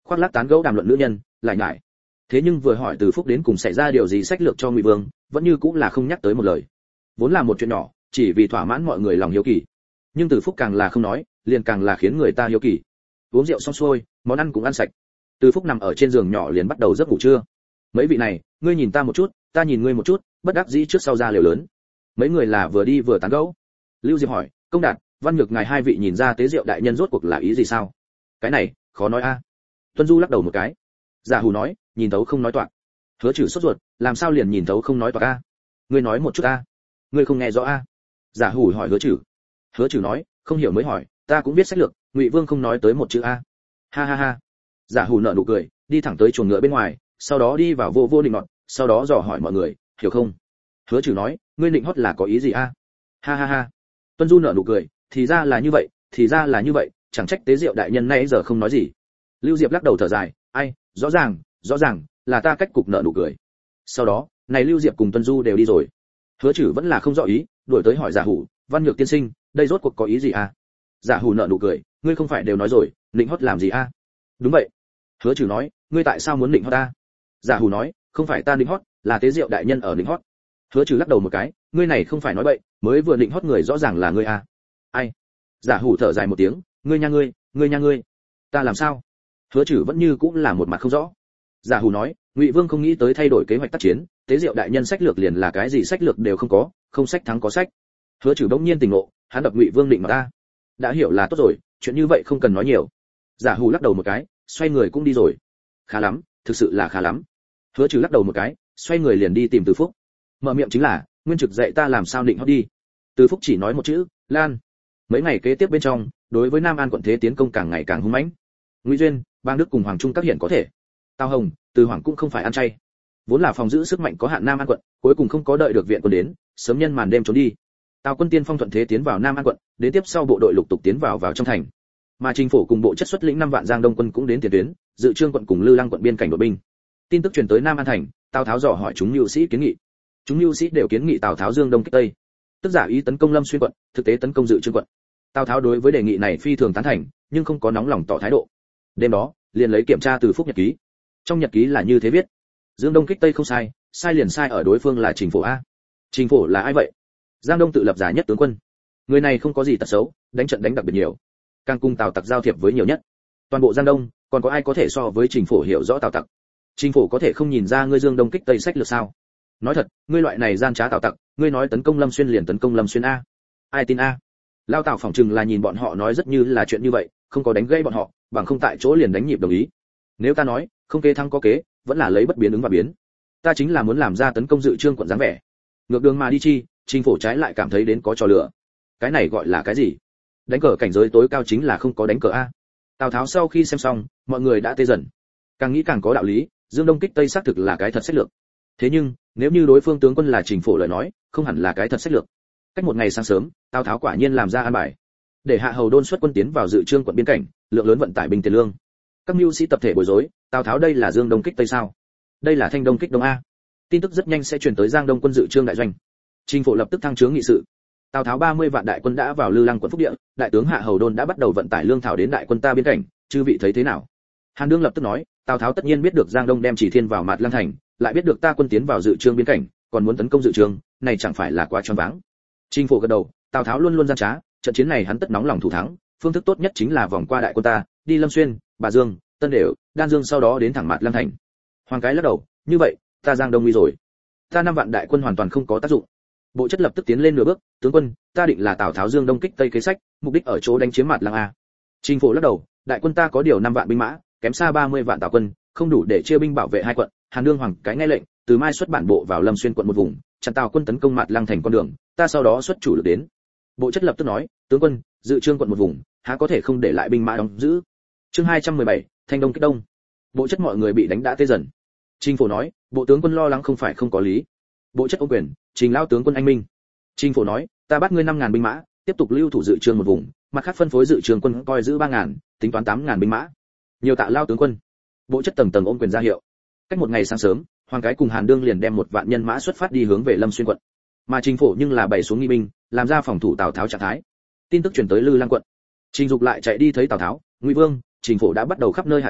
khoác lác tán gẫu đàm luận nữ nhân, lại ngại. Thế nhưng vừa hỏi Từ Phúc đến cùng xảy ra điều gì sách lược cho Ngụy Vương, vẫn như cũng là không nhắc tới một lời. Vốn là một chuyện nhỏ, chỉ vì thỏa mãn mọi người lòng hiếu kỳ. Nhưng Từ Phúc càng là không nói, liền càng là khiến người ta hiếu kỳ. Uống rượu xong xuôi, món ăn cũng ăn sạch. Từ Phúc nằm ở trên giường nhỏ liền bắt đầu giấc ngủ trưa. Mấy vị này, ngươi nhìn ta một chút, ta nhìn ngươi một chút, bất đắc dĩ trước sau ra lều lớn. Mấy người là vừa đi vừa tán gẫu. Lưu Diệp hỏi, Công Đạt, Văn Nhược ngài hai vị nhìn ra Tế Diệu đại nhân rốt cuộc là ý gì sao? Cái này, khó nói a. Tuân Du lắc đầu một cái. Giả Hủ nói, nhìn thấu không nói toạc. Hứa Trừ sốt ruột, làm sao liền nhìn thấu không nói toạc a? Ngươi nói một chút a. Ngươi không nghe rõ a? Giả Hủ hỏi Hứa Trừ. Hứa Trừ nói, không hiểu mới hỏi, ta cũng biết sách lược, Ngụy Vương không nói tới một chữ a. Ha ha ha. Giả Hủ nở nụ cười, đi thẳng tới chuồng ngựa bên ngoài, sau đó đi vào vô định nọt, sau đó dò hỏi mọi người, hiểu không? Hứa Trừ nói, ngươi định hót là có ý gì a? Ha ha ha. Tuân Du nở nụ cười, thì ra là như vậy, thì ra là như vậy, chẳng trách Tế Diệu đại nhân nay giờ không nói gì. Lưu Diệp lắc đầu thở dài, ai, rõ ràng, là ta cách cục nợ nụ cười. Sau đó, này Lưu Diệp cùng Tuân Du đều đi rồi. Hứa Trừ vẫn là không rõ ý, đuổi tới hỏi Giả Hủ, Văn Nhược tiên sinh, đây rốt cuộc có ý gì à? Giả Hủ nợ nụ cười, ngươi không phải đều nói rồi, định hót làm gì a? Đúng vậy. Hứa Trừ nói, ngươi tại sao muốn định hót ta? Giả Hủ nói, không phải ta định hót, là Tế Diệu đại nhân ở định hót. Hứa Trừ lắc đầu một cái, ngươi này không phải nói bậy, mới vừa định hót người rõ ràng là ngươi a. Ai? Giả Hủ thở dài một tiếng, ngươi nha ngươi. Ta làm sao? Hứa Trừ vẫn như cũng là một mặt không rõ. Giả Hủ nói, Ngụy Vương không nghĩ tới thay đổi kế hoạch tác chiến, Tế Diệu đại nhân sách lược liền là cái gì sách lược đều không có, không sách thắng có sách. Hứa Trừ bỗng nhiên tỉnh ngộ, hắn đập Ngụy Vương định mà ta. Đã hiểu là tốt rồi, chuyện như vậy không cần nói nhiều. Giả Hủ lắc đầu một cái, xoay người cũng đi rồi. Khá lắm, thực sự là khá lắm. Hứa Trừ lắc đầu một cái, xoay người liền đi tìm Từ Phúc. Mở miệng chính là, Nguyên Trực dạy ta làm sao định hót đi. Từ Phúc chỉ nói một chữ, Lan. Mấy ngày kế tiếp bên trong, đối với Nam An quận thế tiến công càng ngày càng hung mãnh. Ngụy Duyên, Bang Đức cùng Hoàng Trung các hiện có thể. Tào Hồng, Từ Hoàng cũng không phải ăn chay. Vốn là phòng giữ sức mạnh có hạn Nam An quận, cuối cùng không có đợi được viện quân đến, sớm nhân màn đêm trốn đi. Tào quân tiên phong thuận thế tiến vào Nam An quận, đến tiếp sau bộ đội lục tục tiến vào trong thành. Mà Trình Phổ cùng bộ chất xuất lĩnh 5 vạn Giang Đông quân cũng đến tiền tuyến, dự trương quận cùng Lư Lăng quận biên cảnh đội binh. Tin tức truyền tới Nam An thành, Tào Tháo dò hỏi chúng nhu sĩ kiến nghị. Chúng nhu sĩ đều kiến nghị Tào Tháo dương đông kích tây, tức giả ý tấn công Lâm Xuyên quận, thực tế tấn công dự trương quận. Tào Tháo đối với đề nghị này phi thường tán thành, nhưng không có nóng lòng tỏ thái độ. Đêm đó, liền lấy kiểm tra Từ Phúc nhật ký. Trong nhật ký là như thế viết: Dương Đông kích Tây không sai, sai liền sai ở đối phương là Trình Phổ a. Trình Phổ là ai vậy? Giang Đông tự lập giả nhất tướng quân. Người này không có gì tật xấu, đánh trận đánh đặc biệt nhiều, càng cùng Tào Tặc giao thiệp với nhiều nhất. Toàn bộ Giang Đông, còn có ai có thể so với Trình Phổ hiểu rõ Tào Tặc? Trình Phổ có thể không nhìn ra ngươi Dương Đông kích Tây sách lược sao? Nói thật, ngươi loại này gian trá Tào Tặc, ngươi nói tấn công Lâm Xuyên liền tấn công Lâm Xuyên a. Ai tin a? Lao Tào phỏng chừng là nhìn bọn họ nói rất như là chuyện như vậy, không có đánh gây bọn họ, bằng không tại chỗ liền đánh nhịp đồng ý. Nếu ta nói, không kế thắng có kế, vẫn là lấy bất biến ứng và biến. Ta chính là muốn làm ra tấn công dự trương quận dáng vẻ. Ngược đường mà đi chi, Trình Phổ trái lại cảm thấy đến có trò lửa. Cái này gọi là cái gì? Đánh cờ cảnh giới tối cao chính là không có đánh cờ a. Tào Tháo sau khi xem xong, mọi người đã tê dần. Càng nghĩ càng có đạo lý, Dương Đông kích Tây xác thực là cái thật sách lược. Thế nhưng, nếu như đối phương tướng quân là Trình Phổ lời nói, không hẳn là cái thật sách lược. Cách một ngày sáng sớm, Tào Tháo quả nhiên làm ra an bài, để Hạ Hầu Đôn xuất quân tiến vào dự trương quận biên cảnh, lượng lớn vận tải binh tiền lương. Các mưu sĩ tập thể bối rối, Tào Tháo đây là Dương Đông kích Tây sao? Đây là Thanh Đông kích Đông a. Tin tức rất nhanh sẽ truyền tới Giang Đông quân dự trương đại doanh. Trình Phổ lập tức thăng trướng nghị sự. Tào Tháo 30 vạn đại quân đã vào Lư Lăng quận Phúc Địa, đại tướng Hạ Hầu Đôn đã bắt đầu vận tải lương thảo đến đại quân ta biên cảnh, chư vị thấy thế nào? Hàn Đương lập tức nói, Tào Tháo tất nhiên biết được Giang Đông đem Chỉ Thiên vào Mạt Lăng thành, lại biết được ta quân tiến vào dự trương biên cảnh, còn muốn tấn công dự trương, này chẳng phải là quá choáng váng. Trình Phổ gật đầu, Tào Tháo luôn luôn gian trá, trận chiến này hắn tất nóng lòng thủ thắng, phương thức tốt nhất chính là vòng qua đại quân ta, đi Lâm Xuyên, Bà Dương, Tân Đều, Đan Dương sau đó đến thẳng Mạt Lăng thành. Hoàng Cái lắc đầu, như vậy, ta Giang Đông nguy rồi. Ta 5 vạn đại quân hoàn toàn không có tác dụng. Bộ chất lập tức tiến lên nửa bước, tướng quân, ta định là Tào Tháo Dương Đông kích Tây kế sách, mục đích ở chỗ đánh chiếm Mạt Lăng a. Trình Phổ lắc đầu, đại quân ta có điều 5 vạn binh mã, kém xa 30 vạn Tào quân, không đủ để chia binh bảo vệ hai quận. Hàn Đương Hoàng Cái nghe lệnh, từ mai xuất bản bộ vào Lâm Xuyên quận một vùng, chặn Tào quân tấn công Mạt Lăng thành con đường, ta sau đó xuất chủ lực đến. Bộ chất lập tức nói, tướng quân, dự trương quận một vùng, há có thể không để lại binh mã đóng giữ. Chương 217, Thanh Đông kích Đông. Bộ chất mọi người bị đánh đã tê dần. Trình Phổ nói, bộ tướng quân lo lắng không phải không có lý. Bộ chất ôm quyền, Trình lão tướng quân anh minh. Trình Phổ nói, ta bắt ngươi 5.000 binh mã, tiếp tục lưu thủ dự trương một vùng, mặt khác phân phối dự trương quân coi giữ 3.000, tính toán 8.000 binh mã. Nhiều tạ lao tướng quân. Bộ chất tầng tầng ôm quyền ra hiệu. Cách một ngày sáng sớm, Hoàng Cái cùng Hàn Đương liền đem 1 vạn nhân mã xuất phát đi hướng về Lâm Xuyên quận. Mà Trình Phổ nhưng là bày xuống nghi binh, làm ra phòng thủ Tào Tháo trạng thái. Tin tức truyền tới Lư Lăng quận. Trình Dục lại chạy đi thấy Tào Tháo, Ngụy Vương, Trình Phổ đã bắt đầu khắp nơi hạ trại,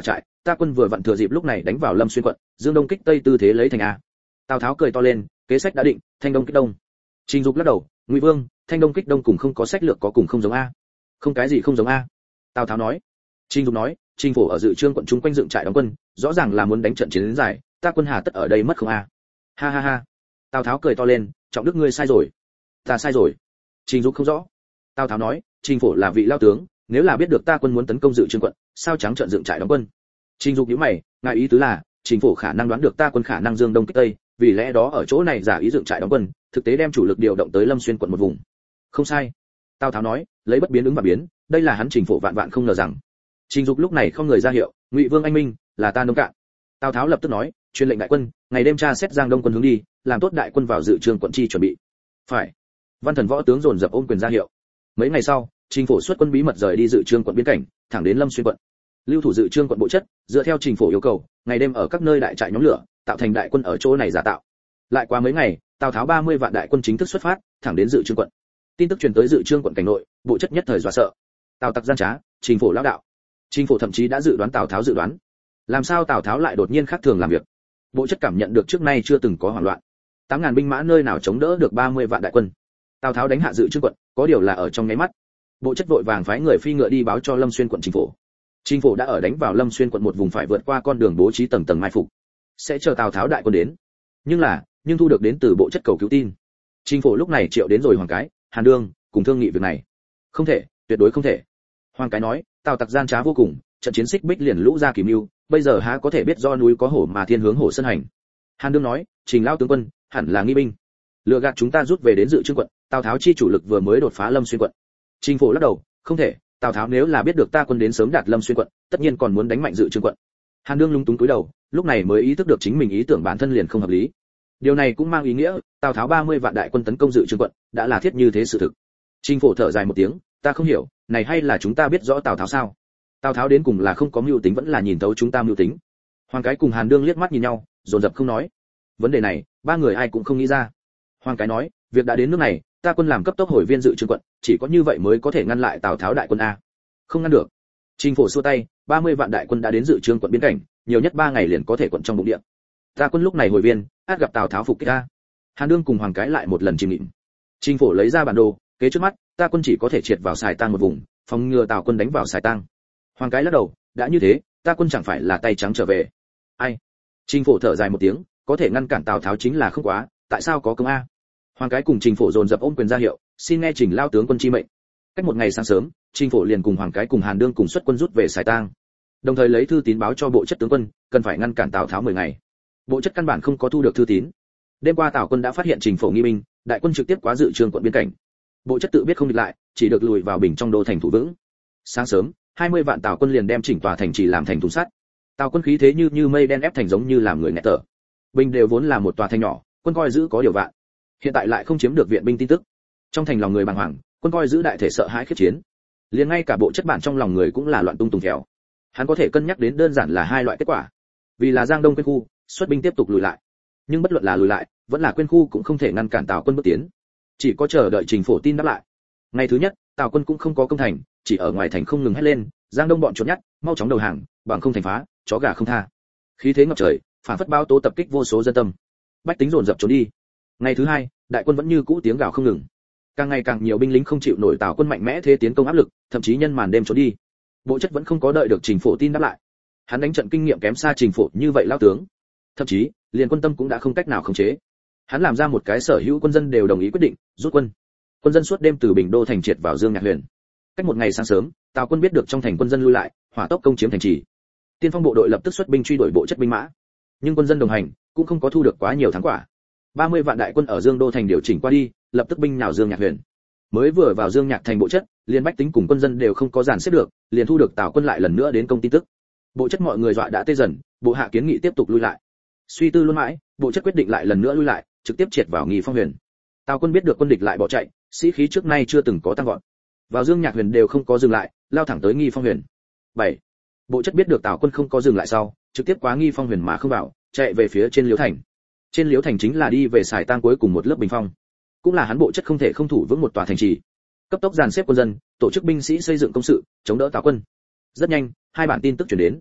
ta quân vừa vặn thừa dịp lúc này đánh vào Lâm Xuyên quận, dương đông kích tây, tư thế lấy thành a. Tào Tháo cười to lên, kế sách đã định, thanh đông kích đông. Trình Dục lắc đầu, Ngụy Vương, thanh đông kích đông cùng không có sách lược có cùng không giống a. Không cái gì không giống a. Tào Tháo nói. Trình Dục nói, Trình Phổ ở Dự Trương quận trung quanh dựng trại đóng quân, rõ ràng là muốn đánh trận chiến dài, ta quân hà tất ở đây mất không a. Ha ha ha. Tào Tháo cười to lên, Trọng Đức ngươi sai rồi. Ta sai rồi. Trình Dục không rõ. Tào Tháo nói, Trình Phổ là vị lao tướng, nếu là biết được ta quân muốn tấn công Dự Trương quận, sao trắng trợn dựng trại đóng quân. Trình Dục nhíu mày, ngài ý tứ là, Trình Phổ khả năng đoán được ta quân khả năng dương đông kích tây, vì lẽ đó ở chỗ này giả ý dựng trại đóng quân, thực tế đem chủ lực điều động tới Lâm Xuyên quận một vùng. Không sai. Tào Tháo nói, lấy bất biến ứng và biến, đây là hắn Trình Phổ vạn vạn không ngờ rằng. Trình Dục lúc này không người ra hiệu, Ngụy Vương anh minh, là ta nông cạn. Tào Tháo lập tức nói, truyền lệnh đại quân, ngày đêm tra xét Giang Đông quân hướng đi, làm tốt đại quân vào Dự Trương quận chi chuẩn bị. Phải. Văn thần võ tướng dồn dập ôm quyền ra hiệu. Mấy ngày sau, Trình Phổ xuất quân bí mật rời đi Dự Trương quận biên cảnh, thẳng đến Lâm Xuyên quận. Lưu thủ Dự Trương quận bộ chất, dựa theo Trình Phổ yêu cầu, ngày đêm ở các nơi đại trại nhóm lửa, tạo thành đại quân ở chỗ này giả tạo. Lại qua mấy ngày, Tào Tháo 30 vạn đại quân chính thức xuất phát, thẳng đến Dự Trương quận. Tin tức truyền tới Dự Trương quận cảnh nội, bộ chất nhất thời dọa sợ. Tào tặc gian trá, Trình Phổ lão đạo. Trình Phổ thậm chí đã dự đoán Tào Tháo dự đoán. Làm sao Tào Tháo lại đột nhiên khác thường làm việc? Bộ chất cảm nhận được trước nay chưa từng có hoảng loạn. 8000 binh mã nơi nào chống đỡ được 30 vạn đại quân. Tào Tháo đánh hạ Dự Trương quận, có điều là ở trong nháy mắt. Bộ chất vội vàng phái người phi ngựa đi báo cho Lâm Xuyên quận Trình Phổ. Trình Phổ đã ở đánh vào Lâm Xuyên quận một vùng phải vượt qua con đường bố trí tầng tầng mai phục, sẽ chờ Tào Tháo đại quân đến. Nhưng thu được đến từ bộ chất cầu cứu tin. Trình Phổ lúc này triệu đến rồi Hoàng Cái, Hàn Đương cùng thương nghị việc này. Không thể, tuyệt đối không thể. Hoàng Cái nói, Tào tặc gian trá vô cùng, trận chiến xích bích liền lũ ra kìm mưu, bây giờ há có thể biết do núi có hổ mà thiên hướng hổ sơn hành. Hàn Đương nói, Trình lao tướng quân, hẳn là nghi binh, lừa gạt chúng ta rút về đến Dự Trương quận, Tào Tháo chi chủ lực vừa mới đột phá Lâm Xuyên quận. Trình Phổ lắc đầu, không thể, Tào Tháo nếu là biết được ta quân đến sớm đạt Lâm Xuyên quận, tất nhiên còn muốn đánh mạnh Dự Trương quận. Hàn Đương lúng túng cúi đầu, lúc này mới ý thức được chính mình ý tưởng bản thân liền không hợp lý. Điều này cũng mang ý nghĩa, Tào Tháo 30 vạn đại quân tấn công Dự Trương quận, đã là thiết như thế sự thực. Trình Phổ thở dài một tiếng, ta không hiểu, này hay là chúng ta biết rõ Tào Tháo sao? Tào Tháo đến cùng là không có mưu tính vẫn là nhìn thấu chúng ta mưu tính. Hoàng Cái cùng Hàn Đương liếc mắt nhìn nhau, dồn dập không nói. Vấn đề này, ba người ai cũng không nghĩ ra. Hoàng Cái nói, việc đã đến nước này, ta quân làm cấp tốc hồi viên Dự Trương quận, chỉ có như vậy mới có thể ngăn lại Tào Tháo đại quân a. Không ngăn được. Trình Phổ xua tay, 30 vạn đại quân đã đến Dự Trương quận biên cảnh, nhiều nhất 3 ngày liền có thể quận trong bụng địa. Ta quân lúc này hồi viên, át gặp Tào Tháo phục kích a. Hàn Đương cùng Hoàng Cái lại một lần chìm nghỉm. Trình Phổ lấy ra bản đồ, kế trước mắt, ta quân chỉ có thể triệt vào Sài Tang một vùng, phòng ngừa Tào quân đánh vào Sài Tang. Hoàng Cái lắc đầu, đã như thế, ta quân chẳng phải là tay trắng trở về. Ai? Trình Phổ thở dài một tiếng, có thể ngăn cản Tào Tháo chính là không quá, tại sao có công a? Hoàng Cái cùng Trình Phổ dồn dập ôm quyền ra hiệu, xin nghe Trình lao tướng quân chi mệnh. Cách một ngày sáng sớm, Trình Phổ liền cùng Hoàng Cái cùng Hàn Đương cùng xuất quân rút về Sài Tang. Đồng thời lấy thư tín báo cho bộ chất tướng quân, cần phải ngăn cản Tào Tháo 10 ngày. Bộ chất căn bản không có thu được thư tín. Đêm qua Tào quân đã phát hiện Trình Phổ nghi binh, đại quân trực tiếp quá Dự Trương quận biên cảnh. Bộ chất tự biết không địch lại, chỉ được lùi vào bình trong đô thành thủ vững. Sáng sớm, 20 vạn Tào quân liền đem chỉnh tòa thành trì làm thành thùng sắt. Tào quân khí thế như mây đen ép thành giống như làm người nghẹt thở. Bình đều vốn là một tòa thành nhỏ, quân coi giữ có điều vạn. Hiện tại lại không chiếm được viện binh tin tức. Trong thành lòng người bàng hoàng, quân coi giữ đại thể sợ hãi khiếp chiến. Liền ngay cả bộ chất bản trong lòng người cũng là loạn tung tùng khéo. Hắn có thể cân nhắc đến đơn giản là hai loại kết quả. Vì là Giang Đông quên khu, xuất binh tiếp tục lùi lại. Nhưng bất luận là lùi lại, vẫn là quên khu cũng không thể ngăn cản Tào quân bước tiến. Chỉ có chờ đợi Trình Phổ tin đáp lại. Ngày thứ nhất, Tào quân cũng không có công thành, chỉ ở ngoài thành không ngừng hét lên, Giang Đông bọn trốn nhát, mau chóng đầu hàng, bằng không thành phá, chó gà không tha. Khí thế ngập trời, phản phất bao tố tập kích vô số dân tâm. Bách tính dồn dập trốn đi. Ngày thứ hai, đại quân vẫn như cũ tiếng gào không ngừng. Càng ngày càng nhiều binh lính không chịu nổi Tào quân mạnh mẽ thế tiến công áp lực, thậm chí nhân màn đêm trốn đi. Bộ chất vẫn không có đợi được Trình Phổ tin đáp lại. Hắn đánh trận kinh nghiệm kém xa Trình Phổ như vậy lão tướng. Thậm chí, liền quân tâm cũng đã không cách nào khống chế. Hắn làm ra một cái sở hữu quân dân đều đồng ý quyết định, rút quân. Quân dân suốt đêm từ Bình Đô thành triệt vào Dương Nhạc Huyền. Cách một ngày sáng sớm, Tào quân biết được trong thành quân dân lui lại, hỏa tốc công chiếm thành trì. Tiên phong bộ đội lập tức xuất binh truy đuổi bộ chất binh mã. Nhưng quân dân đồng hành cũng không có thu được quá nhiều thắng quả. 30 vạn đại quân ở Dương Đô thành điều chỉnh qua đi, lập tức binh nhào Dương Nhạc Huyền. Mới vừa vào Dương Nhạc thành bộ chất, liền bách tính cùng quân dân đều không có dàn xếp được, liền thu được Tào quân lại lần nữa đến công tin tức. Bộ chất mọi người dọa đã tê dần, bộ hạ kiến nghị tiếp tục lui lại. Suy tư luôn mãi, bộ chất quyết định lại lần nữa lui lại, trực tiếp triệt vào Nghi Phong Huyền. Tào quân biết được quân địch lại bỏ chạy, sĩ khí trước nay chưa từng có tăng vọt. Vào Dương Nhạc Huyền đều không có dừng lại, lao thẳng tới Nghi Phong Huyền. 7. Bộ chất biết được Tào quân không có dừng lại sau, trực tiếp quá Nghi Phong Huyền mà không vào, chạy về phía trên Liễu thành. Trên Liễu thành chính là đi về Sài Tang cuối cùng một lớp bình phong, cũng là hắn bộ chất không thể không thủ vững một tòa thành trì. Cấp tốc dàn xếp quân dân, tổ chức binh sĩ xây dựng công sự, chống đỡ Tào quân. Rất nhanh, hai bản tin tức truyền đến.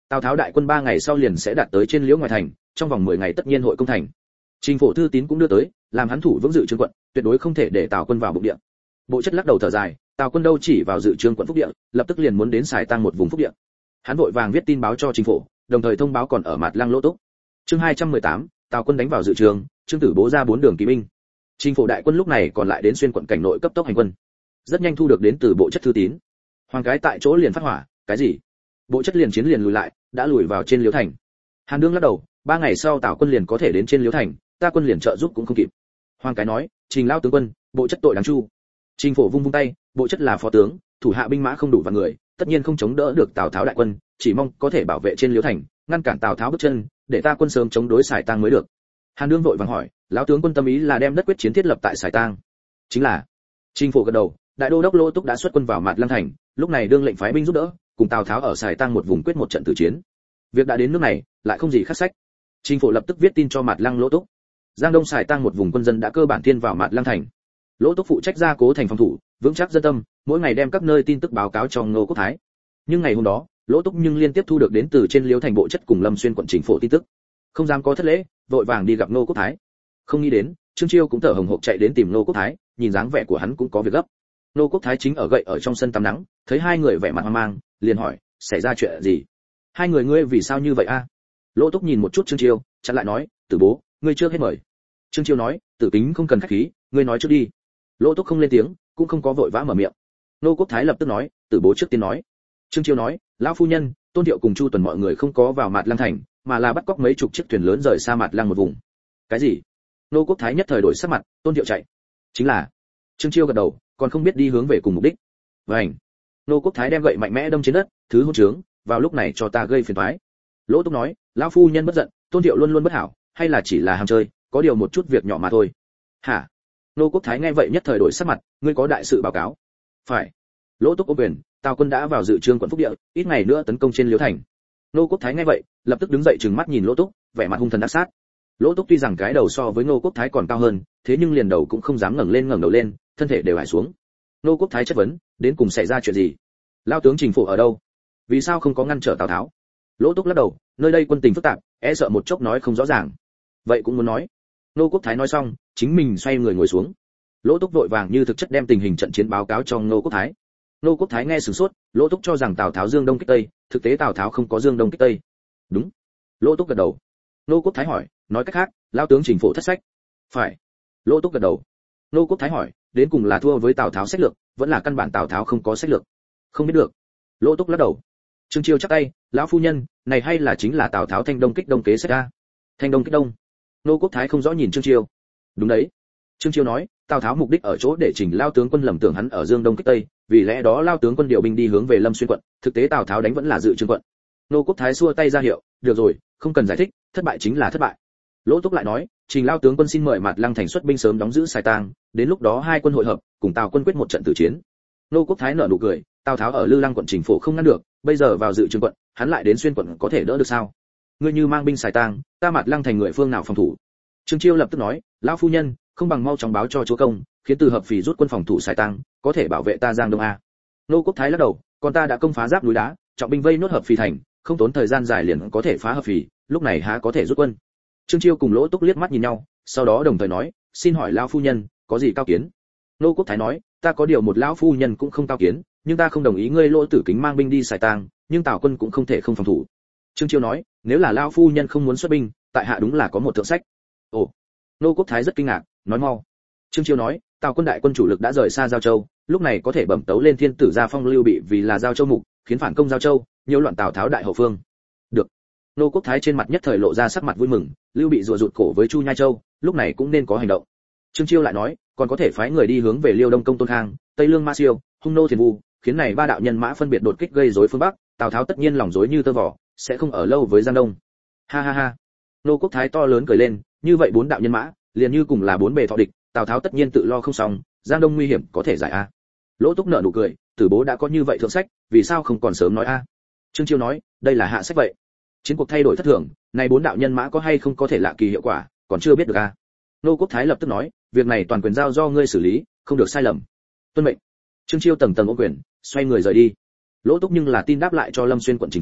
Tào Tháo đại quân 3 ngày sau liền sẽ đạt tới trên Liễu ngoài thành, trong vòng 10 ngày tất nhiên hội công thành. Trình Phổ thư tín cũng đưa tới, làm hắn thủ vững Dự Trương quận, tuyệt đối không thể để Tào quân vào bụng địa. Bộ Chất lắc đầu thở dài, Tào quân đâu chỉ vào Dự Trương quận phúc địa, lập tức liền muốn đến xài tăng một vùng phúc địa. Hắn vội vàng viết tin báo cho Trình Phổ, đồng thời thông báo còn ở Mạt Lăng Lỗ Túc. Chương 218, Tào quân đánh vào Dự Trương, Trương Tử Bố ra 4 đường kỵ binh. Trình Phổ đại quân lúc này còn lại đến xuyên quận cảnh nội cấp tốc hành quân. Rất nhanh thu được đến từ Bộ Chất thư tín. Hoàng cái tại chỗ liền phát hỏa, cái gì? Bộ Chất liền chiến liền lùi lại, đã lùi vào trên Liễu thành. Hàn Đương lắc đầu, 3 ngày sau Tào quân liền có thể đến trên Liễu thành, ta quân liền trợ giúp cũng không kịp. Hoàng cái nói, Trình lão tướng quân, Bộ Chất tội đáng chu. Trình Phổ vung vung tay, Bộ Chất là phó tướng, thủ hạ binh mã không đủ vạn người, tất nhiên không chống đỡ được Tào Tháo đại quân, chỉ mong có thể bảo vệ trên Liễu thành, ngăn cản Tào Tháo bước chân, để ta quân sớm chống đối Sài Tang mới được. Hàn Đương vội vàng hỏi, lão tướng quân tâm ý là đem đất quyết chiến thiết lập tại Sài Tang? Chính là. Trình Phổ gật đầu, đại đô đốc Lỗ Túc đã xuất quân vào Mạt Lăng thành, lúc này đương lệnh phái binh giúp đỡ, cùng Tào Tháo ở Sài Tang một vùng quyết một trận tử chiến. Việc đã đến nước này, lại không gì khác sách. Trình Phổ lập tức viết tin cho Mạt Lăng Lỗ Túc. Giang Đông Sài Tang một vùng quân dân đã cơ bản tiên vào Mạt Lăng thành. Lỗ Túc phụ trách gia cố thành phòng thủ, vững chắc dân tâm, mỗi ngày đem các nơi tin tức báo cáo cho Ngô Quốc Thái. Nhưng ngày hôm đó, Lỗ Túc nhưng liên tiếp thu được đến từ trên Liễu thành Bộ Chất cùng Lâm Xuyên quận Trình Phổ tin tức, không dám có thất lễ, vội vàng đi gặp Ngô Quốc Thái. Không nghĩ đến, Trương Chiêu cũng thở hồng hộc chạy đến tìm Ngô Quốc Thái, nhìn dáng vẻ của hắn cũng có việc gấp. Ngô Quốc Thái chính ở gậy ở trong sân tắm nắng, thấy hai người vẻ mặt hoang mang, liền hỏi, xảy ra chuyện gì? Hai người ngươi vì sao như vậy a? Lỗ Túc nhìn một chút Trương Chiêu, chặn lại nói, Tử Bố, ngươi trước hết mời. Trương Chiêu nói, Tử Kính không cần khách khí, ngươi nói trước đi. Lỗ Túc không lên tiếng, cũng không có vội vã mở miệng. Ngô Quốc Thái lập tức nói, Tử Bố trước tiên nói. Trương Chiêu nói, lão phu nhân, Tôn Thiệu cùng Chu Tuần mọi người không có vào Mạt Lăng thành, mà là bắt cóc mấy chục chiếc thuyền lớn rời xa Mạt Lăng một vùng. Cái gì? Ngô Quốc Thái nhất thời đổi sắc mặt, Tôn Thiệu chạy. Chính là. Trương Chiêu gật đầu, còn không biết đi hướng về cùng mục đích. Vành. Ngô Quốc Thái đem gậy mạnh mẽ đâm trên đất, thứ hỗn trướng, vào lúc này cho ta gây phiền toái. Lỗ Túc nói, lão phu nhân bất giận, Tôn Thiệu luôn luôn bất hảo, hay là chỉ là ham chơi, có điều một chút việc nhỏ mà thôi. Hả? Ngô Quốc Thái nghe vậy nhất thời đổi sắc mặt, ngươi có đại sự báo cáo. Phải. Lỗ Túc ôm quyền, Tào quân đã vào Dự Trương quận phúc địa, ít ngày nữa tấn công trên Liễu thành. Ngô Quốc Thái nghe vậy, lập tức đứng dậy trừng mắt nhìn Lỗ Túc, vẻ mặt hung thần ác sát. Lỗ Túc tuy rằng cái đầu so với Ngô Quốc Thái còn cao hơn, thế nhưng liền đầu cũng không dám ngẩng đầu lên, thân thể đều hạ xuống. Ngô Quốc Thái chất vấn, đến cùng xảy ra chuyện gì? Lao tướng Trình Phổ ở đâu? Vì sao không có ngăn trở Tào Tháo? Lỗ Túc lắc đầu, nơi đây quân tình phức tạp, e sợ một chốc nói không rõ ràng. Vậy cũng muốn nói. Ngô Quốc Thái nói xong, chính mình xoay người ngồi xuống. Lỗ Túc vội vàng như thực chất đem tình hình trận chiến báo cáo cho Ngô Quốc Thái. Ngô Quốc Thái nghe sửng sốt, Lỗ Túc cho rằng Tào Tháo dương đông kích tây, thực tế Tào Tháo không có dương đông kích tây. Đúng. Lỗ Túc gật đầu. Ngô Quốc Thái hỏi, nói cách khác, lao tướng Trình Phổ thất sách. Phải. Lỗ Túc gật đầu. Ngô Quốc Thái hỏi, đến cùng là thua với Tào Tháo sách lược, vẫn là căn bản Tào Tháo không có sách lược. Không biết được. Lỗ Túc lắc đầu. Trương Chiêu chắp tay, lão phu nhân, này hay là chính là Tào Tháo thanh đông kích đông kế sách ra. Thanh đông kích đông. Ngô Quốc Thái không rõ nhìn Trương Chiêu. Đúng đấy. Trương Chiêu nói, Tào Tháo mục đích ở chỗ để Trình lao tướng quân lầm tưởng hắn ở dương đông kích tây, vì lẽ đó lao tướng quân điều binh đi hướng về Lâm Xuyên quận, thực tế Tào Tháo đánh vẫn là Dự Trương quận. Ngô Quốc Thái xua tay ra hiệu, được rồi, không cần giải thích, thất bại chính là thất bại. Lỗ Túc lại nói, Trình lao tướng quân xin mời Mạt Lăng thành xuất binh sớm đóng giữ Sài Tang, đến lúc đó hai quân hội hợp, cùng Tào quân quyết một trận tử chiến. Ngô Quốc Thái nở nụ cười, Tào Tháo ở Lư Lăng quận Trình Phổ không ngăn được, bây giờ vào Dự Trương quận, hắn lại đến Xuyên quận có thể đỡ được sao? Ngươi như mang binh Sài Tang, ta Mạt Lăng thành người phương nào phòng thủ? Trương Chiêu lập tức nói, lão phu nhân, không bằng mau chóng báo cho chúa công, khiến Từ Hợp Phì rút quân phòng thủ Sài Tang, có thể bảo vệ ta Giang Đông a. Ngô Quốc Thái lắc đầu, còn ta đã công phá giáp núi đá, trọng binh vây nốt Hợp Phì thành, không tốn thời gian dài liền có thể phá Hợp Phì, lúc này há có thể rút quân. Trương Chiêu cùng Lỗ Túc liếc mắt nhìn nhau, sau đó đồng thời nói, xin hỏi lão phu nhân, có gì cao kiến? Ngô Quốc Thái nói, ta có điều một lão phu nhân cũng không cao kiến, nhưng ta không đồng ý ngươi Lỗ Tử Kính mang binh đi Sài Tang, nhưng Tào quân cũng không thể không phòng thủ. Trương Chiêu nói, nếu là lão phu nhân không muốn xuất binh, tại hạ đúng là có một thượng sách. Ồ. Ngô Quốc Thái rất kinh ngạc, nói mau. Trương Chiêu nói, Tào quân đại quân chủ lực đã rời xa Giao Châu, lúc này có thể bẩm tấu lên Thiên tử gia phong Lưu Bị vì là Giao Châu mục, khiến phản công Giao Châu, nhiễu loạn Tào Tháo đại hậu phương. Được. Ngô Quốc Thái trên mặt nhất thời lộ ra sắc mặt vui mừng, Lưu Bị rùa rụt cổ với Chu Nhai Châu, lúc này cũng nên có hành động. Trương Chiêu lại nói, còn có thể phái người đi hướng về Liêu Đông Công Tôn Khang, Tây Lương Ma Siêu, Hung Nô Thiền Vu, khiến này ba đạo nhân mã phân biệt đột kích gây rối phương Bắc, Tào Tháo tất nhiên lòng rối như tơ vò, sẽ không ở lâu với Giang Đông. Ha ha ha. Ngô Quốc Thái to lớn cười lên, như vậy bốn đạo nhân mã, liền như cùng là bốn bề thọ địch, Tào Tháo tất nhiên tự lo không xong, Giang Đông nguy hiểm có thể giải a. Lỗ Túc nở nụ cười, Tử Bố đã có như vậy thượng sách, vì sao không còn sớm nói a? Trương Chiêu nói, đây là hạ sách vậy. Chiến cuộc thay đổi thất thường, này bốn đạo nhân mã có hay không có thể lạ kỳ hiệu quả, còn chưa biết được a. Ngô Quốc Thái lập tức nói, việc này toàn quyền giao do ngươi xử lý, không được sai lầm. Tuân mệnh. Trương Chiêu tầng tầng ôm quyền, xoay người rời đi. Lỗ Túc nhưng là tin đáp lại cho Lâm Xuyên quận Chính phủ,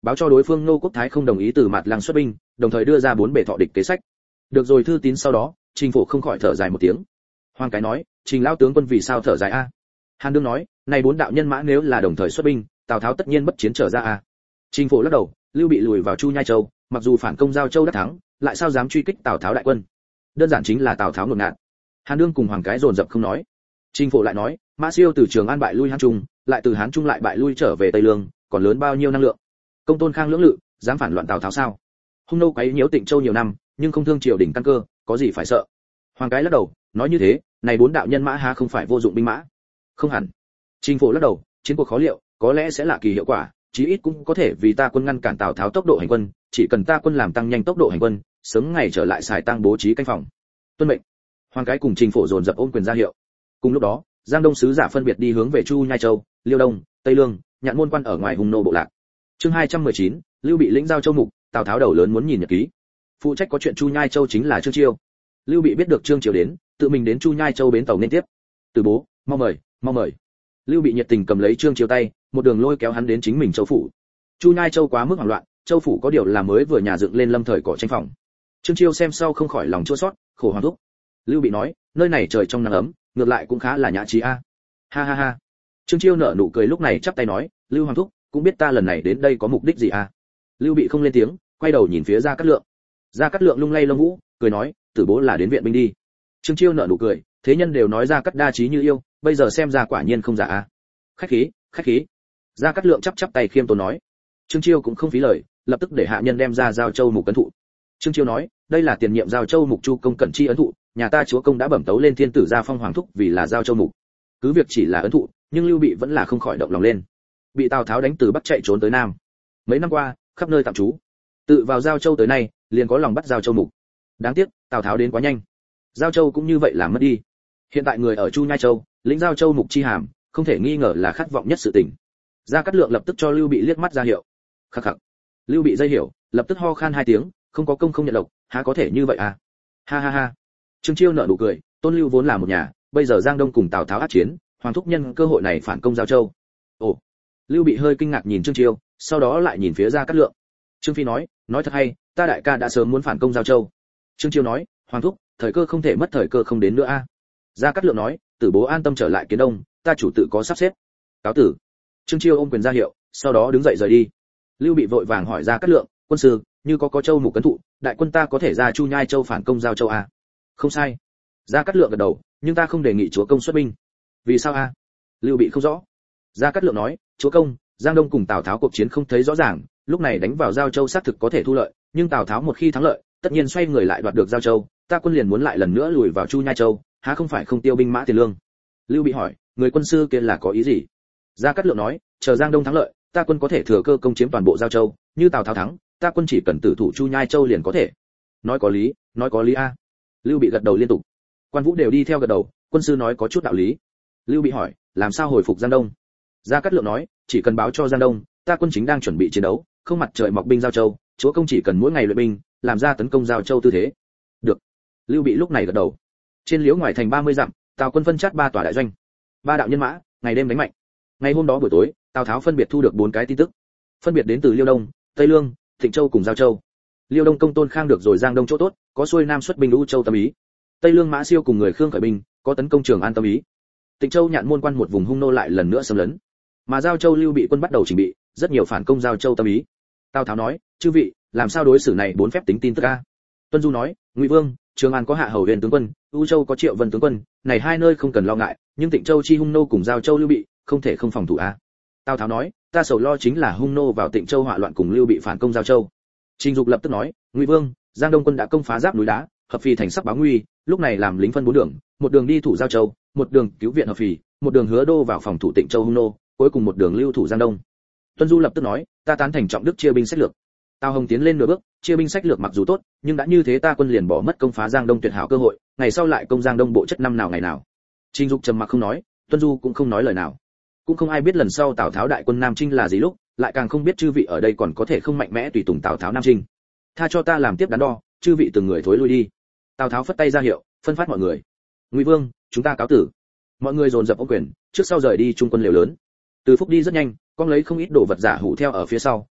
báo cho đối phương Ngô Quốc Thái không đồng ý từ Mạt Lăng xuất binh, đồng thời đưa ra 4 bề thọ địch kế sách. Được rồi, thư tín sau đó, Trình Phổ không khỏi thở dài một tiếng. Hoàng cái nói, Trình lão tướng quân vì sao thở dài a? Hàn Đương nói, này 4 đạo nhân mã nếu là đồng thời xuất binh, Tào Tháo tất nhiên bất chiến trở ra a. Trình Phổ lắc đầu, Lưu Bị lùi vào Chu Nhai Châu, mặc dù phản công Giao Châu đắc thắng, lại sao dám truy kích Tào Tháo đại quân? Đơn giản chính là Tào Tháo ngột ngạt. Hàn Đương cùng Hoàng cái dồn dập không nói. Trình Phổ lại nói, Mã Siêu từ Trường An bại lui Hán Trung, lại từ Hán Trung lại bại lui trở về Tây Lương, còn lớn bao nhiêu năng lượng? Công Tôn Khang lưỡng lự, dám phản loạn Tào Tháo sao? Hung nô quấy nhiễu Tịnh Châu nhiều năm, nhưng không thương triều đình căn cơ, có gì phải sợ? Hoàng cái lắc đầu, nói như thế, này 4 đạo nhân mã há không phải vô dụng binh mã? Không hẳn. Trình Phổ lắc đầu, chiến cuộc khó liệu, có lẽ sẽ là kỳ hiệu quả, chí ít cũng có thể vì ta quân ngăn cản Tào Tháo tốc độ hành quân, chỉ cần ta quân làm tăng nhanh tốc độ hành quân, sớm ngày trở lại xài tăng bố trí canh phòng. Tuân mệnh. Hoàng cái cùng Trình Phổ dồn dập ôm quyền ra hiệu. Cùng lúc đó, Giang Đông sứ giả phân biệt đi hướng về Chu Nhai Châu, Liêu Đông, Tây Lương, Nhạn Môn Quan ở ngoài Hung nô bộ lạc. Chương 219, Lưu Bị lĩnh Giao Châu mục, Tào Tháo đầu lớn muốn nhìn nhật ký. Phụ trách có chuyện Chu Nhai Châu chính là Trương Chiêu. Lưu Bị biết được Trương Chiêu đến, tự mình đến Chu Nhai Châu bến tàu nên tiếp. Từ bố, mau mời, mau mời. Lưu Bị nhiệt tình cầm lấy Trương Chiêu tay, một đường lôi kéo hắn đến chính mình châu phủ. Chu Nhai Châu quá mức hoảng loạn, châu phủ có điều là mới vừa nhà dựng lên lâm thời cỏ tranh phòng. Trương Chiêu xem sau không khỏi lòng chua xót, khổ hoàng thúc. Lưu Bị nói, nơi này trời trong nắng ấm, ngược lại cũng khá là nhã trí a. Ha ha ha. Trương Chiêu nở nụ cười lúc này chắp tay nói, Lưu hoàng thúc, cũng biết ta lần này đến đây có mục đích gì a. Lưu Bị không lên tiếng, quay đầu nhìn phía Gia Cát Lượng. Gia Cát Lượng lung lay lông vũ, cười nói, tử bố là đến viện binh đi. Trương Chiêu nở nụ cười, thế nhân đều nói Gia Cát đa trí như yêu, bây giờ xem ra quả nhiên không giả a. Khách khí, khách khí. Gia Cát Lượng chắp chắp tay khiêm tốn nói. Trương Chiêu cũng không phí lời, lập tức để hạ nhân đem ra Giao Châu mục ấn thụ. Trương Chiêu nói, đây là tiền nhiệm Giao Châu mục Chu công cẩn chi ấn thụ, nhà ta chúa công đã bẩm tấu lên thiên tử gia phong hoàng thúc vì là Giao Châu mục. Cứ việc chỉ là ấn thụ, nhưng Lưu Bị vẫn là không khỏi động lòng lên. Bị Tào Tháo đánh từ bắc chạy trốn tới nam, mấy năm qua khắp nơi tạm trú, tự vào Giao Châu tới nay liền có lòng bắt Giao Châu mục. Đáng tiếc Tào Tháo đến quá nhanh, Giao Châu cũng như vậy làm mất đi. Hiện tại người ở Chu Nhai Châu lĩnh Giao Châu mục chi hàm, không thể nghi ngờ là khát vọng nhất sự tình. Gia Cát Lượng lập tức cho Lưu Bị liếc mắt ra hiệu. Khắc khắc. Lưu Bị dây hiểu, lập tức ho khan 2 tiếng, không có công không nhận lộc, há có thể như vậy à? Ha ha ha. Trương Chiêu nở nụ cười, Tôn Lưu vốn là một nhà, bây giờ Giang Đông cùng Tào Tháo ác chiến, hoàng thúc nhân cơ hội này phản công Giao Châu. Ồ. Lưu Bị hơi kinh ngạc nhìn Trương Chiêu, sau đó lại nhìn phía Gia Cát Lượng. Trương Phi nói thật hay, ta đại ca đã sớm muốn phản công Giao Châu. Trương Chiêu nói, hoàng thúc, thời cơ không thể mất, thời cơ không đến nữa a. Gia Cát Lượng nói, tử bố an tâm trở lại Kiến Đông, ta chủ tự có sắp xếp. Cáo tử. Trương Chiêu ôm quyền ra hiệu, sau đó đứng dậy rời đi. Lưu Bị vội vàng hỏi Gia Cát Lượng, quân sư, như có Châu mục cấn thụ, đại quân ta có thể ra Chu Nhai Châu phản công Giao Châu a? Không sai. Gia Cát Lượng gật đầu, nhưng ta không đề nghị chúa công xuất binh. Vì sao a? Lưu Bị không rõ. Gia Cát Lượng nói, chúa công, Giang Đông cùng Tào Tháo cuộc chiến không thấy rõ ràng, lúc này đánh vào Giao Châu xác thực có thể thu lợi, nhưng Tào Tháo một khi thắng lợi, tất nhiên xoay người lại đoạt được Giao Châu, ta quân liền muốn lại lần nữa lùi vào Chu Nhai Châu, há không phải không tiêu binh mã tiền lương. Lưu Bị hỏi, người quân sư kia là có ý gì? Gia Cát Lượng nói, chờ Giang Đông thắng lợi, ta quân có thể thừa cơ công chiếm toàn bộ Giao Châu, như Tào Tháo thắng, ta quân chỉ cần tử thủ Chu Nhai Châu liền có thể. Nói có lý a. Lưu Bị gật đầu liên tục. Quan Vũ đều đi theo gật đầu, quân sư nói có chút đạo lý. Lưu Bị hỏi, làm sao hồi phục Giang Đông? Gia Cát Lượng nói, chỉ cần báo cho Giang Đông, ta quân chính đang chuẩn bị chiến đấu, không mặt trời mọc binh Giao Châu, chúa công chỉ cần mỗi ngày luyện binh, làm ra tấn công Giao Châu tư thế. Được. Lưu Bị lúc này gật đầu. Trên liễu ngoài thành 30 dặm, Tào quân phân chát 3 tòa đại doanh, 3 đạo nhân mã, ngày đêm đánh mạnh. Ngày hôm đó buổi tối, Tào Tháo phân biệt thu được 4 cái tin tức, phân biệt đến từ Liêu Đông, Tây Lương, Thịnh Châu cùng Giao Châu. Liêu Đông công Tôn Khang được rồi Giang Đông chỗ tốt, có xuôi nam xuất binh U Châu tâm ý. Tây Lương Mã Siêu cùng người Khương khởi binh, có tấn công Trường An tâm ý. Thịnh Châu Nhạn Môn Quan một vùng hung nô lại lần nữa xâm lấn. Mà Giao Châu Lưu Bị quân bắt đầu chuẩn bị, rất nhiều phản công Giao Châu tâm ý. Tào Tháo nói, chư vị, làm sao đối xử này 4 phép tính tin tức a? Tuân Du nói, Ngụy Vương, Trường An có Hạ Hầu Huyền tướng quân, U Châu có Triệu Vân tướng quân, này 2 nơi không cần lo ngại, nhưng Thịnh Châu chi hung nô cùng Giao Châu Lưu Bị, không thể không phòng thủ a. Tào Tháo nói, ta sầu lo chính là hung nô vào Tịnh Châu họa loạn cùng Lưu Bị phản công Giao Châu. Trình Dục lập tức nói, Ngụy Vương, Giang Đông quân đã công phá Giáp núi đá, Hợp Phì thành sắp báo nguy, lúc này làm lính phân 4 đường, một đường đi thủ Giao Châu, một đường cứu viện Hợp Phì, một đường Hứa Đô vào phòng thủ Tịnh Châu hung nô, cuối cùng một đường lưu thủ Giang Đông. Tuân Du lập tức nói, ta tán thành trọng đức chia binh sách lược. Tào Hồng tiến lên nửa bước, chia binh sách lược mặc dù tốt, nhưng đã như thế ta quân liền bỏ mất công phá Giang Đông tuyệt hảo cơ hội, ngày sau lại công Giang Đông bộ chất năm nào ngày nào. Trình Dục trầm mặc không nói, Tuân Du cũng không nói lời nào. Cũng không ai biết lần sau Tào Tháo đại quân Nam Chinh là gì lúc, lại càng không biết chư vị ở đây còn có thể không mạnh mẽ tùy tùng Tào Tháo Nam Chinh. Tha cho ta làm tiếp đắn đo, chư vị từng người thối lui đi. Tào Tháo phất tay ra hiệu, phân phát mọi người. Ngụy Vương, chúng ta cáo tử. Mọi người dồn dập ôm quyền, trước sau rời đi trung quân lều lớn. Từ Phúc đi rất nhanh, con lấy không ít đồ vật giả hủ theo ở phía sau,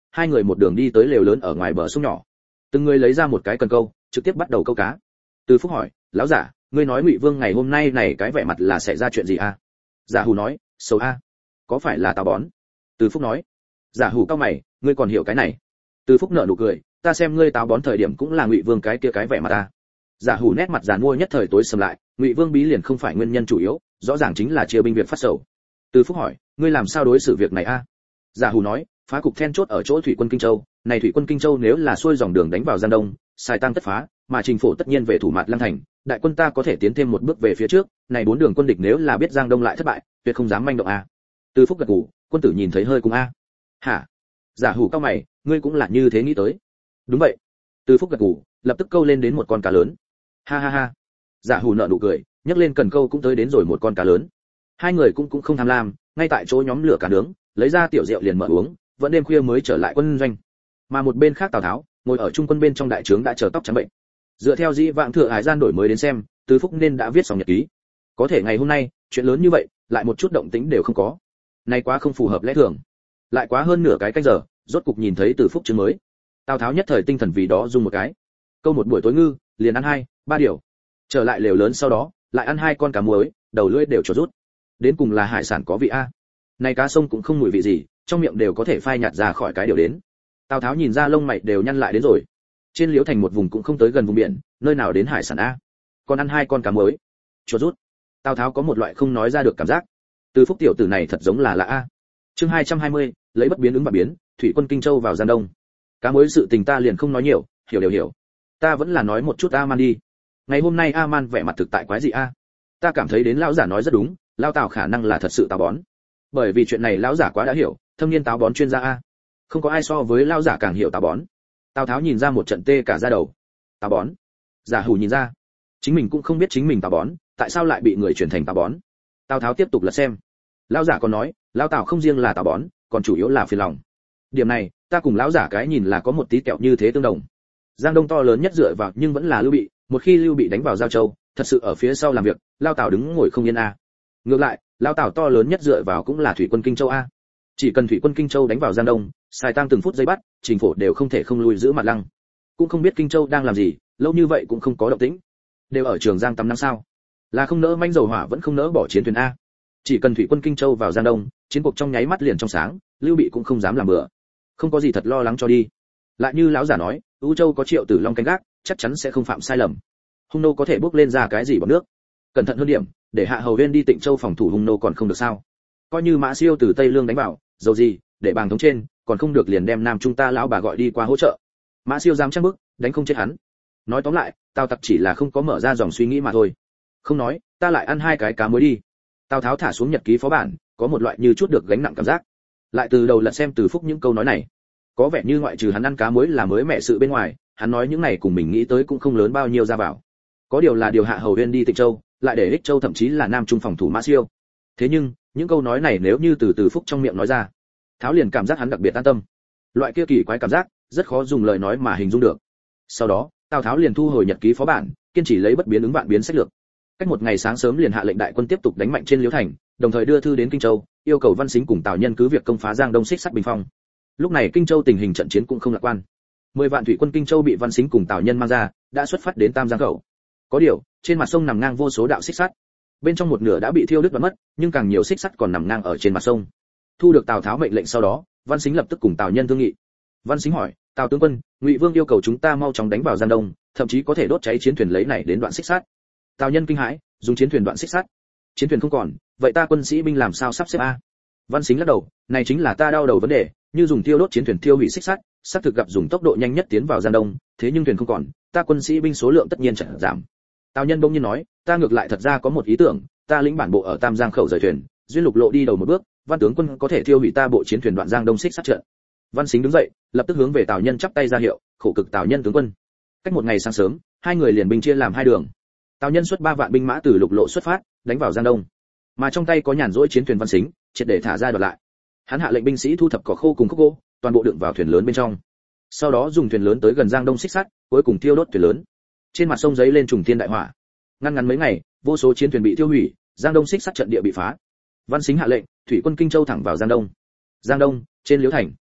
hai người một đường đi tới lều lớn ở ngoài bờ sông nhỏ. Từng người lấy ra một cái cần câu, trực tiếp bắt đầu câu cá. Từ Phúc hỏi, lão giả, ngươi nói Ngụy Vương ngày hôm nay này cái vẻ mặt là xảy ra chuyện gì a? Giả Hủ nói, xấu a. Có phải là táo bón? Từ Phúc nói. Giả Hủ cau mày, ngươi còn hiểu cái này? Từ Phúc nở nụ cười, ta xem ngươi táo bón thời điểm cũng là Ngụy Vương cái kia cái vẻ mặt ta. Giả Hủ nét mặt giàn mua nhất thời tối sầm lại, Ngụy Vương bí liền không phải nguyên nhân chủ yếu, rõ ràng chính là chia binh việc phát sầu. Từ Phúc hỏi, ngươi làm sao đối xử việc này a? Giả Hủ nói, phá cục then chốt ở chỗ thủy quân Kinh Châu, này thủy quân Kinh Châu nếu là xuôi dòng đường đánh vào Giang Đông, xài tăng tất phá, mà Trình Phổ tất nhiên về thủ mặt Lăng Thành, đại quân ta có thể tiến thêm một bước về phía trước, này bốn đường quân địch nếu là biết Giang Đông lại thất bại, tuyệt không dám manh động a. Từ Phúc gật gù, quân tử nhìn thấy hơi cùng a. Hả? Giả Hủ cau mày, ngươi cũng là như thế nghĩ tới? Đúng vậy. Từ Phúc gật gù, lập tức câu lên đến một con cá lớn. Ha ha ha. Giả Hủ nở nụ cười, nhấc lên cần câu cũng tới đến rồi một con cá lớn. Hai người cũng không tham lam, ngay tại chỗ nhóm lửa cá nướng, lấy ra tiểu rượu liền mở uống, vẫn đêm khuya mới trở lại quân doanh. Mà một bên khác Tào Tháo, ngồi ở trung quân bên trong đại trướng đã chờ tóc trắng bệnh. Dựa theo dĩ vãng thừa hải gian đổi mới đến xem, Từ Phúc nên đã viết xong nhật ký. Có thể ngày hôm nay, chuyện lớn như vậy, lại một chút động tĩnh đều không có. Này quá không phù hợp lẽ thường. Lại quá hơn nửa cái canh giờ, rốt cục nhìn thấy Từ Phúc chương mới. Tào Tháo nhất thời tinh thần vì đó dùng một cái. Câu một buổi tối ngư, liền ăn 2-3 điều. Trở lại lều lớn sau đó, lại ăn 2 con cá muối, đầu lưỡi đều trột rút. Đến cùng là hải sản có vị a. Này cá sông cũng không mùi vị gì, trong miệng đều có thể phai nhạt ra khỏi cái điều đến. Tào Tháo nhìn ra lông mày đều nhăn lại đến rồi. Trên Liễu Thành một vùng cũng không tới gần vùng biển, nơi nào đến hải sản a. Còn ăn 2 con cá muối, chuột rút. Tào Tháo có một loại không nói ra được cảm giác. Từ Phúc tiểu tử này thật giống là lạ a. Chương 220, lấy bất biến ứng và biến, thủy quân Kinh Châu vào Giang Đông. Cá muối sự tình ta liền không nói nhiều, hiểu đều hiểu. Ta vẫn là nói một chút A Man đi. Ngày hôm nay A Man vẻ mặt thực tại quái gì a? Ta cảm thấy đến lão giả nói rất đúng, lão Tào khả năng là thật sự táo bón. Bởi vì chuyện này lão giả quá đã hiểu, thâm niên táo bón chuyên gia a. Không có ai so với lão giả càng hiểu táo bón. Tào Tháo nhìn ra một trận tê cả da đầu. Táo bón? Giả Hủ nhìn ra, chính mình cũng không biết chính mình táo bón, tại sao lại bị người truyền thành táo bón. Tào Tháo tiếp tục lật xem. Lão giả còn nói, lão Tào không riêng là táo bón, còn chủ yếu là phiền lòng. Điểm này, ta cùng lão giả cái nhìn là có một tí kẹo như thế tương đồng. Giang Đông to lớn nhất dựa vào nhưng vẫn là Lưu Bị, một khi Lưu Bị đánh vào Giao Châu, thật sự ở phía sau làm việc, lão Tào đứng ngồi không yên a. Ngược lại, lão Tào to lớn nhất dựa vào cũng là thủy quân Kinh Châu a. Chỉ cần thủy quân Kinh Châu đánh vào Giang Đông, xài tăng từng phút giây bắt, Trình Phổ đều không thể không lui giữ mặt Lăng. Cũng không biết Kinh Châu đang làm gì, lâu như vậy cũng không có động tĩnh. Đều ở Trường Giang tắm năm sao? Là không nỡ manh dầu hỏa vẫn không nỡ bỏ chiến thuyền a. Chỉ cần thủy quân Kinh Châu vào Giang Đông, chiến cuộc trong nháy mắt liền trong sáng, Lưu Bị cũng không dám làm bừa. Không có gì thật lo lắng cho đi. Lại như lão giả nói, U Châu có Triệu Tử Long canh gác, chắc chắn sẽ không phạm sai lầm. Hung nô có thể bước lên ra cái gì bằng nước. Cẩn thận hơn điểm, để Hạ Hầu Huyên đi Tịnh Châu phòng thủ Hung nô còn không được sao? Coi như Mã Siêu từ Tây Lương đánh vào, dầu gì, để bàng thống trên, còn không được liền đem Nam Trung ta lão bà gọi đi qua hỗ trợ. Mã Siêu dám chắc bức, đánh không chết hắn. Nói tóm lại, Tào Tặc chỉ là không có mở ra dòng suy nghĩ mà thôi. Không nói, ta lại ăn 2 cái cá muối đi. Tào Tháo thả xuống nhật ký phó bản, có một loại như chút được gánh nặng cảm giác. Lại từ đầu lật xem Từ Phúc những câu nói này, có vẻ như ngoại trừ hắn ăn cá muối là mới mẹ sự bên ngoài, hắn nói những này cùng mình nghĩ tới cũng không lớn bao nhiêu ra vào. Có điều là điều Hạ Hầu Huyên đi Tịnh Châu, lại để Ích Châu thậm chí là Nam Trung phòng thủ Mã Siêu. Thế nhưng, những câu nói này nếu như từ Phúc trong miệng nói ra, Tháo liền cảm giác hắn đặc biệt an tâm. Loại kia kỳ quái cảm giác, rất khó dùng lời nói mà hình dung được. Sau đó, Tào Tháo liền thu hồi nhật ký phó bản, kiên trì lấy bất biến ứng vạn biến sách lược. Cách một ngày sáng sớm liền hạ lệnh đại quân tiếp tục đánh mạnh trên Liễu Thành, đồng thời đưa thư đến Kinh Châu, yêu cầu Văn Sính cùng Tào Nhân cứ việc công phá Giang Đông xích sắt bình phong. Lúc này Kinh Châu tình hình trận chiến cũng không lạc quan. 10 vạn thủy quân Kinh Châu bị Văn Sính cùng Tào Nhân mang ra, đã xuất phát đến Tam Giang khẩu. Có điều, trên mặt sông nằm ngang vô số đạo xích sắt. Bên trong một nửa đã bị thiêu đứt và mất, nhưng càng nhiều xích sắt còn nằm ngang ở trên mặt sông. Thu được Tào Tháo mệnh lệnh sau đó, Văn Sính lập tức cùng Tào Nhân thương nghị. Văn Sính hỏi, Tào tướng quân, Ngụy Vương yêu cầu chúng ta mau chóng đánh vào Giang Đông, thậm chí có thể đốt cháy chiến thuyền lấy này đến đoạn xích sắt. Tào Nhân kinh hãi, dùng chiến thuyền đoạn xích sắt. Chiến thuyền không còn, vậy ta quân sĩ binh làm sao sắp xếp a? Văn Sính lắc đầu, này chính là ta đau đầu vấn đề, như dùng tiêu đốt chiến thuyền tiêu hủy xích sắt, xác thực gặp dùng tốc độ nhanh nhất tiến vào Giang Đông, thế nhưng thuyền không còn, ta quân sĩ binh số lượng tất nhiên chẳng giảm. Tào Nhân bỗng nhiên nói, ta ngược lại thật ra có một ý tưởng, ta lĩnh bản bộ ở Tam Giang khẩu rời thuyền, duyên lục lộ đi đầu một bước, Văn tướng quân có thể tiêu hủy ta bộ chiến thuyền đoạn Giang Đông xích sắt trận. Văn Sính đứng dậy, lập tức hướng về Tào Nhân chắp tay ra hiệu, khổ cực Tào Nhân tướng quân. Cách một ngày sáng sớm, hai người liền binh chia làm 2 đường. Tào Nhân xuất 3 vạn binh mã từ lục lộ xuất phát, đánh vào Giang Đông. Mà trong tay có nhàn rỗi chiến thuyền Văn Sính, triệt để thả ra đoạt lại. Hắn hạ lệnh binh sĩ thu thập cỏ khô cùng khúc gỗ, toàn bộ đựng vào thuyền lớn bên trong. Sau đó dùng thuyền lớn tới gần Giang Đông xích sắt, cuối cùng tiêu đốt thuyền lớn. Trên mặt sông giấy lên trùng thiên đại hỏa. Ngăn mấy ngày, vô số chiến thuyền bị tiêu hủy, Giang Đông xích sắt trận địa bị phá. Văn Sính hạ lệnh, thủy quân Kinh Châu thẳng vào Giang Đông. Giang Đông, trên Liễu Thành.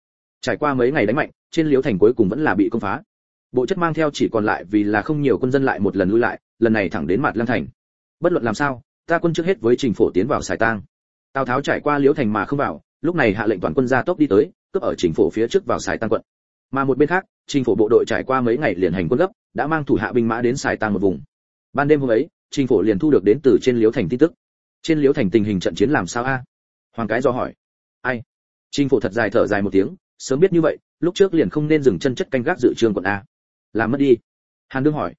Trải qua mấy ngày đánh mạnh, trên Liễu Thành cuối cùng vẫn là bị công phá. Bộ chất mang theo chỉ còn lại vì là không nhiều quân dân lại một lần lui lại, lần này thẳng đến Mạt Lăng Thành. Bất luận làm sao, ta quân trước hết với Trình Phổ tiến vào Sài Tang. Tào Tháo trải qua Liễu Thành mà không vào, lúc này hạ lệnh toàn quân gia tốc đi tới, cướp ở Trình Phổ phía trước vào Sài Tang quận. Mà một bên khác, Trình Phổ bộ đội trải qua mấy ngày liền hành quân gấp, đã mang thủ hạ binh mã đến Sài Tang một vùng. Ban đêm hôm ấy, Trình Phổ liền thu được đến từ trên Liễu Thành tin tức. Trên Liễu Thành tình hình trận chiến làm sao a? Hoàng Cái do hỏi. Ai? Trình Phổ thật dài thở dài một tiếng, sớm biết như vậy, lúc trước liền không nên dừng chân chất canh gác dự trương quận a. Làm mất đi. Hàn Đương hỏi.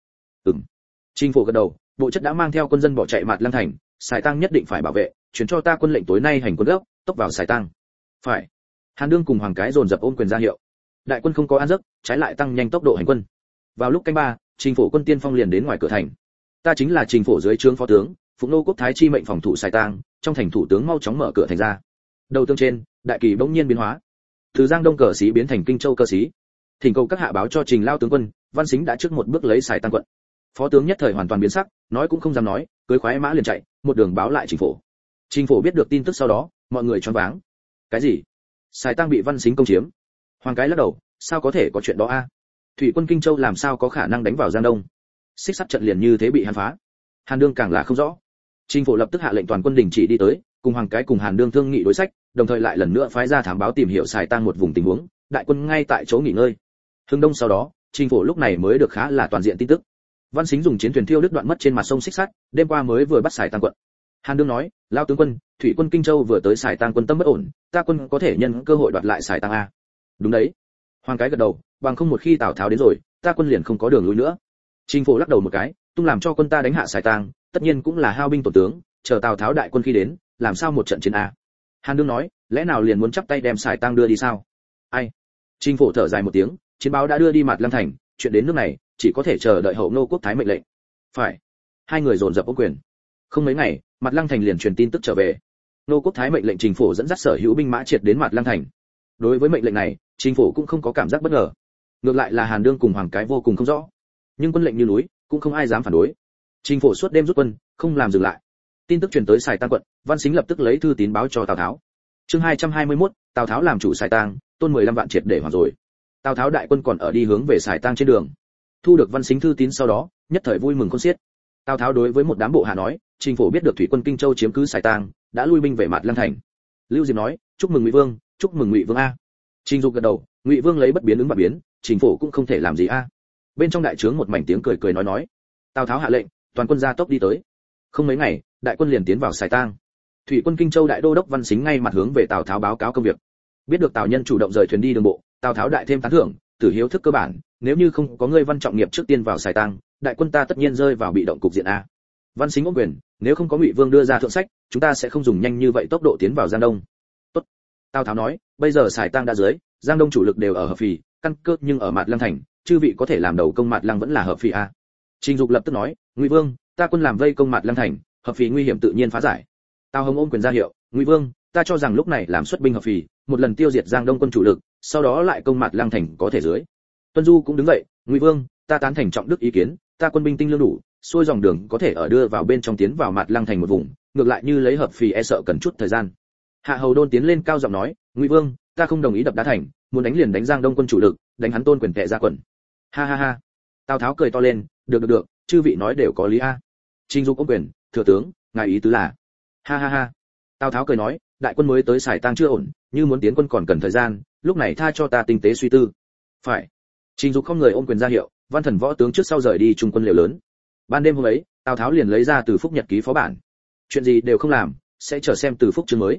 Trình Phổ gật đầu, bộ chất đã mang theo quân dân bỏ chạy Mạt Lăng Thành, Sài Tang nhất định phải bảo vệ, chuyển cho ta quân lệnh tối nay hành quân gấp, tốc vào Sài Tang. Phải. Hàn Đương cùng Hoàng Cái dồn dập ôm quyền ra hiệu. Đại quân không có ăn giấc, trái lại tăng nhanh tốc độ hành quân. Vào lúc canh ba, Trình Phổ quân tiên phong liền đến ngoài cửa thành. Ta chính là Trình Phổ dưới trướng phó tướng, Phụng Nô Quốc Thái chi mệnh phòng thủ Sài Tang, trong thành thủ tướng mau chóng mở cửa thành ra. Đầu tương trên, đại kỳ bỗng nhiên biến hóa, từ Giang Đông cờ sĩ biến thành Kinh Châu cờ sĩ. Thỉnh cầu các hạ báo cho Trình lao tướng quân, Văn Sính đã trước một bước lấy Sài Tang quận. Phó tướng nhất thời hoàn toàn biến sắc, nói cũng không dám nói, cưỡi khoái mã liền chạy, một đường báo lại Trình Phổ. Trình Phổ biết được tin tức sau đó, mọi người choáng váng. Cái gì? Sài Tang bị Văn Sính công chiếm? Hoàng Cái lắc đầu, sao có thể có chuyện đó a? Thủy quân Kinh Châu làm sao có khả năng đánh vào Giang Đông? Xích sắt trận liền như thế bị hắn phá. Hàn Đương càng là không rõ. Trình Phổ lập tức hạ lệnh toàn quân đình chỉ đi tới, cùng Hoàng Cái cùng Hàn Đương thương nghị đối sách, đồng thời lại lần nữa phái ra thám báo tìm hiểu Sài Tang một vùng tình huống, đại quân ngay tại chỗ nghỉ ngơi. Hưng Đông sau đó, Trình Phổ lúc này mới được khá là toàn diện tin tức. Văn Sính dùng chiến thuyền thiêu đứt đoạn mất trên mặt sông Xích Sắt, đêm qua mới vừa bắt Sài Tang quận. Hàn Đương nói, lao tướng quân, thủy quân Kinh Châu vừa tới Sài Tang quân tâm bất ổn, ta quân có thể nhân cơ hội đoạt lại Sài Tang a. Đúng đấy. Hoàng Cái gật đầu, bằng không một khi Tào Tháo đến rồi, ta quân liền không có đường lui nữa. Trình Phổ lắc đầu một cái, tung làm cho quân ta đánh hạ Sài Tang, tất nhiên cũng là hao binh tổn tướng, chờ Tào Tháo đại quân khi đến, làm sao một trận chiến a? Hàn Đương nói, lẽ nào liền muốn chắp tay đem Sài Tang đưa đi sao? Ai? Trình Phổ thở dài một tiếng, chiến báo đã đưa đi Mạt Lăng Thành, chuyện đến nước này, chỉ có thể chờ đợi Hậu Nô Quốc Thái mệnh lệnh. Phải. Hai người dồn dập ôm quyền. Không mấy ngày, Mạt Lăng Thành liền truyền tin tức trở về. Nô Quốc Thái mệnh lệnh Trình Phổ dẫn dắt sở hữu binh mã triệt đến Mạt Lăng Thành. Đối với mệnh lệnh này, Trình Phổ cũng không có cảm giác bất ngờ. Ngược lại là Hàn Đương cùng Hoàng Cái vô cùng không rõ. Nhưng quân lệnh như núi, cũng không ai dám phản đối. Trình Phổ suốt đêm rút quân, không làm dừng lại. Tin tức truyền tới Sài Tang quận, Văn Sính lập tức lấy thư tín báo cho Tào Tháo. Chương 221, Tào Tháo làm chủ Sài Tang, tôn 15 vạn triệt để hoàn rồi. Tào Tháo đại quân còn ở đi hướng về Sài Tang trên đường. Thu được Văn Sính thư tín sau đó, nhất thời vui mừng khôn xiết. Tào Tháo đối với một đám bộ hạ nói, Trình Phổ biết được thủy quân Kinh Châu chiếm cứ Sài Tang, đã lui binh về Mạt Lăng Thành. Lưu Diệp nói, chúc mừng Ngụy Vương, chúc mừng Ngụy Vương a. Trình Dục gật đầu, Ngụy Vương lấy bất biến ứng và biến, Trình Phổ cũng không thể làm gì a. Bên trong đại trướng một mảnh tiếng cười cười nói. Tào Tháo hạ lệnh, toàn quân gia tốc đi tới. Không mấy ngày, đại quân liền tiến vào Sài Tang. Thủy quân Kinh Châu đại đô đốc Văn Sính ngay mặt hướng về Tào Tháo báo cáo công việc. Biết được Tào Nhân chủ động rời thuyền đi đường bộ, Tào Tháo đại thêm tán thưởng, tử hiếu thức cơ bản, nếu như không có ngươi Văn trọng nghiệp trước tiên vào Sài Tang, đại quân ta tất nhiên rơi vào bị động cục diện a. Văn Sính ôm quyền, nếu không có Ngụy Vương đưa ra thượng sách, chúng ta sẽ không dùng nhanh như vậy tốc độ tiến vào Giang Đông. Tốt. Tào Tháo nói, bây giờ Sài Tang đã dưới, Giang Đông chủ lực đều ở hợp phì, căn cơ nhưng ở Mạt Lăng Thành, chư vị có thể làm đầu công Mạt Lăng vẫn là hợp phì a. Trình Dục lập tức nói, Ngụy Vương, ta quân làm vây công Mạt Lăng Thành, hợp phì nguy hiểm tự nhiên phá giải. Tào Hồng ôm quyền ra hiệu, Ngụy Vương, ta cho rằng lúc này làm xuất binh hợp phì, một lần tiêu diệt Giang Đông quân chủ lực, sau đó lại công Mạt Lăng Thành có thể dưới. Tuân Du cũng đứng dậy, Ngụy Vương, ta tán thành trọng đức ý kiến, ta quân binh tinh lương đủ, xuôi dòng đường có thể ở đưa vào bên trong tiến vào Mạt Lăng Thành một vùng, ngược lại như lấy hợp phì e sợ cần chút thời gian. Hạ Hầu Đôn tiến lên cao giọng nói, Ngụy Vương, ta không đồng ý đập đá thành, muốn đánh liền đánh Giang Đông quân chủ lực, đánh hắn tôn quyền tệ ra quần. Ha ha ha. Tào Tháo cười to lên, được, chư vị nói đều có lý a. Trình Dục ôm quyền, thừa tướng, ngài ý tứ là? Ha ha ha. Tào Tháo cười nói, đại quân mới tới Sài Tang chưa ổn, như muốn tiến quân còn cần thời gian, lúc này tha cho ta tinh tế suy tư. Phải. Trình Dục không người ôm quyền ra hiệu, Văn Thần võ tướng trước sau rời đi trung quân liều lớn. Ban đêm hôm ấy, Tào Tháo liền lấy ra Từ Phúc nhật ký phó bản. Chuyện gì đều không làm, sẽ chờ xem Từ Phúc chương mới.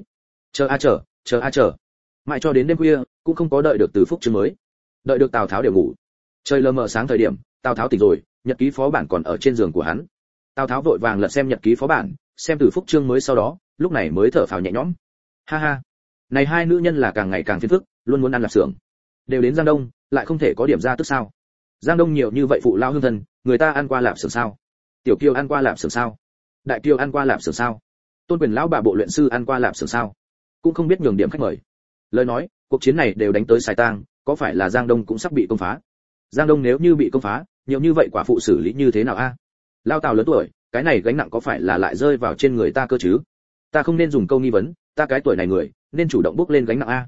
Chờ. Mãi cho đến đêm khuya, cũng không có đợi được Từ Phúc chương mới. Đợi được Tào Tháo đều ngủ. Trời lờ mờ sáng thời điểm, Tào Tháo tỉnh rồi, nhật ký phó bản còn ở trên giường của hắn. Tào Tháo vội vàng lật xem nhật ký phó bản, xem Từ Phúc chương mới sau đó, lúc này mới thở phào nhẹ nhõm. Ha ha, này hai nữ nhân là càng ngày càng phiền phức, luôn muốn ăn lạp xưởng. Đều đến Giang Đông, lại không thể có điểm ra tức sao? Giang Đông nhiều như vậy phụ lao hương thân, người ta ăn qua lạp xưởng sao? Tiểu Kiều ăn qua lạp xưởng sao? Đại Kiều ăn qua lạp xưởng sao? Tôn Quyền lão bà bộ luyện sư ăn qua lạp xưởng sao? Cũng không biết nhường điểm khách mời. Lời nói, cuộc chiến này đều đánh tới Sài Tang, có phải là Giang Đông cũng sắp bị công phá? Giang Đông nếu như bị công phá, nhiều như vậy quả phụ xử lý như thế nào a? Lao Tào lớn tuổi, cái này gánh nặng có phải là lại rơi vào trên người ta cơ chứ? Ta không nên dùng câu nghi vấn, ta cái tuổi này người, nên chủ động bước lên gánh nặng a.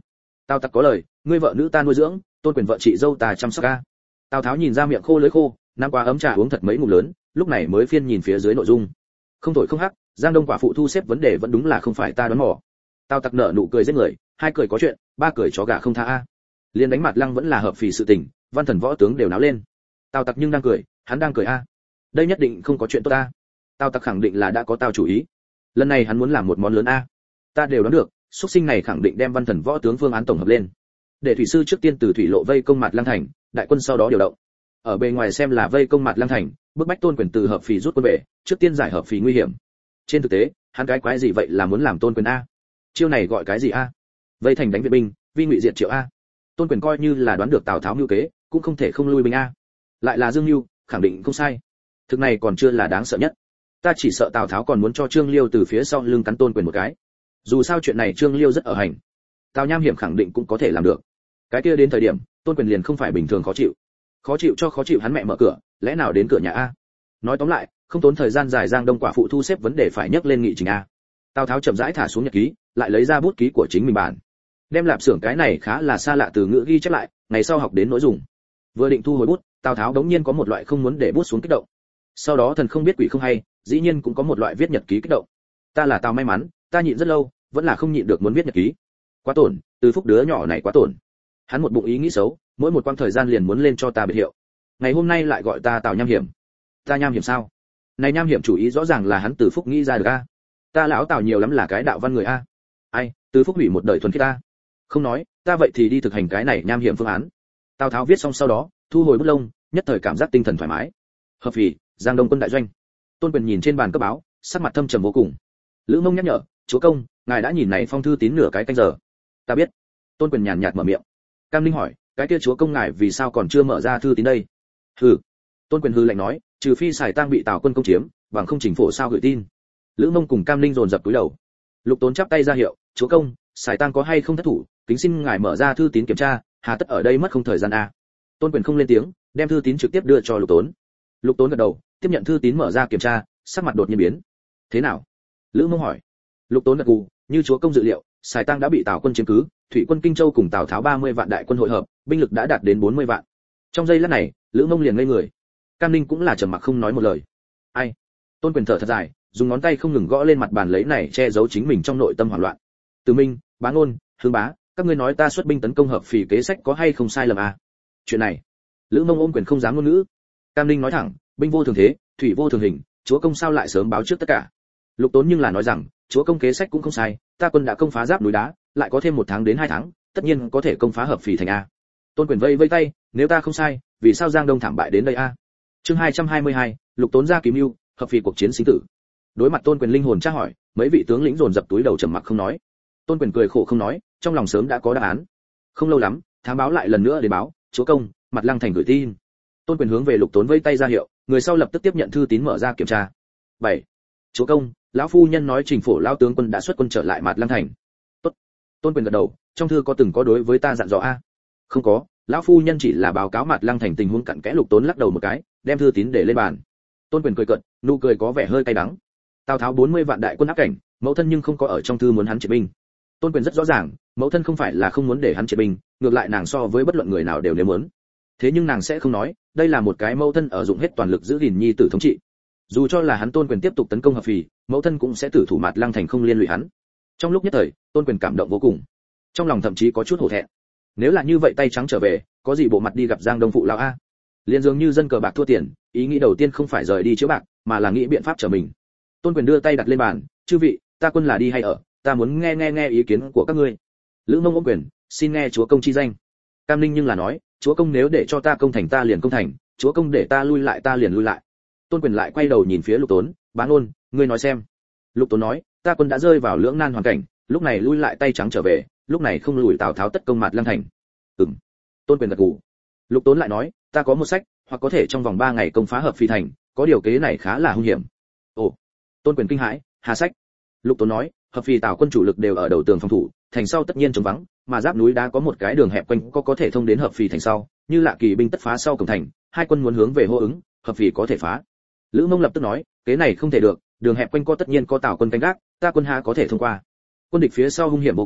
Tào Tặc có lời, ngươi vợ nữ ta nuôi dưỡng, Tôn Quyền vợ chị dâu ta chăm sóc a. Tào Tháo nhìn ra miệng khô lưỡi khô, nắm qua ấm trà uống thật mấy ngụm lớn, lúc này mới phiên nhìn phía dưới nội dung. Không thổi không hắc, Giang Đông quả phụ thu xếp vấn đề vẫn đúng là không phải ta đoán mò. Tào Tặc nở nụ cười giết người, hai cười có chuyện, ba cười chó gà không tha a. Liên đánh mặt Lăng vẫn là hợp phì sự tình, văn thần võ tướng đều náo lên. Tào Tặc nhưng đang cười, hắn đang cười a. Đây nhất định không có chuyện tốt a. Tào Tặc khẳng định là đã có tao chủ ý. Lần này hắn muốn làm một món lớn a. Ta đều đoán được, xuất sinh này khẳng định đem văn thần võ tướng phương án tổng hợp lên. Để thủy sư trước tiên từ thủy lộ vây công mặt Lăng thành, đại quân sau đó điều động. Ở bề ngoài xem là vây công mặt Lăng thành, bức bách Tôn Quyền từ hợp phì rút quân về, trước tiên giải hợp phì nguy hiểm. Trên thực tế, hắn cái quái gì vậy là muốn làm Tôn Quyền a? Chiêu này gọi cái gì a? Vây thành đánh Việt binh, vi ngụy diệt Triệu a. Tôn Quyền coi như là đoán được Tào Tháo mưu kế, cũng không thể không lui binh a. Lại là Dương Mưu, khẳng định không sai. Thực này còn chưa là đáng sợ nhất. Ta chỉ sợ Tào Tháo còn muốn cho Trương Liêu từ phía sau lưng cắn Tôn Quyền một cái. Dù sao chuyện này Trương Liêu rất ở hành. Tào Nham Hiểm khẳng định cũng có thể làm được. Cái kia đến thời điểm, Tôn Quyền liền không phải bình thường khó chịu. Khó chịu hắn mẹ mở cửa, lẽ nào đến cửa nhà a? Nói tóm lại, không tốn thời gian dài Giang Đông quả phụ thu xếp vấn đề phải nhắc lên nghị trình a. Tào Tháo chậm rãi thả xuống nhật ký, lại lấy ra bút ký của chính mình bản. Đem lạp xưởng cái này khá là xa lạ từ ngữ ghi chép lại, ngày sau học đến nội dung. Vừa định thu hồi bút, Tào Tháo đống nhiên có một loại không muốn để bút xuống kích động. Sau đó thần không biết quỷ không hay, dĩ nhiên cũng có một loại viết nhật ký kích động. Ta là Tào may mắn, ta nhịn rất lâu, vẫn là không nhịn được muốn viết nhật ký. Quá tổn, Từ Phúc đứa nhỏ này quá tổn. Hắn một bụng ý nghĩ xấu, mỗi một quãng thời gian liền muốn lên cho ta biệt hiệu. Ngày hôm nay lại gọi ta Tào Nham Hiểm. Ta nham hiểm sao? Này Nham Hiểm chủ ý rõ ràng là hắn Từ Phúc nghĩ ra được a. Ta lão Tào nhiều lắm là cái đạo văn người a. Ai, Từ Phúc hủy một đời thuần khiết ta. Không nói, ta vậy thì đi thực hành cái này Nham Hiểm phương án. Tào Tháo viết xong sau đó, thu hồi bút lông, nhất thời cảm giác tinh thần thoải mái. Hợp phì, Giang Đông quân đại doanh. Tôn Quyền nhìn trên bàn cấp báo, sắc mặt thâm trầm vô cùng. Lữ Mông nhắc nhở, chúa công, ngài đã nhìn này phong thư tín nửa cái canh giờ. Ta biết. Tôn Quyền nhàn nhạt mở miệng. Cam Ninh hỏi, cái kia chúa công ngài vì sao còn chưa mở ra thư tín đây? Hừ. Tôn Quyền hừ lạnh nói, trừ phi Sài Tang bị Tào quân công chiếm, bằng không chính phủ sao gửi tin. Lữ Mông cùng Cam Ninh dồn dập cúi đầu. Lục Tốn chắp tay ra hiệu, chúa công, Sài Tang có hay không thất thủ, kính xin ngài mở ra thư tín kiểm tra, hà tất ở đây mất không thời gian a. Tôn Quyền không lên tiếng, đem thư tín trực tiếp đưa cho Lục Tốn. Lục Tốn gật đầu, tiếp nhận thư tín mở ra kiểm tra, sắc mặt đột nhiên biến. Thế nào? Lữ Mông hỏi. Lục Tốn gật gù, như chúa công dự liệu, Sài Tang đã bị Tào quân chiếm cứ, thủy quân Kinh Châu cùng Tào Tháo 30 vạn đại quân hội hợp, binh lực đã đạt đến 40 vạn. Trong giây lát này, Lữ Mông liền ngây người. Cam Ninh cũng là trầm mặc không nói một lời. Ai? Tôn Quyền thở thật dài, dùng ngón tay không ngừng gõ lên mặt bàn lấy này che giấu chính mình trong nội tâm hoảng loạn. Từ Minh, Bá Ngôn, Hương Bá, các ngươi nói ta xuất binh tấn công hợp phì kế sách có hay không sai lầm à? Chuyện này, Lữ Mông ôm quyền không dám ngôn ngữ. Cam Ninh nói thẳng, binh vô thường thế, thủy vô thường hình, chúa công sao lại sớm báo trước tất cả? Lục Tốn nhưng là nói rằng, chúa công kế sách cũng không sai, ta quân đã công phá giáp núi đá, lại có thêm 1 tháng đến 2 tháng, tất nhiên có thể công phá hợp phì thành a. Tôn Quyền vây vây tay, nếu ta không sai, vì sao Giang Đông thảm bại đến đây a? Chương 222, Lục Tốn ra kiếm mưu, hợp phì cuộc chiến sinh tử. Đối mặt Tôn Quyền linh hồn tra hỏi, mấy vị tướng lĩnh dồn dập túi đầu trầm mặc không nói. Tôn Quyền cười khổ không nói, trong lòng sớm đã có đáp án. Không lâu lắm, thám báo lại lần nữa đến báo, chúa công, mặt Lăng thành gửi tin. Tôn Quyền hướng về Lục Tốn vây tay ra hiệu, người sau lập tức tiếp nhận thư tín mở ra kiểm tra. 7. Chúa công, lão phu nhân nói Trình Phổ lão tướng quân đã xuất quân trở lại mặt Lăng thành. Tốt. Tôn Quyền gật đầu, trong thư có từng có đối với ta dặn dò a? Không có, lão phu nhân chỉ là báo cáo mặt Lăng thành tình huống cặn kẽ. Lục Tốn lắc đầu một cái, đem thư tín để lên bàn. Tôn Quyền cười cợt, nụ cười có vẻ hơi cay đắng. Tào Tháo 40 vạn đại quân áp cảnh, mẫu thân nhưng không có ở trong thư muốn hắn triệt binh. Tôn Quyền rất rõ ràng, mẫu thân không phải là không muốn để hắn triệt binh, ngược lại nàng so với bất luận người nào đều nếu muốn. Thế nhưng nàng sẽ không nói, đây là một cái mẫu thân ở dụng hết toàn lực giữ gìn nhi tử thống trị. Dù cho là hắn Tôn Quyền tiếp tục tấn công hợp phì, mẫu thân cũng sẽ tử thủ mặt Lăng thành không liên lụy hắn. Trong lúc nhất thời, Tôn Quyền cảm động vô cùng, trong lòng thậm chí có chút hổ thẹn. Nếu là như vậy tay trắng trở về, có gì bộ mặt đi gặp Giang Đông phụ lão a? Liên dường như dân cờ bạc thua tiền, ý nghĩ đầu tiên không phải rời đi chiếu bạc, mà là nghĩ biện pháp trở mình. Tôn Quyền đưa tay đặt lên bàn, chư vị, ta quân là đi hay ở, ta muốn nghe ý kiến của các ngươi. Lữ Mông ôm quyền, xin nghe chúa công chi danh. Cam Ninh nhưng là nói, chúa công nếu để cho ta công thành ta liền công thành, chúa công để ta lui lại ta liền lui lại. Tôn Quyền lại quay đầu nhìn phía Lục Tốn, Bá Ngôn, ngươi nói xem. Lục Tốn nói, ta quân đã rơi vào lưỡng nan hoàn cảnh, lúc này lui lại tay trắng trở về, lúc này không lùi Tào Tháo tất công mặt Lăng thành. Ừm. Tôn Quyền gật gù. Lục Tốn lại nói, ta có một sách, hoặc có thể trong vòng 3 ngày công phá hợp phi thành, có điều kế này khá là hung hiểm. Ồ. Tôn Quyền kinh hãi, hà sách. Lục Tốn nói, hợp phi Tào quân chủ lực đều ở đầu tường phòng thủ, thành sau tất nhiên trống vắng, mà giáp núi đá có một cái đường hẹp quanh có thể thông đến hợp phi thành sau, như lạ kỳ binh tất phá sau cổng thành, hai quân muốn hướng về hô ứng, hợp phi có thể phá. Lữ Mông lập tức nói, kế này không thể được, đường hẹp quanh co tất nhiên có Tào quân canh gác, ta quân há có thể thông qua. Quân địch phía sau hung hiểm vô cùng,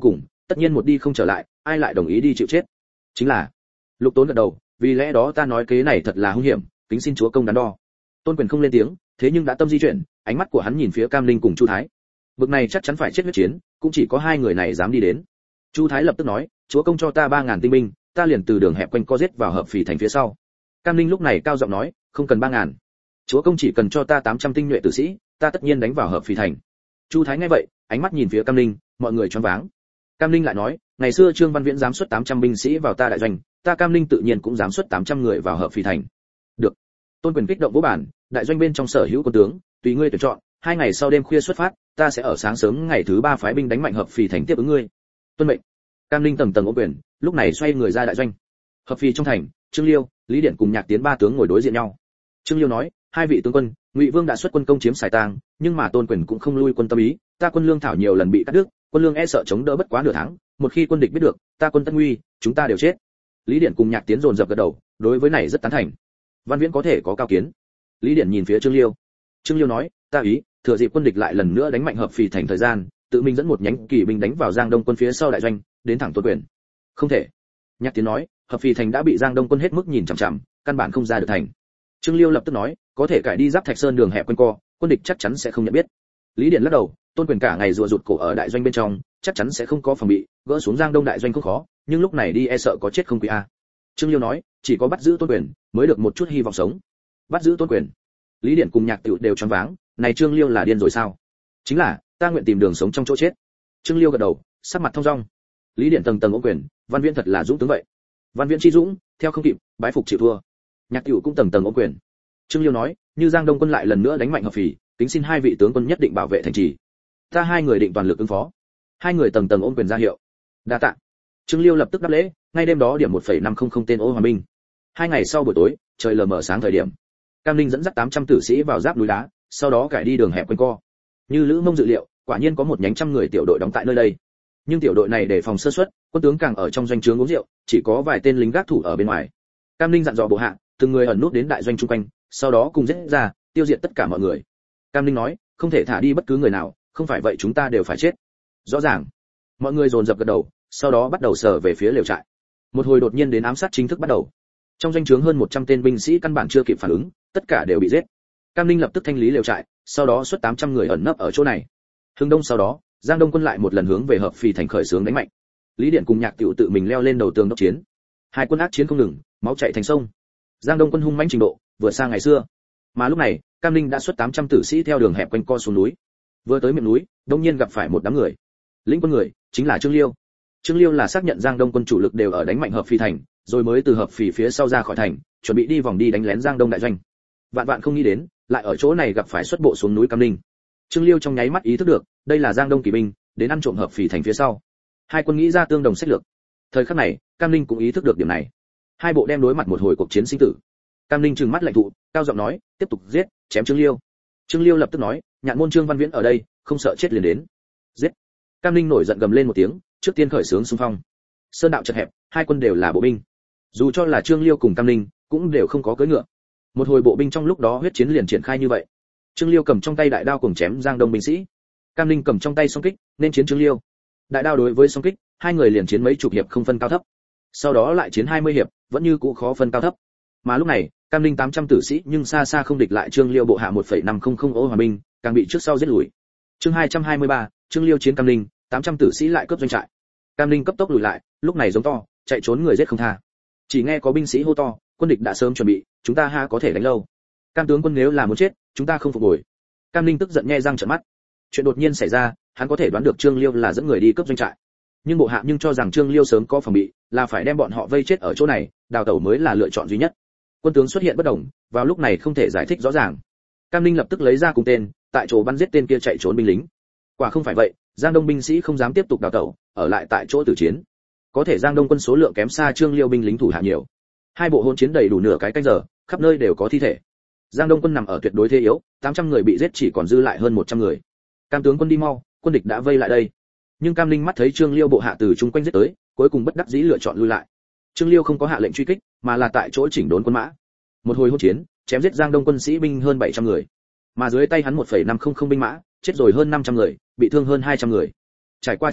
tất nhiên một đi không trở lại, ai lại đồng ý đi chịu chết? Chính là. Lục Tốn gật đầu, vì lẽ đó ta nói kế này thật là hung hiểm, kính xin chúa công đắn đo. Tôn Quyền không lên tiếng, thế nhưng đã tâm di chuyển, ánh mắt của hắn nhìn phía Cam Linh cùng Chu Thái. Bực này chắc chắn phải chết huyết chiến, cũng chỉ có hai người này dám đi đến. Chu Thái lập tức nói, chúa công cho ta 3000 tinh binh, ta liền từ đường hẹp quanh co giết vào Hợp Phì thành phía sau. Cam Linh lúc này cao giọng nói, không cần 3000, chúa công chỉ cần cho ta 800 tinh nhuệ tử sĩ, ta tất nhiên đánh vào Hợp Phì thành. Chu Thái nghe vậy, ánh mắt nhìn phía Cam Linh, mọi người choáng váng. Cam Linh lại nói, ngày xưa Trương Văn Viễn dám xuất 800 binh sĩ vào ta đại doanh, ta Cam Linh tự nhiên cũng dám xuất 800 người vào Hợp Phì thành. Được. Tôn Quyền kích động vỗ bản, đại doanh bên trong sở hữu quân tướng, tùy ngươi tuyển chọn, 2 ngày sau đêm khuya xuất phát, ta sẽ ở sáng sớm ngày thứ 3 phái binh đánh mạnh Hợp Phì thành tiếp ứng ngươi. Tuân mệnh. Cam Linh tầng tầng ôm quyền, lúc này xoay người ra đại doanh. Hợp Phì trong thành, Trương Liêu, Lý Điển cùng Nhạc Tiến ba tướng ngồi đối diện nhau. Trương Liêu nói, hai vị tướng quân, Ngụy Vương đã xuất quân công chiếm Sài Tang, nhưng mà Tôn Quyền cũng không lui quân tâm ý, ta quân lương thảo nhiều lần bị cắt đứt, quân lương e sợ chống đỡ bất quá nửa tháng, một khi quân địch biết được, ta quân Tân Nguy, chúng ta đều chết. Lý Điển cùng Nhạc Tiến dồn dập gật đầu, đối với này rất tán thành. Văn Viễn có thể có cao kiến. Lý Điển nhìn phía Trương Liêu. Trương Liêu nói, ta ý, thừa dịp quân địch lại lần nữa đánh mạnh Hợp Phì thành thời gian, tự mình dẫn một nhánh kỳ binh đánh vào Giang Đông quân phía sau đại doanh, đến thẳng Tôn Quyền. Không thể. Nhạc Tiến nói, Hợp Phì thành đã bị Giang Đông quân hết mức nhìn chằm chằm, căn bản không ra được thành. Trương Liêu lập tức nói, có thể cải đi giáp Thạch Sơn đường hẹp quanh co, quân địch chắc chắn sẽ không nhận biết. Lý Điển lắc đầu, Tôn Quyền cả ngày rùa rụt cổ ở đại doanh bên trong, chắc chắn sẽ không có phòng bị, gỡ xuống Giang Đông đại doanh không khó, nhưng lúc này đi e sợ có chết không quý a. Trương Liêu nói, chỉ có bắt giữ Tôn Quyền mới được một chút hy vọng sống. Bắt giữ Tôn Quyền? Lý Điển cùng Nhạc Tựu đều choáng váng, này Trương Liêu là điên rồi sao? Chính là, ta nguyện tìm đường sống trong chỗ chết. Trương Liêu gật đầu, sắc mặt thông dong. Lý Điển tầng tầng ôm quyền, Văn Viễn thật là dũng tướng vậy. Văn Viễn chi dũng, theo không kịp, bái phục chịu thua. Nhạc Tựu cũng tầng tầng ôm quyền. Trương Liêu nói, như Giang Đông quân lại lần nữa đánh mạnh Hợp Phì, kính xin hai vị tướng quân nhất định bảo vệ thành trì. Ta hai người định toàn lực ứng phó. Hai người tầng tầng ôm quyền ra hiệu. Đa tạ. Trương Liêu lập tức đáp lễ, ngay đêm đó điểm 1,500 tên Ô Hòa binh. 2 ngày sau buổi tối, trời lờ mờ sáng thời điểm, Cam Linh dẫn dắt 800 tử sĩ vào giáp núi đá, sau đó cải đi đường hẹp quanh co. Như Lữ Mông dự liệu, quả nhiên có một nhánh trăm người tiểu đội đóng tại nơi đây. Nhưng tiểu đội này để phòng sơ suất, quân tướng càng ở trong doanh trướng uống rượu, chỉ có vài tên lính gác thủ ở bên ngoài. Cam Linh dặn dò bộ hạ, từng người ẩn nút đến đại doanh chung quanh, sau đó cùng giết ra, tiêu diệt tất cả mọi người. Cam Linh nói, không thể thả đi bất cứ người nào, không phải vậy chúng ta đều phải chết. Rõ ràng. Mọi người dồn dập gật đầu, sau đó bắt đầu sở về phía lều trại. Một hồi đột nhiên đến ám sát chính thức bắt đầu. Trong doanh trướng hơn 100 tên binh sĩ căn bản chưa kịp phản ứng, tất cả đều bị giết. Cam Linh lập tức thanh lý lều trại, sau đó xuất 800 người ẩn nấp ở chỗ này. Hướng đông sau đó, Giang Đông quân lại một lần hướng về Hợp Phì thành khởi xướng đánh mạnh. Lý Điển cùng Nhạc Tựu tự mình leo lên đầu tường đốc chiến. Hai quân ác chiến không ngừng, máu chảy thành sông. Giang Đông quân hung mãnh trình độ vượt xa ngày xưa. Mà lúc này, Cam Linh đã xuất 800 tử sĩ theo đường hẹp quanh co xuống núi. Vừa tới miệng núi, đông nhiên gặp phải một đám người. Lĩnh quân người chính là Trương Liêu. Trương Liêu là xác nhận Giang Đông quân chủ lực đều ở đánh mạnh Hợp Phì thành, rồi mới từ Hợp Phì phía sau ra khỏi thành, chuẩn bị đi vòng đi đánh lén Giang Đông đại doanh. Vạn vạn không nghĩ đến, lại ở chỗ này gặp phải xuất bộ xuống núi Cam Linh. Trương Liêu trong nháy mắt ý thức được, đây là Giang Đông kỵ binh, đến ăn trộm Hợp Phì thành phía sau. Hai quân nghĩ ra tương đồng sách lược. Thời khắc này, Cam Linh cũng ý thức được điểm này. Hai bộ đem đối mặt một hồi cuộc chiến sinh tử. Cam Linh trừng mắt lạnh thụ, cao giọng nói, tiếp tục giết, chém Trương Liêu. Trương Liêu lập tức nói, Nhạn môn Trương Văn Viễn ở đây, không sợ chết liền đến. Giết. Cam Linh nổi giận gầm lên một tiếng, trước tiên khởi xướng xung phong. Sơn đạo chật hẹp, hai quân đều là bộ binh. Dù cho là Trương Liêu cùng Cam Linh, cũng đều không có cưỡi ngựa. Một hồi bộ binh trong lúc đó huyết chiến liền triển khai như vậy. Trương Liêu cầm trong tay đại đao cùng chém Giang Đông binh sĩ. Cam Linh cầm trong tay song kích, nên chiến Trương Liêu. Đại đao đối với song kích, hai người liền chiến mấy chục hiệp không phân cao thấp. Sau đó lại chiến 20 hiệp, vẫn như cũ khó phân cao thấp. Mà lúc này, Cam Linh 800 tử sĩ nhưng xa xa không địch lại Trương Liêu bộ hạ 1,500 Ô Hòa binh, càng bị trước sau giết lùi. Chương 223, Trương Liêu chiến Cam Linh, 800 tử sĩ lại cướp doanh trại. Cam Linh cấp tốc lùi lại, lúc này giống to, chạy trốn người giết không tha. Chỉ nghe có binh sĩ hô to, quân địch đã sớm chuẩn bị, chúng ta ha có thể đánh lâu. Cam tướng quân nếu là muốn chết, chúng ta không phục hồi. Cam Linh tức giận nhe răng trợn mắt. Chuyện đột nhiên xảy ra, hắn có thể đoán được Trương Liêu là dẫn người đi cướp doanh trại. Nhưng bộ hạ nhưng cho rằng Trương Liêu sớm có phòng bị, là phải đem bọn họ vây chết ở chỗ này, đào tẩu mới là lựa chọn duy nhất. Quân tướng xuất hiện bất đồng, vào lúc này không thể giải thích rõ ràng. Cam Linh lập tức lấy ra cung tên, tại chỗ bắn giết tên kia chạy trốn binh lính. Quả không phải vậy, Giang Đông binh sĩ không dám tiếp tục đào tẩu, ở lại tại chỗ tử chiến. Có thể Giang Đông quân số lượng kém xa Trương Liêu binh lính thủ hạ nhiều. Hai bộ hỗn chiến đầy đủ nửa cái canh giờ, khắp nơi đều có thi thể. Giang Đông quân nằm ở tuyệt đối thế yếu, 800 người bị giết chỉ còn dư lại hơn 100 người. Cam tướng quân đi mau, quân địch đã vây lại đây. Nhưng Cam Linh mắt thấy Trương Liêu bộ hạ từ chung quanh giết tới, cuối cùng bất đắc dĩ lựa chọn lui lại. Trương Liêu không có hạ lệnh truy kích, mà là tại chỗ chỉnh đốn quân mã. Một hồi hỗn chiến, chém giết Giang Đông quân sĩ binh hơn 700 người. Mà dưới tay hắn 1,500 binh mã, chết rồi hơn 500 người, bị thương hơn 200 người. Trải qua chỉnh đốn,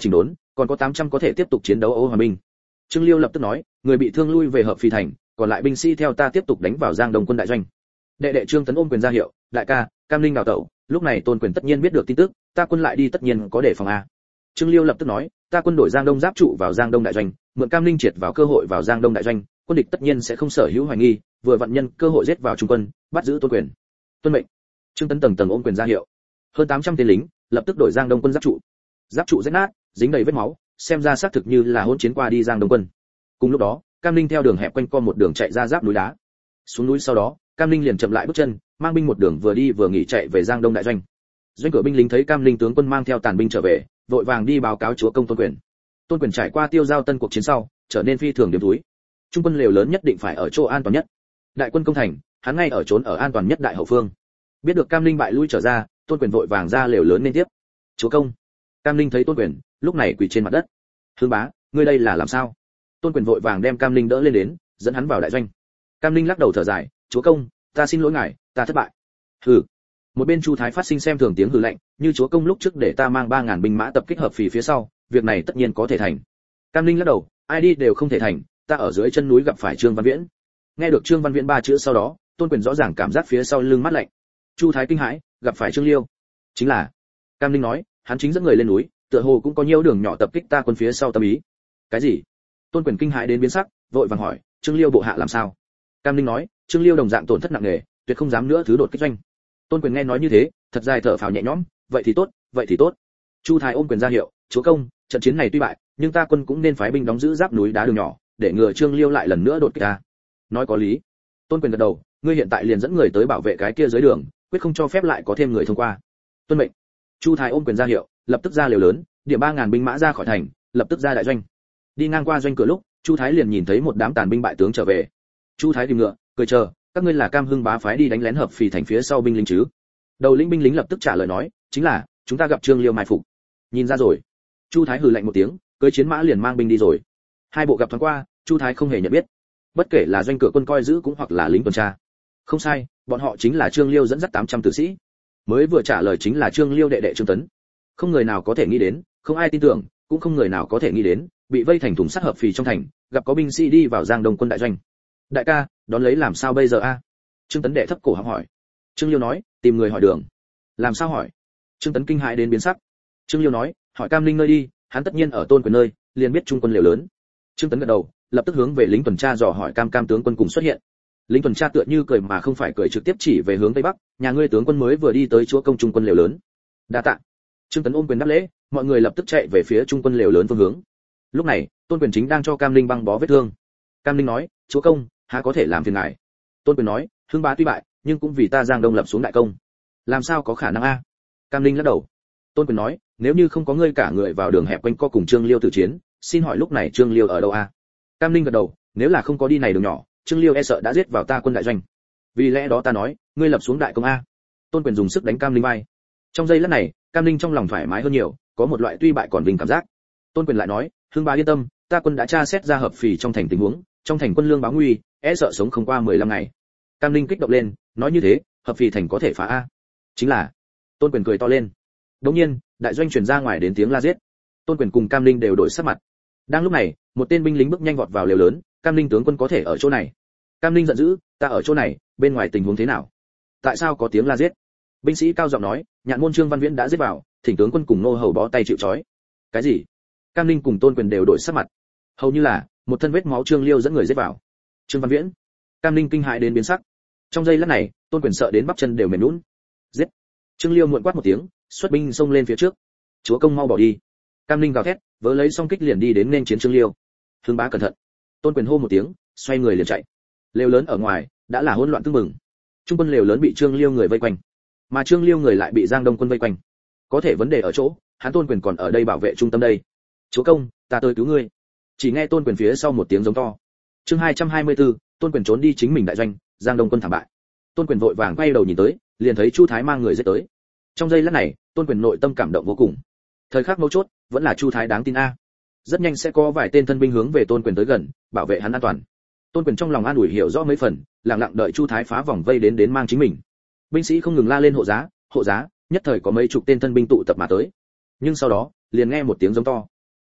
còn có 800 có thể tiếp tục chiến đấu Ô Hòa binh. Trương Liêu lập tức nói, người bị thương lui về Hợp Phì thành, còn lại binh sĩ theo ta tiếp tục đánh vào Giang Đông quân đại doanh. Đệ đệ Trương Tấn ôm quyền ra hiệu, đại ca, Cam Linh đào tẩu, lúc này Tôn Quyền tất nhiên biết được tin tức, ta quân lại đi tất nhiên có đề phòng a. Trương Liêu lập tức nói, ta quân đổi Giang Đông giáp trụ vào Giang Đông đại doanh, mượn Cam Linh triệt vào cơ hội vào Giang Đông đại doanh, quân địch tất nhiên sẽ không sở hữu hoài nghi, vừa vận nhân cơ hội giết vào trung quân, bắt giữ Tôn Quyền. Tuân mệnh. Trương Tấn tầng tầng ôm quyền ra hiệu. Hơn 800 tên lính, lập tức đổi Giang Đông quân giáp trụ. Giáp trụ rách nát, dính đầy vết máu, xem ra xác thực như là hỗn chiến qua đi Giang Đông quân. Cùng lúc đó, Cam Linh theo đường hẹp quanh co một đường chạy ra giáp núi đá. Xuống núi sau đó, Cam Linh liền chậm lại bước chân, mang binh một đường vừa đi vừa nghỉ chạy về Giang Đông đại doanh. Doanh cửa binh lính thấy Cam Linh tướng quân mang theo tàn binh trở về, vội vàng đi báo cáo chúa công Tôn Quyền. Tôn Quyền trải qua tiêu giao tân cuộc chiến sau, trở nên phi thường điểm túi. Trung quân lều lớn nhất định phải ở chỗ an toàn nhất. Đại quân công thành, hắn ngay ở trốn ở an toàn nhất đại hậu phương. Biết được Cam Linh bại lui trở ra, Tôn Quyền vội vàng ra lều lớn nên tiếp. Chúa công. Cam Linh thấy Tôn Quyền, lúc này quỳ trên mặt đất. Hương bá, ngươi đây là làm sao? Tôn Quyền vội vàng đem Cam Linh đỡ lên đến, dẫn hắn vào đại doanh. Cam Linh lắc đầu thở dài, chúa công, ta xin lỗi ngài, ta thất bại. Hừ. Một bên Chu Thái phát sinh xem thường tiếng hừ lạnh, như chúa công lúc trước để ta mang 3000 binh mã tập kích Hợp Phì phía sau, việc này tất nhiên có thể thành. Cam Linh lắc đầu, ai đi đều không thể thành, ta ở dưới chân núi gặp phải Trương Văn Viễn. Nghe được Trương Văn Viễn ba chữ sau đó, Tôn Quyền rõ ràng cảm giác phía sau lưng mát lạnh. Chu Thái kinh hãi, gặp phải Trương Liêu. Chính là. Cam Linh nói, hắn chính dẫn người lên núi, tựa hồ cũng có nhiều đường nhỏ tập kích ta quân phía sau tâm ý. Cái gì? Tôn Quyền kinh hãi đến biến sắc, vội vàng hỏi, Trương Liêu bộ hạ làm sao? Cam Linh nói, Trương Liêu đồng dạng tổn thất nặng nề, tuyệt không dám nữa thứ đột kích doanh. Tôn Quyền nghe nói như thế, thật dài thở phào nhẹ nhõm, vậy thì tốt, vậy thì tốt. Chu Thái ôm quyền ra hiệu, chúa công, trận chiến này tuy bại, nhưng ta quân cũng nên phái binh đóng giữ giáp núi đá đường nhỏ, để ngừa Trương Liêu lại lần nữa đột kích ta. Nói có lý. Tôn Quyền gật đầu, ngươi hiện tại liền dẫn người tới bảo vệ cái kia dưới đường, quyết không cho phép lại có thêm người thông qua. Tuân mệnh. Chu Thái ôm quyền ra hiệu, lập tức ra lều lớn, điểm 3000 binh mã ra khỏi thành, lập tức ra đại doanh. Đi ngang qua doanh cửa lúc, Chu Thái liền nhìn thấy một đám tàn binh bại tướng trở về. Chu Thái tìm ngựa, cười chờ, các ngươi là Cam Hưng bá phái đi đánh lén Hợp Phì thành phía sau binh lính chứ? Đầu lĩnh binh lính lập tức trả lời nói, chính là, chúng ta gặp Trương Liêu mai phục. Nhìn ra rồi. Chu Thái hừ lạnh một tiếng, cưỡi chiến mã liền mang binh đi rồi. Hai bộ gặp thoáng qua, Chu Thái không hề nhận biết. Bất kể là doanh cửa quân coi giữ cũng hoặc là lính tuần tra. Không sai, bọn họ chính là Trương Liêu dẫn dắt 800 tử sĩ. Mới vừa trả lời chính là Trương Liêu đệ đệ Trương Tấn. Không người nào có thể nghĩ đến, không ai tin tưởng, cũng không người nào có thể nghĩ đến, bị vây thành thùng sắt Hợp Phì trong thành, gặp có binh sĩ đi vào Giang Đông quân đại doanh. Đại ca, đón lấy làm sao bây giờ a? Trương Tấn đệ thấp cổ hỏi. Trương Liêu nói, tìm người hỏi đường. Làm sao hỏi? Trương Tấn kinh hãi đến biến sắc. Trương Liêu nói, hỏi Cam Linh nơi đi, hắn tất nhiên ở Tôn Quyền nơi, liền biết trung quân liều lớn. Trương Tấn gật đầu, lập tức hướng về lính tuần tra dò hỏi Cam tướng quân cùng xuất hiện. Lính tuần tra tựa như cười mà không phải cười trực tiếp chỉ về hướng tây bắc, nhà ngươi tướng quân mới vừa đi tới chúa công trung quân liều lớn. Đa tạ. Trương Tấn ôm quyền đáp lễ, mọi người lập tức chạy về phía trung quân liều lớn phương hướng. Lúc này, Tôn Quyền chính đang cho Cam Linh băng bó vết thương. Cam Linh nói, chúa công, há có thể làm phiền ngài? Tôn Quyền nói, Hưng bá tuy bại, nhưng cũng vì ta Giang Đông lập xuống đại công. Làm sao có khả năng a? Cam Linh lắc đầu. Tôn Quyền nói, nếu như không có ngươi cả người vào đường hẹp quanh co cùng Trương Liêu tử chiến, xin hỏi lúc này Trương Liêu ở đâu a? Cam Linh gật đầu, nếu là không có đi này đường nhỏ, Trương Liêu e sợ đã giết vào ta quân đại doanh. Vì lẽ đó ta nói, ngươi lập xuống đại công a. Tôn Quyền dùng sức đánh Cam Linh vai. Trong giây lát này, Cam Linh trong lòng thoải mái hơn nhiều, có một loại tuy bại còn vinh cảm giác. Tôn Quyền lại nói, Hưng bá yên tâm, ta quân đã tra xét ra Hợp Phì trong thành tình huống, trong thành quân lương báo nguy, e sợ sống không qua 15 ngày. Cam Linh kích động lên, nói như thế, Hợp Phì thành có thể phá a? Chính là. Tôn Quyền cười to lên. Đột nhiên, đại doanh truyền ra ngoài đến tiếng la giết. Tôn Quyền cùng Cam Linh đều đổi sắc mặt. Đang lúc này, một tên binh lính bước nhanh vọt vào lều lớn, Cam Linh tướng quân có thể ở chỗ này. Cam Linh giận dữ, ta ở chỗ này, bên ngoài tình huống thế nào? Tại sao có tiếng la giết? Binh sĩ cao giọng nói, Nhạn môn Trương Văn Viễn đã giết vào, thỉnh tướng quân cùng nô hầu bó tay chịu trói. Cái gì? Cam Linh cùng Tôn Quyền đều đổi sắc mặt. Hầu như là một thân vết máu Trương Liêu dẫn người giết vào. Trương Văn Viễn. Cam Linh kinh hãi đến biến sắc. Trong giây lát này, Tôn Quyền sợ đến bắp chân đều mềm nhũn. Giết! Trương Liêu muộn quát một tiếng, xuất binh xông lên phía trước. Chúa công mau bỏ đi! Cam Linh gào thét, vớ lấy song kích liền đi đến nên chiến Trương Liêu. Hưng bá cẩn thận! Tôn Quyền hô một tiếng, xoay người liền chạy. Lều lớn ở ngoài đã là hỗn loạn tưng bừng. Trung quân lều lớn bị Trương Liêu người vây quanh, mà Trương Liêu người lại bị Giang Đông quân vây quanh. Có thể vấn đề ở chỗ, hắn Tôn Quyền còn ở đây bảo vệ trung tâm đây. Chúa công, ta tới cứu ngươi! Chỉ nghe Tôn Quyền phía sau một tiếng giống to. Chương 224, Tôn Quyền trốn đi chính mình đại doanh, Giang Đông quân thảm bại. Tôn Quyền vội vàng quay đầu nhìn tới, liền thấy Chu Thái mang người giết tới. Trong giây lát này, Tôn Quyền nội tâm cảm động vô cùng. Thời khắc mấu chốt, vẫn là Chu Thái đáng tin a. Rất nhanh sẽ có vài tên thân binh hướng về Tôn Quyền tới gần, bảo vệ hắn an toàn. Tôn Quyền trong lòng an ủi hiểu rõ mấy phần, lặng lặng đợi Chu Thái phá vòng vây đến mang chính mình. Binh sĩ không ngừng la lên hộ giá, nhất thời có mấy chục tên thân binh tụ tập mà tới. Nhưng sau đó, liền nghe một tiếng giống to.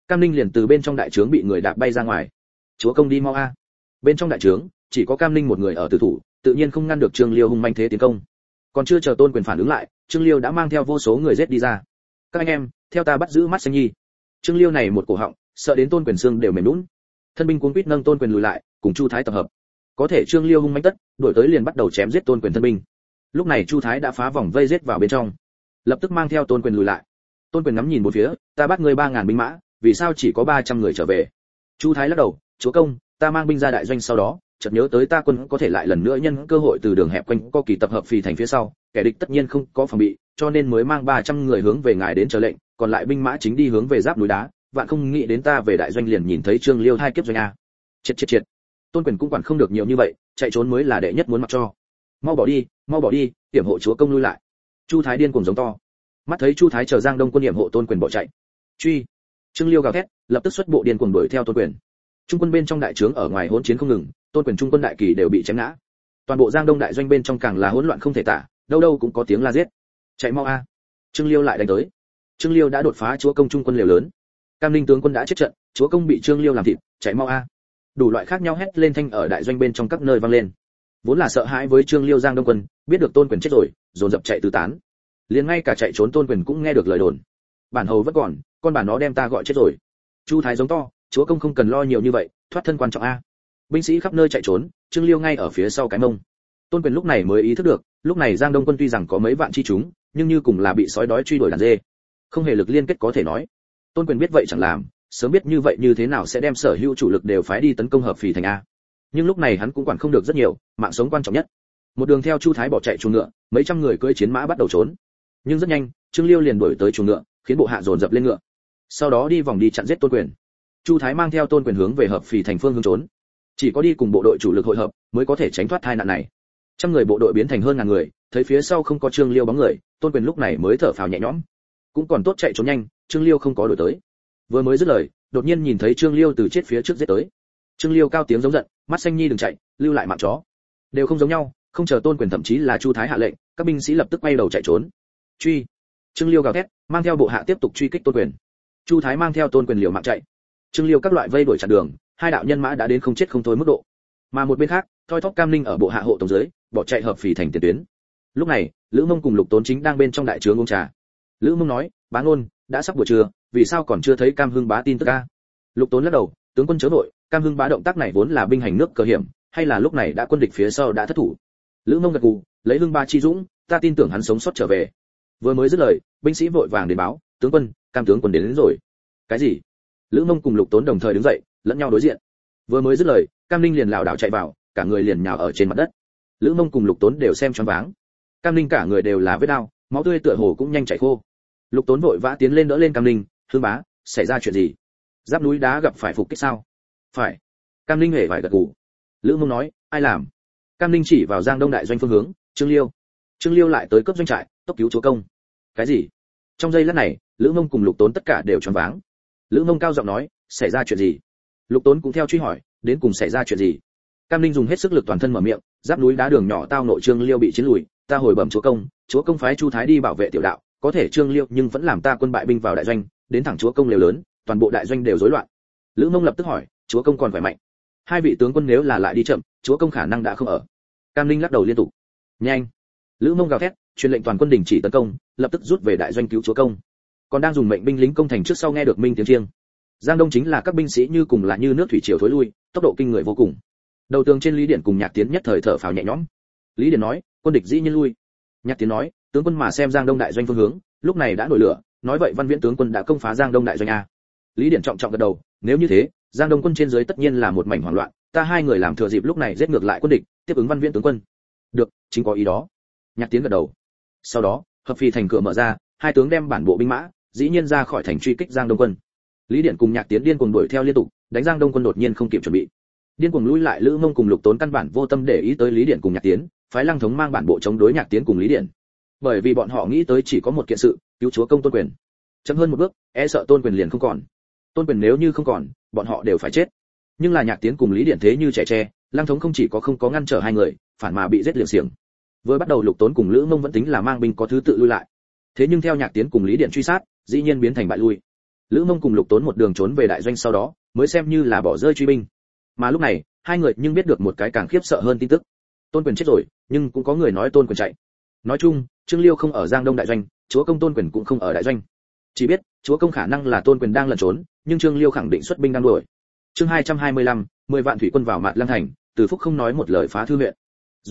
Cam Ninh liền từ bên trong đại trướng bị người đạp bay ra ngoài. Chúa công đi mau a. Bên trong đại trướng chỉ có Cam Ninh một người ở tử thủ, tự nhiên không ngăn được Trương Liêu hung manh thế tiến công. Còn chưa chờ Tôn Quyền phản ứng lại, Trương Liêu đã mang theo vô số người giết đi ra. Các anh em, theo ta bắt giữ Mắt Xanh Nhi. Trương Liêu này một cổ họng, sợ đến Tôn Quyền xương đều mềm nhũn. Thân binh cuống quýt nâng Tôn Quyền lùi lại, cùng Chu Thái tập hợp. Có thể Trương Liêu hung mãnh tất, đuổi tới liền bắt đầu chém giết Tôn Quyền thân binh. Lúc này Chu Thái đã phá vòng vây giết vào bên trong, lập tức mang theo Tôn Quyền lùi lại. Tôn Quyền ngắm nhìn một phía, ta bắt ngươi 3000 binh mã, vì sao chỉ có 300 người trở về? Chu Thái lắc đầu, chúa công, ta mang binh ra đại doanh sau đó, chợt nhớ tới ta quân có thể lại lần nữa nhân cơ hội từ đường hẹp quanh co kỳ tập hợp phì thành phía sau, kẻ địch tất nhiên không có phòng bị, cho nên mới mang 300 người hướng về ngài đến chờ lệnh, còn lại binh mã chính đi hướng về giáp núi đá, vạn không nghĩ đến ta về đại doanh liền nhìn thấy Trương Liêu hai kiếp doanh a. Triệt. Tôn Quyền cũng quản không được nhiều như vậy, chạy trốn mới là đệ nhất muốn mặc cho. Mau bỏ đi, hiểm hộ chúa công lui lại. Chu Thái điên cuồng giống to. Mắt thấy Chu Thái chờ Giang Đông quân hiểm hộ Tôn Quyền bỏ chạy. Truy. Trương Liêu gào thét, lập tức xuất bộ điên cuồng đuổi theo Tôn Quyền. Trung quân bên trong đại trướng ở ngoài hỗn chiến không ngừng, Tôn Quyền trung quân đại kỳ đều bị chém ngã. Toàn bộ Giang Đông đại doanh bên trong càng là hỗn loạn không thể tả, đâu đâu cũng có tiếng la giết. Chạy mau a. Trương Liêu lại đánh tới. Trương Liêu đã đột phá chúa công trung quân liều lớn. Cam Ninh tướng quân đã chết trận, chúa công bị Trương Liêu làm thịt, chạy mau a. Đủ loại khác nhau hét lên thanh ở đại doanh bên trong các nơi vang lên. Vốn là sợ hãi với Trương Liêu Giang Đông quân, biết được Tôn Quyền chết rồi, dồn dập chạy tứ tán. Liền ngay cả chạy trốn Tôn Quyền cũng nghe được lời đồn. Bản hầu vẫn còn, con bản nó đem ta gọi chết rồi. Chu Thái giống to, chúa công không cần lo nhiều như vậy, thoát thân quan trọng a. Binh sĩ khắp nơi chạy trốn, Trương Liêu ngay ở phía sau cái mông. Tôn Quyền lúc này mới ý thức được, lúc này Giang Đông quân tuy rằng có mấy vạn chi chúng, nhưng như cùng là bị sói đói truy đuổi đàn dê, không hề lực liên kết có thể nói. Tôn Quyền biết vậy chẳng làm, sớm biết như vậy như thế nào sẽ đem sở hữu chủ lực đều phái đi tấn công hợp phì thành a. Nhưng lúc này hắn cũng quản không được rất nhiều, mạng sống quan trọng nhất. Một đường theo Chu Thái bỏ chạy chuồng ngựa, mấy trăm người cưỡi chiến mã bắt đầu trốn. Nhưng rất nhanh, Trương Liêu liền đuổi tới chuồng ngựa, khiến bộ hạ dồn dập lên ngựa. Sau đó đi vòng đi chặn giết Tôn Quyền. Chu Thái mang theo Tôn Quyền hướng về hợp phì thành phương hướng trốn. Chỉ có đi cùng bộ đội chủ lực hội hợp, mới có thể tránh thoát tai nạn này. Trăm người bộ đội biến thành hơn ngàn người, thấy phía sau không có Trương Liêu bóng người, Tôn Quyền lúc này mới thở phào nhẹ nhõm. Cũng còn tốt chạy trốn nhanh, Trương Liêu không có đuổi tới. Vừa mới dứt lời, đột nhiên nhìn thấy Trương Liêu từ chết phía trước giết tới. Trương Liêu cao tiếng giống giận, Mắt Xanh Nhi đừng chạy, lưu lại mạng chó. Đều không giống nhau, không chờ Tôn Quyền thậm chí là Chu Thái hạ lệnh, các binh sĩ lập tức quay đầu chạy trốn. Truy. Trương Liêu gào thét, mang theo bộ hạ tiếp tục truy kích Tôn Quyền. Chu Thái mang theo Tôn Quyền liều mạng chạy. Trương Liêu các loại vây đuổi chặn đường, hai đạo nhân mã đã đến không chết không thôi mức độ. Mà một bên khác, thoi thóp Cam Ninh ở bộ hạ hộ tổng dưới, bỏ chạy hợp phì thành tiền tuyến. Lúc này, Lữ Mông cùng Lục Tốn chính đang bên trong đại trướng uống trà. Lữ Mông nói, bá ngôn, đã sắp buổi trưa, vì sao còn chưa thấy Cam Hưng bá tin tức a? Lục Tốn lắc đầu, tướng quân chớ vội, Cam Hưng bá động tác này vốn là binh hành nước cờ hiểm, hay là lúc này đã quân địch phía sau đã thất thủ. Lữ Mông gật gù, lấy Hưng bá chi dũng, ta tin tưởng hắn sống sót trở về. Vừa mới dứt lời, binh sĩ vội vàng đến báo, tướng quân, Cam tướng quân đến rồi. Cái gì? Lữ Mông cùng Lục Tốn đồng thời đứng dậy, lẫn nhau đối diện. Vừa mới dứt lời, Cam Ninh liền lảo đảo chạy vào, cả người liền nhào ở trên mặt đất. Lữ Mông cùng Lục Tốn đều xem choáng váng. Cam Ninh cả người đều là vết đau, máu tươi tựa hồ cũng nhanh chảy khô. Lục Tốn vội vã tiến lên đỡ lên Cam Ninh, Hương bá, xảy ra chuyện gì? Giáp núi đá gặp phải phục kích sao? Phải. Cam Ninh hề phải gật gù. Lữ Mông nói, ai làm? Cam Ninh chỉ vào Giang Đông đại doanh phương hướng, Trương Liêu. Trương Liêu lại tới cấp doanh trại, tốc cứu chúa công. Cái gì? Trong giây lát này, Lữ Mông cùng Lục Tốn tất cả đều choáng váng. Lữ Mông cao giọng nói, xảy ra chuyện gì? Lục Tốn cũng theo truy hỏi, đến cùng xảy ra chuyện gì? Cam Ninh dùng hết sức lực toàn thân mở miệng, giáp núi đá đường nhỏ tao nội Trương Liêu bị chiến lùi, ta hồi bẩm chúa công phái Chu Thái đi bảo vệ tiểu đạo, có thể Trương Liêu nhưng vẫn làm ta quân bại binh vào đại doanh, đến thẳng chúa công liều lớn, toàn bộ đại doanh đều rối loạn. Lữ Mông lập tức hỏi, chúa công còn khỏe mạnh? Hai vị tướng quân nếu là lại đi chậm, chúa công khả năng đã không ở. Cam Ninh lắc đầu liên tục. Nhanh! Lữ Mông gào thét, truyền lệnh toàn quân đình chỉ tấn công, lập tức rút về đại doanh cứu chúa công. Còn đang dùng mệnh binh lính công thành trước sau nghe được minh tiếng chiêng. Giang Đông chính là các binh sĩ như cùng là như nước thủy triều thối lui, tốc độ kinh người vô cùng. Đầu tường trên Lý Điển cùng Nhạc Tiến nhất thời thở phào nhẹ nhõm. Lý Điển nói, quân địch dĩ nhiên lui. Nhạc Tiến nói, tướng quân mà xem Giang Đông đại doanh phương hướng, lúc này đã nổi lửa, nói vậy Văn Viễn tướng quân đã công phá Giang Đông đại doanh a. Lý Điển trọng trọng gật đầu, nếu như thế, Giang Đông quân trên dưới tất nhiên là một mảnh hoảng loạn, ta hai người làm thừa dịp lúc này giết ngược lại quân địch, tiếp ứng Văn Viễn tướng quân. Được, chính có ý đó. Nhạc Tiến gật đầu. Sau đó, hợp phì thành cửa mở ra, hai tướng đem bản bộ binh mã, dĩ nhiên ra khỏi thành truy kích Giang Đông quân. Lý Điển cùng Nhạc Tiến điên cuồng đuổi theo liên tục, đánh Giang Đông quân đột nhiên không kịp chuẩn bị. Điên cuồng lui lại, Lữ Mông cùng Lục Tốn căn bản vô tâm để ý tới Lý Điển cùng Nhạc Tiến, phái Lăng Thống mang bản bộ chống đối Nhạc Tiến cùng Lý Điển. Bởi vì bọn họ nghĩ tới chỉ có một kiện sự, cứu chúa công Tôn Quyền. Chậm hơn một bước, e sợ Tôn Quyền liền không còn. Tôn Quyền nếu như không còn, bọn họ đều phải chết. Nhưng là Nhạc Tiến cùng Lý Điển thế như trẻ tre, Lăng Thống không chỉ có không có ngăn trở hai người, phản mà bị giết liều xiềng. Vừa bắt đầu Lục Tốn cùng Lữ Mông vẫn tính là mang binh có thứ tự lui lại. Thế nhưng theo Nhạc Tiến cùng Lý Điển truy sát, dĩ nhiên biến thành bại lui. Lữ Mông cùng Lục Tốn một đường trốn về đại doanh sau đó, mới xem như là bỏ rơi truy binh. Mà lúc này, hai người nhưng biết được một cái càng khiếp sợ hơn tin tức. Tôn Quyền chết rồi, nhưng cũng có người nói Tôn Quyền chạy. Nói chung, Trương Liêu không ở Giang Đông đại doanh, chúa công Tôn Quyền cũng không ở đại doanh. Chỉ biết, chúa công khả năng là Tôn Quyền đang lẩn trốn, nhưng Trương Liêu khẳng định xuất binh đang đuổi. Chương 225, 10 vạn thủy quân vào Mạt Lăng thành, Từ Phúc không nói một lời phá thư huyện.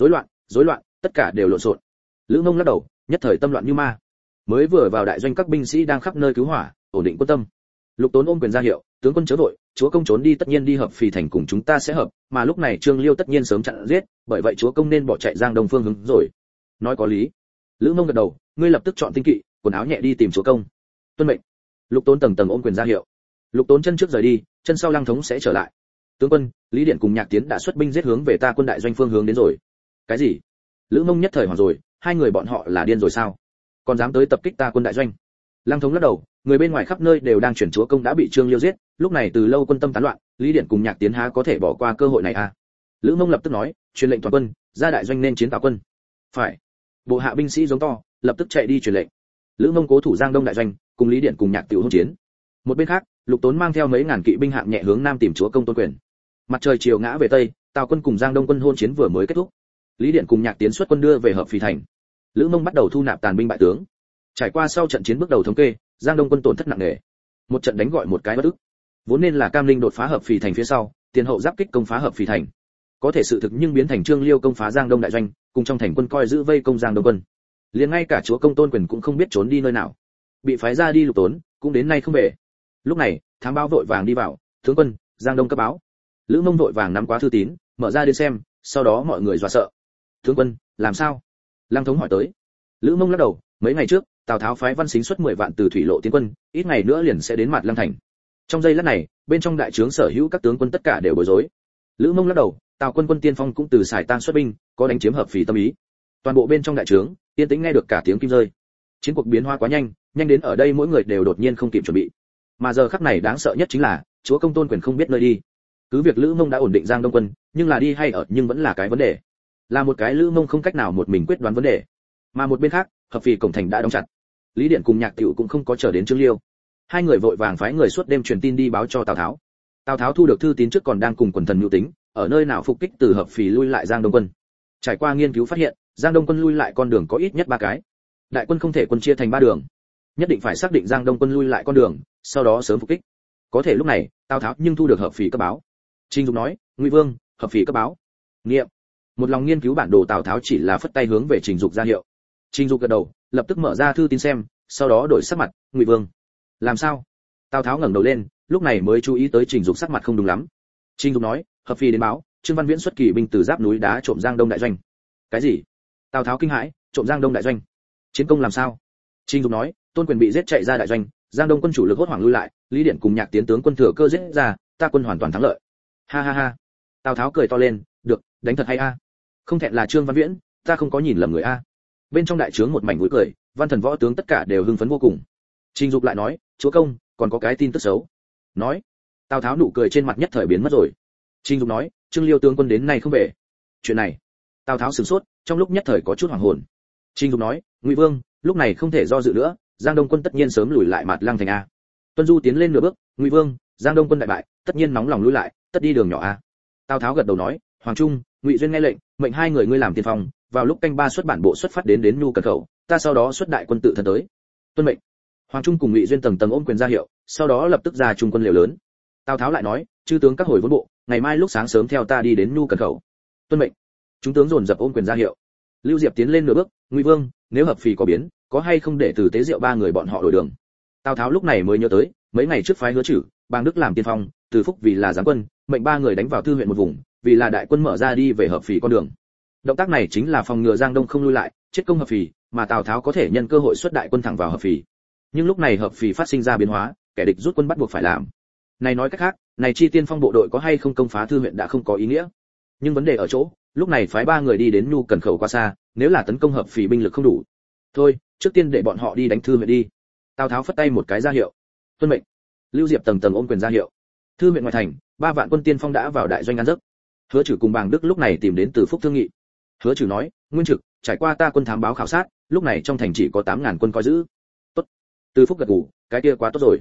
Rối loạn, tất cả đều lộn xộn. Lữ Mông lắc đầu, nhất thời tâm loạn như ma. Mới vừa vào đại doanh các binh sĩ đang khắp nơi cứu hỏa, ổn định quân tâm. Lục Tốn ôm quyền ra hiệu, tướng quân chớ vội, chúa công trốn đi tất nhiên đi Hợp Phì thành cùng chúng ta sẽ hợp, mà lúc này Trương Liêu tất nhiên sớm chặn giết, bởi vậy chúa công nên bỏ chạy Giang Đông phương hướng rồi. Nói có lý. Lữ Mông gật đầu, ngươi lập tức chọn tinh kỵ, quần áo nhẹ đi tìm chúa công. Tuân mệnh. Lục Tốn tầng tầng ôm quyền ra hiệu. Lục Tốn chân trước rời đi, chân sau Lăng Thống sẽ trở lại. Tướng quân, Lý Điện cùng Nhạc Tiến đã xuất binh giết hướng về ta quân đại doanh phương hướng đến rồi. Cái gì? Lữ Mông nhất thời hoảng rồi, hai người bọn họ là điên rồi sao? Còn dám tới tập kích ta quân đại doanh? Lăng Thống lắc đầu, người bên ngoài khắp nơi đều đang chuyển chúa công đã bị Trương Liêu giết, lúc này từ lâu quân tâm tán loạn, Lý Điện cùng Nhạc Tiến há có thể bỏ qua cơ hội này à? Lữ Mông lập tức nói, truyền lệnh toàn quân, ra đại doanh nên chiến Tào quân. Phải. Bộ hạ binh sĩ giống to, lập tức chạy đi truyền lệnh. Lữ Mông cố thủ Giang Đông đại doanh, cùng Lý Điện cùng Nhạc Tiểu hỗn chiến. Một bên khác, Lục Tốn mang theo mấy ngàn kỵ binh hạng nhẹ hướng nam tìm chúa công Tôn Quyền. Mặt trời chiều ngã về tây, Tào quân cùng Giang Đông quân hôn chiến vừa mới kết thúc. Lý Điện cùng Nhạc Tiến xuất quân đưa về Hợp Phì thành. Lữ Mông bắt đầu thu nạp tàn binh bại tướng. Trải qua sau trận chiến bước đầu thống kê, Giang Đông quân tổn thất nặng nề. Một trận đánh gọi một cái bất ức. Vốn nên là Cam Linh đột phá Hợp Phì thành phía sau, tiền hậu giáp kích công phá Hợp Phì thành. Có thể sự thực nhưng biến thành Trương Liêu công phá Giang Đông đại doanh, cùng trong thành quân coi giữ vây công Giang Đông quân. Liền ngay cả chúa công Tôn Quyền cũng không biết trốn đi nơi nào. Bị phái ra đi Lục Tốn, cũng đến nay không về. Lúc này, thám báo vội vàng đi vào, tướng quân, Giang Đông cấp báo. Lữ Mông vội vàng nắm quá thư tín, mở ra đến xem, sau đó mọi người dọa sợ. Tướng quân, làm sao? Lăng Thống hỏi tới. Lữ Mông lắc đầu, mấy ngày trước, Tào Tháo phái Văn Xính xuất 10 vạn từ thủy lộ tiến quân, ít ngày nữa liền sẽ đến Mạt Lăng thành. Trong giây lát này, bên trong đại trướng sở hữu các tướng quân tất cả đều bối rối. Lữ Mông lắc đầu, Tào quân quân tiên phong cũng từ xài tang xuất binh, có đánh chiếm Hợp Phì tâm ý. Toàn bộ bên trong đại trướng, yên tĩnh nghe được cả tiếng kim rơi. Chiến cuộc biến hóa quá nhanh, nhanh đến ở đây mỗi người đều đột nhiên không kịp chuẩn bị. Mà giờ khắc này đáng sợ nhất chính là, chúa công Tôn Quyền không biết nơi đi. Cứ việc Lữ Mông đã ổn định Giang Đông quân, nhưng là đi hay ở nhưng vẫn là cái vấn đề. Là một cái Lữ Mông không cách nào một mình quyết đoán vấn đề. Mà một bên khác, Hợp Phì cổng thành đã đóng chặt. Lý Điện cùng Nhạc Tiểu cũng không có chờ đến Trương Liêu. Hai người vội vàng phái người suốt đêm truyền tin đi báo cho Tào Tháo. Tào Tháo thu được thư tín trước còn đang cùng quần thần mưu tính, ở nơi nào phục kích từ Hợp Phì lui lại Giang Đông quân. Trải qua nghiên cứu phát hiện, Giang Đông quân lui lại con đường có ít nhất 3 cái. Đại quân không thể quân chia thành 3 đường, nhất định phải xác định Giang Đông quân lui lại con đường, sau đó sớm phục kích. Có thể lúc này, Tào Tháo nhưng thu được Hợp Phì cấp báo. Trình Dục nói, Ngụy Vương, Hợp Phì cấp báo. Nghiệm. Một lòng nghiên cứu bản đồ Tào Tháo chỉ là phất tay hướng về Trình Dục ra hiệu. Trình Dục gật đầu, lập tức mở ra thư tín xem, sau đó đổi sắc mặt, Ngụy Vương, làm sao? Tào Tháo ngẩng đầu lên, lúc này mới chú ý tới Trình Dục sắc mặt không đúng lắm. Trình Dục nói, Hợp Phì đến báo, Trương Văn Viễn xuất kỵ binh từ giáp núi đá trộm Giang Đông đại doanh. Cái gì? Tào Tháo kinh hãi, trộm Giang Đông đại doanh? Chiến công làm sao? Trình Dục nói, Tôn Quyền bị giết chạy ra đại doanh, Giang Đông quân chủ lực hốt hoảng lui lại, Lý Điện cùng Nhạc Tiến tướng quân thừa cơ giết ra, ta quân hoàn toàn thắng lợi. Ha ha ha. Tào Tháo cười to lên, được, đánh thật hay a. Không thẹn là Trương Văn Viễn, ta không có nhìn lầm người a. Bên trong đại trướng một mảnh vui cười, văn thần võ tướng tất cả đều hưng phấn vô cùng. Trình Dục lại nói, chúa công, còn có cái tin tức xấu. Nói. Tào Tháo nụ cười trên mặt nhất thời biến mất rồi. Trình Dục nói, Trương Liêu tướng quân đến nay không về. Chuyện này. Tào Tháo sửng sốt, trong lúc nhất thời có chút hoảng hồn. Trình Dục nói, Ngụy Vương, lúc này không thể do dự nữa, Giang Đông quân tất nhiên sớm lùi lại Mạt Lăng thành a. Tuân Du tiến lên nửa bước, Ngụy Vương, Giang Đông quân đại bại, tất nhiên nóng lòng lùi lại, tất đi đường nhỏ a. Tào Tháo gật đầu nói, Hoàng Trung, Ngụy Duyên nghe lệnh, mệnh hai người ngươi làm tiên phong, vào lúc canh 3 xuất bản bộ xuất phát đến Nhu Cần khẩu, ta sau đó xuất đại quân tự thân tới. Tuân mệnh. Hoàng Trung cùng Ngụy Duyên tầng tầng ôm quyền ra hiệu, sau đó lập tức ra trung quân liều lớn. Tào Tháo lại nói, chư tướng các hồi vốn bộ, ngày mai lúc sáng sớm theo ta đi đến Nhu Cần khẩu. Tuân mệnh. Chúng tướng dồn dập ôm quyền ra hiệu. Lưu Diệp tiến lên nửa bước, Ngụy Vương, nếu Hợp Phì có biến, có hay không để từ Tế Diệu 3 người bọn họ đổi đường. Tào Tháo lúc này mới nhớ tới, mấy ngày trước phái Hứa Chử, Bàng Đức làm tiên phong, Từ Phúc vì là giáng quân, mệnh 3 người đánh vào thư huyện một vùng, vì là đại quân mở ra đi về Hợp Phì con đường. Động tác này chính là phòng ngừa Giang Đông không lui lại, chết công Hợp Phì, mà Tào Tháo có thể nhân cơ hội xuất đại quân thẳng vào Hợp Phì. Nhưng lúc này Hợp Phì phát sinh ra biến hóa, kẻ địch rút quân bắt buộc phải làm. Này nói cách khác, này chi tiên phong bộ đội có hay không công phá thư huyện đã không có ý nghĩa. Nhưng vấn đề ở chỗ, lúc này phái 3 người đi đến Nhu Cần khẩu quá xa, nếu là tấn công Hợp Phì binh lực không đủ. Thôi, trước tiên để bọn họ đi đánh thư huyện đi. Tào Tháo phất tay một cái ra hiệu. Tuân mệnh. Lưu Diệp tầng tầng ôm quyền ra hiệu. Thư huyện ngoài thành, 3 vạn quân tiên phong đã vào đại doanh ăn giấc. Hứa Chử cùng Bàng Đức lúc này tìm đến Từ Phúc thương nghị. Hứa Chử nói, Nguyên Trực, trải qua ta quân thám báo khảo sát, lúc này trong thành chỉ có 8.000 quân coi giữ. Tốt. Từ Phúc gật gù, cái kia quá tốt rồi.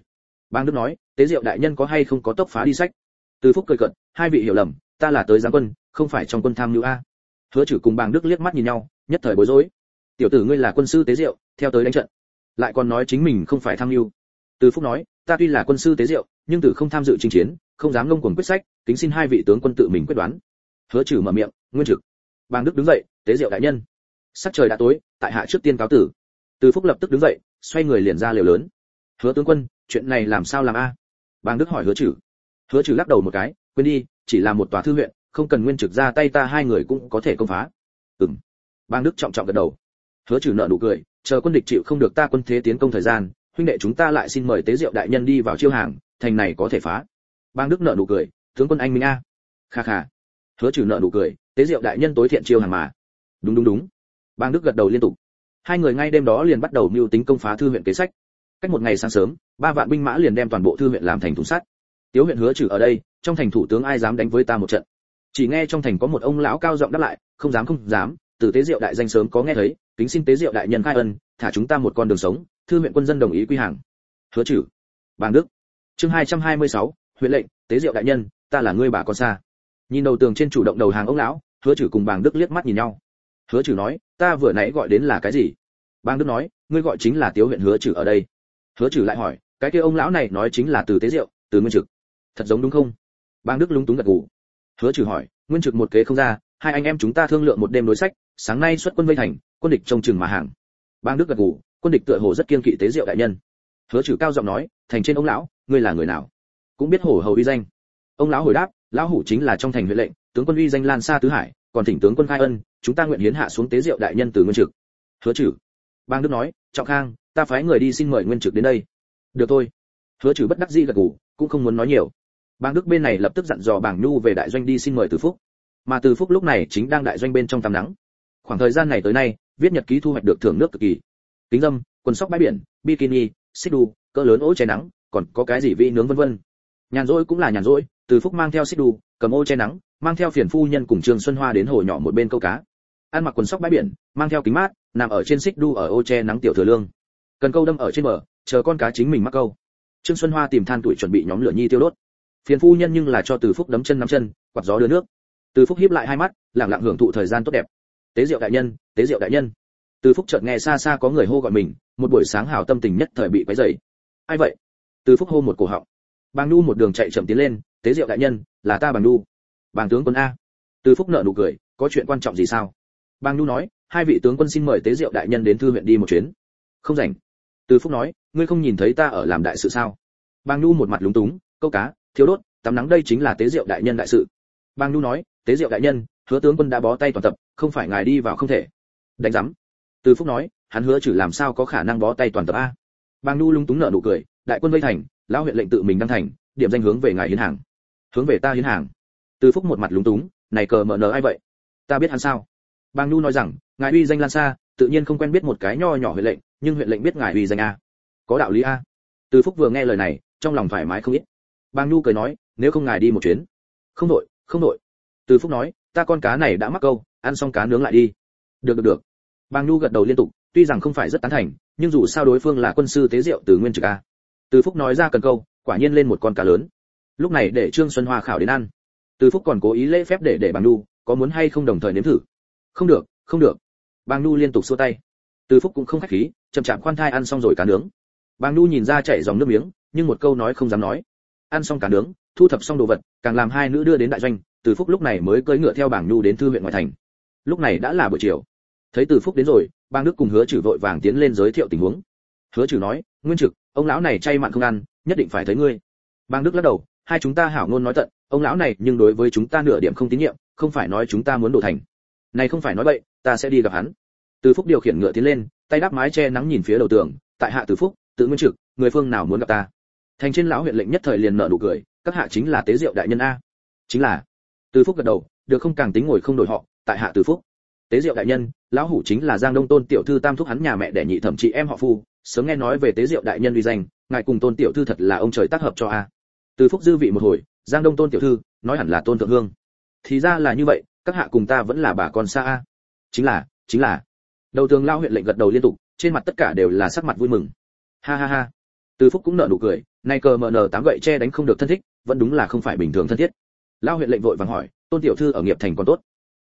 Bang Đức nói, tế diệu đại nhân có hay không có tốc phá đi sách. Từ Phúc cười cợt, hai vị hiểu lầm, ta là tới giáng quân, không phải trong quân tham nhu a. Hứa Trử cùng Bang Đức liếc mắt nhìn nhau, nhất thời bối rối. Tiểu tử ngươi là quân sư tế diệu, theo tới đánh trận, lại còn nói chính mình không phải tham nhu. Từ Phúc nói, ta tuy là quân sư tế diệu, nhưng từ không tham dự chinh chiến, không dám ngông cuồng quyết sách, kính xin hai vị tướng quân tự mình quyết đoán. Hứa Trử mở miệng, Nguyên Trực. Bang Đức đứng dậy, tế diệu đại nhân. Sắc trời đã tối, tại hạ trước tiên cáo tử. Từ Phúc lập tức đứng dậy, xoay người liền ra lều lớn. Hứa tướng quân, chuyện này làm sao làm a? Bang Đức hỏi Hứa Trử. Hứa Trử lắc đầu một cái, quên đi, chỉ là một tòa thư viện, không cần Nguyên Trực ra tay, ta hai người cũng có thể công phá. Bang Đức trọng trọng gật đầu. Hứa Trử nở nụ cười, chờ quân địch chịu không được ta quân thế tiến công thời gian, huynh đệ chúng ta lại xin mời tế diệu đại nhân đi vào chiêu hàng, thành này có thể phá. Bang Đức nở nụ cười, tướng quân anh minh a. Kha kha. Hứa Trử nở nụ cười, tế diệu đại nhân tối thiện chiêu hàng mà. Đúng. Bang Đức gật đầu liên tục. Hai người ngay đêm đó liền bắt đầu mưu tính công phá thư viện kế sách. Cách một ngày sáng sớm, 3 vạn binh mã liền đem toàn bộ thư viện làm thành thùng sắt. Tiếu huyện Hứa Trử ở đây, trong thành thủ tướng ai dám đánh với ta một trận? Chỉ nghe trong thành có một ông lão cao giọng đáp lại, không dám, từ tế diệu đại danh sớm có nghe thấy, kính xin tế diệu đại nhân khai ân, thả chúng ta một con đường sống, thư viện quân dân đồng ý quy hàng. Hứa Trử. Bang Đức. Chương 226, huyện lệnh, tế diệu đại nhân, ta là ngươi bà con xa. Nhìn đầu tường trên chủ động đầu hàng ông lão, Hứa Trử cùng Bang Đức liếc mắt nhìn nhau. Hứa Trử nói, ta vừa nãy gọi đến là cái gì? Bang Đức nói, ngươi gọi chính là Tiếu huyện Hứa Trử ở đây. Hứa Trử lại hỏi, cái kia ông lão này nói chính là từ tế diệu, từ Nguyên Trực. Thật giống đúng không? Bang Đức lúng túng gật gù. Hứa Trử hỏi, Nguyên Trực một kế không ra, hai anh em chúng ta thương lượng một đêm đối sách, sáng nay xuất quân vây thành, quân địch trông chừng mà hàng. Bang Đức gật gù, quân địch tựa hồ rất kiêng kỵ tế diệu đại nhân. Hứa Trử cao giọng nói, thành trên ông lão, ngươi là người nào? Cũng biết hổ hầu uy danh. Ông lão hồi đáp, lão hủ chính là trong thành huyện lệnh, tướng quân uy danh lan xa tứ hải, còn thỉnh tướng quân khai ân, chúng ta nguyện hiến hạ xuống tế diệu đại nhân từ Nguyên Trực. Hứa Trử. Bang Đức nói, trọng khang, ta phái người đi xin mời Nguyên Trực đến đây. Được thôi. Hứa Trử bất đắc dĩ gật gù, cũng không muốn nói nhiều. Bang Đức bên này lập tức dặn dò Bàng Nhu về đại doanh đi xin mời Từ Phúc, mà Từ Phúc lúc này chính đang đại doanh bên trong tắm nắng. Khoảng thời gian này tới nay, viết nhật ký thu hoạch được thưởng nước cực kỳ. Kính dâm, quần sóc bãi biển, bikini, xích đu, cỡ lớn ô che nắng, còn có cái gì vị nướng vân vân. Nhàn rỗi cũng là nhàn rỗi, Từ Phúc mang theo xích đu, cầm ô che nắng, mang theo phiền phu nhân cùng Trương Xuân Hoa đến hồ nhỏ một bên câu cá. Ăn mặc quần sóc bãi biển, mang theo kính mát, nằm ở trên xích đu ở ô che nắng tiểu thừa lương. Cần câu đâm ở trên bờ, chờ con cá chính mình mắc câu. Trương Xuân Hoa tìm than tuổi chuẩn bị nhóm lửa nhi tiêu đốt. Phiền phu nhân nhưng là cho Từ Phúc đấm chân, quạt gió đưa nước. Từ Phúc híp lại hai mắt, lặng lặng hưởng thụ thời gian tốt đẹp. Tế diệu đại nhân, tế diệu đại nhân. Từ Phúc chợt nghe xa xa có người hô gọi mình, một buổi sáng hào tâm tình nhất thời bị quấy rầy. Ai vậy? Từ Phúc hô một cổ họng. Bàng Nhu một đường chạy chậm tiến lên, tế diệu đại nhân, là ta Bàng Nhu. Bàng tướng quân a. Từ Phúc nở nụ cười, có chuyện quan trọng gì sao? Bàng Nhu nói, hai vị tướng quân xin mời tế diệu đại nhân đến thư huyện đi một chuyến. Không rảnh. Từ Phúc nói, ngươi không nhìn thấy ta ở làm đại sự sao? Bàng Nhu một mặt lúng túng, câu cá, thiếu đốt, tắm nắng đây chính là tế diệu đại nhân đại sự. Bàng Nhu nói, tế diệu đại nhân, Hứa tướng quân đã bó tay toàn tập, không phải ngài đi vào không thể. Đánh rắm. Từ Phúc nói, hắn Hứa Trử làm sao có khả năng bó tay toàn tập a? Bàng Nhu lúng túng nở nụ cười, đại quân vây thành, lão huyện lệnh tự mình đăng thành, điểm danh hướng về ngài hiến hàng. Hướng về ta hiến hàng? Từ Phúc một mặt lúng túng, này cờ mở nở ai vậy? Ta biết hắn sao? Bàng Nhu nói rằng, ngài uy danh lan xa, tự nhiên không quen biết một cái nho nhỏ huyện lệnh, nhưng huyện lệnh biết ngài uy danh a. Có đạo lý a. Từ Phúc vừa nghe lời này, trong lòng thoải mái không ít. Bàng Nhu cười nói, nếu không ngài đi một chuyến. Không đội. Từ Phúc nói, ta con cá này đã mắc câu, ăn xong cá nướng lại đi. Được. Bàng Nhu gật đầu liên tục, tuy rằng không phải rất tán thành, nhưng dù sao đối phương là quân sư tế diệu từ Nguyên Trực a. Từ Phúc nói ra cần câu, quả nhiên lên một con cá lớn. Lúc này để Trương Xuân Hoa khảo đến ăn. Từ Phúc còn cố ý lễ phép để Bàng Nhu, có muốn hay không đồng thời nếm thử. Không được. Bàng Nhu liên tục xua tay. Từ Phúc cũng không khách khí, chậm chạp khoan thai ăn xong rồi cá nướng. Bàng Nhu nhìn ra chảy dòng nước miếng, nhưng một câu nói không dám nói. Ăn xong cá nướng, thu thập xong đồ vật, càng làm hai nữ đưa đến đại doanh. Từ Phúc lúc này mới cưỡi ngựa theo Bàng Nhu đến thư huyện ngoại thành. Lúc này đã là buổi chiều. Thấy Từ Phúc đến rồi, Bang Đức cùng Hứa Trử vội vàng tiến lên giới thiệu tình huống. Hứa Trử nói, Nguyên Trực, ông lão này chay mặn không ăn, nhất định phải thấy ngươi. Bang Đức lắc đầu, hai chúng ta hảo ngôn nói tận, ông lão này nhưng đối với chúng ta nửa điểm không tín nhiệm, không phải nói chúng ta muốn đổ thành. Này không phải nói bậy, ta sẽ đi gặp hắn. Từ Phúc điều khiển ngựa tiến lên, tay đắp mái che nắng nhìn phía đầu tường, tại hạ Từ Phúc, tự Nguyên Trực, người phương nào muốn gặp ta? Thành trên lão huyện lệnh nhất thời liền nở nụ cười, các hạ chính là tế diệu đại nhân a. Chính là. Từ Phúc gật đầu, được không càng tính ngồi không đổi họ, tại hạ Từ Phúc. Tế diệu đại nhân, lão hủ chính là Giang Đông Tôn tiểu thư tam thúc hắn nhà mẹ đẻ nhị thẩm chị em họ Phu, sớm nghe nói về tế diệu đại nhân uy danh, ngài cùng Tôn tiểu thư thật là ông trời tác hợp cho a. Từ Phúc dư vị một hồi, Giang Đông Tôn tiểu thư, nói hẳn là Tôn thượng hương. Thì ra là như vậy, các hạ cùng ta vẫn là bà con xa a. Chính là. Đầu tường lão huyện lệnh gật đầu liên tục, trên mặt tất cả đều là sắc mặt vui mừng. Ha. Từ Phúc cũng nở nụ cười, Này cờ MN 8 gậy che đánh không được thân thích, vẫn đúng là không phải bình thường thân thiết. Lão huyện lệnh vội vàng hỏi, Tôn tiểu thư ở nghiệp thành còn tốt?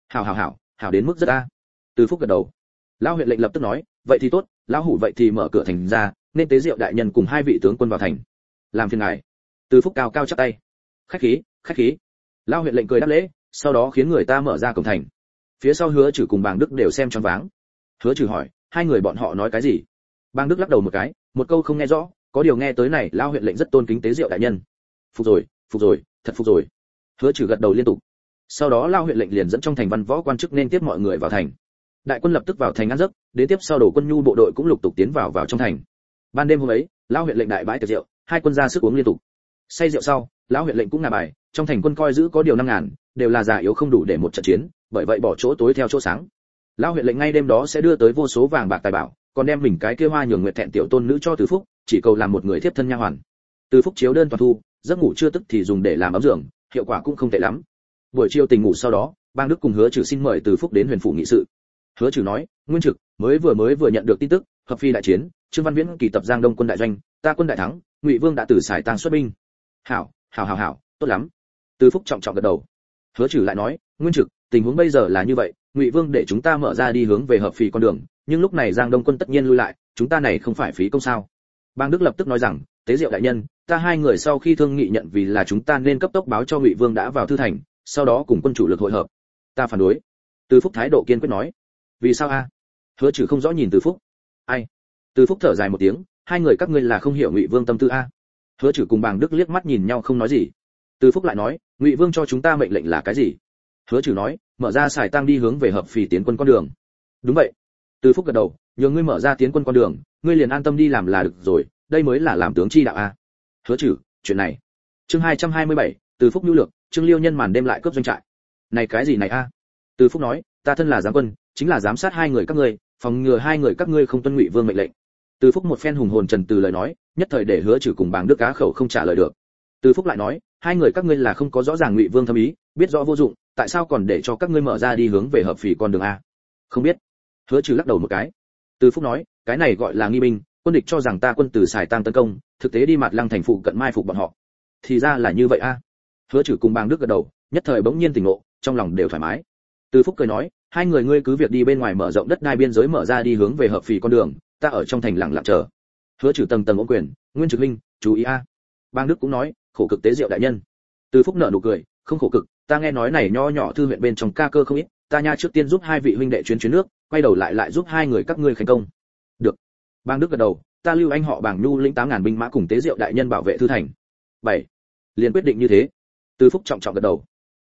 Hảo đến mức rất a. Từ Phúc gật đầu. Lão huyện lệnh lập tức nói, vậy thì tốt, lão hủ vậy thì mở cửa thành ra, nên tế diệu đại nhân cùng hai vị tướng quân vào thành. Làm phiền ngài. Từ Phúc cao cao chắp tay. Khách khí. Lão huyện lệnh cười đáp lễ, sau đó khiến người ta mở ra cổng thành. Phía sau Hứa Trừ cùng Bàng Đức đều xem choáng váng. Hứa Trừ hỏi, hai người bọn họ nói cái gì? Bàng Đức lắc đầu một cái, một câu không nghe rõ, có điều nghe tới này Lão huyện lệnh rất tôn kính tế diệu đại nhân. Phục rồi, thật phục rồi. Hứa Trừ gật đầu liên tục. Sau đó Lão huyện lệnh liền dẫn trong thành văn võ quan chức nên tiếp mọi người vào thành. Đại quân lập tức vào thành ăn giấc, đến tiếp sau đổ quân nhu bộ đội cũng lục tục tiến vào trong thành. Ban đêm hôm ấy, Lão huyện lệnh đại bãi tiệc rượu, hai quân ra sức uống liên tục. Say rượu sau, Lão huyện lệnh cũng ngả bài, trong thành quân coi giữ có điều 5.000, đều là già yếu không đủ để một trận chiến, bởi vậy bỏ chỗ tối theo chỗ sáng. Lão huyện lệnh ngay đêm đó sẽ đưa tới vô số vàng bạc tài bảo, còn đem mình cái kia hoa nhường nguyệt thẹn tiểu tôn nữ cho Từ Phúc, chỉ cầu làm một người thiếp thân nha hoàn. Từ Phúc chiếu đơn toàn thu, giấc ngủ chưa tức thì dùng để làm ấm giường, hiệu quả cũng không tệ lắm. Buổi chiều tỉnh ngủ sau đó, Bang Đức cùng Hứa Trừ xin mời Từ Phúc đến Huyền phủ nghị sự. Hứa Trừ nói, Nguyên Trực mới vừa nhận được tin tức, hợp phi đại chiến, Trương Văn Viễn kỳ tập Giang Đông quân đại doanh, ta quân đại thắng, Ngụy Vương đã từ Sải Tang xuất binh. Hảo, tốt lắm. Từ Phúc trọng trọng gật đầu. Hứa Trừ lại nói, Nguyên Trực, tình huống bây giờ là như vậy, Ngụy Vương để chúng ta mở ra đi hướng về hợp phì con đường, nhưng lúc này Giang Đông quân tất nhiên lui lại, chúng ta này không phải phí công sao? Bang Đức lập tức nói rằng, tế diệu đại nhân, ta hai người sau khi thương nghị nhận vì là chúng ta nên cấp tốc báo cho Ngụy Vương đã vào thư thành, sau đó cùng quân chủ lực hội hợp. Ta phản đối. Từ Phúc thái độ kiên quyết nói. Vì sao a? Hứa Trừ không rõ nhìn Từ Phúc. Ai? Từ Phúc thở dài một tiếng, hai người các ngươi là không hiểu Ngụy Vương tâm tư a. Hứa Trừ cùng Bàng Đức liếc mắt nhìn nhau không nói gì. Từ Phúc lại nói, Ngụy Vương cho chúng ta mệnh lệnh là cái gì? Hứa Trừ nói, mở ra Sải Tang đi hướng về hợp phì tiến quân con đường. Đúng vậy. Từ Phúc gật đầu, nhường ngươi mở ra tiến quân con đường, ngươi liền an tâm đi làm là được rồi, đây mới là làm tướng chi đạo a. Hứa Trừ, chuyện này. Chương 227, Từ Phúc nhu lược, Trương Liêu nhân màn đêm lại cướp doanh trại. Này cái gì này a? Từ Phúc nói, ta thân là giám quân, chính là giám sát hai người các ngươi, phòng ngừa hai người các ngươi không tuân Ngụy Vương mệnh lệnh. Từ Phúc một phen hùng hồn trần từ lời nói, nhất thời để Hứa Trừ cùng Bàng Đức cá khẩu không trả lời được. Từ Phúc lại nói, hai người các ngươi là không có rõ ràng Ngụy Vương thâm ý, biết rõ vô dụng, tại sao còn để cho các ngươi mở ra đi hướng về hợp phì con đường a? Không biết. Hứa Trừ lắc đầu một cái. Từ Phúc nói, cái này gọi là nghi binh, quân địch cho rằng ta quân từ Sải Tang tấn công, thực tế đi Mạt Lăng thành phụ cận mai phục bọn họ. Thì ra là như vậy a. Hứa Trừ cùng Bàng Đức gật đầu, nhất thời bỗng nhiên tỉnh ngộ, trong lòng đều thoải mái. Từ Phúc cười nói, hai người ngươi cứ việc đi bên ngoài mở rộng đất đai biên giới mở ra đi hướng về hợp phì con đường, ta ở trong thành lặng lặng chờ. Hứa Trừ tầng ôm quyền, Nguyên Trực huynh, chú ý a. Bang Đức cũng nói, khổ cực tế diệu đại nhân. Từ Phúc nở nụ cười, không khổ cực, ta nghe nói này nho nhỏ thư huyện bên trong ca cơ không ít, ta nha trước tiên giúp hai vị huynh đệ chuyến nước, quay đầu lại giúp hai người các ngươi thành công. Được. Bang Đức gật đầu, ta lưu anh họ Bàng Nhu lĩnh 8.000 binh mã cùng tế diệu đại nhân bảo vệ thư thành. 7. Liền quyết định như thế. Từ Phúc trọng trọng gật đầu.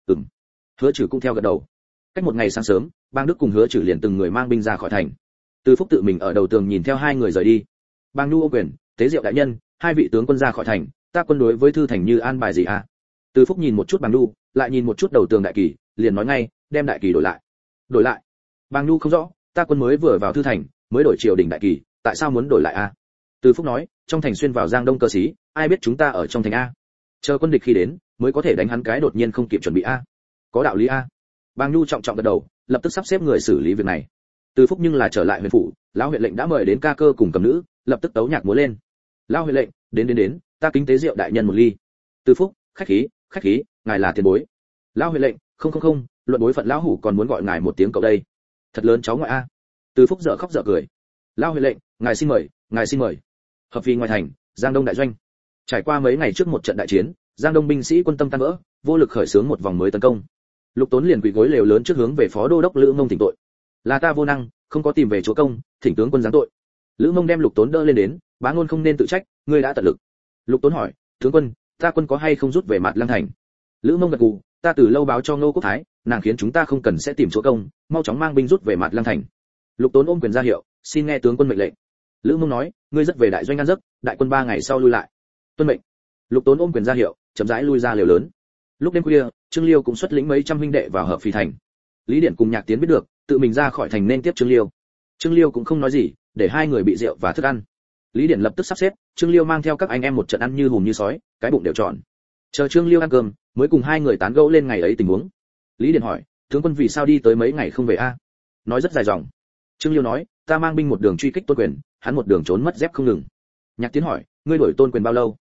Hứa Trừ cũng theo gật đầu. Cách một ngày sáng sớm, Bang Đức cùng Hứa Trừ liền từng người mang binh ra khỏi thành. Từ Phúc tự mình ở đầu tường nhìn theo hai người rời đi. Bang Nhu ôm quyền, tế diệu đại nhân, hai vị tướng quân ra khỏi thành, ta quân đối với thư thành như an bài gì à? Từ Phúc nhìn một chút Bang Nhu, lại nhìn một chút đầu tường đại kỳ, liền nói ngay, đem đại kỳ đổi lại. Đổi lại? Bang Nhu không rõ, ta quân mới vừa vào thư thành, mới đổi triều đình đại kỳ, tại sao muốn đổi lại à? Từ Phúc nói, trong thành xuyên vào Giang Đông cơ sĩ, ai biết chúng ta ở trong thành a? Chờ quân địch khi đến, mới có thể đánh hắn cái đột nhiên không kịp chuẩn bị a. Có đạo lý a. Bang Nhu trọng trọng gật đầu, lập tức sắp xếp người xử lý việc này. Từ Phúc nhưng là trở lại huyện phủ, lão huyện lệnh đã mời đến ca cơ cùng cầm nữ, lập tức tấu nhạc múa lên. Lão huyện lệnh, đến, ta kính tế rượu đại nhân một ly. Từ Phúc, khách khí, ngài là tiền bối. Lão huyện lệnh, không, luận bối phận lão hủ còn muốn gọi ngài một tiếng cậu đây. Thật lớn cháu ngoại a. Từ Phúc dở khóc dở cười. Lão huyện lệnh, ngài xin mời. Hợp phì ngoài thành, Giang Đông đại doanh. Trải qua mấy ngày trước một trận đại chiến, Giang Đông binh sĩ quân tâm tan vỡ, vô lực khởi xướng một vòng mới tấn công. Lục Tốn liền quỳ gối lều lớn trước hướng về phó đô đốc Lữ Mông thỉnh tội. Là ta vô năng, không có tìm về chúa công, thỉnh tướng quân giáng tội. Lữ Mông đem Lục Tốn đỡ lên đến, bá ngôn không nên tự trách, ngươi đã tận lực. Lục Tốn hỏi, tướng quân, ta quân có hay không rút về Mạt Lăng thành? Lữ Mông gật gù, ta từ lâu báo cho Ngô Quốc Thái, nàng khiến chúng ta không cần sẽ tìm chúa công, mau chóng mang binh rút về Mạt Lăng thành. Lục Tốn ôm quyền ra hiệu, xin nghe tướng quân mệnh lệnh. Lữ Mông nói, ngươi rất về đại doanh ăn giấc, đại quân 3 ngày sau lui lại. Tuân mệnh. Lục Tốn ôm quyền ra hiệu, chậm rãi lui ra lều lớn. Lúc đêm khuya, Trương Liêu cũng xuất lĩnh mấy trăm huynh đệ vào hợp phì thành. Lý Điển cùng Nhạc Tiến biết được, tự mình ra khỏi thành nên tiếp Trương Liêu. Trương Liêu cũng không nói gì, để hai người bị rượu và thức ăn. Lý Điển lập tức sắp xếp, Trương Liêu mang theo các anh em một trận ăn như hùm như sói, cái bụng đều tròn. Chờ Trương Liêu ăn cơm, mới cùng hai người tán gẫu lên ngày ấy tình huống. Lý Điển hỏi, tướng quân vì sao đi tới mấy ngày không về a? Nói rất dài dòng. Trương Liêu nói, ta mang binh một đường truy kích Tôn Quyền, hắn một đường trốn mất dép không ngừng. Nhạc Tiến hỏi, ngươi đuổi Tôn Quyền bao lâu?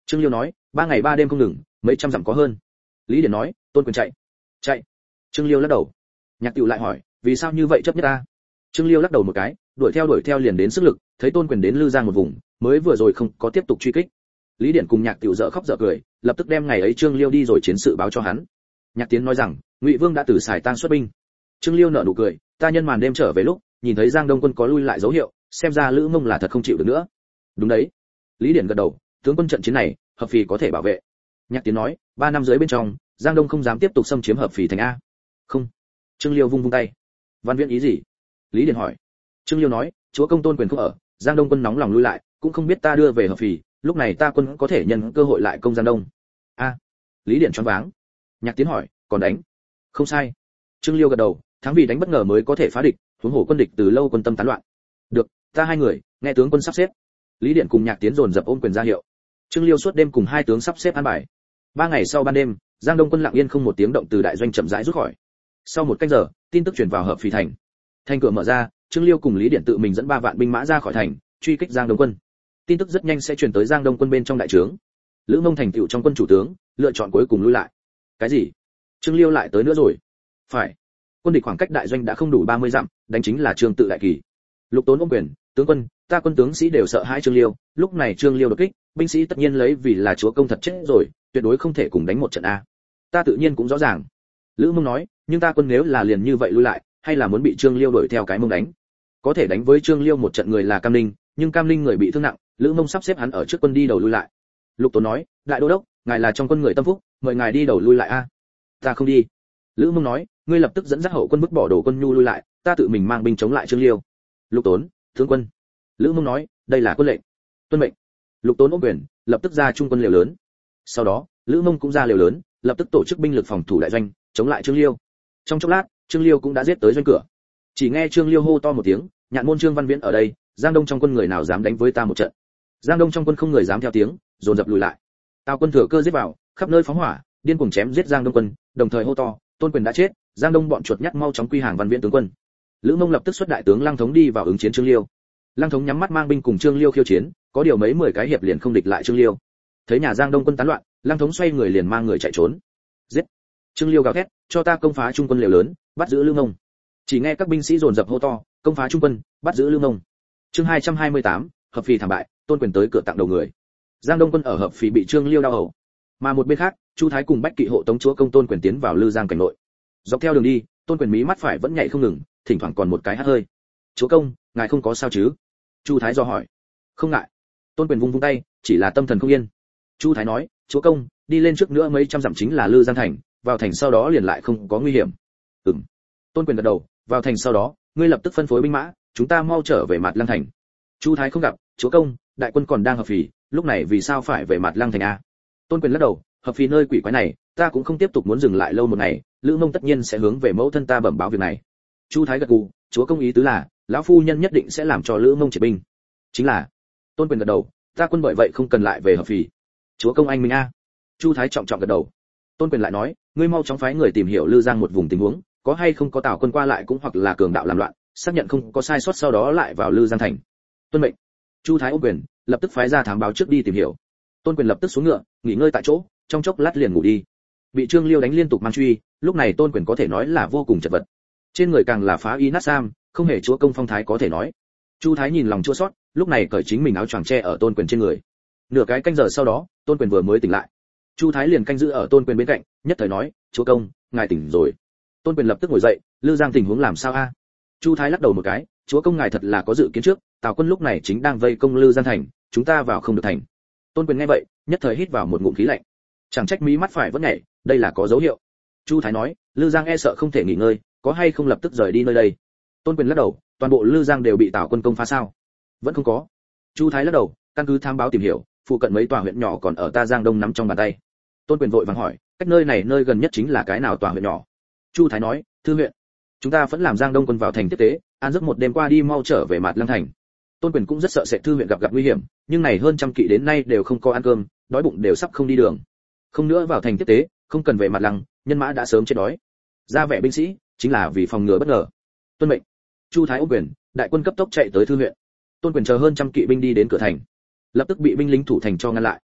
Trương Liêu nói, 3 ngày 3 đêm không ngừng, mấy trăm dặm có hơn. Lý Điển nói, Tôn quyền chạy. Trương Liêu lắc đầu. Nhạc Cửu lại hỏi, vì sao như vậy chấp nhất ta? Trương Liêu lắc đầu một cái, đuổi theo liền đến sức lực, thấy Tôn quyền đến Lư Giang một vùng, mới vừa rồi không có tiếp tục truy kích. Lý Điển cùng Nhạc Cửu dở khóc dở cười, lập tức đem ngày ấy Trương Liêu đi rồi chiến sự báo cho hắn. Nhạc Tiến nói rằng, Ngụy Vương đã từ Sài Tang xuất binh. Trương Liêu nở nụ cười, ta nhân màn đêm trở về lúc, nhìn thấy Giang Đông quân có lui lại dấu hiệu, xem ra Lữ Mông là thật không chịu được nữa. Đúng đấy. Lý Điển gật đầu, tướng quân trận chiến này, Hợp Phì có thể bảo vệ. Nhạc Tiến nói, 3 năm dưới bên trong, Giang Đông không dám tiếp tục xâm chiếm Hợp Phì thành a. Không. Trương Liêu vung tay. Văn Viễn ý gì? Lý Điển hỏi. Trương Liêu nói, chúa công Tôn quyền không ở, Giang Đông quân nóng lòng lui lại, cũng không biết ta đưa về Hợp Phì, lúc này ta quân có thể nhân cơ hội lại công Giang Đông. A. Lý Điển choáng váng. Nhạc Tiến hỏi, còn đánh? Không sai. Trương Liêu gật đầu, thắng vì đánh bất ngờ mới có thể phá địch, huống hồ quân địch từ lâu quân tâm tán loạn. Được, ta hai người, nghe tướng quân sắp xếp. Lý Điển cùng Nhạc Tiến dồn dập ôm quyền ra hiệu. Trương Liêu suốt đêm cùng hai tướng sắp xếp an bài. 3 ngày sau ban đêm, Giang Đông quân lặng yên không một tiếng động từ đại doanh chậm rãi rút khỏi. Sau một canh giờ, tin tức truyền vào Hợp Phì thành. Thành cửa mở ra, Trương Liêu cùng Lý Điển tự mình dẫn 3 vạn binh mã ra khỏi thành, truy kích Giang Đông quân. Tin tức rất nhanh sẽ truyền tới Giang Đông quân bên trong đại trướng. Lữ Mông thành tựu trong quân chủ tướng, lựa chọn cuối cùng lui lại. Cái gì? Trương Liêu lại tới nữa rồi? Phải. Quân địch khoảng cách đại doanh đã không đủ 30 dặm, đánh chính là Trương tự đại kỳ. Lục Tốn ôm quyền, tướng quân, ta quân tướng sĩ đều sợ hãi Trương Liêu, lúc này Trương Liêu đột kích, binh sĩ tất nhiên lấy vì là chúa công thật chết rồi, tuyệt đối không thể cùng đánh một trận a. Ta tự nhiên cũng rõ ràng. Lữ Mông nói, nhưng ta quân nếu là liền như vậy lui lại, hay là muốn bị Trương Liêu đuổi theo cái mông đánh. Có thể đánh với Trương Liêu một trận người là Cam Ninh, nhưng Cam Ninh người bị thương nặng, Lữ Mông sắp xếp hắn ở trước quân đi đầu lui lại. Lục Tốn nói, đại đô đốc, ngài là trong quân người tâm phúc, mời ngài đi đầu lui lại a. Ta không đi. Lữ Mông nói, ngươi lập tức dẫn dắt hậu quân vứt bỏ đồ quân nhu lui lại, ta tự mình mang binh chống lại Trương Liêu. Lục Tốn, tướng quân. Lữ Mông nói, đây là quân lệnh. Tuân mệnh. Lục Tốn ôm quyền, lập tức ra trung quân liều lớn. Sau đó, Lữ Mông cũng ra liều lớn, lập tức tổ chức binh lực phòng thủ đại doanh, chống lại Trương Liêu. Trong chốc lát, Trương Liêu cũng đã giết tới doanh cửa. Chỉ nghe Trương Liêu hô to một tiếng, nhạn môn Trương Văn Viễn ở đây, Giang Đông trong quân người nào dám đánh với ta một trận. Giang Đông trong quân không người dám theo tiếng, dồn dập lùi lại. Tào quân thừa cơ giết vào, khắp nơi phóng hỏa, điên cuồng chém giết Giang Đông quân, đồng thời hô to, Tôn quyền đã chết, Giang Đông bọn chuột nhắt mau chóng quy hàng Văn Viễn tướng quân. Lữ Mông lập tức xuất đại tướng Lăng Thống đi vào ứng chiến Trương Liêu. Lăng Thống nhắm mắt mang binh cùng Trương Liêu khiêu chiến, có điều mấy 10 cái hiệp liền không địch lại Trương Liêu. Thấy nhà Giang Đông quân tán loạn, Lăng Thống xoay người liền mang người chạy trốn. Giết! Trương Liêu gào thét, cho ta công phá trung quân liều lớn, bắt giữ Lữ Mông. Chỉ nghe các binh sĩ dồn dập hô to, công phá trung quân, bắt giữ Lữ Mông. Chương 228, Hợp Phì thảm bại, Tôn quyền tới cửa tặng đầu người. Giang Đông quân ở Hợp Phì bị Trương Liêu đao hầu. Mà một bên khác, Chu Thái cùng Bách Kỵ hộ tống chúa công Tôn quyền tiến vào Lư Giang cảnh nội. Dọc theo đường đi, Tôn quyền mí mắt phải vẫn nhảy không ngừng, thỉnh thoảng còn một cái hắt hơi. Chúa công, ngài không có sao chứ? Chu Thái do hỏi. Không ngại. Tôn quyền vung vung tay, chỉ là tâm thần không yên. Chu Thái nói, chúa công, đi lên trước nữa mấy trăm dặm chính là Lư Giang thành, vào thành sau đó liền lại không có nguy hiểm. Ừm. Tôn quyền gật đầu, vào thành sau đó, ngươi lập tức phân phối binh mã, chúng ta mau trở về Mạt Lăng thành. Chu Thái không gặp, chúa công, đại quân còn đang Hợp Phì, lúc này vì sao phải về Mạt Lăng thành a? Tôn quyền lắc đầu, Hợp Phì nơi quỷ quái này, ta cũng không tiếp tục muốn dừng lại lâu một ngày, Lữ Mông tất nhiên sẽ hướng về mẫu thân ta bẩm báo việc này. Chu Thái gật gù, chúa công ý tứ là, lão phu nhân nhất định sẽ làm cho Lữ Mông triệt binh. Chính là. Tôn quyền gật đầu, ta quân bởi vậy không cần lại về Hợp Phì. Chúa công anh minh a. Chu Thái trọng trọng gật đầu. Tôn quyền lại nói, ngươi mau chóng phái người tìm hiểu Lư Giang một vùng tình huống, có hay không có Tào quân qua lại cũng hoặc là cường đạo làm loạn, xác nhận không có sai sót sau đó lại vào Lư Giang thành. Tuân mệnh. Chu Thái ôm quyền, lập tức phái ra thám báo trước đi tìm hiểu. Tôn quyền lập tức xuống ngựa, nghỉ ngơi tại chỗ, trong chốc lát liền ngủ đi. Bị Trương Liêu đánh liên tục mang truy, lúc này Tôn quyền có thể nói là vô cùng chật vật. Trên người càng là phá y nát sam, không hề chúa công phong thái có thể nói. Chu Thái nhìn lòng chua xót, lúc này cởi chính mình áo choàng che ở Tôn quyền trên người. Nửa cái canh giờ sau đó, Tôn quyền vừa mới tỉnh lại. Chu Thái liền canh giữ ở Tôn quyền bên cạnh, nhất thời nói, chúa công, ngài tỉnh rồi. Tôn quyền lập tức ngồi dậy, Lư Giang tình huống làm sao a? Chu Thái lắc đầu một cái, chúa công ngài thật là có dự kiến trước, Tào quân lúc này chính đang vây công Lư Giang thành, chúng ta vào không được thành. Tôn quyền nghe vậy, nhất thời hít vào một ngụm khí lạnh. Chẳng trách mí mắt phải vẫn nhảy, đây là có dấu hiệu. Chu Thái nói, Lư Giang e sợ không thể nghỉ ngơi, có hay không lập tức rời đi nơi đây. Tôn quyền lắc đầu, toàn bộ Lư Giang đều bị Tào quân công phá sao? Vẫn không có. Chu Thái lắc đầu, căn cứ tham báo tìm hiểu, phụ cận mấy tòa huyện nhỏ còn ở ta Giang Đông nắm trong bàn tay. Tôn quyền vội vàng hỏi, cách nơi này nơi gần nhất chính là cái nào tòa huyện nhỏ? Chu Thái nói, Thư huyện. Chúng ta vẫn làm Giang Đông quân vào thành tiếp tế, an giấc một đêm qua đi mau trở về Mạt Lăng thành. Tôn quyền cũng rất sợ sẽ Thư huyện gặp nguy hiểm, nhưng này hơn trăm kỵ đến nay đều không có ăn cơm, đói bụng đều sắp không đi đường. Không nữa vào thành tiếp tế, không cần về Mạt Lăng, nhân mã đã sớm chết đói. Ra vẻ binh sĩ, chính là vì phòng ngừa bất ngờ. Tuân mệnh. Chu Thái ôm quyền, đại quân cấp tốc chạy tới Thư huyện. Tôn quyền chờ hơn trăm kỵ binh đi đến cửa thành, lập tức bị binh lính thủ thành cho ngăn lại.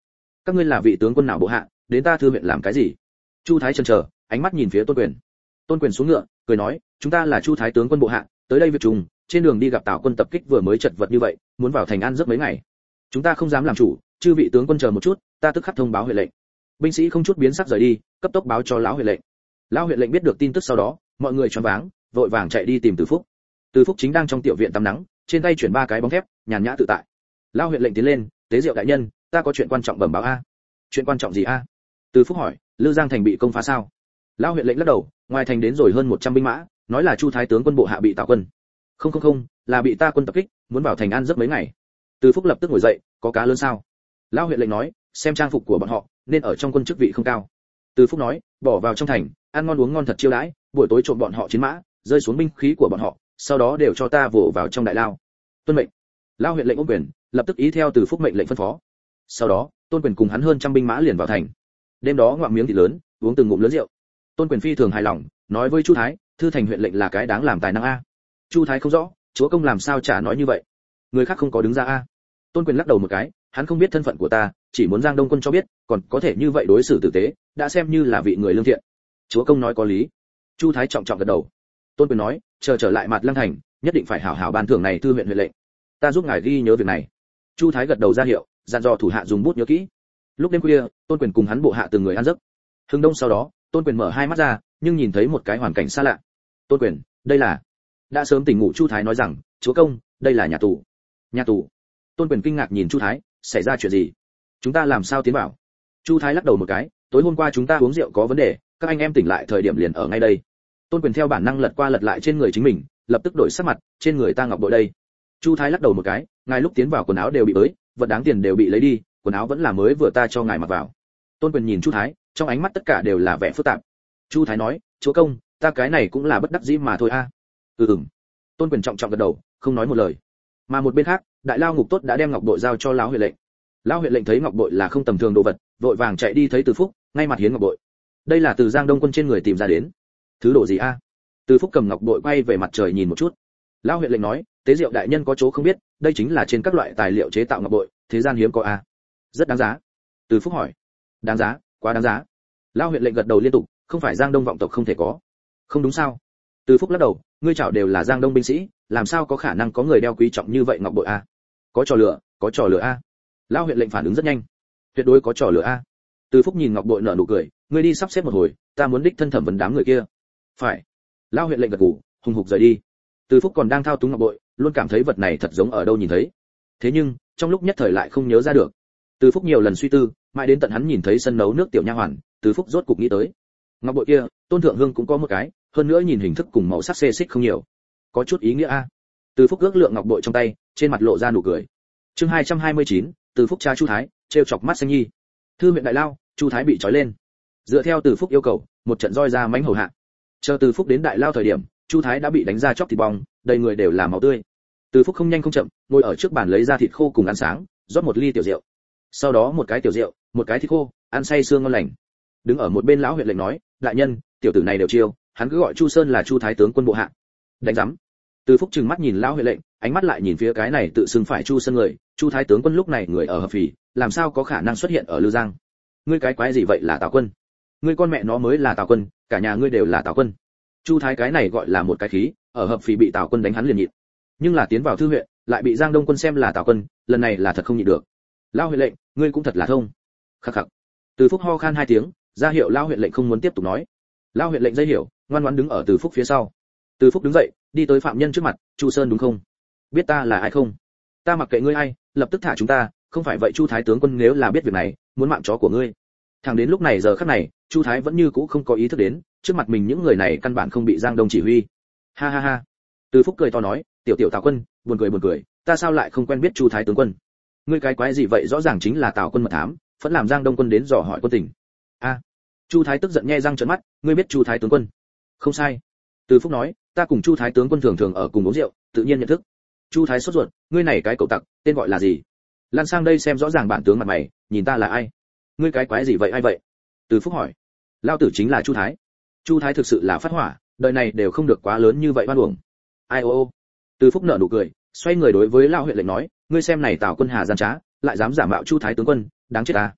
các ngươi là vị tướng quân nào bộ hạ, đến ta thư huyện làm cái gì? Chu Thái chần chờ, ánh mắt nhìn phía Tôn Quyền. Tôn Quyền xuống ngựa, cười nói, chúng ta là Chu Thái tướng quân bộ hạ, tới đây việc trùng, trên đường đi gặp Tào quân tập kích vừa mới chật vật như vậy, muốn vào thành an giấc mấy ngày. Chúng ta không dám làm chủ, chư vị tướng quân chờ một chút, ta tức khắc thông báo huyện lệnh. Binh sĩ không chút biến sắc rời đi, cấp tốc báo cho lão huyện lệnh. Lão huyện lệnh biết được tin tức sau đó, mọi người choáng váng, vội vàng chạy đi tìm Từ Phúc. Từ Phúc chính đang trong tiểu viện tắm nắng, trên tay chuyển 3 cái bóng thép, nhàn nhã tự tại. Lão huyện lệnh tiến lên, tế diệu đại nhân, ta có chuyện quan trọng bẩm báo a. Chuyện quan trọng gì a? Từ Phúc hỏi, Lư Giang thành bị công phá sao? Lão huyện lệnh lắc đầu, ngoài thành đến rồi hơn 100 binh mã, nói là Chu Thái tướng quân bộ hạ bị Tào quân. Không, là bị ta quân tập kích, muốn vào thành an giấc mấy ngày. Từ Phúc lập tức ngồi dậy, có cá lớn sao? Lão huyện lệnh nói, xem trang phục của bọn họ, nên ở trong quân chức vị không cao. Từ Phúc nói, bỏ vào trong thành, ăn ngon uống ngon thật chiêu đãi, buổi tối trộm bọn họ chiến mã, rơi xuống binh khí của bọn họ, sau đó đều cho ta vồ vào trong đại lao. Tuân mệnh. Lão huyện lệnh ôm quyền, lập tức ý theo Từ Phúc mệnh lệnh phân phó. Sau đó, Tôn Quyền cùng hắn hơn trăm binh mã liền vào thành. Đêm đó ngoạm miếng thịt lớn, uống từng ngụm lớn rượu. Tôn Quyền phi thường hài lòng, nói với Chu Thái, thư thành huyện lệnh là cái đáng làm tài năng a. Chu Thái không rõ, chúa công làm sao chả nói như vậy, người khác không có đứng ra a. Tôn Quyền lắc đầu một cái, hắn không biết thân phận của ta, chỉ muốn Giang Đông quân cho biết, còn có thể như vậy đối xử tử tế, đã xem như là vị người lương thiện. Chúa công nói có lý. Chu Thái trọng trọng gật đầu. Tôn Quyền nói, chờ trở lại Mạt Lăng thành, nhất định phải hảo hảo ban thưởng này thư huyện huyện lệnh. Ta giúp ngài ghi nhớ việc này. Chu Thái gật đầu ra hiệu, dặn dò thủ hạ dùng bút nhớ kỹ. Lúc đêm khuya, Tôn Quyền cùng hắn bộ hạ từng người ăn giấc. Hưng đông sau đó, Tôn Quyền mở hai mắt ra, nhưng nhìn thấy một cái hoàn cảnh xa lạ. Tôn Quyền, đây là... Đã sớm tỉnh ngủ Chu Thái nói rằng, chúa công, đây là nhà tù. Nhà tù? Tôn Quyền kinh ngạc nhìn Chu Thái, xảy ra chuyện gì? Chúng ta làm sao tiến vào? Chu Thái lắc đầu một cái, tối hôm qua chúng ta uống rượu có vấn đề, các anh em tỉnh lại thời điểm liền ở ngay đây. Tôn Quyền theo bản năng lật qua lật lại trên người chính mình, lập tức đổi sắc mặt, trên người ta ngọc bội đây. Chu Thái lắc đầu một cái, ngài lúc tiến vào quần áo đều bị bới, vật đáng tiền đều bị lấy đi, quần áo vẫn là mới vừa ta cho ngài mặc vào. Tôn Quyền nhìn Chu Thái, trong ánh mắt tất cả đều là vẻ phức tạp. Chu Thái nói, chúa công, ta cái này cũng là bất đắc dĩ mà thôi a. Tôn Quyền trọng trọng gật đầu, không nói một lời. Mà một bên khác, đại lao ngục tốt đã đem ngọc bội giao cho lão huyện lệnh. Lão huyện lệnh thấy ngọc bội là không tầm thường đồ vật, vội vàng chạy đi thấy Từ Phúc, ngay mặt hiến ngọc bội. Đây là từ Giang Đông quân trên người tìm ra đến. Thứ đồ gì a? Từ Phúc cầm ngọc bội quay về mặt trời nhìn một chút. Lão huyện lệnh nói, tế diệu đại nhân có chỗ không biết, đây chính là trên các loại tài liệu chế tạo ngọc bội, thế gian hiếm có a. Rất đáng giá. Từ Phúc hỏi. Đáng giá, quá đáng giá. Lão huyện lệnh gật đầu liên tục, không phải Giang Đông vọng tộc không thể có. Không đúng sao? Từ Phúc lắc đầu, ngươi chảo đều là Giang Đông binh sĩ, làm sao có khả năng có người đeo quý trọng như vậy ngọc bội a? Có trò lửa a. Lão huyện lệnh phản ứng rất nhanh. Tuyệt đối có trò lửa a. Từ Phúc nhìn ngọc bội nở nụ cười, ngươi đi sắp xếp một hồi, ta muốn đích thân thẩm vấn đám người kia. Phải. Lão huyện lệnh gật gù, hùng hục rời đi. Từ Phúc còn đang thao túng ngọc bội, luôn cảm thấy vật này thật giống ở đâu nhìn thấy. Thế nhưng, trong lúc nhất thời lại không nhớ ra được. Từ Phúc nhiều lần suy tư, mãi đến tận hắn nhìn thấy sân nấu nước tiểu nha hoàn, Từ Phúc rốt cục nghĩ tới. Ngọc bội kia, Tôn Thượng Hương cũng có một cái, hơn nữa nhìn hình thức cùng màu sắc xê xích không nhiều. Có chút ý nghĩa a. Từ Phúc ước lượng ngọc bội trong tay, trên mặt lộ ra nụ cười. Chương 229, Từ Phúc cha Chu Thái, trêu chọc mắt xanh nhi. Thư huyện đại lao, Chu Thái bị trói lên. Dựa theo Từ Phúc yêu cầu, một trận roi ra mánh hầu hạ. Chờ Từ Phúc đến đại lao thời điểm, Chu Thái đã bị đánh ra chóc thịt bong, đầy người đều là máu tươi. Từ Phúc không nhanh không chậm, ngồi ở trước bàn lấy ra thịt khô cùng ăn sáng, rót một ly tiểu rượu. Sau đó một cái tiểu rượu, một cái thịt khô, ăn say sương ngon lành. Đứng ở một bên lão huyện lệnh nói, đại nhân, tiểu tử này đều chiêu, hắn cứ gọi Chu Sơn là Chu Thái tướng quân bộ hạ. Đánh rắm. Từ Phúc trừng mắt nhìn lão huyện lệnh, ánh mắt lại nhìn phía cái này tự xưng phải Chu Sơn người, Chu Thái tướng quân lúc này người ở Hợp Phì, làm sao có khả năng xuất hiện ở Lư Giang? Ngươi cái quái gì vậy là Tào quân? Ngươi con mẹ nó mới là Tào quân, cả nhà ngươi đều là Tào quân. Chu Thái cái này gọi là một cái khí, ở Hợp Phì bị Tào quân đánh hắn liền nhịn. Nhưng là tiến vào thư huyện, lại bị Giang Đông quân xem là Tào quân, lần này là thật không nhịn được. Lão huyện lệnh, ngươi cũng thật là thông. Khắc khắc. Từ Phúc ho khan 2 tiếng, ra hiệu lão huyện lệnh không muốn tiếp tục nói. Lão huyện lệnh dây hiểu, ngoan ngoãn đứng ở Từ Phúc phía sau. Từ Phúc đứng dậy, đi tới phạm nhân trước mặt, Chu Sơn đúng không? Biết ta là ai không? Ta mặc kệ ngươi ai, lập tức thả chúng ta, không phải vậy Chu Thái tướng quân nếu là biết việc này, muốn mạng chó của ngươi. Thẳng đến lúc này giờ khắc này, Chu Thái vẫn như cũ không có ý thức đến, trước mặt mình những người này căn bản không bị Giang Đông chỉ huy. Ha ha ha. Từ Phúc cười to nói, tiểu Tào quân, buồn cười, ta sao lại không quen biết Chu Thái tướng quân? Ngươi cái quái gì vậy, rõ ràng chính là Tào quân mật thám, vẫn làm Giang Đông quân đến dò hỏi quân tình. A. Chu Thái tức giận nhe răng trợn mắt, ngươi biết Chu Thái tướng quân? Không sai. Từ Phúc nói, ta cùng Chu Thái tướng quân thường thường ở cùng uống rượu, tự nhiên nhận thức. Chu Thái sốt ruột, ngươi này cái cậu tặc, tên gọi là gì? Lan sang đây xem rõ ràng bản tướng mặt mày, nhìn ta là ai? Ngươi cái quái gì vậy, ai vậy? Từ Phúc hỏi. Lao tử chính là Chu Thái. Chu Thái thực sự là phát hỏa, đời này đều không được quá lớn như vậy oan uổng. Ai ô. Từ Phúc nở nụ cười, xoay người đối với Lao huyện lệnh nói, ngươi xem này Tào quân hà gian trá, lại dám giả mạo Chu Thái tướng quân, đáng chết ta.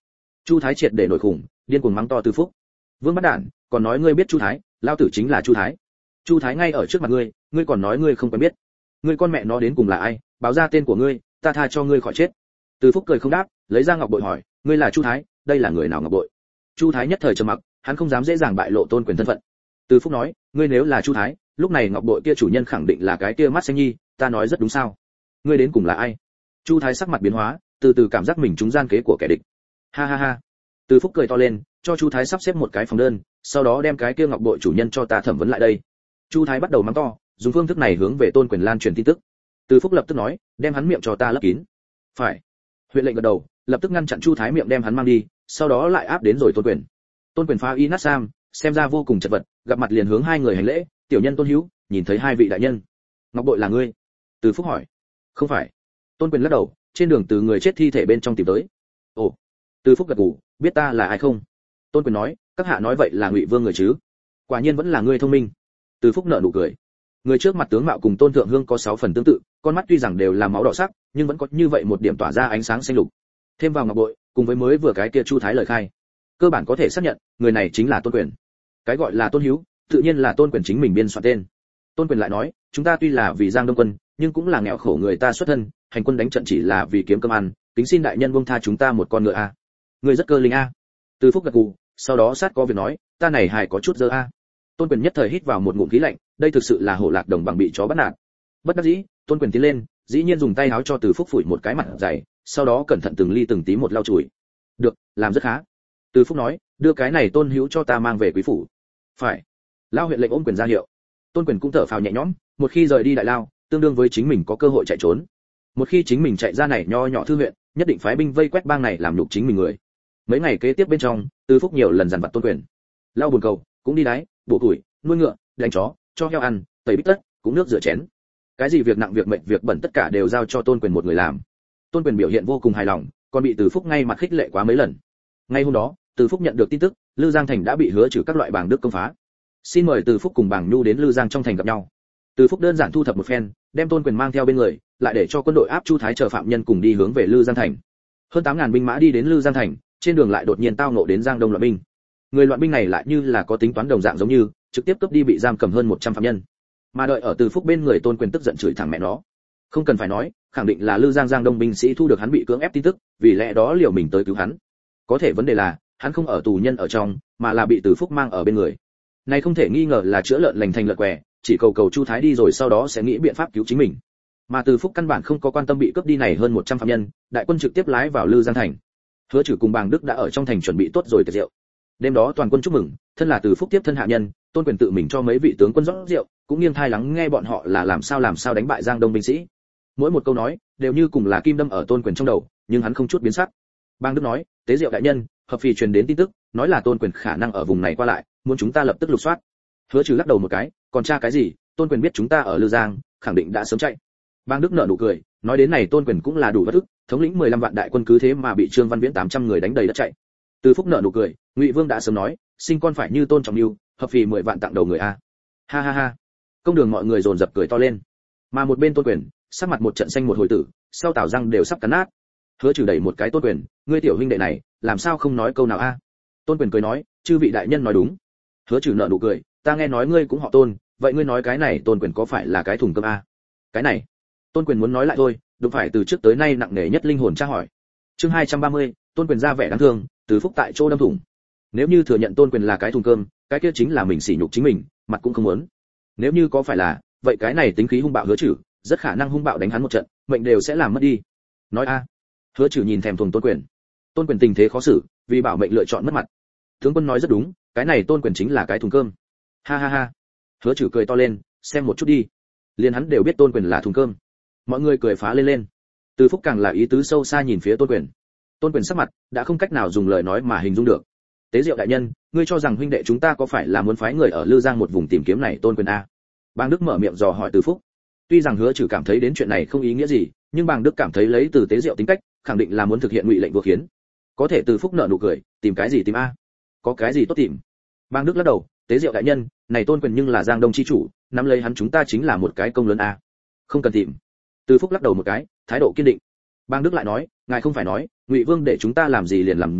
Chu Thái triệt để nổi khủng, điên cuồng mắng to Từ Phúc. Vương bắt đản, còn nói ngươi biết Chu Thái, lao tử chính là Chu Thái. Chu Thái ngay ở trước mặt ngươi, ngươi còn nói ngươi không quen biết. Ngươi con mẹ nó đến cùng là ai, báo ra tên của ngươi, ta tha cho ngươi khỏi chết. Từ Phúc cười không đáp, lấy ra ngọc bội hỏi, ngươi là Chu Thái, đây là người nào ngọc bội? Chu Thái nhất thời trầm mặc, hắn không dám dễ dàng bại lộ Tôn Quyền thân phận. Từ Phúc nói, ngươi nếu là Chu Thái, lúc này ngọc bội kia chủ nhân khẳng định là cái kia mắt xanh nhi, ta nói rất đúng sao? Ngươi đến cùng là ai? Chu Thái sắc mặt biến hóa, từ từ cảm giác mình trúng gian kế của kẻ địch. Ha ha ha. Từ Phúc cười to lên, cho Chu Thái sắp xếp một cái phòng đơn, sau đó đem cái kia ngọc bội chủ nhân cho ta thẩm vấn lại đây. Chu Thái bắt đầu mắng to, dùng phương thức này hướng về Tôn Quyền lan truyền tin tức. Từ Phúc lập tức nói, đem hắn miệng cho ta lấp kín. Phải. Huyện lệnh gật đầu, lập tức ngăn chặn Chu Thái miệng đem hắn mang đi, sau đó lại áp đến rồi Tôn Quyền. Tôn Quyền phá y nát sam, xem ra vô cùng chật vật, gặp mặt liền hướng hai người hành lễ, tiểu nhân Tôn Hữu, nhìn thấy hai vị đại nhân. Ngọc bội là ngươi? Từ Phúc hỏi. Không phải. Tôn Quyền lắc đầu, trên đường từ người chết thi thể bên trong tìm tới. Ồ. Từ Phúc gật gù, biết ta là ai không? Tôn Quyền nói, các hạ nói vậy là Ngụy Vương người chứ? Quả nhiên vẫn là ngươi thông minh. Từ Phúc nở nụ cười. Người trước mặt tướng mạo cùng Tôn Thượng Hương có 6 phần tương tự, con mắt tuy rằng đều là máu đỏ sắc, nhưng vẫn có như vậy một điểm tỏa ra ánh sáng xanh lục. Thêm vào ngọc bội, cùng với mới vừa cái kia Chu Thái lời khai, cơ bản có thể xác nhận, người này chính là Tôn Quyền. Cái gọi là Tôn Hữu, tự nhiên là Tôn Quyền chính mình biên soạn tên. Tôn Quyền lại nói, chúng ta tuy là vì Giang Đông quân, nhưng cũng là nghèo khổ người ta xuất thân, hành quân đánh trận chỉ là vì kiếm cơm ăn, kính xin đại nhân buông tha chúng ta một con ngựa a. Người rất cơ linh a. Từ Phúc gật gù, sau đó sát có việc nói, ta này hài có chút dơ a. Tôn Quyền nhất thời hít vào một ngụm khí lạnh, đây thực sự là hổ lạc đồng bằng bị chó bắt nạt. Bất đắc dĩ, Tôn Quyền tiến lên, dĩ nhiên dùng tay áo cho Từ Phúc phủi một cái mặt dày, sau đó cẩn thận từng ly từng tí một lau chùi. Được, làm rất khá. Từ Phúc nói, đưa cái này Tôn Hữu cho ta mang về quý phủ. Phải. Lao huyện lệnh ôm quyền ra hiệu. Tôn Quyền cũng thở phào nhẹ nhõm, một khi rời đi đại lao, tương đương với chính mình có cơ hội chạy trốn. Một khi chính mình chạy ra này nho nhỏ thư huyện, nhất định phái binh vây quét bang này làm nhục chính mình người. Mấy ngày kế tiếp bên trong, Từ Phúc nhiều lần dằn vặt Tôn Quyền. Lao buồn cầu, cũng đi đái, bổ củi, nuôi ngựa, đánh chó, cho heo ăn, tẩy bít tất, cũng nước rửa chén. Cái gì việc nặng việc mệt việc bẩn tất cả đều giao cho Tôn Quyền một người làm. Tôn Quyền biểu hiện vô cùng hài lòng, còn bị Từ Phúc ngay mặt khích lệ quá mấy lần. Ngay hôm đó, Từ Phúc nhận được tin tức, Lư Giang thành đã bị hứa trừ các loại bảng đức công phá. Xin mời Từ Phúc cùng Bàng Nhu đến Lư Giang trong thành gặp nhau. Từ Phúc đơn giản thu thập một phen, đem Tôn Quyền mang theo bên người, lại để cho quân đội áp Chu Thái chờ phạm nhân cùng đi hướng về Lư Giang thành. Hơn 8.000 binh mã đi đến Lư Giang thành, trên đường lại đột nhiên tao ngộ đến Giang Đông loạn binh. Người loạn binh này lại như là có tính toán đồng dạng giống như, trực tiếp cướp đi bị giam cầm hơn 100 phạm nhân. Mà đợi ở Từ Phúc bên người Tôn Quyền tức giận chửi thẳng mẹ nó. Không cần phải nói, khẳng định là Lư Giang Giang Đông binh sĩ thu được hắn bị cưỡng ép tin tức, vì lẽ đó liều mình tới cứu hắn. Có thể vấn đề là, hắn không ở tù nhân ở trong, mà là bị Từ Phúc mang ở bên người. Này không thể nghi ngờ là chữa lợn lành thành lợn què, chỉ cầu Chu Thái đi rồi sau đó sẽ nghĩ biện pháp cứu chính mình. Mà Từ Phúc căn bản không có quan tâm bị cướp đi này hơn 100 phạm nhân, đại quân trực tiếp lái vào Lư Giang thành. Hứa Trử cùng Bàng Đức đã ở trong thành chuẩn bị tốt rồi tiệc rượu. Đêm đó toàn quân chúc mừng, thân là Từ Phúc tiếp thân hạ nhân, Tôn Quyền tự mình cho mấy vị tướng quân rót rượu, cũng nghiêng thai lắng nghe bọn họ là làm sao đánh bại Giang Đông binh sĩ. Mỗi một câu nói đều như cùng là kim đâm ở Tôn Quyền trong đầu, nhưng hắn không chút biến sắc. Bàng Đức nói, tế rượu đại nhân, hợp phì truyền đến tin tức, nói là Tôn Quyền khả năng ở vùng này qua lại, muốn chúng ta lập tức lục soát. Hứa Trừ lắc đầu một cái, còn tra cái gì, Tôn Quyền biết chúng ta ở Lư Giang, khẳng định đã sớm chạy. Bàng Đức nở nụ cười, nói đến này Tôn Quyền cũng là đủ bất ức, thống lĩnh 15 vạn đại quân cứ thế mà bị Trương Văn Viễn 800 người đánh đầy đất chạy. Từ Phúc nở nụ cười, Ngụy Vương đã sớm nói, sinh con phải như Tôn Trọng Nưu, hợp phì 10 vạn tặng đầu người a. Ha ha ha. Công đường mọi người dồn dập cười to lên. Mà một bên Tôn Quyền, sắc mặt một trận xanh một hồi tử, sau tảo răng đều sắp cắn nát. Hứa Trừ đẩy một cái Tôn Quyền, ngươi tiểu huynh đệ này, làm sao không nói câu nào a? Tôn Quyền cười nói, chư vị đại nhân nói đúng. Hứa Trừ nở nụ cười, ta nghe nói ngươi cũng họ Tôn, vậy ngươi nói cái này Tôn Quyền có phải là cái thùng cơm a? Cái này, Tôn Quyền muốn nói lại thôi, đúng phải từ trước tới nay nặng nề nhất linh hồn tra hỏi. Chương 230, Tôn Quyền ra vẻ đáng thương, Từ Phúc tại chỗ đâm thủng. Nếu như thừa nhận Tôn Quyền là cái thùng cơm, cái kia chính là mình sỉ nhục chính mình, mặt cũng không muốn. Nếu như có phải là, vậy cái này tính khí hung bạo Hứa Trừ, rất khả năng hung bạo đánh hắn một trận, mệnh đều sẽ làm mất đi. Nói a. Hứa Trừ nhìn thèm thuồng Tôn Quyền. Tôn Quyền tình thế khó xử, vì bảo mệnh lựa chọn mất mặt. Tướng quân nói rất đúng, cái này Tôn Quyền chính là cái thùng cơm. Ha ha ha. Hứa Trừ cười to lên, xem một chút đi. Liên hắn đều biết Tôn Quyền là thùng cơm. Mọi người cười phá lên lên. Từ Phúc càng là ý tứ sâu xa nhìn phía Tôn Quyền. Tôn Quyền sắc mặt đã không cách nào dùng lời nói mà hình dung được. Tế Diệu đại nhân, ngươi cho rằng huynh đệ chúng ta có phải là muốn phái người ở Lư Giang một vùng tìm kiếm này Tôn Quyền a? Bàng Đức mở miệng dò hỏi Từ Phúc. Tuy rằng Hứa Trừ cảm thấy đến chuyện này không ý nghĩa gì, nhưng Bàng Đức cảm thấy lấy từ Tế Diệu tính cách, khẳng định là muốn thực hiện ngụy lệnh vua khiến. Có thể Từ Phúc nở nụ cười, tìm cái gì tìm a? Có cái gì tốt tìm? Bàng Đức lắc đầu, Tế Diệu đại nhân, này Tôn Quyền nhưng là Giang Đông chi chủ, nắm lấy hắn chúng ta chính là một cái công lớn a. Không cần tìm. Từ Phúc lắc đầu một cái, thái độ kiên định. Bàng Đức lại nói, ngài không phải nói, Ngụy Vương để chúng ta làm gì liền làm gì,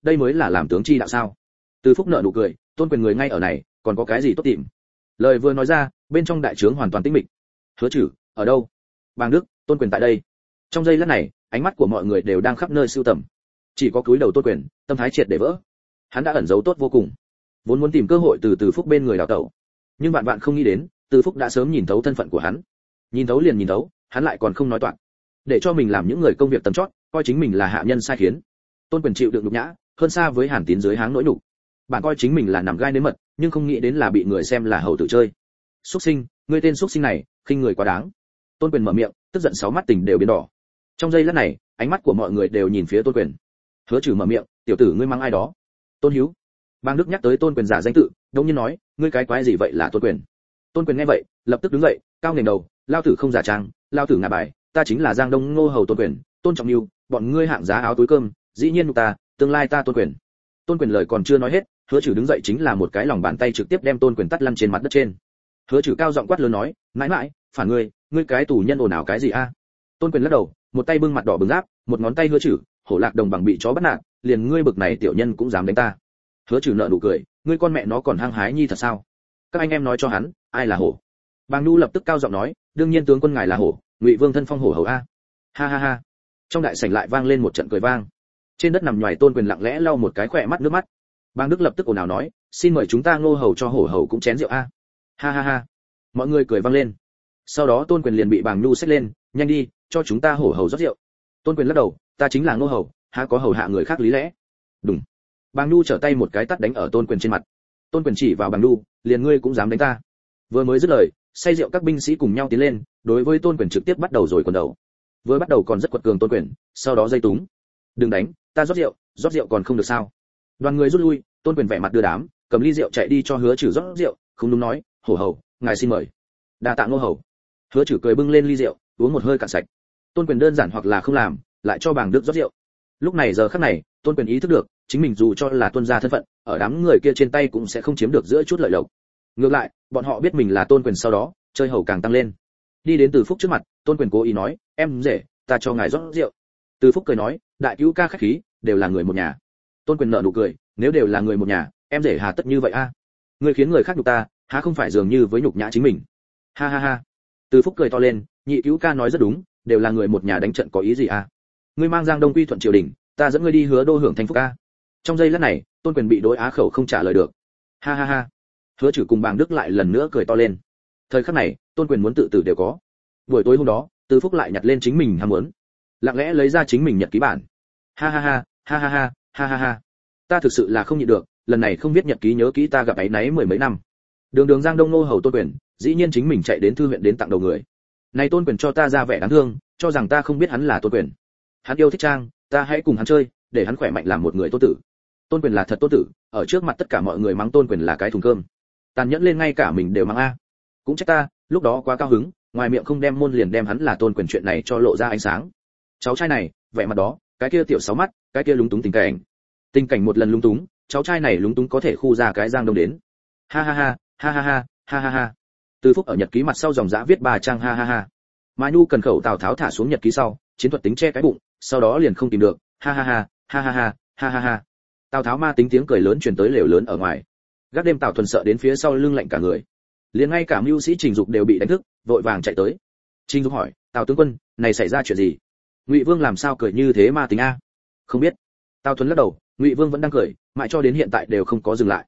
đây mới là làm tướng chi đạo sao? Từ Phúc nợ nụ cười, Tôn Quyền người ngay ở này, còn có cái gì tốt tìm? Lời vừa nói ra, bên trong đại trướng hoàn toàn tĩnh mịch. Hứa Trử, ở đâu? Bàng Đức, Tôn Quyền tại đây. Trong giây lát này, ánh mắt của mọi người đều đang khắp nơi sưu tầm. Chỉ có cúi đầu Tôn Quyền, tâm thái triệt để vỡ. Hắn đã ẩn giấu tốt vô cùng, vốn muốn tìm cơ hội từ Phúc bên người đào tẩu, nhưng bạn không nghĩ đến, Từ Phúc đã sớm nhìn thấu thân phận của hắn. Nhìn thấu liền nhìn thấu, hắn lại còn không nói toạc, để cho mình làm những người công việc tầm chót, coi chính mình là hạ nhân sai khiến. Tôn Quyền chịu đựng nhục nhã, hơn xa với Hàn Tín dưới háng nỗi nhục. Bạn coi chính mình là nằm gai nếm mật, nhưng không nghĩ đến là bị người xem là hầu tử chơi. Súc sinh, ngươi tên súc sinh này, khinh người quá đáng. Tôn Quyền mở miệng, tức giận sáu mắt tình đều biến đỏ. Trong giây lát này, ánh mắt của mọi người đều nhìn phía Tôn Quyền. Hứa Trử mở miệng, tiểu tử ngươi mắng ai đó? Tôn Hiếu. Bang Đức nhắc tới Tôn Quyền giả danh tự, đông nhiên nói, ngươi cái quái gì vậy là Tôn Quyền? Tôn Quyền nghe vậy, lập tức đứng dậy, cao nghềnh đầu, lao tử không giả trang, lao tử ngả bài, ta chính là Giang Đông Ngô hầu Tôn Quyền, Tôn Trọng Nưu, bọn ngươi hạng giá áo túi cơm, dĩ nhiên nhục ta, tương lai ta Tôn Quyền. Tôn Quyền lời còn chưa nói hết, Hứa Trử đứng dậy chính là một cái lòng bàn tay trực tiếp đem Tôn Quyền tát lăn trên mặt đất trên. Hứa Trử cao giọng quát lớn nói, mãi mãi, phản ngươi cái tù nhân ồn ào cái gì a? Tôn Quyền lắc đầu, một tay bưng mặt đỏ bừng giáp, một ngón tay Hứa Trử, hổ lạc đồng bằng bị chó bắt nạt, liền ngươi bực này tiểu nhân cũng dám đánh ta. Hứa Trử nợ nụ cười, ngươi con mẹ nó còn hăng hái nhi thật sao? Các anh em nói cho hắn, ai là hổ? Bàng Nhu lập tức cao giọng nói, đương nhiên tướng quân ngài là hổ, Ngụy Vương thân phong hổ hầu a. Ha ha ha. Trong đại sảnh lại vang lên một trận cười vang. Trên đất nằm nhòi Tôn Quyền lặng lẽ lau một cái khỏe mắt nước mắt. Bàng Đức lập tức ồn ào nói, xin mời chúng ta Ngô hầu cho hổ hầu cũng chén rượu a. Ha ha ha. Mọi người cười vang lên. Sau đó Tôn Quyền liền bị Bàng Nhu xách lên, nhanh đi, cho chúng ta hổ hầu rót rượu. Tôn Quyền lắc đầu, ta chính là Ngô hầu, há có hầu hạ người khác lý lẽ. Đúng. Bàng Nhu trở tay một cái tát đánh ở Tôn Quyền trên mặt. Tôn Quyền chỉ vào Bàng Nhu, liền ngươi cũng dám đánh ta? Vừa mới dứt lời, say rượu các binh sĩ cùng nhau tiến lên, đối với Tôn Quyền trực tiếp bắt đầu rồi quần đầu. Vừa bắt đầu còn rất quật cường Tôn Quyền, sau đó dây túng. Đừng đánh, ta rót rượu còn không được sao? Đoàn người rút lui, Tôn Quyền vẻ mặt đưa đám, cầm ly rượu chạy đi cho Hứa Trử rót rượu, không đúng nói, hổ hầu, ngài xin mời. Đa tạ Ngô hầu. Hứa Trử cười bưng lên ly rượu, uống một hơi cạn sạch. Tôn Quyền đơn giản hoặc là không làm, lại cho Bàng Đức rót rượu. Lúc này giờ khắc này, Tôn Quyền ý thức được, chính mình dù cho là tuân gia thân phận, ở đám người kia trên tay cũng sẽ không chiếm được giữa chút lợi lộc. Ngược lại, bọn họ biết mình là Tôn Quyền sau đó, chơi hầu càng tăng lên. Đi đến Từ Phúc trước mặt, Tôn Quyền cố ý nói, em rể, ta cho ngài rót rượu. Từ Phúc cười nói, đại cứu ca khách khí, đều là người một nhà. Tôn Quyền nở nụ cười, nếu đều là người một nhà, em rể hà tất như vậy a? Ngươi khiến người khác nhục ta, há không phải dường như với nhục nhã chính mình? Ha ha ha. Từ Phúc cười to lên, nhị cứu ca nói rất đúng, đều là người một nhà đánh trận có ý gì a? Ngươi mang Giang Đông quy thuận triều đình, ta dẫn ngươi đi Hứa Đô hưởng thành phúc a. Trong giây lát này, Tôn Quyền bị đối á khẩu không trả lời được. Ha ha ha. Hứa Trử cùng Bàng Đức lại lần nữa cười to lên. Thời khắc này, Tôn Quyền muốn tự tử đều có. Buổi tối hôm đó, Từ Phúc lại nhặt lên chính mình ham muốn, lặng lẽ lấy ra chính mình nhật ký bản. Ha ha ha, ha ha ha, ha ha ha. Ta thực sự là không nhịn được, lần này không viết nhật ký nhớ kỹ ta gặp áy náy mười mấy năm. Đường Giang Đông Nô hầu Tôn Quyền, dĩ nhiên chính mình chạy đến thư viện đến tặng đầu người. Này Tôn Quyền cho ta ra vẻ đáng thương, cho rằng ta không biết hắn là Tôn Quyền. Hắn yêu thích trang, ta hãy cùng hắn chơi, để hắn khỏe mạnh làm một người tôn tử. Tôn Quyền là thật tôn tử, ở trước mặt tất cả mọi người mắng Tôn Quyền là cái thùng cơm. Tàn nhẫn lên ngay cả mình đều mắng a. Cũng trách ta, lúc đó quá cao hứng, ngoài miệng không đem môn liền đem hắn là Tôn Quyền chuyện này cho lộ ra ánh sáng. Cháu trai này, vẻ mặt đó, cái kia tiểu sáu mắt, cái kia lúng túng tình cảnh một lần lúng túng, cháu trai này lúng túng có thể khu ra cái Giang Đông đến. Ha ha ha, ha ha ha, ha ha ha. Từ Phúc ở nhật ký mặt sau dòng dã viết 3 trang ha ha ha. Mà Nhu cần khẩu Tào Tháo thả xuống nhật ký sau, chiến thuật tính che cái bụng, sau đó liền không tìm được, ha ha ha, ha ha ha, ha ha ha. Tào Tháo ma tính tiếng cười lớn truyền tới lều lớn ở ngoài. Gác đêm Tào Thuần sợ đến phía sau lưng lạnh cả người. Liền ngay cả mưu sĩ Trình Dục đều bị đánh thức, vội vàng chạy tới. Trình Dục hỏi, Tào tướng quân, này xảy ra chuyện gì? Ngụy Vương làm sao cười như thế ma tính a? Không biết. Tào Thuần lắc đầu, Ngụy Vương vẫn đang cười, mãi cho đến hiện tại đều không có dừng lại.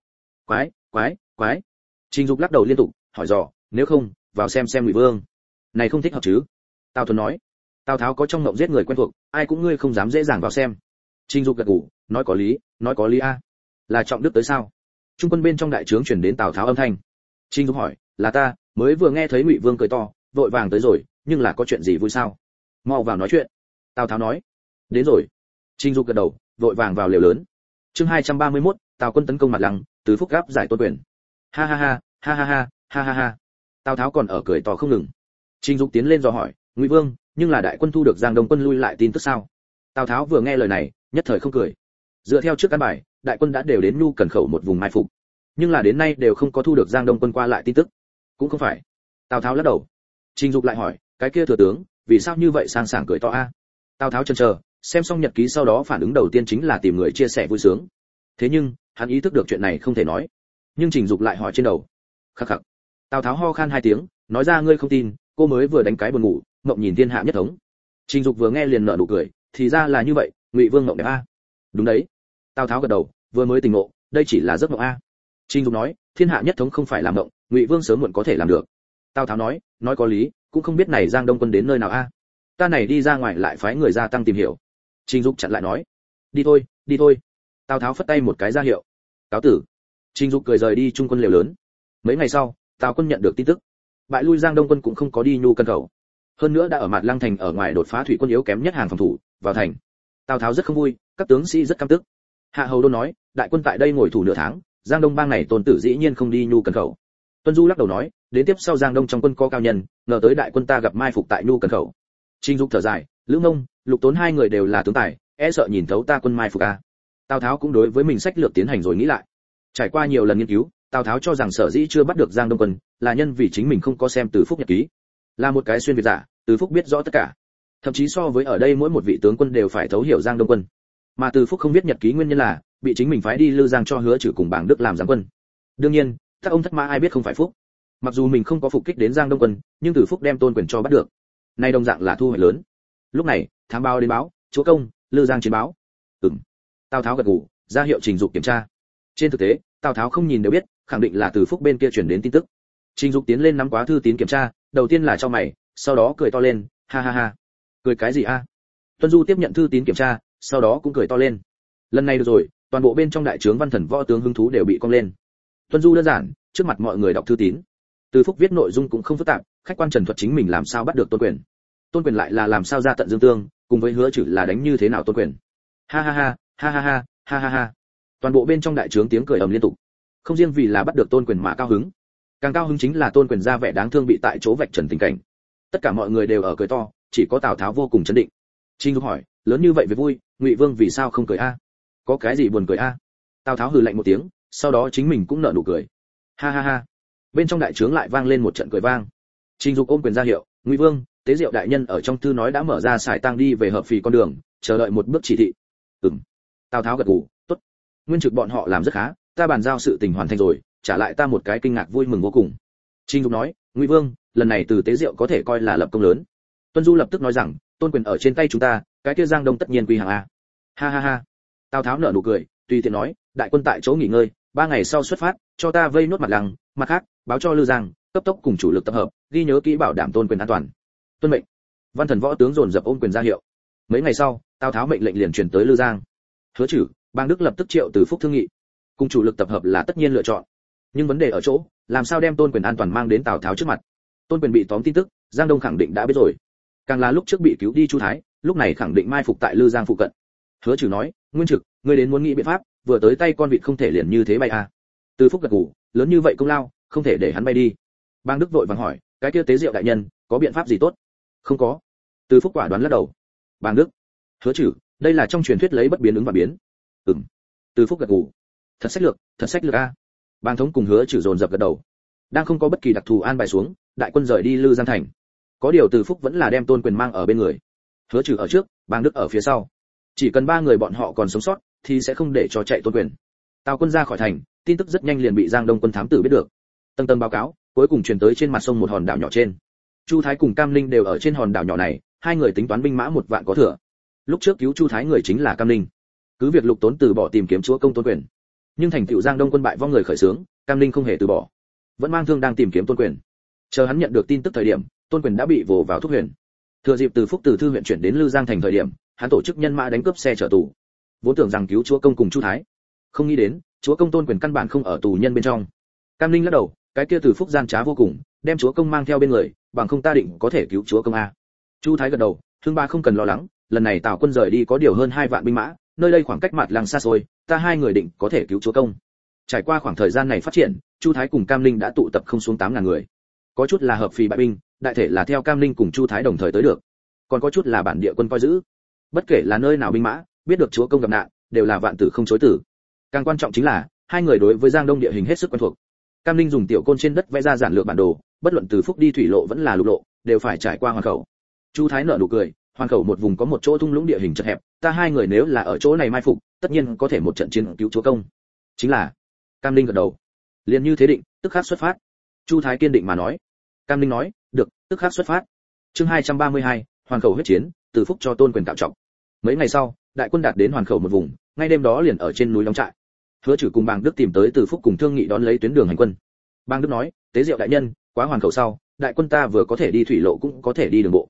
Quái. Trình Dục lắc đầu liên tục, hỏi dò, nếu không, vào xem Ngụy Vương. Này không thích hợp chứ? Tào Thuần nói. Tào Tháo có trong ngộng giết người quen thuộc, ai cũng ngươi không dám dễ dàng vào xem. Trình Dục gật gù, nói có lý a. Là Trọng Đức tới sao? Trung quân bên trong đại trướng truyền đến Tào Tháo âm thanh. Trình Dục hỏi, là ta, mới vừa nghe thấy Ngụy Vương cười to, vội vàng tới rồi, nhưng là có chuyện gì vui sao? Mau vào nói chuyện. Tào Tháo nói. Đến rồi. Trình Dục gật đầu, vội vàng vào lều lớn. Chương 231, Tào quân tấn công Mặt Lăng, Từ Phúc gáp giải Tôn Quyền. Ha ha ha, ha ha ha, ha ha ha. Tào Tháo còn ở cười to không ngừng. Trình Dục tiến lên dò hỏi, Ngụy Vương, nhưng là đại quân thu được Giang Đông quân lui lại tin tức sao? Tào Tháo vừa nghe lời này, nhất thời không cười. Dựa theo trước căn bài, đại quân đã đều đến Nhu cần khẩu một vùng mai phục, nhưng là đến nay đều không có thu được Giang Đông quân qua lại tin tức. Cũng không phải. Tào Tháo lắc đầu. Trình Dục lại hỏi, cái kia thừa tướng, vì sao như vậy sang sảng cười to a? Tào Tháo chần chờ, xem xong nhật ký sau đó phản ứng đầu tiên chính là tìm người chia sẻ vui sướng. Thế nhưng hắn ý thức được chuyện này không thể nói. Nhưng Trình Dục lại hỏi trên đầu. Khắc khắc. Tào Tháo ho khan 2 tiếng, nói ra ngươi không tin, cô mới vừa đánh cái buồn ngủ, mộng nhìn thiên hạ nhất thống. Trình Dục vừa nghe liền nở nụ cười, thì ra là như vậy, Ngụy Vương mộng đẹp a. Đúng đấy. Tào Tháo gật đầu, vừa mới tỉnh ngộ, đây chỉ là giấc mộng a. Trình Dục nói, thiên hạ nhất thống không phải làm mộng, Ngụy Vương sớm muộn có thể làm được. Tào Tháo nói có lý, cũng không biết này Giang Đông quân đến nơi nào a. Ta này đi ra ngoài lại phái người ra tăng tìm hiểu. Trình Dục chặn lại nói, đi thôi. Tào Tháo phất tay một cái ra hiệu. Cáo tử. Trình Dục cười rời đi trung quân liều lớn. Mấy ngày sau, Tào quân nhận được tin tức, bại lui Giang Đông quân cũng không có đi Nhu Cân Khẩu. Hơn nữa đã ở Mạt Lăng thành ở ngoài đột phá thủy quân yếu kém nhất hàng phòng thủ, vào thành. Tào Tháo rất không vui, các tướng sĩ rất căm tức. Hạ Hầu Đôn nói, đại quân tại đây ngồi thủ nửa tháng, Giang Đông bang này Tôn Tử dĩ nhiên không đi Nhu Cân Khẩu. Tuân Du lắc đầu nói, đến tiếp sau Giang Đông trong quân có cao nhân, ngờ tới đại quân ta gặp mai phục tại Nhu Cân Khẩu. Trình Dục thở dài, Lữ Mông, Lục Tốn 2 người đều là tướng tài, e sợ nhìn thấu ta quân mai phục a. Tào Tháo cũng đối với mình sách lược tiến hành rồi nghĩ lại. Trải qua nhiều lần nghiên cứu, Tào Tháo cho rằng sở dĩ chưa bắt được Giang Đông quân, là nhân vì chính mình không có xem Từ Phúc nhật ký. Là một cái xuyên việt giả, Từ Phúc biết rõ tất cả. Thậm chí so với ở đây mỗi một vị tướng quân đều phải thấu hiểu Giang Đông quân. Mà Từ Phúc không biết nhật ký nguyên nhân là bị chính mình phái đi Lư Giang cho Hứa Trừ cùng Bàng Đức làm giáng quân. Đương nhiên, các ông thất mã ai biết không phải Phúc. Mặc dù mình không có phục kích đến Giang Đông quân, nhưng Từ Phúc đem Tôn Quyền cho bắt được. Này đồng dạng là thu hoạch lớn. Lúc này, thám báo đến báo, chúa công, Lư Giang chiến báo. Tào Tháo gật gù, ra hiệu Trình Dục kiểm tra. Trên thực tế, Tào Tháo không nhìn đều biết, khẳng định là Từ Phúc bên kia truyền đến tin tức. Trình Dục tiến lên nắm quá thư tín kiểm tra, đầu tiên là cho mày, sau đó cười to lên, ha ha ha. Cười cái gì a? Tuân Du tiếp nhận thư tín kiểm tra, sau đó cũng cười to lên. Lần này được rồi, toàn bộ bên trong đại trướng văn thần võ tướng hứng thú đều bị cong lên. Tuân Du đơn giản, trước mặt mọi người đọc thư tín. Từ Phúc viết nội dung cũng không phức tạp, khách quan trần thuật chính mình làm sao bắt được Tôn Quyền. Tôn Quyền lại là làm sao ra tận Dương Tương, cùng với Hứa Trừ là đánh như thế nào Tôn Quyền. Ha ha ha, ha ha ha, ha ha ha. Toàn bộ bên trong đại trướng tiếng cười ầm liên tục. Không riêng vì là bắt được Tôn Quyền mà cao hứng, càng cao hứng chính là Tôn Quyền ra vẻ đáng thương bị tại chỗ vạch trần tình cảnh. Tất cả mọi người đều ở cười to, chỉ có Tào Tháo vô cùng trấn định. Trình Dục hỏi, lớn như vậy về vui, Ngụy Vương vì sao không cười a? Có cái gì buồn cười a? Tào Tháo hừ lạnh một tiếng, sau đó chính mình cũng nở nụ cười. Ha ha ha. Bên trong đại trướng lại vang lên một trận cười vang. Trình Dục ôm quyền ra hiệu, Ngụy Vương, Tế Diệu đại nhân ở trong thư nói đã mở ra sải tang đi về hợp phì con đường, chờ đợi một bước chỉ thị. Tào Tháo gật gù, tốt. Nguyên Trực bọn họ làm rất khá, ta bàn giao sự tình hoàn thành rồi, trả lại ta một cái kinh ngạc vui mừng vô cùng. Trình Dục nói, Ngụy Vương, lần này từ Tế Diệu có thể coi là lập công lớn. Tuân Du lập tức nói rằng, Tôn Quyền ở trên tay chúng ta, cái kia Giang Đông tất nhiên quy hàng a. Ha ha ha. Tào Tháo nở nụ cười, tùy tiện nói, đại quân tại chỗ nghỉ ngơi, 3 ngày sau xuất phát, cho ta vây nốt Mặt Lăng, mặt khác, báo cho Lư Giang, cấp tốc cùng chủ lực tập hợp, ghi nhớ kỹ bảo đảm Tôn Quyền an toàn. Tuân mệnh. Văn thần võ tướng dồn dập ôm quyền ra hiệu. Mấy ngày sau, Tào Tháo mệnh lệnh liền truyền tới Lư Giang. Hứa Trừ, Bàng Đức lập tức triệu Từ Phúc thương nghị. Cùng chủ lực tập hợp là tất nhiên lựa chọn. Nhưng vấn đề ở chỗ, làm sao đem Tôn Quyền an toàn mang đến Tào Tháo trước mặt. Tôn Quyền bị tóm tin tức, Giang Đông khẳng định đã biết rồi. Càng là lúc trước bị cứu đi Chu Thái, lúc này khẳng định mai phục tại Lư Giang phụ cận. Hứa Trừ nói, Nguyên Trực, ngươi đến muốn nghĩ biện pháp, vừa tới tay con vịt không thể liền như thế bay à. Từ Phúc gật gù, lớn như vậy công lao, không thể để hắn bay đi. Bàng Đức vội vàng hỏi, cái kia Tế Diệu đại nhân, có biện pháp gì tốt? Không có. Từ Phúc quả đoán lắc đầu. Bàng Đức, Hứa Trừ, đây là trong truyền thuyết lấy bất biến ứng và biến. Từ Phúc gật gù. Thật sách lược a. Bàng Thống cùng Hứa Trừ dồn dập gật đầu. Đang không có bất kỳ đặc thù an bài xuống, đại quân rời đi Lư Giang thành. Có điều Từ Phúc vẫn là đem Tôn Quyền mang ở bên người. Hứa Trừ ở trước, Bàng Đức ở phía sau. Chỉ cần 3 người bọn họ còn sống sót, thì sẽ không để cho chạy Tôn Quyền. Tào quân ra khỏi thành, tin tức rất nhanh liền bị Giang Đông quân thám tử biết được. Tầng tầng báo cáo, cuối cùng truyền tới trên mặt sông một hòn đảo nhỏ trên. Chu Thái cùng Cam Linh đều ở trên hòn đảo nhỏ này, 2 người tính toán binh mã 1 vạn có thừa. Lúc trước cứu Chu Thái người chính là Cam Linh. Cứ việc Lục Tốn từ bỏ tìm kiếm chúa công Tôn Quyền, nhưng thành tựu Giang Đông quân bại vong người khởi xướng, Cam Linh không hề từ bỏ, vẫn mang thương đang tìm kiếm Tôn Quyền. Chờ hắn nhận được tin tức thời điểm, Tôn Quyền đã bị vồ vào Thúc Huyền. Thừa dịp Từ Phúc từ Thư huyện chuyển đến Lư Giang thành thời điểm, hắn tổ chức nhân mã đánh cướp xe chở tù. Vốn tưởng rằng cứu chúa công cùng Chu Thái, không nghĩ đến chúa công Tôn Quyền căn bản không ở tù nhân bên trong. Cam Linh lắc đầu, cái kia Từ Phúc gian trá vô cùng, đem chúa công mang theo bên người, bằng không ta định có thể cứu chúa công a. Chu Thái gật đầu, Thương Ba không cần lo lắng, lần này Tào quân rời đi có điều hơn 2 vạn binh mã, nơi đây khoảng cách Mạt Lăng xa xôi, ta 2 người định có thể cứu chúa công. Trải qua khoảng thời gian này phát triển, Chu Thái cùng Cam Linh đã tụ tập không xuống 8.000 người. Có chút là hợp phì bại binh, đại thể là theo Cam Linh cùng Chu Thái đồng thời tới được. Còn có chút là bản địa quân coi giữ. Bất kể là nơi nào binh mã, biết được chúa công gặp nạn, đều là vạn tử không chối tử. Càng quan trọng chính là, 2 người đối với Giang Đông địa hình hết sức quen thuộc. Cam Linh dùng tiểu côn trên đất vẽ ra giản lược bản đồ, bất luận từ Phúc đi thủy lộ vẫn là lục lộ, đều phải trải qua Hoàn Khẩu. Chu Thái nở nụ cười, hoàn khẩu một vùng có một chỗ thung lũng địa hình chật hẹp, ta hai người nếu là ở chỗ này mai phục, tất nhiên có thể một trận chiến cứu chúa công. Chính là. Cam Linh gật đầu. Liền như thế định, tức khắc xuất phát. Chu Thái kiên định mà nói. Cam Linh nói, được, tức khắc xuất phát. Chương 232, hoàn khẩu huyết chiến, Từ Phúc cho Tôn Quyền tạo trọng. Mấy ngày sau, đại quân đạt đến hoàn khẩu một vùng, ngay đêm đó liền ở trên núi đóng trại. Hứa Trừ cùng Bàng Đức tìm tới Từ Phúc cùng thương nghị đón lấy tuyến đường hành quân. Bàng Đức nói, tế diệu đại nhân, quá hoàn khẩu sau, đại quân ta vừa có thể đi thủy lộ cũng có thể đi đường bộ.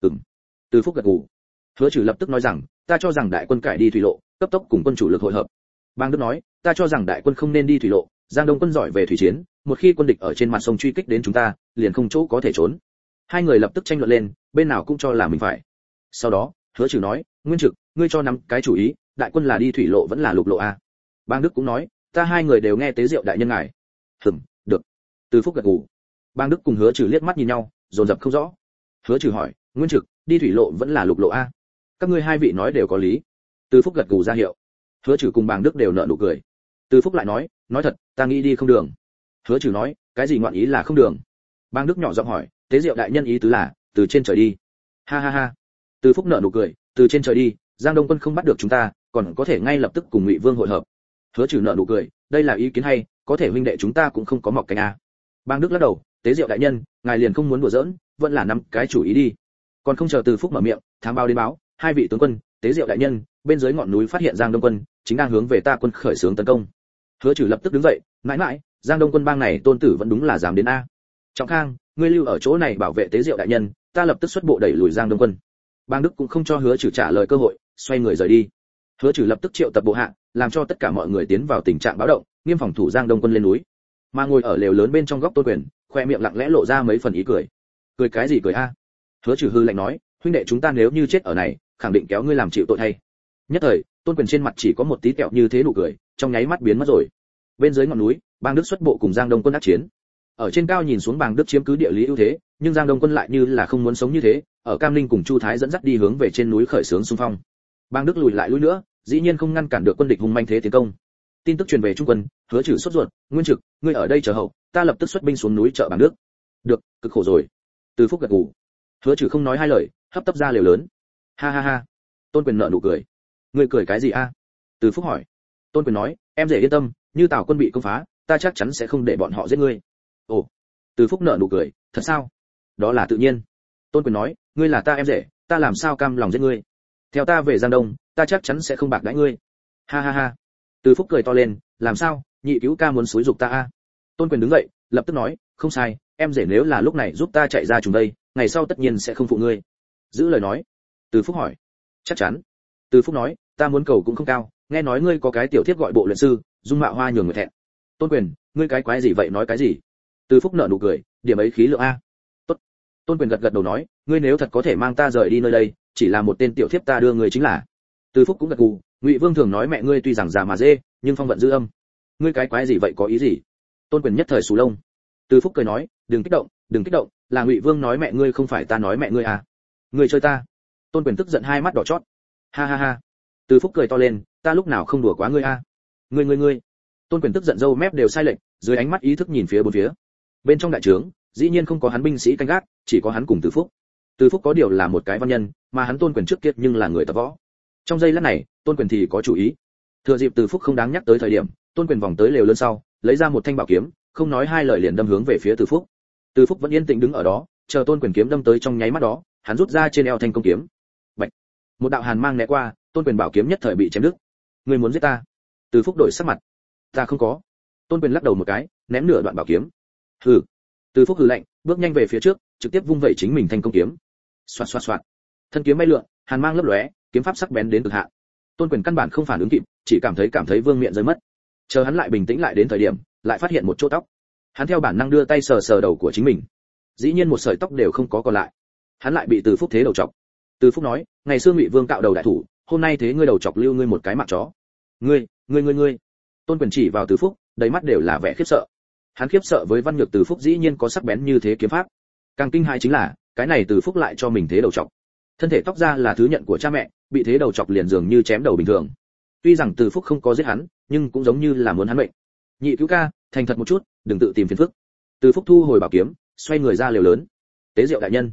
Từ Phúc gật gù. Hứa Trừ lập tức nói rằng, ta cho rằng đại quân cải đi thủy lộ, cấp tốc cùng quân chủ lực hội hợp. Bàng Đức nói, ta cho rằng đại quân không nên đi thủy lộ, Giang Đông quân giỏi về thủy chiến, một khi quân địch ở trên mặt sông truy kích đến chúng ta, liền không chỗ có thể trốn. Hai người lập tức tranh luận lên, bên nào cũng cho là mình phải. Sau đó, Hứa Trừ nói, Nguyên Trực, ngươi cho nắm cái chủ ý, đại quân là đi thủy lộ vẫn là lục lộ a? Bàng Đức cũng nói, ta hai người đều nghe tế diệu đại nhân ngài. Được. Từ Phúc gật gù. Bàng Đức cùng Hứa Trừ liếc mắt nhìn nhau, dồn dập không rõ. Hứa Trừ hỏi, Nguyên Trực, đi thủy lộ vẫn là lục lộ a? Các ngươi hai vị nói đều có lý. Từ Phúc gật gù ra hiệu. Hứa Trừ cùng Bàng Đức đều nở nụ cười. Từ Phúc lại nói thật, ta nghĩ đi không đường. Hứa Trừ nói, cái gì ngoạn ý là không đường? Bàng Đức nhỏ giọng hỏi, tế diệu đại nhân ý tứ là từ trên trời đi. Ha ha ha. Từ Phúc nở nụ cười, từ trên trời đi, Giang Đông quân không bắt được chúng ta, còn có thể ngay lập tức cùng Ngụy Vương hội hợp. Hứa Trừ nở nụ cười, đây là ý kiến hay, có thể huynh đệ chúng ta cũng không có mọc cánh a. Bàng Đức lắc đầu, tế diệu đại nhân, ngài liền không muốn đùa giỡn, vẫn là nắm cái chủ ý đi. Còn không chờ Từ Phúc mở miệng, thám báo đến báo, hai vị tướng quân, tế diệu đại nhân, bên dưới ngọn núi phát hiện Giang Đông quân, chính đang hướng về ta quân khởi xướng tấn công. Hứa Trừ lập tức đứng dậy, mãi, Giang Đông quân bang này tôn tử vẫn đúng là dám đến a. Trọng Khang, ngươi lưu ở chỗ này bảo vệ tế diệu đại nhân, ta lập tức xuất bộ đẩy lùi Giang Đông quân. Bàng Đức cũng không cho Hứa Trừ trả lời cơ hội, xoay người rời đi. Hứa Trừ lập tức triệu tập bộ hạ, làm cho tất cả mọi người tiến vào tình trạng báo động, nghiêm phòng thủ Giang Đông quân lên núi. Mà ngồi ở lều lớn bên trong góc Tôn Quyền, khoe miệng lặng lẽ lộ ra mấy phần ý cười. Cười cái gì cười a? Hứa Trừ hư lạnh nói, huynh đệ chúng ta nếu như chết ở này, khẳng định kéo ngươi làm chịu tội thay. Nhất thời, Tôn Quyền trên mặt chỉ có một tí kẹo như thế nụ cười, trong nháy mắt biến mất rồi. Bên dưới ngọn núi, Bàng Đức xuất bộ cùng Giang Đông quân đắc chiến. Ở trên cao nhìn xuống, Bàng Đức chiếm cứ địa lý ưu thế, nhưng Giang Đông quân lại như là không muốn sống như thế, ở Cam Ninh cùng Chu Thái dẫn dắt đi hướng về trên núi khởi xướng xung phong. Bàng Đức lùi lại lùi nữa, dĩ nhiên không ngăn cản được quân địch hung manh thế tiến công. Tin tức truyền về trung quân, Hứa Trừ sốt ruột, Nguyên Trực, ngươi ở đây chờ hậu, ta lập tức xuất binh xuống núi trợ Bàng Đức. Được, cực khổ rồi. Từ Phúc gật gù. Hứa Trừ không nói hai lời, hấp tấp ra lều lớn. Ha ha ha. Tôn Quyền nở nụ cười. Ngươi cười cái gì a? Từ Phúc hỏi. Tôn Quyền nói, em dễ yên tâm, như Tào quân bị công phá, ta chắc chắn sẽ không để bọn họ giết ngươi. Ồ. Từ Phúc nở nụ cười, thật sao? Đó là tự nhiên. Tôn Quyền nói, ngươi là ta em rể, ta làm sao cam lòng giết ngươi? Theo ta về Giang Đông, ta chắc chắn sẽ không bạc đãi ngươi. Ha ha ha. Từ Phúc cười to lên, làm sao, nhị cứu ca muốn xúi giục ta a? Tôn Quyền đứng dậy, lập tức nói, không sai, em rể nếu là lúc này giúp ta chạy ra trùng đây, ngày sau tất nhiên sẽ không phụ ngươi. Giữ lời nói. Từ Phúc hỏi, chắc chắn. Từ Phúc nói, ta muốn cầu cũng không cao, nghe nói ngươi có cái tiểu thiếp gọi bộ luyện sư, dung mạo hoa nhường người thẹn. Tôn Quyền, ngươi cái quái gì vậy nói cái gì? Từ Phúc nở nụ cười, điểm ấy khí lượng a. Tốt. Tôn Quyền gật gật đầu nói, ngươi nếu thật có thể mang ta rời đi nơi đây, chỉ là một tên tiểu thiếp ta đưa ngươi chính là. Từ Phúc cũng gật gù, Ngụy Vương thường nói mẹ ngươi tuy rằng già mà dê, nhưng phong vận dư âm. Ngươi cái quái gì vậy có ý gì? Tôn Quyền nhất thời sù lông. Từ Phúc cười nói, đừng kích động, là Ngụy Vương nói mẹ ngươi không phải ta nói mẹ ngươi à? Ngươi chơi ta? Tôn Quyền tức giận hai mắt đỏ chót. Ha ha ha. Từ Phúc cười to lên, ta lúc nào không đùa quá ngươi a? Ngươi. Tôn Quyền tức giận râu mép đều sai lệch, dưới ánh mắt ý thức nhìn phía bốn phía. Bên trong đại trướng, dĩ nhiên không có hắn binh sĩ canh gác, chỉ có hắn cùng Từ Phúc. Từ Phúc có điều là một cái văn nhân, mà hắn Tôn Quyền trước kia nhưng là người tập võ. Trong giây lát này, Tôn Quyền thì có chủ ý. Thừa dịp Từ Phúc không đáng nhắc tới thời điểm, Tôn Quyền vòng tới lều lớn sau, lấy ra một thanh bảo kiếm, không nói hai lời liền đâm hướng về phía Từ Phúc. Từ Phúc vẫn yên tĩnh đứng ở đó, chờ Tôn Quyền kiếm đâm tới trong nháy mắt đó, hắn rút ra trên eo thanh công kiếm. Bạch! Một đạo hàn mang né qua, Tôn Quyền bảo kiếm nhất thời bị chém đứt. Ngươi muốn giết ta? Từ Phúc đổi sắc mặt. Ta không có. Tôn Quyền lắc đầu một cái, ném nửa đoạn bảo kiếm. Hừ. Từ Phúc hừ lạnh, bước nhanh về phía trước, trực tiếp vung vẩy chính mình thanh công kiếm. Xoạt xoạt xoạt. Thân kiếm bay lượn, hàn mang lấp lóe, kiếm pháp sắc bén đến cực hạn. Tôn Quyền căn bản không phản ứng kịp, chỉ cảm thấy vương miện rơi mất. Chờ hắn lại bình tĩnh lại đến thời điểm, lại phát hiện một chỗ tóc. Hắn theo bản năng đưa tay sờ sờ đầu của chính mình. Dĩ nhiên một sợi tóc đều không có còn lại. Hắn lại bị Từ Phúc thế đầu chọc. Từ Phúc nói, ngày xưa Ngụy Vương cạo đầu đại thủ, hôm nay thế ngươi đầu chọc lưu ngươi một cái mạng chó. Ngươi. Tôn Quyền chỉ vào Từ Phúc, đầy mắt đều là vẻ khiếp sợ. Hắn khiếp sợ với văn nhược Từ Phúc dĩ nhiên có sắc bén như thế kiếm pháp. Càng kinh hãi chính là, cái này Từ Phúc lại cho mình thế đầu chọc. Thân thể tóc ra là thứ nhận của cha mẹ, bị thế đầu chọc liền dường như chém đầu bình thường. Tuy rằng Từ Phúc không có giết hắn, nhưng cũng giống như là muốn hắn mệnh. Nhị cứu ca, thành thật một chút, đừng tự tìm phiền phức. Từ Phúc thu hồi bảo kiếm, xoay người ra lều lớn. Tế Diệu đại nhân.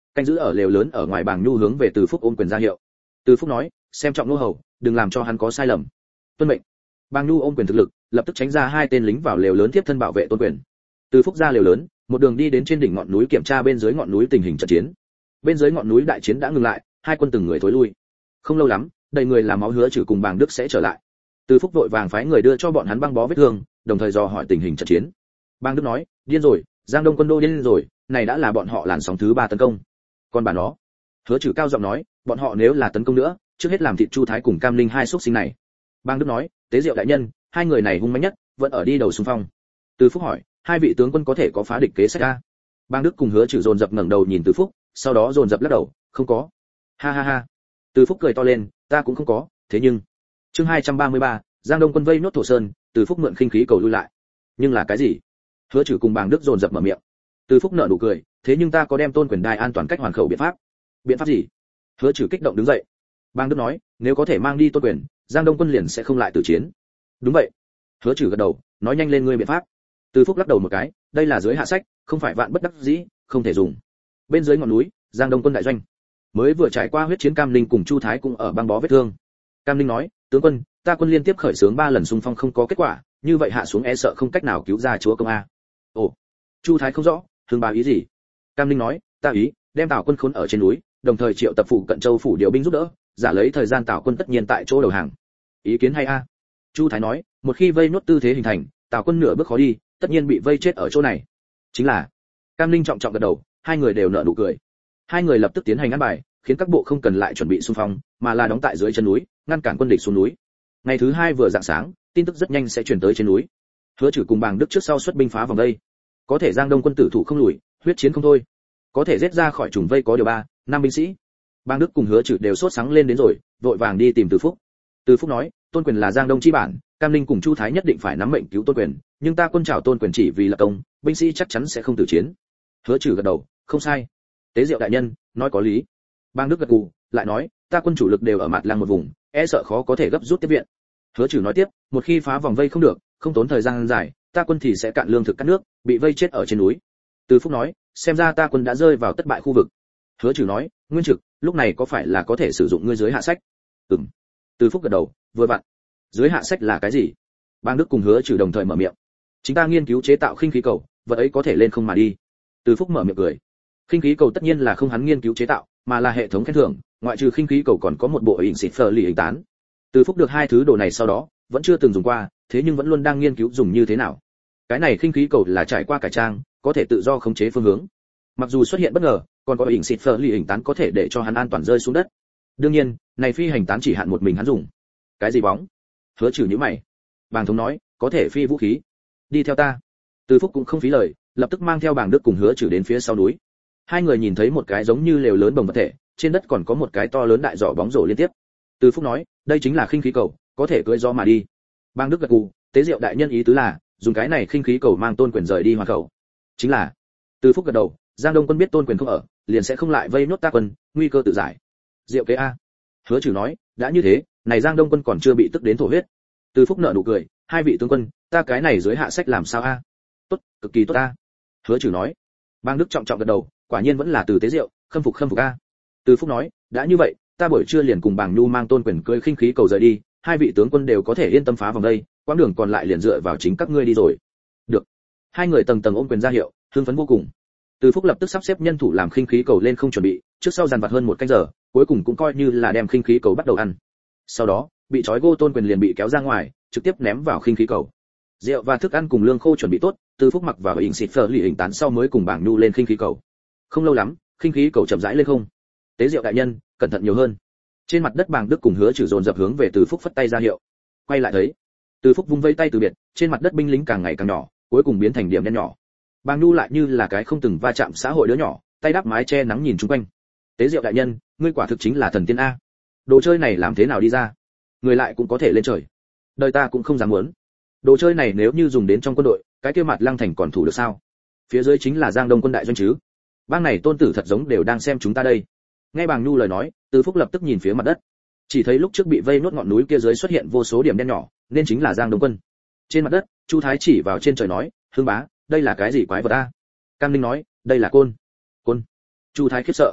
canh giữ ở lều lớn ở ngoài Bàng Nhu hướng về Từ Phúc ôm quyền ra hiệu. Từ Phúc nói, xem trọng nô hầu, đừng làm cho hắn có sai lầm. Tuân mệnh. Bàng Nhu ôm quyền thực lực, lập tức tránh ra hai tên lính vào lều lớn tiếp thân bảo vệ Tôn quyền. Từ Phúc ra lều lớn, một đường đi đến trên đỉnh ngọn núi kiểm tra bên dưới ngọn núi tình hình trận chiến. Bên dưới ngọn núi đại chiến đã ngừng lại, hai quân từng người thối lui. Không lâu lắm, đầy người làm máu Hứa Trừ cùng Bàng Đức sẽ trở lại. Từ Phúc vội vàng phái người đưa cho bọn hắn băng bó vết thương, đồng thời dò hỏi tình hình trận chiến. Bàng Đức nói, điên rồi, Giang Đông quân đô điên rồi, này đã là bọn họ làn sóng thứ 3 tấn công. Còn bà nó, Hứa Trừ cao giọng nói, bọn họ nếu là tấn công nữa, trước hết làm thịt Chu Thái cùng Cam Linh hai xuất sinh này. Bàng Đức nói, tế diệu đại nhân, hai người này hung mãnh nhất, vẫn ở đi đầu xung phong. Từ Phúc hỏi, hai vị tướng quân có thể có phá địch kế sách a? Bàng Đức cùng Hứa Trừ dồn dập ngẩng đầu nhìn Từ Phúc, sau đó dồn dập lắc đầu, không có. Ha ha ha. Từ Phúc cười to lên, ta cũng không có, thế nhưng. Chương 233, Giang Đông quân vây nốt Thổ Sơn, Từ Phúc mượn khinh khí cầu lui lại. Nhưng là cái gì? Hứa Trừ cùng Bàng Đức dồn dập mở miệng. Từ Phúc nở nụ cười, thế nhưng ta có đem Tôn quyền đài an toàn cách hoàn khẩu biện pháp. Biện pháp gì? Hứa Trừ kích động đứng dậy. Bàng Đức nói, nếu có thể mang đi Tôn quyền, Giang Đông quân liền sẽ không lại tử chiến. Đúng vậy. Hứa Trừ gật đầu, nói nhanh lên ngươi biện pháp. Từ Phúc lắc đầu một cái, đây là dưới hạ sách, không phải vạn bất đắc dĩ, không thể dùng. Bên dưới ngọn núi, Giang Đông quân đại doanh, mới vừa trải qua huyết chiến Cam Linh cùng Chu Thái cũng ở băng bó vết thương. Cam Linh nói, tướng quân, ta quân liên tiếp khởi xướng 3 lần xung phong không có kết quả, như vậy hạ xuống e sợ không cách nào cứu ra chúa công a. Ồ. Chu Thái không rõ, thương bà ý gì? Cam Linh nói, ta ý, đem Tào quân khốn ở trên núi, đồng thời triệu tập phủ cận châu phủ điều binh giúp đỡ, giả lấy thời gian Tào quân tất nhiên tại chỗ đầu hàng. Ý kiến hay a. Chu Thái nói, một khi vây nốt tư thế hình thành, Tào quân nửa bước khó đi, tất nhiên bị vây chết ở chỗ này. Chính là. Cam Linh trọng trọng gật đầu, hai người đều nở nụ cười. Hai người lập tức tiến hành ăn bài, khiến các bộ không cần lại chuẩn bị xung phong, mà là đóng tại dưới chân núi, ngăn cản quân địch xuống núi. Ngày thứ 2 vừa rạng sáng, tin tức rất nhanh sẽ truyền tới trên núi. Hứa Trừ cùng Bàng Đức trước sau xuất binh phá vòng vây. Có thể Giang Đông quân tử thủ không lùi, huyết chiến không thôi. Có thể giết ra khỏi trùng vây có điều 3-5 binh sĩ. Bàng Đức cùng Hứa Trừ đều sốt sáng lên đến rồi, vội vàng đi tìm Từ Phúc. Từ Phúc nói, Tôn quyền là Giang Đông chi bản, Cam Linh cùng Chu Thái nhất định phải nắm mệnh cứu Tôn quyền, nhưng ta quân trảo Tôn quyền chỉ vì lập công, binh sĩ chắc chắn sẽ không tử chiến. Hứa Trừ gật đầu, không sai. Tế Diệu đại nhân, nói có lý. Bàng Đức gật gù, lại nói, ta quân chủ lực đều ở Mạt Lăng một vùng, e sợ khó có thể gấp rút tiếp viện. Hứa Trừ nói tiếp, một khi phá vòng vây không được, không tốn thời gian dài, ta quân thì sẽ cạn lương thực cắt nước, bị vây chết ở trên núi. Từ Phúc nói, xem ra ta quân đã rơi vào thất bại khu vực. Hứa Trừ nói, Nguyên Trực, lúc này có phải là có thể sử dụng ngươi dưới hạ sách? Ừm. Từ Phúc gật đầu, vừa vặn. Dưới hạ sách là cái gì? Bàng Đức cùng Hứa Trừ đồng thời mở miệng. Chúng ta nghiên cứu chế tạo khinh khí cầu, vật ấy có thể lên không mà đi. Từ Phúc mở miệng cười. Khinh khí cầu tất nhiên là không hắn nghiên cứu chế tạo, mà là hệ thống khen thưởng, ngoại trừ khinh khí cầu còn có một bộ hình xịt phở lì hình tán. Từ Phúc được hai thứ đồ này sau đó, vẫn chưa từng dùng qua, thế nhưng vẫn luôn đang nghiên cứu dùng như thế nào. Cái này khinh khí cầu là trải qua cải trang, có thể tự do khống chế phương hướng. Mặc dù xuất hiện bất ngờ, còn có hình xịt phở lì hình tán có thể để cho hắn an toàn rơi xuống đất. Đương nhiên, này phi hành tán chỉ hạn một mình hắn dùng. Cái gì bóng? Hứa Trừ nhíu mày. Bàng thống nói, có thể phi vũ khí. Đi theo ta. Từ Phúc cũng không phí lời, lập tức mang theo Bàng Đức cùng Hứa Trừ đến phía sau núi. Hai người nhìn thấy một cái giống như lều lớn bồng vật thể, trên đất còn có một cái to lớn đại giỏ bóng rổ liên tiếp. Từ Phúc nói, đây chính là khinh khí cầu, có thể cưỡi gió mà đi. Bàng Đức gật gù, Tế Diệu đại nhân ý tứ là, dùng cái này khinh khí cầu mang Tôn quyền rời đi Hoàn Khẩu. Chính là. Từ Phúc gật đầu, Giang Đông quân biết Tôn quyền không ở, liền sẽ không lại vây nốt ta quân, nguy cơ tự giải. Diệu kế a. Hứa Trừ nói, đã như thế, này Giang Đông quân còn chưa bị tức đến thổ huyết. Từ Phúc nở nụ cười, hai vị tướng quân, ta cái này dưới hạ sách làm sao a? Tốt, cực kỳ tốt a. Hứa Trừ nói. Bàng Đức trọng trọng gật đầu, quả nhiên vẫn là từ Tế Diệu, khâm phục a. Từ Phúc nói, đã như vậy, ta buổi trưa liền cùng Bàng Nhu mang Tôn quyền cưỡi khinh khí cầu rời đi, hai vị tướng quân đều có thể yên tâm phá vòng đây, quãng đường còn lại liền dựa vào chính các ngươi đi rồi. Được. Hai người tầng tầng ôm quyền ra hiệu, hưng phấn vô cùng. Từ Phúc lập tức sắp xếp nhân thủ làm khinh khí cầu lên không chuẩn bị, trước sau dàn vặt hơn 1 canh giờ, cuối cùng cũng coi như là đem khinh khí cầu bắt đầu ăn. Sau đó, bị trói gô Tôn quyền liền bị kéo ra ngoài, trực tiếp ném vào khinh khí cầu. Rượu và thức ăn cùng lương khô chuẩn bị tốt, Từ Phúc mặc vào hình xịt phở lì hình tán sau mới cùng Bàng Nhu lên khinh khí cầu. Không lâu lắm, khinh khí cầu chậm rãi lên không. Tế Diệu đại nhân, cẩn thận nhiều hơn. Trên mặt đất Bàng Đức cùng Hứa Trừ dồn dập hướng về Từ Phúc phất tay ra hiệu. Quay lại thấy, Từ Phúc vung vây tay từ biệt, trên mặt đất binh lính càng ngày càng nhỏ, cuối cùng biến thành điểm đen nhỏ. Bàng Nhu lại như là cái không từng va chạm xã hội đứa nhỏ, tay đắp mái che nắng nhìn chung quanh. Tế Diệu đại nhân, ngươi quả thực chính là thần tiên a. Đồ chơi này làm thế nào đi ra? Người lại cũng có thể lên trời. Đời ta cũng không dám muốn. Đồ chơi này nếu như dùng đến trong quân đội, cái kia Mạt Lăng thành còn thủ được sao? Phía dưới chính là Giang Đông quân đại doanh chứ. Bang này tôn tử thật giống đều đang xem chúng ta đây. Nghe Bàng Nhu lời nói, Từ Phúc lập tức nhìn phía mặt đất. Chỉ thấy lúc trước bị vây nốt ngọn núi kia dưới xuất hiện vô số điểm đen nhỏ, nên chính là Giang Đông quân. Trên mặt đất, Chu Thái chỉ vào trên trời nói, "Hương bá, đây là cái gì quái vật a?" Cam Linh nói, "Đây là côn." Côn. Chu Thái khiếp sợ.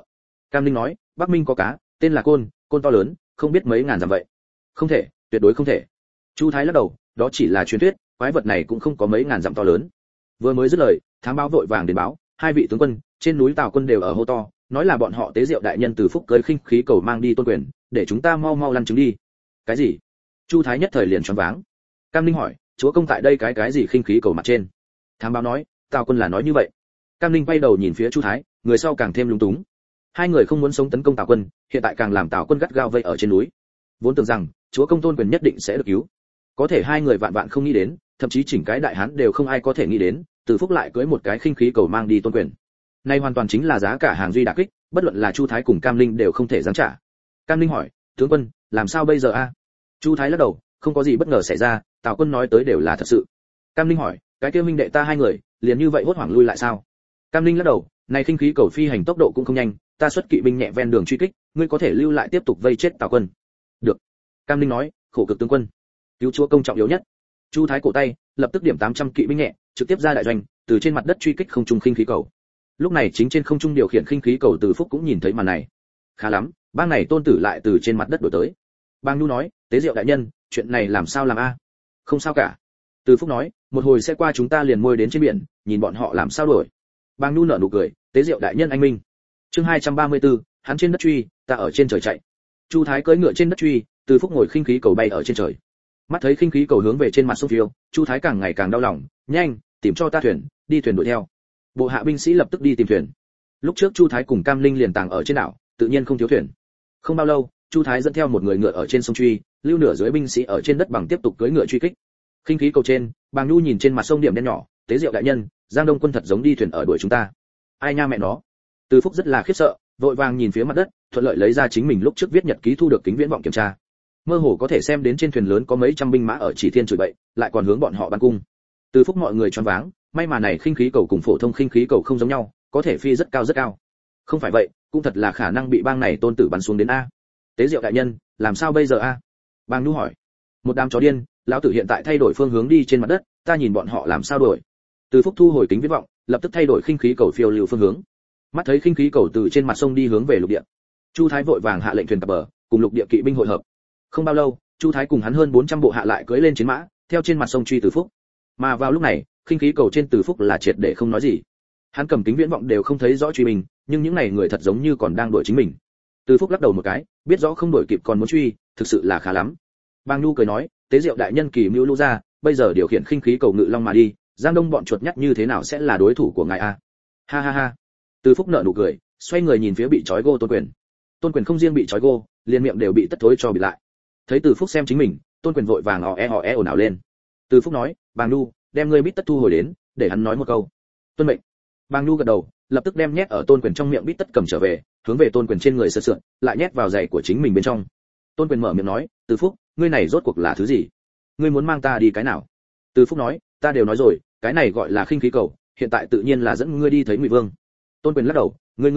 Cam Linh nói, Bắc Minh có cá, tên là côn, côn to lớn, không biết mấy ngàn dặm vậy. Không thể, tuyệt đối không thể. Chu Thái lắc đầu, đó chỉ là truyền thuyết, quái vật này cũng không có mấy ngàn dặm to lớn. Vừa mới dứt lời, thám báo vội vàng đến báo, hai vị tướng quân trên núi Tào quân đều ở hô to, nói là bọn họ tế diệu đại nhân từ phúc cưới khinh khí cầu mang đi Tôn Quyền, để chúng ta mau mau lăn trứng đi. Cái gì? Chu Thái nhất thời liền choáng váng. Cam Linh hỏi, chúa công tại đây cái gì khinh khí cầu mặt trên? Thám báo nói, Tào quân là nói như vậy. Cam Linh quay đầu nhìn phía Chu Thái, người sau càng thêm lúng túng. Hai người không muốn sống tấn công Tào quân, hiện tại càng làm Tào quân gắt gao vây ở trên núi. Vốn tưởng rằng chúa công Tôn Quyền nhất định sẽ được cứu, có thể hai người vạn vạn không nghĩ đến, thậm chí chỉnh cái đại hán đều không ai có thể nghĩ đến, từ phúc lại cưới một cái khinh khí cầu mang đi Tôn Quyền. Nay hoàn toàn chính là giá cả hàng duy đả kích, bất luận là Chu Thái cùng Cam Linh đều không thể giáng trả. Cam Linh hỏi, tướng quân, làm sao bây giờ a? Chu Thái lắc đầu, không có gì bất ngờ xảy ra, Tào quân nói tới đều là thật sự. Cam Linh hỏi, cái kia minh đệ ta hai người, liền như vậy hốt hoảng lui lại sao? Cam Linh lắc đầu, này khinh khí cầu phi hành tốc độ cũng không nhanh, ta xuất kỵ binh nhẹ ven đường truy kích, ngươi có thể lưu lại tiếp tục vây chết Tào quân. Được. Cam Linh nói, khổ cực tướng quân, cứu chúa công trọng yếu nhất. Chu Thái cổ tay, lập tức điểm 800 kỵ binh nhẹ, trực tiếp ra đại doanh, từ trên mặt đất truy kích không trung khinh khí cầu. Lúc này chính trên không trung điều khiển khinh khí cầu Từ Phúc cũng nhìn thấy màn này. Khá lắm, bang này Tôn Tử lại từ trên mặt đất đuổi tới. Bang Nu nói, tế diệu đại nhân, chuyện này làm sao làm a? Không sao cả. Từ Phúc nói, một hồi sẽ qua chúng ta liền môi đến trên biển, nhìn bọn họ làm sao đuổi. Bang Nu nở nụ cười, tế diệu đại nhân anh minh. Chương 234, hắn trên đất truy, ta ở trên trời chạy. Chu Thái cưỡi ngựa trên đất truy, Từ Phúc ngồi khinh khí cầu bay ở trên trời. Mắt thấy khinh khí cầu hướng về trên mặt sông phiêu, Chu Thái càng ngày càng đau lòng, nhanh, tìm cho ta thuyền, đi thuyền đuổi theo. Bộ hạ binh sĩ lập tức đi tìm thuyền. Lúc trước Chu Thái cùng Cam Linh liền tàng ở trên đảo, tự nhiên không thiếu thuyền. Không bao lâu, Chu Thái dẫn theo một người ngựa ở trên sông truy, lưu nửa dưới binh sĩ ở trên đất bằng tiếp tục cưỡi ngựa truy kích. Khinh khí cầu trên, Bàng Nhu nhìn trên mặt sông điểm đen nhỏ, tế diệu đại nhân, Giang Đông quân thật giống đi thuyền ở đuổi chúng ta. Ai nha mẹ nó. Từ Phúc rất là khiếp sợ, vội vàng nhìn phía mặt đất, thuận lợi lấy ra chính mình lúc trước viết nhật ký thu được kính viễn vọng kiểm tra. Mơ hồ có thể xem đến trên thuyền lớn có mấy trăm binh mã ở chỉ thiên chửi bậy, lại còn hướng bọn họ bắn cung. Từ Phúc mọi người choáng váng, may mà này khinh khí cầu cùng phổ thông khinh khí cầu không giống nhau, có thể phi rất cao rất cao. Không phải vậy, cũng thật là khả năng bị bang này Tôn Tử bắn xuống đến a. Tế diệu đại nhân, làm sao bây giờ a? Bang Nu hỏi. Một đám chó điên, lão tử hiện tại thay đổi phương hướng đi trên mặt đất, ta nhìn bọn họ làm sao đổi. Từ Phúc thu hồi kính viễn vọng, lập tức thay đổi khinh khí cầu phiêu lưu phương hướng. Mắt thấy khinh khí cầu từ trên mặt sông đi hướng về lục địa. Chu Thái vội vàng hạ lệnh thuyền cập bờ, cùng lục địa kỵ binh hội hợp. Không bao lâu, Chu Thái cùng hắn hơn 400 bộ hạ lại cưỡi lên chiến mã, theo trên mặt sông truy Từ Phúc. Mà vào lúc này, khinh khí cầu trên Từ Phúc là triệt để không nói gì. Hắn cầm kính viễn vọng đều không thấy rõ truy mình, nhưng những này người thật giống như còn đang đuổi chính mình. Từ Phúc lắc đầu một cái, biết rõ không đuổi kịp còn muốn truy, thực sự là khá lắm. Bang Nu cười nói, tế diệu đại nhân kỳ mưu lũ ra, bây giờ điều khiển khinh khí cầu ngự long mà đi, Giang Đông bọn chuột nhắt như thế nào sẽ là đối thủ của ngài a? Ha ha ha. Từ Phúc nở nụ cười, xoay người nhìn phía bị trói gô Tôn Quyền. Tôn Quyền không riêng bị trói gô, liền miệng đều bị tất thối cho bị lại. Thấy Từ Phúc xem chính mình, Tôn Quyền vội vàng ho ồn ào lên. Từ Phúc nói, Bàng Nu, đem ngươi bít tất thu hồi đến, để hắn nói một câu. Tuân mệnh. Bàng Nu gật đầu, lập tức đem nhét ở Tôn Quyền trong miệng bít tất cầm trở về, hướng về Tôn Quyền trên người sượt sượt, lại nhét vào giày của chính mình bên trong. Tôn Quyền mở miệng nói, Từ Phúc, ngươi này rốt cuộc là thứ gì? Ngươi muốn mang ta đi cái nào? Từ Phúc nói, ta đều nói rồi, cái này gọi là khinh khí cầu, hiện tại tự nhiên là dẫn ngươi đi thấy Ngụy Vương. Tôn Quyền lắc đầu,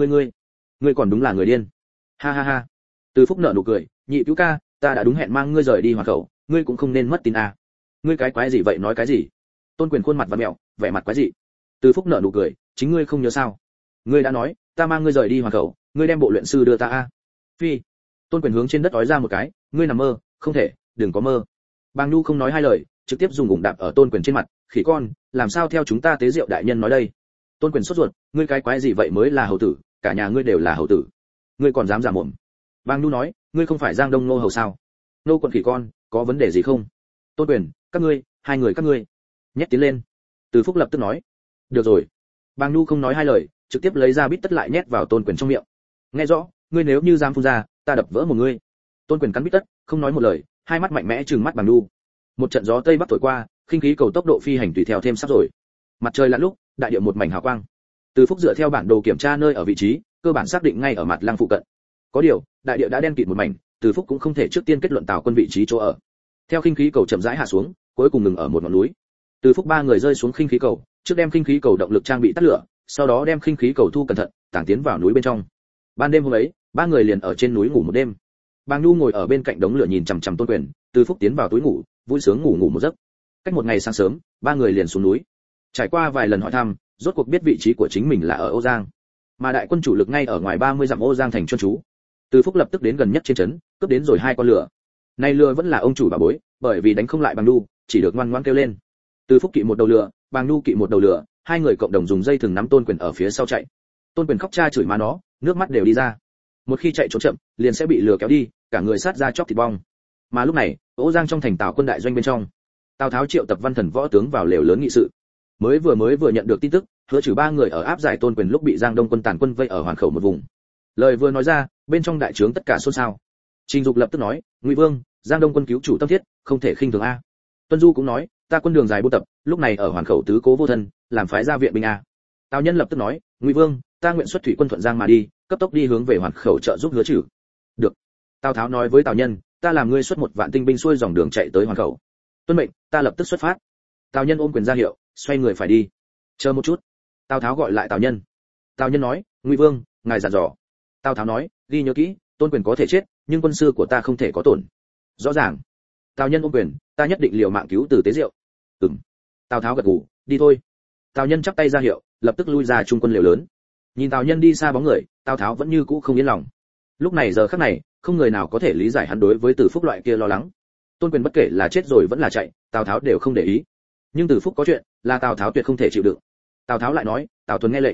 ngươi còn đúng là người điên. Ha ha ha. Từ Phúc nở nụ cười, nhị cứu ca, ta đã đúng hẹn mang ngươi rời đi Hoàng Khẩu, ngươi cũng không nên mất tin a. Ngươi cái quái gì vậy, nói cái gì? Tôn Quyền khuôn mặt vặn mèo, vẻ mặt quái dị. Từ Phúc nở nụ cười, chính ngươi không nhớ sao? Ngươi đã nói, ta mang ngươi rời đi Hoàng Khẩu, ngươi đem bộ luyện sư đưa ta a. Phi. Tôn Quyền hướng trên đất ói ra một cái, ngươi nằm mơ, không thể, đừng có mơ. Bàng Nu không nói hai lời, trực tiếp dùng gủng đạp ở Tôn Quyền trên mặt, khỉ con, làm sao theo chúng ta tế diệu đại nhân nói đây? Tôn Quyền sốt ruột, ngươi cái quái gì vậy mới là hầu tử, cả nhà ngươi đều là hầu tử, ngươi còn dám giả mồm. Bàng Nu nói, ngươi không phải Giang Đông nô hầu sao? Nô quận khỉ con, có vấn đề gì không? Tôn Quyền, các ngươi, hai người các ngươi, nhét tiến lên. Từ Phúc lập tức nói, được rồi. Bàng Nu không nói hai lời, trực tiếp lấy ra bít tất lại nhét vào Tôn Quyền trong miệng. Nghe rõ, ngươi nếu như dám phun ra, ta đập vỡ một ngươi. Tôn Quyền cắn bít tất, không nói một lời, hai mắt mạnh mẽ trừng mắt Bàng Nu. Một trận gió tây bắc thổi qua, khinh khí cầu tốc độ phi hành tùy theo thêm sắp rồi. Mặt trời lặn lúc, đại địa một mảnh hào quang. Từ Phúc dựa theo bản đồ kiểm tra nơi ở vị trí, cơ bản xác định ngay ở mặt lăng phụ cận. Có điều, đại địa đã đen kịt một mảnh, Từ Phúc cũng không thể trước tiên kết luận Tào quân vị trí chỗ ở. Theo khinh khí cầu chậm rãi hạ xuống, cuối cùng ngừng ở một ngọn núi. Từ Phúc ba người rơi xuống khinh khí cầu, trước đem khinh khí cầu động lực trang bị tắt lửa, sau đó đem khinh khí cầu thu cẩn thận, tàng tiến vào núi bên trong. Ban đêm hôm ấy, ba người liền ở trên núi ngủ một đêm. Bàng Nu ngồi ở bên cạnh đống lửa nhìn chằm chằm Tôn Quyền, Từ Phúc tiến vào túi ngủ, vui sướng ngủ một giấc. Cách một ngày sáng sớm, ba người liền xuống núi. Trải qua vài lần hỏi thăm, rốt cuộc biết vị trí của chính mình là ở Âu Giang. mà đại quân chủ lực ngay ở ngoài 30 dặm Ô Giang thành chuyên trú. Từ Phúc lập tức đến gần nhất trên trấn, cướp đến rồi 2 con lừa. Này lừa vẫn là ông chủ bà bối, bởi vì đánh không lại Bàng Nhu, chỉ được ngoan ngoãn kêu lên. Từ Phúc kỵ một đầu lừa, Bàng Nhu kỵ một đầu lừa, hai người cộng đồng dùng dây thừng nắm Tôn Quyền ở phía sau chạy. Tôn Quyền khóc cha chửi má nó, nước mắt đều đi ra. Một khi chạy trốn chậm, liền sẽ bị lừa kéo đi, cả người sát ra chóc thịt bong. Mà lúc này, Ô Giang trong thành Tào quân đại doanh bên trong, Tào Tháo triệu tập văn thần võ tướng vào lều lớn nghị sự. Mới vừa nhận được tin tức, Hứa Trừ 3 người ở áp giải Tôn Quyền lúc bị Giang Đông quân tàn quân vây ở hoàn khẩu một vùng. Lời vừa nói ra, bên trong đại trướng tất cả xôn xao. Trình Dục lập tức nói, Ngụy Vương, Giang Đông quân cứu chủ tâm thiết, không thể khinh thường a. Tuân Du cũng nói, ta quân đường dài buôn tập, lúc này ở hoàn khẩu tứ cố vô thân, làm phái ra viện binh a. Tào Nhân lập tức nói, Ngụy Vương, ta nguyện xuất thủy quân thuận Giang mà đi, cấp tốc đi hướng về hoàn khẩu trợ giúp Hứa Trừ. Được. Tào Tháo nói với Tào Nhân, ta làm ngươi xuất 1 vạn tinh binh xuôi dòng đường chạy tới hoàn khẩu. Tuân mệnh, ta lập tức xuất phát. Tào Nhân ôm quyền ra hiệu, xoay người phải đi. Chờ một chút. Tào Tháo gọi lại Tào Nhân. Tào Nhân nói, Ngụy Vương, ngài dặn dò. Tào Tháo nói, ghi nhớ kỹ, Tôn Quyền có thể chết, nhưng quân sư của ta không thể có tổn. Rõ ràng. Tào Nhân ôm quyền, ta nhất định liều mạng cứu Từ Tế Diệu. Ừm. Tào Tháo gật gù, đi thôi. Tào Nhân chắp tay ra hiệu, lập tức lui ra trung quân liều lớn. Nhìn Tào Nhân đi xa bóng người, Tào Tháo vẫn như cũ không yên lòng. Lúc này giờ khắc này, không người nào có thể lý giải hắn đối với Từ Phúc loại kia lo lắng. Tôn Quyền bất kể là chết rồi vẫn là chạy, Tào Tháo đều không để ý. Nhưng Từ Phúc có chuyện, là Tào Tháo tuyệt không thể chịu đựng. Tào Tháo lại nói, Tào Thuần nghe lệnh.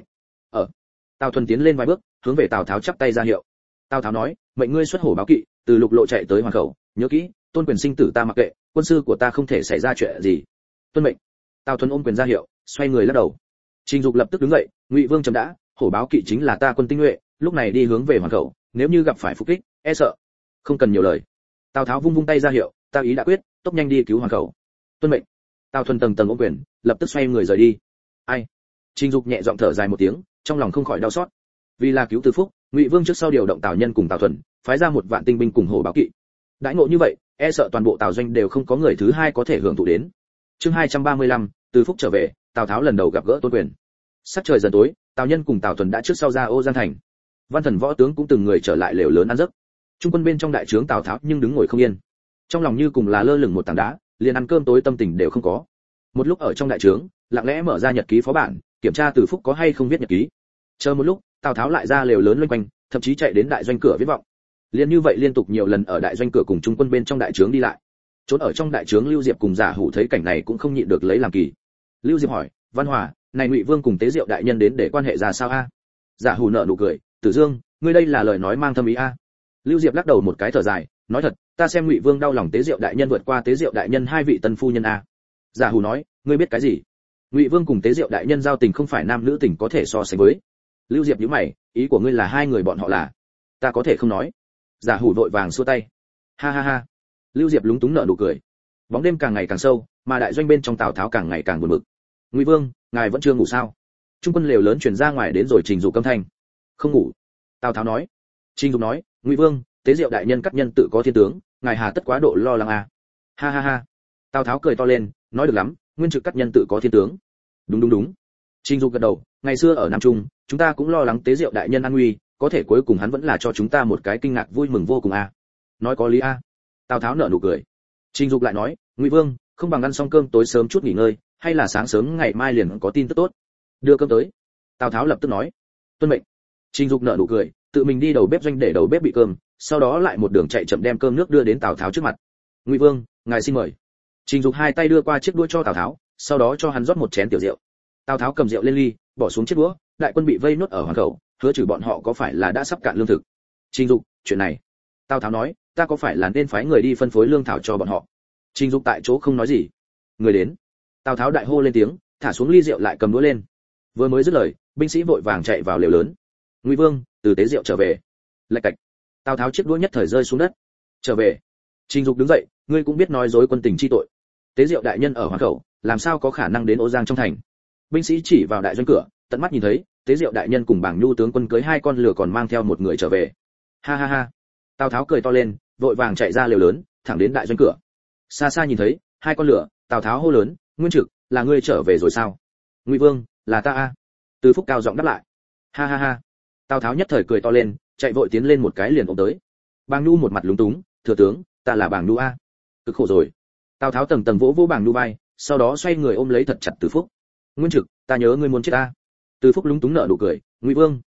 Tào Thuần tiến lên vài bước, hướng về Tào Tháo chắp tay ra hiệu. Tào Tháo nói, mệnh ngươi xuất hổ báo kỵ, từ lục lộ chạy tới hoàn khẩu, nhớ kỹ, Tôn Quyền sinh tử ta mặc kệ, quân sư của ta không thể xảy ra chuyện gì. Tuân mệnh. Tào Thuần ôm quyền ra hiệu, xoay người lắc đầu. Trình Dục lập tức đứng dậy, Ngụy Vương chấm đã, hổ báo kỵ chính là ta quân tinh nhuệ, lúc này đi hướng về hoàn khẩu, nếu như gặp phải phục kích, e sợ. Không cần nhiều lời. Tào Tháo vung tay ra hiệu, ta ý đã quyết, tốc nhanh đi cứu hoàn khẩu. Tuân mệnh. Tào Thuần tầng ôm quyền, lập tức xoay người rời đi. Ai? Trình Dục nhẹ giọng thở dài một tiếng, trong lòng không khỏi đau xót. Vì là cứu Từ Phúc, Ngụy Vương trước sau điều động Tào Nhân cùng Tào Thuần, phái ra 1 vạn tinh binh cùng hổ báo kỵ. Đãi ngộ như vậy, e sợ toàn bộ Tào doanh đều không có người thứ hai có thể hưởng thụ đến. Chương 235, Từ Phúc trở về, Tào Tháo lần đầu gặp gỡ Tôn Quyền. Sắc trời dần tối, Tào Nhân cùng Tào Thuần đã trước sau ra Ô Giang thành. Văn thần võ tướng cũng từng người trở lại lều lớn ăn giấc. Trung quân bên trong đại trướng Tào Tháo nhưng đứng ngồi không yên. Trong lòng như cùng là lơ lửng một tảng đá, liền ăn cơm tối tâm tình đều không có. Một lúc ở trong đại trướng, lặng lẽ mở ra nhật ký phó bản, kiểm tra Từ Phúc có hay không viết nhật ký. Chờ một lúc, Tào Tháo lại ra lều lớn loanh quanh, thậm chí chạy đến đại doanh cửa viết vọng. Liên như vậy liên tục nhiều lần ở đại doanh cửa cùng trung quân bên trong đại trướng đi lại. Trốn ở trong đại trướng Lưu Diệp cùng Giả Hủ thấy cảnh này cũng không nhịn được lấy làm kỳ. Lưu Diệp hỏi, Văn Hòa, này Ngụy Vương cùng Tế Diệu đại nhân đến để quan hệ ra sao a? Giả Hủ nở nụ cười, Tử Dương, ngươi đây là lời nói mang thâm ý a. Lưu Diệp lắc đầu một cái thở dài, nói thật, ta xem Ngụy Vương đau lòng Tế Diệu đại nhân vượt qua Tế Diệu đại nhân 2 vị tân phu nhân a. Giả Hủ nói, ngươi biết cái gì? Ngụy Vương cùng Tế Diệu đại nhân giao tình không phải nam nữ tình có thể so sánh với. Lưu Diệp nhíu mày, ý của ngươi là 2 người bọn họ là? Ta có thể không nói. Giả Hủ vội vàng xua tay. Ha ha ha. Lưu Diệp lúng túng nở nụ cười. Bóng đêm càng ngày càng sâu, mà đại doanh bên trong Tào Tháo càng ngày càng buồn bực. Ngụy Vương, ngài vẫn chưa ngủ sao? Trung quân lều lớn truyền ra ngoài đến rồi Trình Dục âm thanh. Không ngủ. Tào Tháo nói. Trình Dục nói, Ngụy Vương, Tế Diệu đại nhân cắt nhân tự có thiên tướng, ngài hà tất quá độ lo lắng à? Ha ha ha. Tào Tháo cười to lên, nói được lắm, nguyên trực cắt nhân tự có thiên tướng. Đúng. Trình Dục gật đầu, ngày xưa ở Nam Trung, chúng ta cũng lo lắng Tế Diệu đại nhân an nguy, có thể cuối cùng hắn vẫn là cho chúng ta một cái kinh ngạc vui mừng vô cùng à? Nói có lý à? Tào Tháo nở nụ cười. Trình Dục lại nói, Ngụy Vương, không bằng ăn xong cơm tối sớm chút nghỉ ngơi, hay là sáng sớm ngày mai liền có tin tức tốt. Đưa cơm tới. Tào Tháo lập tức nói. Tuân mệnh. Trình Dục nở nụ cười, tự mình đi đầu bếp doanh để đầu bếp bị cơm, sau đó lại một đường chạy chậm đem cơm nước đưa đến Tào Tháo trước mặt. Ngụy Vương, ngài xin mời. Trình Dục 2 tay đưa qua chiếc đũa cho Tào Tháo, sau đó cho hắn rót một chén tiểu rượu. Tào Tháo cầm rượu lên ly, bỏ xuống chiếc đũa, đại quân bị vây nốt ở hoàn khẩu, Hứa Trừ bọn họ có phải là đã sắp cạn lương thực? Trình Dục, chuyện này. Tào Tháo nói, ta có phải là nên phái người đi phân phối lương thảo cho bọn họ? Trình Dục tại chỗ không nói gì. Người đến. Tào Tháo đại hô lên tiếng, thả xuống ly rượu lại cầm đũa lên. Vừa mới dứt lời, binh sĩ vội vàng chạy vào lều lớn. Ngụy Vương, từ Tế Diệu trở về. Lạch cạch. Tào Tháo chiếc đũa nhất thời rơi xuống đất. Trở về. Trình Dục đứng dậy, ngươi cũng biết nói dối quân tình chi tội. Tế Diệu đại nhân ở hoàn khẩu, làm sao có khả năng đến Ô Giang trong thành? Binh sĩ chỉ vào đại doanh cửa, tận mắt nhìn thấy, Tế Diệu đại nhân cùng Bàng Nhu tướng quân cưới 2 con lừa còn mang theo một người trở về. Ha ha ha. Tào Tháo cười to lên, vội vàng chạy ra lều lớn, thẳng đến đại doanh cửa. Xa xa nhìn thấy 2 con lừa, Tào Tháo hô lớn, Nguyên Trực, là ngươi trở về rồi sao? Ngụy Vương, là ta a. Từ Phúc cao giọng đáp lại. Ha ha ha. Tào Tháo nhất thời cười to lên, chạy vội tiến lên một cái liền ôm tới. Bàng Nhu một mặt lúng túng, thừa tướng, ta là Bàng Nhu a. Cực khổ rồi. Tào Tháo tầng tầng vỗ vỗ Bàng Nhu vai, sau đó xoay người ôm lấy thật chặt Từ Phúc. Nguyên Trực, ta nhớ ngươi muốn chết ta. Từ Phúc lúng túng nở nụ cười, Ngụy Vương,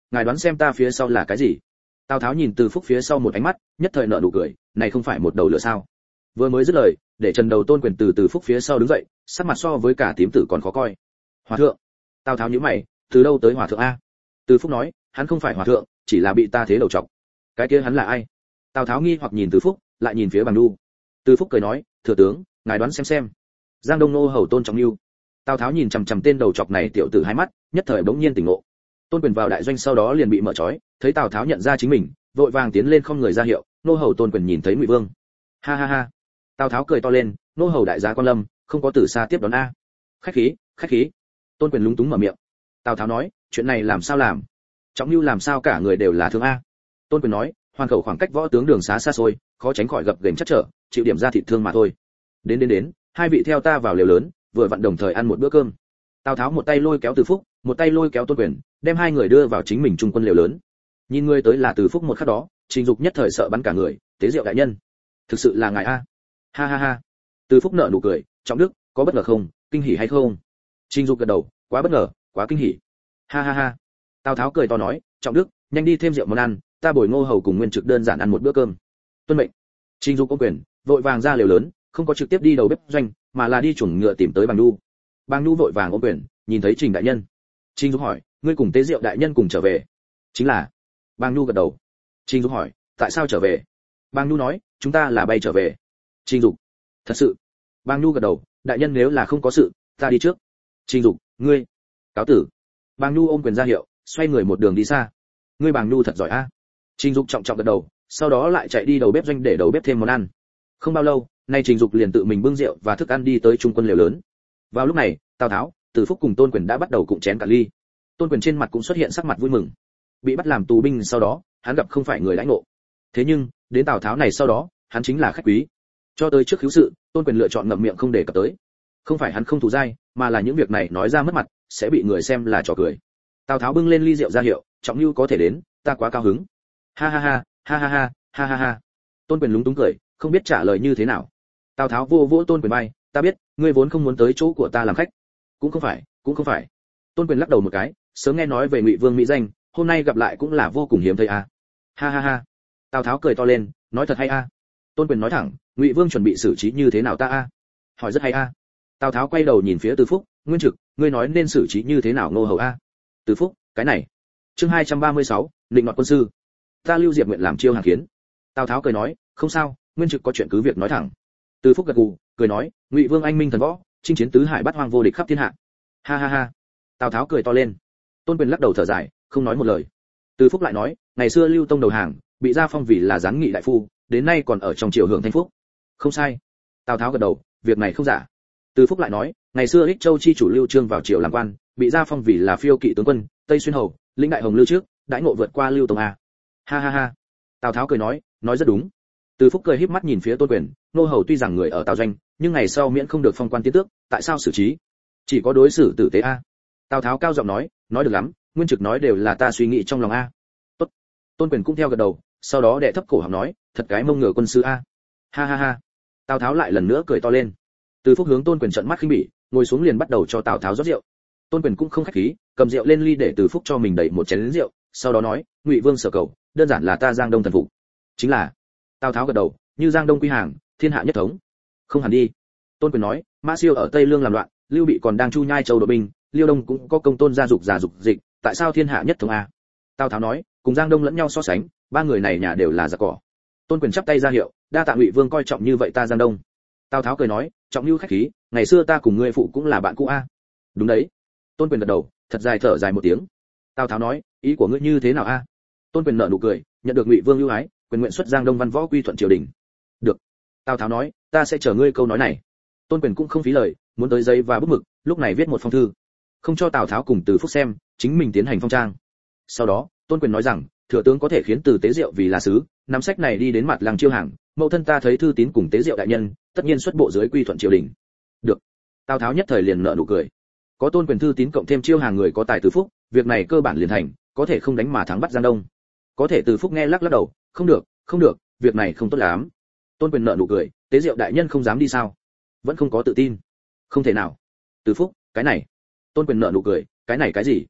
ngài đoán xem ta phía sau là cái gì? Tào Tháo nhìn Từ Phúc phía sau một ánh mắt, nhất thời nở nụ cười, này không phải một đầu lửa sao? Vừa mới dứt lời, để Trần Đầu Tôn Quyền từ Phúc phía sau đứng dậy, sắc mặt so với cả tím tử còn khó coi. Hòa thượng. Tào Tháo nhíu mày, từ đâu tới hòa thượng a? Từ Phúc nói, hắn không phải hòa thượng, chỉ là bị ta thế đầu chọc. Cái kia hắn là ai? Tào Tháo nghi hoặc nhìn Từ Phúc, lại nhìn phía Bằng Nhu. Từ Phúc cười nói, thừa tướng, ngài đoán xem. Giang Đông nô hầu Tôn Trọng Nưu. Tào Tháo nhìn chằm chằm tên đầu chọc này tiểu tử hai mắt, nhất thời bỗng nhiên tỉnh ngộ. Tôn Quyền vào đại doanh sau đó liền bị mở trói, thấy Tào Tháo nhận ra chính mình, vội vàng tiến lên không người ra hiệu, nô hầu Tôn Quyền nhìn thấy Ngụy Vương. Ha ha ha. Tào Tháo cười to lên, nô hầu đại giá quan lâm, không có từ xa tiếp đón a. Khách khí, khách khí. Tôn Quyền lúng túng mở miệng. Tào Tháo nói, chuyện này làm sao làm? Trọng Nưu làm sao cả người đều là thương a? Tôn Quyền nói, hoàn khẩu khoảng cách võ tướng đường xá xa xôi, khó tránh khỏi gập ghềnh chắc trở, chịu điểm ra thịt thương mà thôi. Đến, hai vị theo ta vào lều lớn, vừa vặn đồng thời ăn một bữa cơm. Tào Tháo một tay lôi kéo Từ Phúc, một tay lôi kéo Tôn Quyền, đem hai người đưa vào chính mình trung quân lều lớn. Nhìn người tới là Từ Phúc một khắc đó, Trình Dục nhất thời sợ bắn cả người, tế Diệu đại nhân, thực sự là ngài a. Ha ha ha. Từ Phúc nở nụ cười, Trọng Đức, có bất ngờ không, kinh hỉ hay không? Trình Dục gật đầu, quá bất ngờ, quá kinh hỉ. Ha ha ha. Tào Tháo cười to nói, Trọng Đức, nhanh đi thêm rượu món ăn, ta bồi Ngô hầu cùng Nguyên Trực đơn giản ăn một bữa cơm. Tuân mệnh. Trình Dục ôm quyền, vội vàng ra lều lớn, không có trực tiếp đi đầu bếp doanh, mà là đi chuồng ngựa tìm tới Bàng Nhu. Bàng Nhu vội vàng ôm quyền, nhìn thấy Trình đại nhân. Trình Dục hỏi, ngươi cùng tế Diệu đại nhân cùng trở về? Chính là. Bàng Nhu gật đầu. Trình Dục hỏi, tại sao trở về? Bàng Nhu nói, chúng ta là bay trở về. Trình Dục, thật sự? Bàng Nhu gật đầu, đại nhân nếu là không có sự, ta đi trước. Trình Dục, ngươi, cáo tử. Bàng Nhu ôm quyền ra hiệu, xoay người một đường đi xa. Ngươi Bàng Nhu thật giỏi a. Trình Dục trọng trọng gật đầu, sau đó lại chạy đi đầu bếp doanh để đầu bếp thêm món ăn. Không bao lâu, nay Trình Dục liền tự mình bưng rượu và thức ăn đi tới trung quân lều lớn. Vào lúc này, Tào Tháo, Từ Phúc cùng Tôn Quyền đã bắt đầu cụng chén cả ly. Tôn Quyền trên mặt cũng xuất hiện sắc mặt vui mừng. Bị bắt làm tù binh sau đó, hắn gặp không phải người lãnh ngộ. Thế nhưng, đến Tào Tháo này sau đó, hắn chính là khách quý. Cho tới trước hữu sự, Tôn Quyền lựa chọn ngậm miệng không đề cập tới. Không phải hắn không thù dai, mà là những việc này nói ra mất mặt, sẽ bị người xem là trò cười. Tào Tháo bưng lên ly rượu ra hiệu, Trọng Nưu có thể đến, ta quá cao hứng. Ha ha ha, ha ha ha, ha ha ha. Tôn Quyền lúng túng cười, không biết trả lời như thế nào. Tào Tháo vô vỗ Tôn Quyền vai, ta biết, ngươi vốn không muốn tới chỗ của ta làm khách. Cũng không phải. Tôn Quyền lắc đầu một cái, sớm nghe nói về Ngụy Vương mỹ danh, hôm nay gặp lại cũng là vô cùng hiếm thấy a. Ha ha ha. Tào Tháo cười to lên, nói thật hay a. Tôn Quyền nói thẳng, Ngụy Vương chuẩn bị xử trí như thế nào ta a? Hỏi rất hay a. Tào Tháo quay đầu nhìn phía Từ Phúc, Nguyên Trực, ngươi nói nên xử trí như thế nào Ngô hầu a? Từ Phúc, cái này. Chương 236, định nọt quân sư. Ta Lưu Diệp nguyện làm chiêu hàng kiến. Tào Tháo cười nói, không sao, Nguyên Trực có chuyện cứ việc nói thẳng. Từ Phúc gật gù, cười nói, Ngụy Vương anh minh thần võ, chinh chiến tứ hải bát hoang vô địch khắp thiên hạ. Ha ha ha. Tào Tháo cười to lên. Tôn Quyền lắc đầu thở dài, không nói một lời. Từ Phúc lại nói, ngày xưa Lưu Tông đầu hàng, bị gia phong vì là giáng nghị đại phu, đến nay còn ở trong triều hưởng thanh phúc. Không sai. Tào Tháo gật đầu, việc này không giả. Từ Phúc lại nói, ngày xưa Ích Châu chi chủ Lưu Trương vào triều làm quan, bị gia phong vì là phiêu kỵ tướng quân, Tây Xuyên hầu, lĩnh đại hồng lưu trước, đãi ngộ vượt qua Lưu Tông a. Ha ha ha. Tào Tháo cười nói rất đúng. Từ Phúc cười híp mắt nhìn phía Tôn Quyền, nô hầu tuy rằng người ở Tào doanh, nhưng ngày sau miễn không được phong quan tiến tước, tại sao xử trí? Chỉ có đối xử tử tế a. Tào Tháo cao giọng nói được lắm, Nguyên Trực nói đều là ta suy nghĩ trong lòng a. Tốt. Tôn Quyền cũng theo gật đầu, sau đó đệ thấp cổ họng nói, thật cái mông ngựa quân sư a. Ha ha ha. Tào Tháo lại lần nữa cười to lên. Từ Phúc hướng Tôn Quyền trợn mắt khinh bỉ, ngồi xuống liền bắt đầu cho Tào Tháo rót rượu. Tôn Quyền cũng không khách khí, cầm rượu lên ly để Từ Phúc cho mình đẩy một chén rượu, sau đó nói, Ngụy Vương sở cầu, đơn giản là ta Giang Đông thần phục. Chính là. Tào Tháo gật đầu, như Giang Đông quy hàng, thiên hạ nhất thống. Không hẳn đi. Tôn Quyền nói, Mã Siêu ở Tây Lương làm loạn, Lưu Bị còn đang chu nhai châu đội binh, Liêu Đông cũng có công tôn gia dục dịch, tại sao thiên hạ nhất thống a? Tào Tháo nói, cùng Giang Đông lẫn nhau so sánh, ba người này nhà đều là giặc cỏ. Tôn Quyền chắp tay ra hiệu, đa tạ Ngụy Vương coi trọng như vậy ta Giang Đông. Tào Tháo cười nói, Trọng Nưu khách khí, ngày xưa ta cùng ngươi phụ cũng là bạn cũ a. Đúng đấy. Tôn Quyền gật đầu, thật dài thở dài một tiếng. Tào Tháo nói, ý của ngươi như thế nào a? Tôn Quyền nở nụ cười, nhận được Ngụy Vương ưu ái, quyền nguyện xuất Giang Đông văn võ quy thuận triều đình. Được. Tào Tháo nói, ta sẽ chờ ngươi câu nói này. Tôn Quyền cũng không phí lời, muốn tới giấy và bút mực, lúc này viết một phong thư, không cho Tào Tháo cùng Từ Phúc xem, chính mình tiến hành phong trang. Sau đó, Tôn Quyền nói rằng, thừa tướng có thể khiến Từ Tế Diệu vì là sứ, nắm sách này đi đến mặt làng chiêu hàng, mẫu thân ta thấy thư tín cùng Tế Diệu đại nhân, tất nhiên xuất bộ dưới quy thuận triều đình. Được. Tào Tháo nhất thời liền nở nụ cười. Có Tôn Quyền thư tín cộng thêm chiêu hàng người có tài Từ Phúc, việc này cơ bản liền thành, có thể không đánh mà thắng bắt Giang Đông. Có thể Từ Phúc nghe lắc đầu, không được, việc này không tốt lắm. Tôn Quyền nở nụ cười, Tế Diệu đại nhân không dám đi sao? Vẫn không có tự tin. Không thể nào. Từ Phúc, cái này. Tôn Quyền nở nụ cười, cái này cái gì?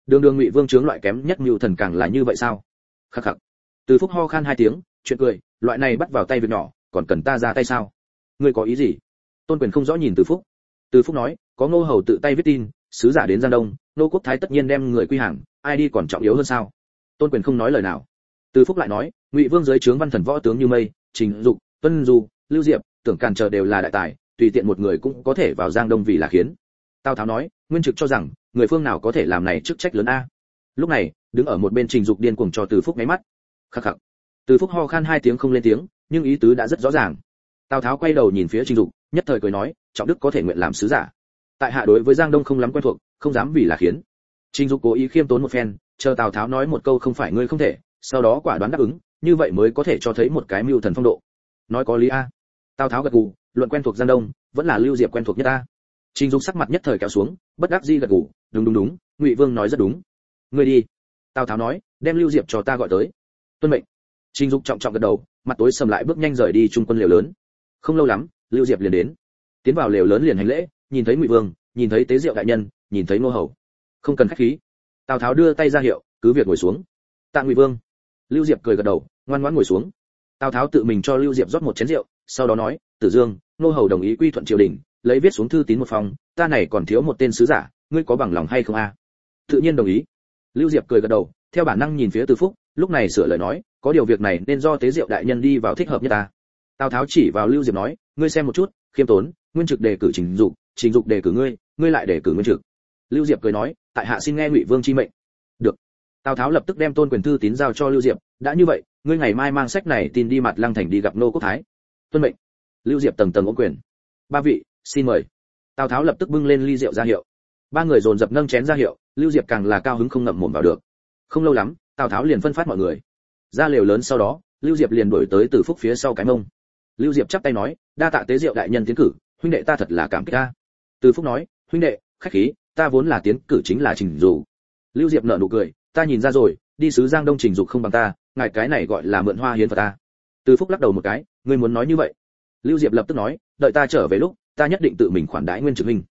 Đường đường Ngụy Vương chướng loại kém nhất mưu thần càng là như vậy sao? Khắc khắc. Từ Phúc ho khan hai tiếng, chuyện cười, loại này bắt vào tay việc nhỏ, còn cần ta ra tay sao? Ngươi có ý gì? Tôn Quyền không rõ nhìn Từ Phúc. Từ Phúc nói, có Ngô Hầu tự tay viết tin, sứ giả đến Giang Đông, nô quốc thái tất nhiên đem người quy hàng, ai đi còn trọng yếu hơn sao? Tôn Quyền không nói lời nào. Từ Phúc lại nói, Ngụy Vương dưới trướng văn thần võ tướng như Mây, Trình Dục, Tuân Du, Lưu Diệp, Tưởng Càn chờ đều là đại tài, tùy tiện một người cũng có thể vào Giang Đông vì là khiến. Tào Tháo nói, Nguyên Trực cho rằng, người phương nào có thể làm này chức trách lớn a? Lúc này, đứng ở một bên Trình Dục điên cuồng cho Từ Phúc ngáy mắt. Khắc khắc. Từ Phúc ho khan hai tiếng không lên tiếng, nhưng ý tứ đã rất rõ ràng. Tào Tháo quay đầu nhìn phía Trình Dục, nhất thời cười nói, Trọng Đức có thể nguyện làm sứ giả. Tại hạ đối với Giang Đông không lắm quen thuộc, không dám vì là khiến. Trình Dục cố ý khiêm tốn một phen, chờ Tào Tháo nói một câu không phải ngươi không thể, sau đó quả đoán đáp ứng, như vậy mới có thể cho thấy một cái mưu thần phong độ. Nói có lý a. Tào Tháo gật gù, luận quen thuộc Giang Đông, vẫn là Lưu Diệp quen thuộc nhất a. Trình Dục sắc mặt nhất thời kéo xuống, bất đắc dĩ gật gù, đúng, Ngụy Vương nói rất đúng. Ngươi đi. Tào Tháo nói, đem Lưu Diệp cho ta gọi tới. Tuân mệnh. Trình Dục trọng trọng gật đầu, mặt tối sầm lại bước nhanh rời đi trung quân lều lớn. Không lâu lắm, Lưu Diệp liền đến. Tiến vào lều lớn liền hành lễ, nhìn thấy Ngụy Vương, nhìn thấy Tế Diệu đại nhân, nhìn thấy Ngô Hầu. Không cần khách khí. Tào Tháo đưa tay ra hiệu, cứ việc ngồi xuống. Tạ Ngụy Vương. Lưu Diệp cười gật đầu, ngoan ngoãn ngồi xuống. Tào Tháo tự mình cho Lưu Diệp rót một chén rượu, sau đó nói, Tử Dương, Ngô Hầu đồng ý quy thuận triều đình, lấy viết xuống thư tín một phòng, ta này còn thiếu một tên sứ giả, ngươi có bằng lòng hay không a? Tự nhiên đồng ý. Lưu Diệp cười gật đầu, theo bản năng nhìn phía Từ Phúc, lúc này sửa lời nói, có điều việc này nên do Tế Diệu đại nhân đi vào thích hợp nhất ta. Tào Tháo chỉ vào Lưu Diệp nói, ngươi xem một chút, khiêm tốn, Nguyên Trực đề cử Trình Dục đề cử ngươi lại đề cử Nguyên Trực. Lưu Diệp cười nói, tại hạ xin nghe Ngụy Vương chi mệnh. Được. Tào Tháo lập tức đem Tôn Quyền thư tín giao cho Lưu Diệp, đã như vậy, ngươi ngày mai mang sách này tin đi Mặt Lăng thành đi gặp nô quốc thái. Tuân mệnh. Lưu Diệp tầng tầng ôm quyền. Ba vị, xin mời. Tào Tháo lập tức bưng lên ly rượu ra hiệu. Ba người dồn dập nâng chén ra hiệu, Lưu Diệp càng là cao hứng không ngậm mồm vào được. Không lâu lắm, Tào Tháo liền phân phát mọi người. Ra lều lớn sau đó, Lưu Diệp liền đuổi tới Từ Phúc phía sau cái mông. Lưu Diệp chắp tay nói, đa tạ Tế Diệu đại nhân tiến cử, huynh đệ ta thật là cảm kích ta. Từ Phúc nói, huynh đệ, khách khí, ta vốn là tiến cử chính là Trình Dục. Lưu Diệp nở nụ cười, ta nhìn ra rồi, đi sứ Giang Đông Trình Dục không bằng ta, ngài cái này gọi là mượn hoa hiến Phật ta. Từ Phúc lắc đầu một cái, ngươi muốn nói như vậy? Lưu Diệp lập tức nói, đợi ta trở về lúc, ta nhất định tự mình khoản đãi Nguyên Trực huynh.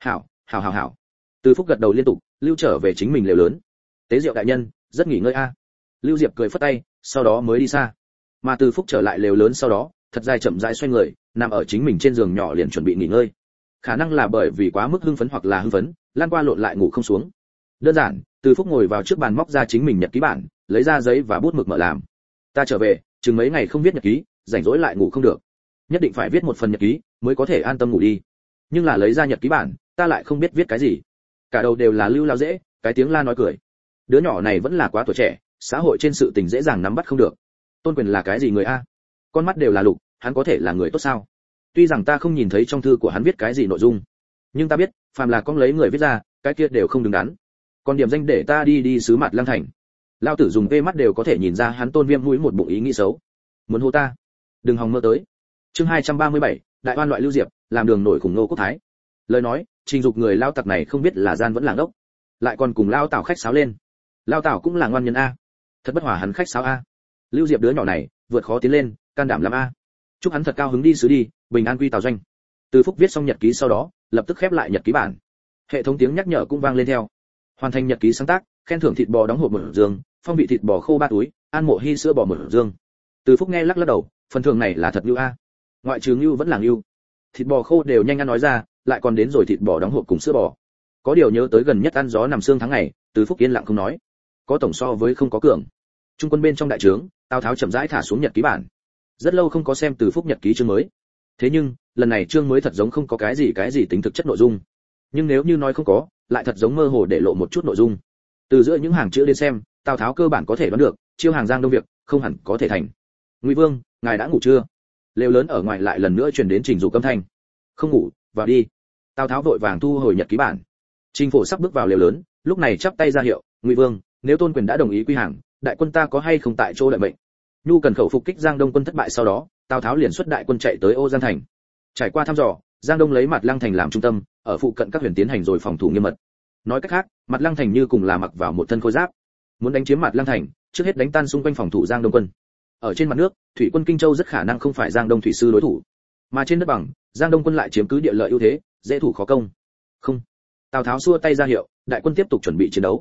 Hảo. Từ Phúc gật đầu liên tục, lưu trở về chính mình lều lớn. Tế Diệu đại nhân, rất nghỉ ngơi a. Lưu Diệp cười phất tay, sau đó mới đi xa. Mà Từ Phúc trở lại lều lớn sau đó, thật dài chậm rãi xoay người, nằm ở chính mình trên giường nhỏ liền chuẩn bị nghỉ ngơi. Khả năng là bởi vì quá mức hưng phấn hoặc là hưng phấn, lan qua lộn lại ngủ không xuống. Đơn giản, Từ Phúc ngồi vào trước bàn móc ra chính mình nhật ký bản, lấy ra giấy và bút mực mở làm. Ta trở về, chừng mấy ngày không viết nhật ký, rảnh rỗi lại ngủ không được. Nhất định phải viết một phần nhật ký mới có thể an tâm ngủ đi. Nhưng là lấy ra nhật ký bản, ta lại không biết viết cái gì. Cả đầu đều là lưu lao dễ, cái tiếng la nói cười. Đứa nhỏ này vẫn là quá tuổi trẻ, xã hội trên sự tình dễ dàng nắm bắt không được. Tôn Quyền là cái gì người a? Con mắt đều là lục, hắn có thể là người tốt sao? Tuy rằng ta không nhìn thấy trong thư của hắn viết cái gì nội dung, nhưng ta biết, phàm là con lấy người viết ra, cái kia đều không đứng đắn. Còn điểm danh để ta đi sứ Mặt Lăng thành. Lao tử dùng vê mắt đều có thể nhìn ra hắn Tôn Viêm mũi một bụng ý nghĩ xấu. Muốn hô ta? Đừng hòng mơ tới. Chương 237, đại oan loại Lưu Diệp, làm đường nổi khủng nô quốc thái. Lời nói, Trình Dục người lao tặc này không biết là gian vẫn là ngốc, lại còn cùng lao Tào khách sáo lên. Lao Tào cũng là ngoan nhân a. Thật bất hòa hắn khách sáo a. Lưu Diệp đứa nhỏ này, vượt khó tiến lên, can đảm lắm a. Chúc hắn thật cao hứng đi sứ đi, bình an quy Tào doanh. Từ Phúc viết xong nhật ký sau đó, lập tức khép lại nhật ký bản. Hệ thống tiếng nhắc nhở cũng vang lên theo. Hoàn thành nhật ký sáng tác, khen thưởng thịt bò đóng hộp một dương, phong vị thịt bò khô 3 túi, an mộ hy sữa bò một dương. Từ Phúc nghe lắc đầu, phần thưởng này là thật lưu a. Ngoại trừ lưu vẫn là lưu. Thịt bò khô đều nhanh ăn nói ra, lại còn đến rồi thịt bò đóng hộp cùng sữa bò. Có điều nhớ tới gần nhất ăn gió nằm xương tháng ngày, Từ Phúc yên lặng không nói. Có tổng so với không có cường. Trung quân bên trong đại trướng, Tào Tháo chậm rãi thả xuống nhật ký bản. Rất lâu không có xem Từ Phúc nhật ký chương mới. Thế nhưng, lần này chương mới thật giống không có cái gì tính thực chất nội dung. Nhưng nếu như nói không có, lại thật giống mơ hồ để lộ một chút nội dung. Từ giữa những hàng chữ đến xem, Tào Tháo cơ bản có thể đoán được, chiêu hàng Giang Đông việc, không hẳn có thể thành. Ngụy Vương, ngài đã ngủ chưa? Lều lớn ở ngoài lại lần nữa truyền đến Trình Dục âm thanh. Không ngủ, vào đi. Tào Tháo vội vàng thu hồi nhật ký bản. Trình Phổ sắp bước vào lều lớn, lúc này chắp tay ra hiệu, Ngụy Vương, nếu Tôn Quyền đã đồng ý quy hàng, đại quân ta có hay không tại chỗ đợi mệnh. Nhu cần khẩu phục kích Giang Đông quân thất bại sau đó, Tào Tháo liền xuất đại quân chạy tới Ô Giang thành. Trải qua thăm dò, Giang Đông lấy Mặt Lăng thành làm trung tâm, ở phụ cận các huyện tiến hành rồi phòng thủ nghiêm mật. Nói cách khác, Mặt Lăng thành như cùng là mặc vào một thân khôi giáp. Muốn đánh chiếm Mặt Lăng thành, trước hết đánh tan xung quanh phòng thủ Giang Đông quân. Ở trên mặt nước, thủy quân Kinh Châu rất khả năng không phải Giang Đông thủy sư đối thủ, mà trên đất bằng, Giang Đông quân lại chiếm cứ địa lợi ưu thế, dễ thủ khó công. Không. Tào Tháo xua tay ra hiệu, đại quân tiếp tục chuẩn bị chiến đấu.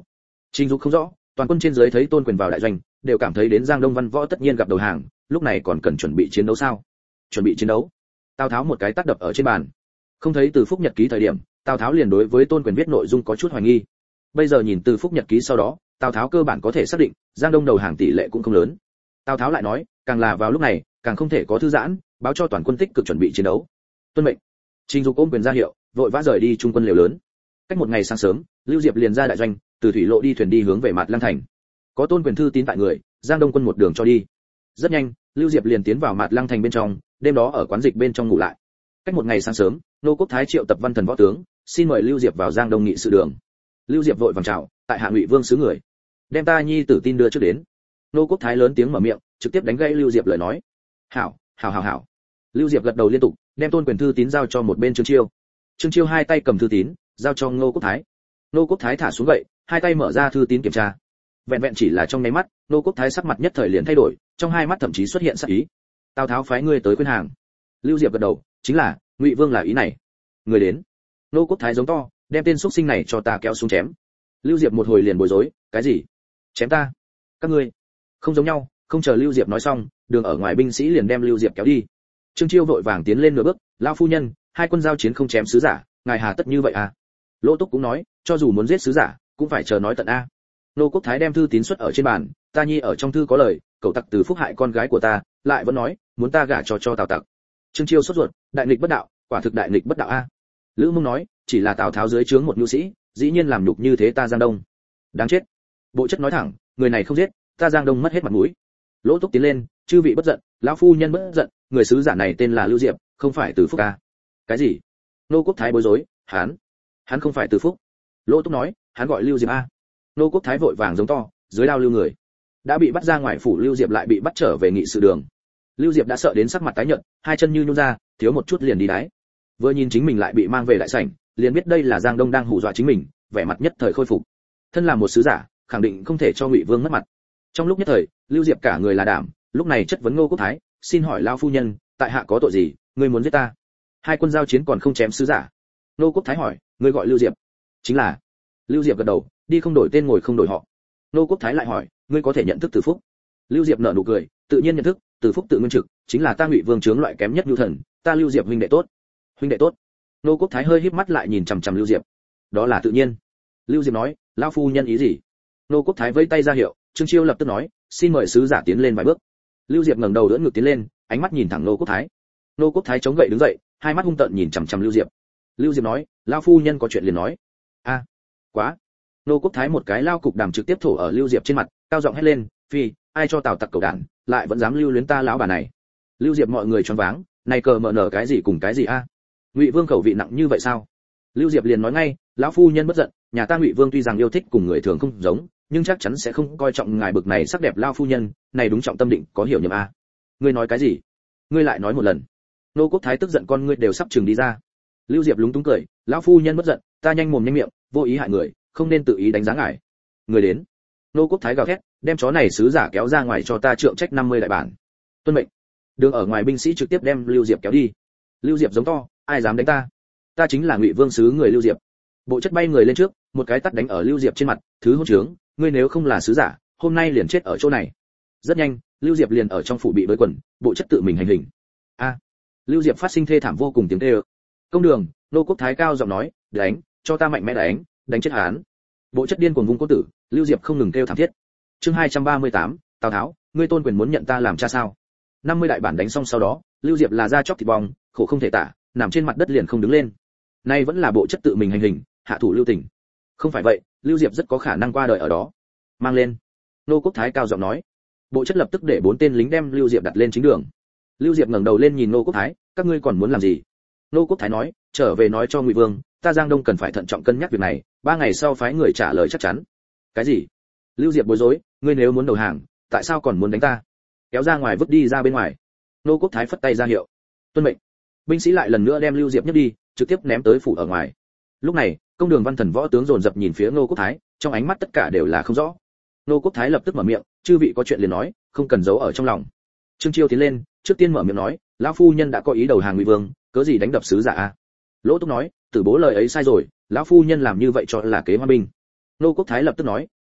Trình Dục không rõ, toàn quân trên dưới thấy Tôn Quyền vào đại doanh, đều cảm thấy đến Giang Đông Văn Võ tất nhiên gặp đầu hàng, lúc này còn cần chuẩn bị chiến đấu sao? Chuẩn bị chiến đấu? Tào Tháo một cái tát đập ở trên bàn. Không thấy Từ Phúc nhật ký thời điểm, Tào Tháo liền đối với Tôn Quyền viết nội dung có chút hoài nghi. Bây giờ nhìn Từ Phúc nhật ký sau đó, Tào Tháo cơ bản có thể xác định, Giang Đông đầu hàng tỷ lệ cũng không lớn. Tào Tháo lại nói, càng là vào lúc này, càng không thể có thư giãn, báo cho toàn quân tích cực chuẩn bị chiến đấu. Tuân mệnh. Trình Dục ôm quyền ra hiệu, vội vã rời đi trung quân liều lớn. Cách một ngày sáng sớm, Lưu Diệp liền ra đại doanh, từ thủy lộ đi thuyền đi hướng về Mạt Lăng thành. Có Tôn Quyền thư tín tại người, Giang Đông quân một đường cho đi. Rất nhanh, Lưu Diệp liền tiến vào Mạt Lăng thành bên trong, đêm đó ở quán dịch bên trong ngủ lại. Cách một ngày sáng sớm, Nô Quốc Thái triệu tập văn thần võ tướng, xin mời Lưu Diệp vào Giang Đông nghị sự đường. Lưu Diệp vội vàng chào, tại hạ Ngụy Vương sứ người, đem ta nhi tử tin đưa trước đến. Nô Quốc Thái lớn tiếng mở miệng, trực tiếp đánh gãy Lưu Diệp lời nói. Hảo, hảo hảo hảo. Lưu Diệp gật đầu liên tục, đem Tôn Quyền thư tín giao cho một bên Trương Chiêu. Trương Chiêu hai tay cầm thư tín, giao cho Nô Quốc Thái. Nô Quốc Thái thả xuống gậy, hai tay mở ra thư tín kiểm tra. Vẹn vẹn chỉ là trong nháy mắt, Nô Quốc Thái sắc mặt nhất thời liền thay đổi, trong hai mắt thậm chí xuất hiện sắc ý. Tào Tháo phái ngươi tới khuyên hàng. Lưu Diệp gật đầu, chính là, Ngụy Vương là ý này. Người đến. Nô Quốc Thái giống to, đem tên xuất sinh này cho ta kéo xuống chém. Lưu Diệp một hồi liền bối rối, cái gì? Chém ta? Các ngươi không giống nhau. Không chờ Lưu Diệp nói xong, đường ở ngoài binh sĩ liền đem Lưu Diệp kéo đi. Trương Chiêu vội vàng tiến lên nửa bước, lão phu nhân, hai quân giao chiến không chém sứ giả, ngài hà tất như vậy à? Lỗ Túc cũng nói, cho dù muốn giết sứ giả, cũng phải chờ nói tận a. Nô Quốc Thái đem thư tín xuất ở trên bàn, ta nhi ở trong thư có lời, cậu tặc Từ Phúc hại con gái của ta, lại vẫn nói muốn ta gả cho Tào Tặc. Trương Chiêu sốt ruột, đại nghịch bất đạo, quả thực đại nghịch bất đạo a. Lữ Mông nói, chỉ là Tào Tháo dưới trướng một nhu sĩ, dĩ nhiên làm nhục như thế ta Giang Đông, đáng chết. Bộ chất nói thẳng, người này không giết, ta Giang Đông mất hết mặt mũi. Lỗ Túc tiến lên, chư vị bất giận, lão phu nhân bất giận, người sứ giả này tên là Lưu Diệp, không phải Từ Phúc a. Cái gì? Nô Quốc Thái bối rối, hắn không phải Từ Phúc. Lỗ Túc nói, hắn gọi Lưu Diệp a. Nô Quốc Thái vội vàng giống to, dưới đao lưu người. Đã bị bắt ra ngoài phủ Lưu Diệp lại bị bắt trở về nghị sự đường. Lưu Diệp đã sợ đến sắc mặt tái nhợt, hai chân như nhũn ra, thiếu một chút liền đi đái. Vừa nhìn chính mình lại bị mang về đại sảnh, liền biết đây là Giang Đông đang hù dọa chính mình, vẻ mặt nhất thời khôi phục. Thân là một sứ giả, khẳng định không thể cho Ngụy Vương mất mặt. Trong lúc nhất thời, Lưu Diệp cả người là đảm, lúc này chất vấn Ngô Quốc Thái, xin hỏi lão phu nhân, tại hạ có tội gì, ngươi muốn giết ta? Hai quân giao chiến còn không chém sứ giả. Ngô Quốc Thái hỏi, ngươi gọi Lưu Diệp? Chính là. Lưu Diệp gật đầu, đi không đổi tên ngồi không đổi họ. Ngô Quốc Thái lại hỏi, ngươi có thể nhận thức Từ Phúc? Lưu Diệp nở nụ cười, tự nhiên nhận thức, Từ Phúc tự nguyên trực, chính là ta Ngụy Vương chướng loại kém nhất nhu thần, ta Lưu Diệp huynh đệ tốt. Huynh đệ tốt. Ngô Quốc Thái hơi híp mắt lại nhìn chằm chằm Lưu Diệp. Đó là tự nhiên. Lưu Diệp nói, lão phu nhân ý gì? Ngô Quốc Thái vẫy tay ra hiệu, Trương Chiêu lập tức nói, xin mời sứ giả tiến lên vài bước. Lưu Diệp ngẩng đầu đỡ ngực tiến lên, ánh mắt nhìn thẳng Ngô Quốc Thái. Ngô Quốc Thái chống gậy đứng dậy, hai mắt hung tợn nhìn chằm chằm Lưu Diệp. Lưu Diệp nói, lão phu nhân có chuyện liền nói. A, quá. Ngô Quốc Thái một cái lao cục đàm trực tiếp thổ ở Lưu Diệp trên mặt, cao giọng hét lên, phi, ai cho Tào Tặc cẩu đản, lại vẫn dám lưu luyến ta lão bà này. Lưu Diệp mọi người choáng váng, này cờ mở nở cái gì cùng cái gì a? Ngụy Vương khẩu vị nặng như vậy sao? Lưu Diệp liền nói ngay, lão phu nhân bất giận, nhà ta Ngụy Vương tuy rằng yêu thích cùng người thường không giống, nhưng chắc chắn sẽ không coi trọng ngài bực này sắc đẹp lao phu nhân, này đúng trọng tâm định có hiểu nhầm a. Ngươi nói cái gì? Ngươi lại nói một lần. Nô Quốc Thái tức giận con ngươi đều sắp chừng đi ra. Lưu Diệp lúng túng cười, lão phu nhân bất giận, ta nhanh mồm nhanh miệng, vô ý hại người, không nên tự ý đánh giá ngài. Người đến. Nô Quốc Thái gào thét, đem chó này sứ giả kéo ra ngoài cho ta trượng trách 50 đại bản. Tuân mệnh. Đường ở ngoài binh sĩ trực tiếp đem Lưu Diệp kéo đi. Lưu Diệp giống to, ai dám đánh ta? Ta chính là Ngụy Vương sứ người Lưu Diệp. Bộ chất bay người lên trước, một cái tát đánh ở Lưu Diệp trên mặt, thứ hỗn trướng, ngươi nếu không là sứ giả, hôm nay liền chết ở chỗ này. Rất nhanh, Lưu Diệp liền ở trong phủ bị bới quần, bộ chất tự mình hành hình. A. Lưu Diệp phát sinh thê thảm vô cùng tiếng kêu. Công đường, Nô Quốc Thái cao giọng nói, đánh, cho ta mạnh mẽ đánh chết hắn. Bộ chất điên cuồng vung cốt tử, Lưu Diệp không ngừng kêu thảm thiết. Chương 238, Tào Tháo, ngươi Tôn Quyền muốn nhận ta làm cha sao? 50 đại bản đánh xong sau đó, Lưu Diệp là da chóc thịt bong, khổ không thể tả, nằm trên mặt đất liền không đứng lên. Nay vẫn là bộ chất tự mình hành hình, hạ thủ lưu tình. Không phải vậy, Lưu Diệp rất có khả năng qua đời ở đó. Mang lên. Nô Quốc Thái cao giọng nói. Bộ chất lập tức để 4 tên lính đem Lưu Diệp đặt lên chính đường. Lưu Diệp ngẩng đầu lên nhìn Nô Quốc Thái, các ngươi còn muốn làm gì? Nô Quốc Thái nói, trở về nói cho Ngụy Vương, ta Giang Đông cần phải thận trọng cân nhắc việc này, 3 ngày sau phái người trả lời chắc chắn. Cái gì? Lưu Diệp bối rối, ngươi nếu muốn đầu hàng, tại sao còn muốn đánh ta? Kéo ra ngoài vứt đi ra bên ngoài. Nô Quốc Thái phất tay ra hiệu. Tuân mệnh. Binh sĩ lại lần nữa đem Lưu Diệp nhấc đi, trực tiếp ném tới phủ ở ngoài. Lúc này, công đường văn thần võ tướng dồn dập nhìn phía Nô Quốc Thái, trong ánh mắt tất cả đều là không rõ. Nô Quốc Thái lập tức mở miệng, chư vị có chuyện liền nói, không cần giấu ở trong lòng. Trương Chiêu tiến lên, trước tiên mở miệng nói, lão phu nhân đã có ý đầu hàng Ngụy Vương, cớ gì đánh đập sứ giả a? Lỗ Túc nói, tử bố lời ấy sai rồi, lão phu nhân làm như vậy cho là kế hoa binh. Nô Quốc Thái lập tức nói,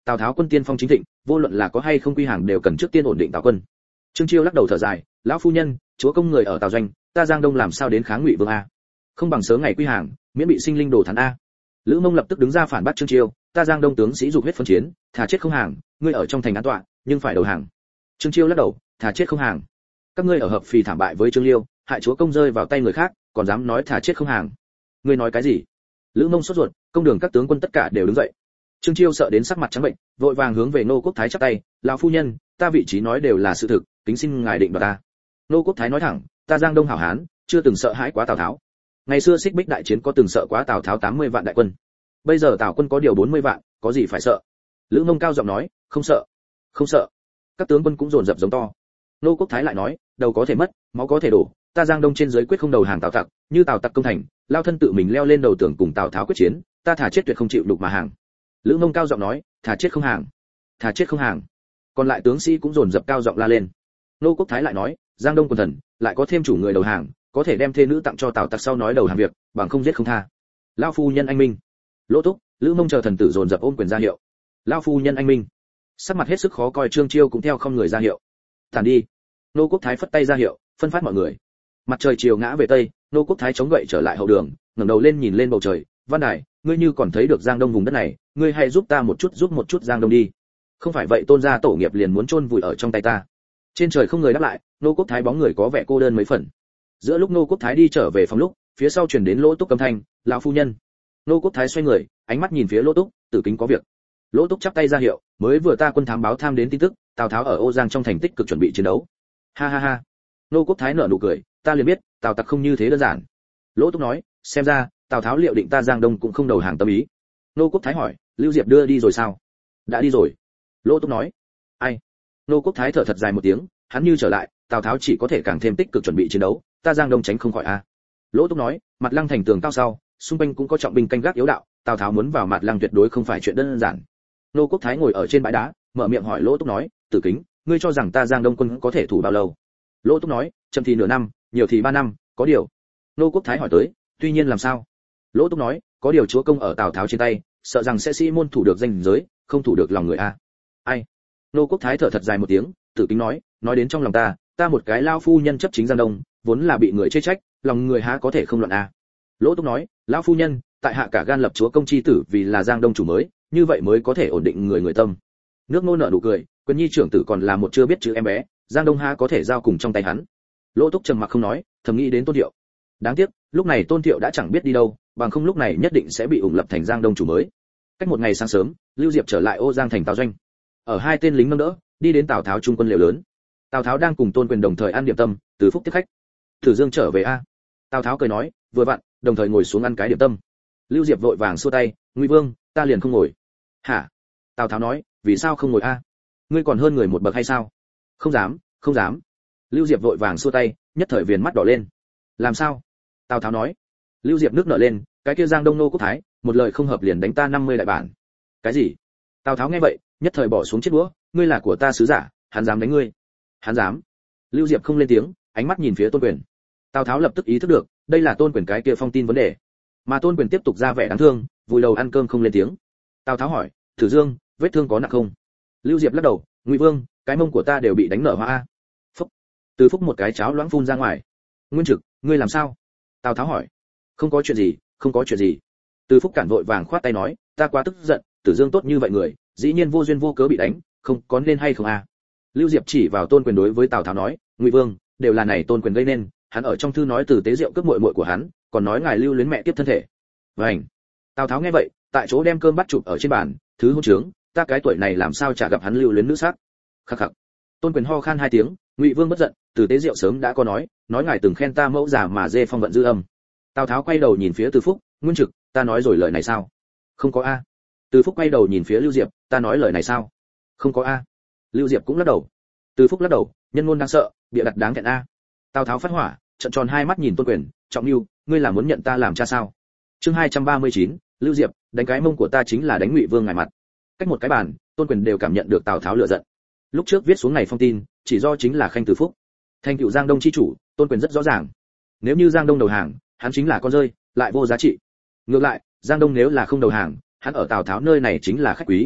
Tào Tháo quân tiên phong chính thịnh, vô luận là có hay không quy hàng đều cần trước tiên ổn định Tào quân. Trương Chiêu lắc đầu thở dài, lão phu nhân, chúa công người ở Tào doanh, ta Giang Đông làm sao đến kháng Ngụy Vương a? Không bằng sớm ngày quy hàng, miễn bị sinh linh đồ thán a. Lữ Mông lập tức đứng ra phản bác Trương Chiêu, ta Giang Đông tướng sĩ dục huyết phân chiến, thà chết không hàng, ngươi ở trong thành án tọa, nhưng phải đầu hàng. Trương Chiêu lắc đầu, thà chết không hàng. Các ngươi ở hợp phì thảm bại với Trương Liêu, hại chúa công rơi vào tay người khác, còn dám nói thà chết không hàng. Ngươi nói cái gì? Lữ Mông sốt ruột, công đường các tướng quân tất cả đều đứng dậy. Trương Chiêu sợ đến sắc mặt trắng bệnh, vội vàng hướng về Nô Quốc Thái chắp tay, lão phu nhân, ta vị trí nói đều là sự thực, kính xin ngài định đoạt ta. Nô Quốc Thái nói thẳng, ta Giang Đông hảo hán, chưa từng sợ hãi quá Tào Tháo. Ngày xưa Xích Bích đại chiến có từng sợ quá Tào Tháo 80 vạn đại quân. Bây giờ Tào quân có điều 40 vạn, có gì phải sợ? Lữ Mông cao giọng nói, không sợ, không sợ. Các tướng quân cũng dồn dập giống to. Nô Quốc Thái lại nói, đầu có thể mất, máu có thể đổ, ta Giang Đông trên dưới quyết không đầu hàng Tào tặc, như Tào tặc công thành, lao thân tự mình leo lên đầu tường cùng Tào Tháo quyết chiến, ta thà chết tuyệt không chịu đục mà hàng. Lữ Mông cao giọng nói, thà chết không hàng, thà chết không hàng. Còn lại tướng sĩ cũng dồn dập cao giọng la lên. Nô Quốc Thái lại nói, Giang Đông quần thần, lại có thêm chủ người đầu hàng, có thể đem thê nữ tặng cho Tào tặc sau nói đầu hàng việc, bằng không giết không tha. Lão phu nhân anh minh. Lỗ Túc, Lữ Mông chờ thần tử dồn dập ôm quyền ra hiệu. Lão phu nhân anh minh. Sắc mặt hết sức khó coi, Trương Chiêu cũng theo không người ra hiệu. Tản đi. Nô Quốc Thái phất tay ra hiệu, phân phát mọi người. Mặt trời chiều ngã về tây, Nô Quốc Thái chống gậy trở lại hậu đường, ngẩng đầu lên nhìn lên bầu trời, Văn Đài, ngươi như còn thấy được Giang Đông vùng đất này, ngươi hãy giúp ta giúp một chút Giang Đông đi. Không phải vậy Tôn gia tổ nghiệp liền muốn chôn vùi ở trong tay ta. Trên trời không người đáp lại, Nô Quốc Thái bóng người có vẻ cô đơn mấy phần. Giữa lúc Nô Quốc Thái đi trở về phòng lúc, phía sau truyền đến Lỗ Túc âm thanh, lão phu nhân. Nô Quốc Thái xoay người, ánh mắt nhìn phía Lỗ Túc, Tử Kính có việc. Lỗ Túc chắp tay ra hiệu, mới vừa ta quân thám báo tham đến tin tức, Tào Tháo ở Ô Giang trong thành tích cực chuẩn bị chiến đấu. Ha ha ha. Nô Quốc Thái nở nụ cười, ta liền biết, Tào tặc không như thế đơn giản. Lỗ Túc nói, xem ra, Tào Tháo liệu định ta Giang Đông cũng không đầu hàng tâm ý. Nô Quốc Thái hỏi, Lưu Diệp đưa đi rồi sao? Đã đi rồi. Lỗ Túc nói. Ai? Nô Quốc Thái thở thật dài một tiếng, hắn như trở lại, Tào Tháo chỉ có thể càng thêm tích cực chuẩn bị chiến đấu, ta Giang Đông tránh không khỏi a. Lỗ Túc nói, Mặt Lăng thành tường cao sau, xung quanh cũng có trọng binh canh gác yếu đạo, Tào Tháo muốn vào Mặt Lăng tuyệt đối không phải chuyện đơn giản. Nô Quốc Thái ngồi ở trên bãi đá, mở miệng hỏi Lỗ Túc nói, Tử Kính, ngươi cho rằng ta Giang Đông quân có thể thủ bao lâu? Lỗ Túc nói, chậm thì nửa năm, nhiều thì 3 năm, có điều. Nô Quốc Thái hỏi tới, tuy nhiên làm sao? Lỗ Túc nói, có điều chúa công ở Tào Tháo trên tay, sợ rằng sẽ sĩ môn thủ được danh giới, không thủ được lòng người a. Ai? Nô Quốc Thái thở thật dài một tiếng, Tử Kính nói đến trong lòng ta một cái lao phu nhân chấp chính Giang Đông, vốn là bị người chê trách, lòng người há có thể không loạn a. Lỗ Túc nói, lão phu nhân, tại hạ cả gan lập chúa công chi tử vì là Giang Đông chủ mới, như vậy mới có thể ổn định người tâm. Nước Nô nở nụ cười, Quyền Nhi trưởng tử còn là một chưa biết chữ em bé, Giang Đông há có thể giao cùng trong tay hắn. Lỗ Túc trầm mặc không nói, thầm nghĩ đến Tôn Thiệu. Đáng tiếc, lúc này Tôn Thiệu đã chẳng biết đi đâu, bằng không lúc này nhất định sẽ bị ủng lập thành Giang Đông chủ mới. Cách một ngày sáng sớm, Lưu Diệp trở lại Ô Giang thành Tào doanh. Ở hai tên lính nâng đỡ, đi đến Tào Tháo trung quân lều lớn. Tào Tháo đang cùng Tôn Quyền đồng thời ăn điểm tâm, Từ Phúc tiếp khách. Tử Dương trở về a. Tào Tháo cười nói, vừa vặn, đồng thời ngồi xuống ăn cái điểm tâm. Lưu Diệp vội vàng xua tay, Ngụy Vương, ta liền không ngồi. Hả? Tào Tháo nói, vì sao không ngồi a? Ngươi còn hơn người một bậc hay sao? Không dám, không dám. Lưu Diệp vội vàng xua tay, nhất thời viền mắt đỏ lên. Làm sao? Tào Tháo nói. Lưu Diệp nước nở lên, cái kia Giang Đông Nô Quốc Thái, một lời không hợp liền đánh ta 50 đại bản. Cái gì? Tào Tháo nghe vậy, nhất thời bỏ xuống chiếc đũa, ngươi là của ta sứ giả, hắn dám đánh ngươi? Hắn dám. Lưu Diệp không lên tiếng, ánh mắt nhìn phía Tôn Quyền. Tào Tháo lập tức ý thức được, đây là Tôn Quyền cái kia phong tin vấn đề. Mà Tôn Quyền tiếp tục ra vẻ đáng thương, vùi đầu ăn cơm không lên tiếng. Tào Tháo hỏi, Tử Dương, vết thương có nặng không? Lưu Diệp lắc đầu, Ngụy Vương, cái mông của ta đều bị đánh nở hoa a. Phúc. Từ Phúc một cái cháo loãng phun ra ngoài. Nguyên Trực, ngươi làm sao? Tào Tháo hỏi. Không có chuyện gì, không có chuyện gì. Từ Phúc cản vội vàng khoát tay nói, ta quá tức giận, Tử Dương tốt như vậy người, dĩ nhiên vô duyên vô cớ bị đánh, không có nên hay không a? Lưu Diệp chỉ vào Tôn Quyền đối với Tào Tháo nói, Ngụy Vương, đều là này Tôn Quyền gây nên, hắn ở trong thư nói từ tế rượu cướp muội muội của hắn, còn nói ngài lưu luyến mẹ tiếp thân thể. Vành. Tào Tháo nghe vậy, tại chỗ đem cơm bắt chụp ở trên bàn, thứ hôn trướng, ta cái tuổi này làm sao chả gặp hắn lưu luyến nữ sắc. Khắc khắc. Tôn Quyền ho khan 2 tiếng, Ngụy Vương bất giận, từ tế rượu sớm đã có nói ngài từng khen ta mẫu giả mà dê phong vận dư âm. Tào Tháo quay đầu nhìn phía Từ Phúc, Nguyên Trực, ta nói rồi lời này sao? Không có a. Từ Phúc quay đầu nhìn phía Lưu Diệp, ta nói lời này sao? Không có a. Lưu Diệp cũng lắc đầu. Từ Phúc lắc đầu, nhân ngôn đáng sợ, bịa đặt đáng thẹn a. Tào Tháo phát hỏa, trợn tròn 2 mắt nhìn Tôn Quyền, Trọng Nưu, ngươi là muốn nhận ta làm cha sao? Chương 239, Lưu Diệp, đánh cái mông của ta chính là đánh Ngụy Vương ngài mặt. Cách một cái bàn, Tôn Quyền đều cảm nhận được Tào Tháo lửa giận. Lúc trước viết xuống này phong tin, chỉ do chính là khanh Từ Phúc. Thành tựu Giang Đông chi chủ, Tôn Quyền rất rõ ràng. Nếu như Giang Đông đầu hàng, hắn chính là con rơi, lại vô giá trị. Ngược lại, Giang Đông nếu là không đầu hàng, hắn ở Tào Tháo nơi này chính là khách quý.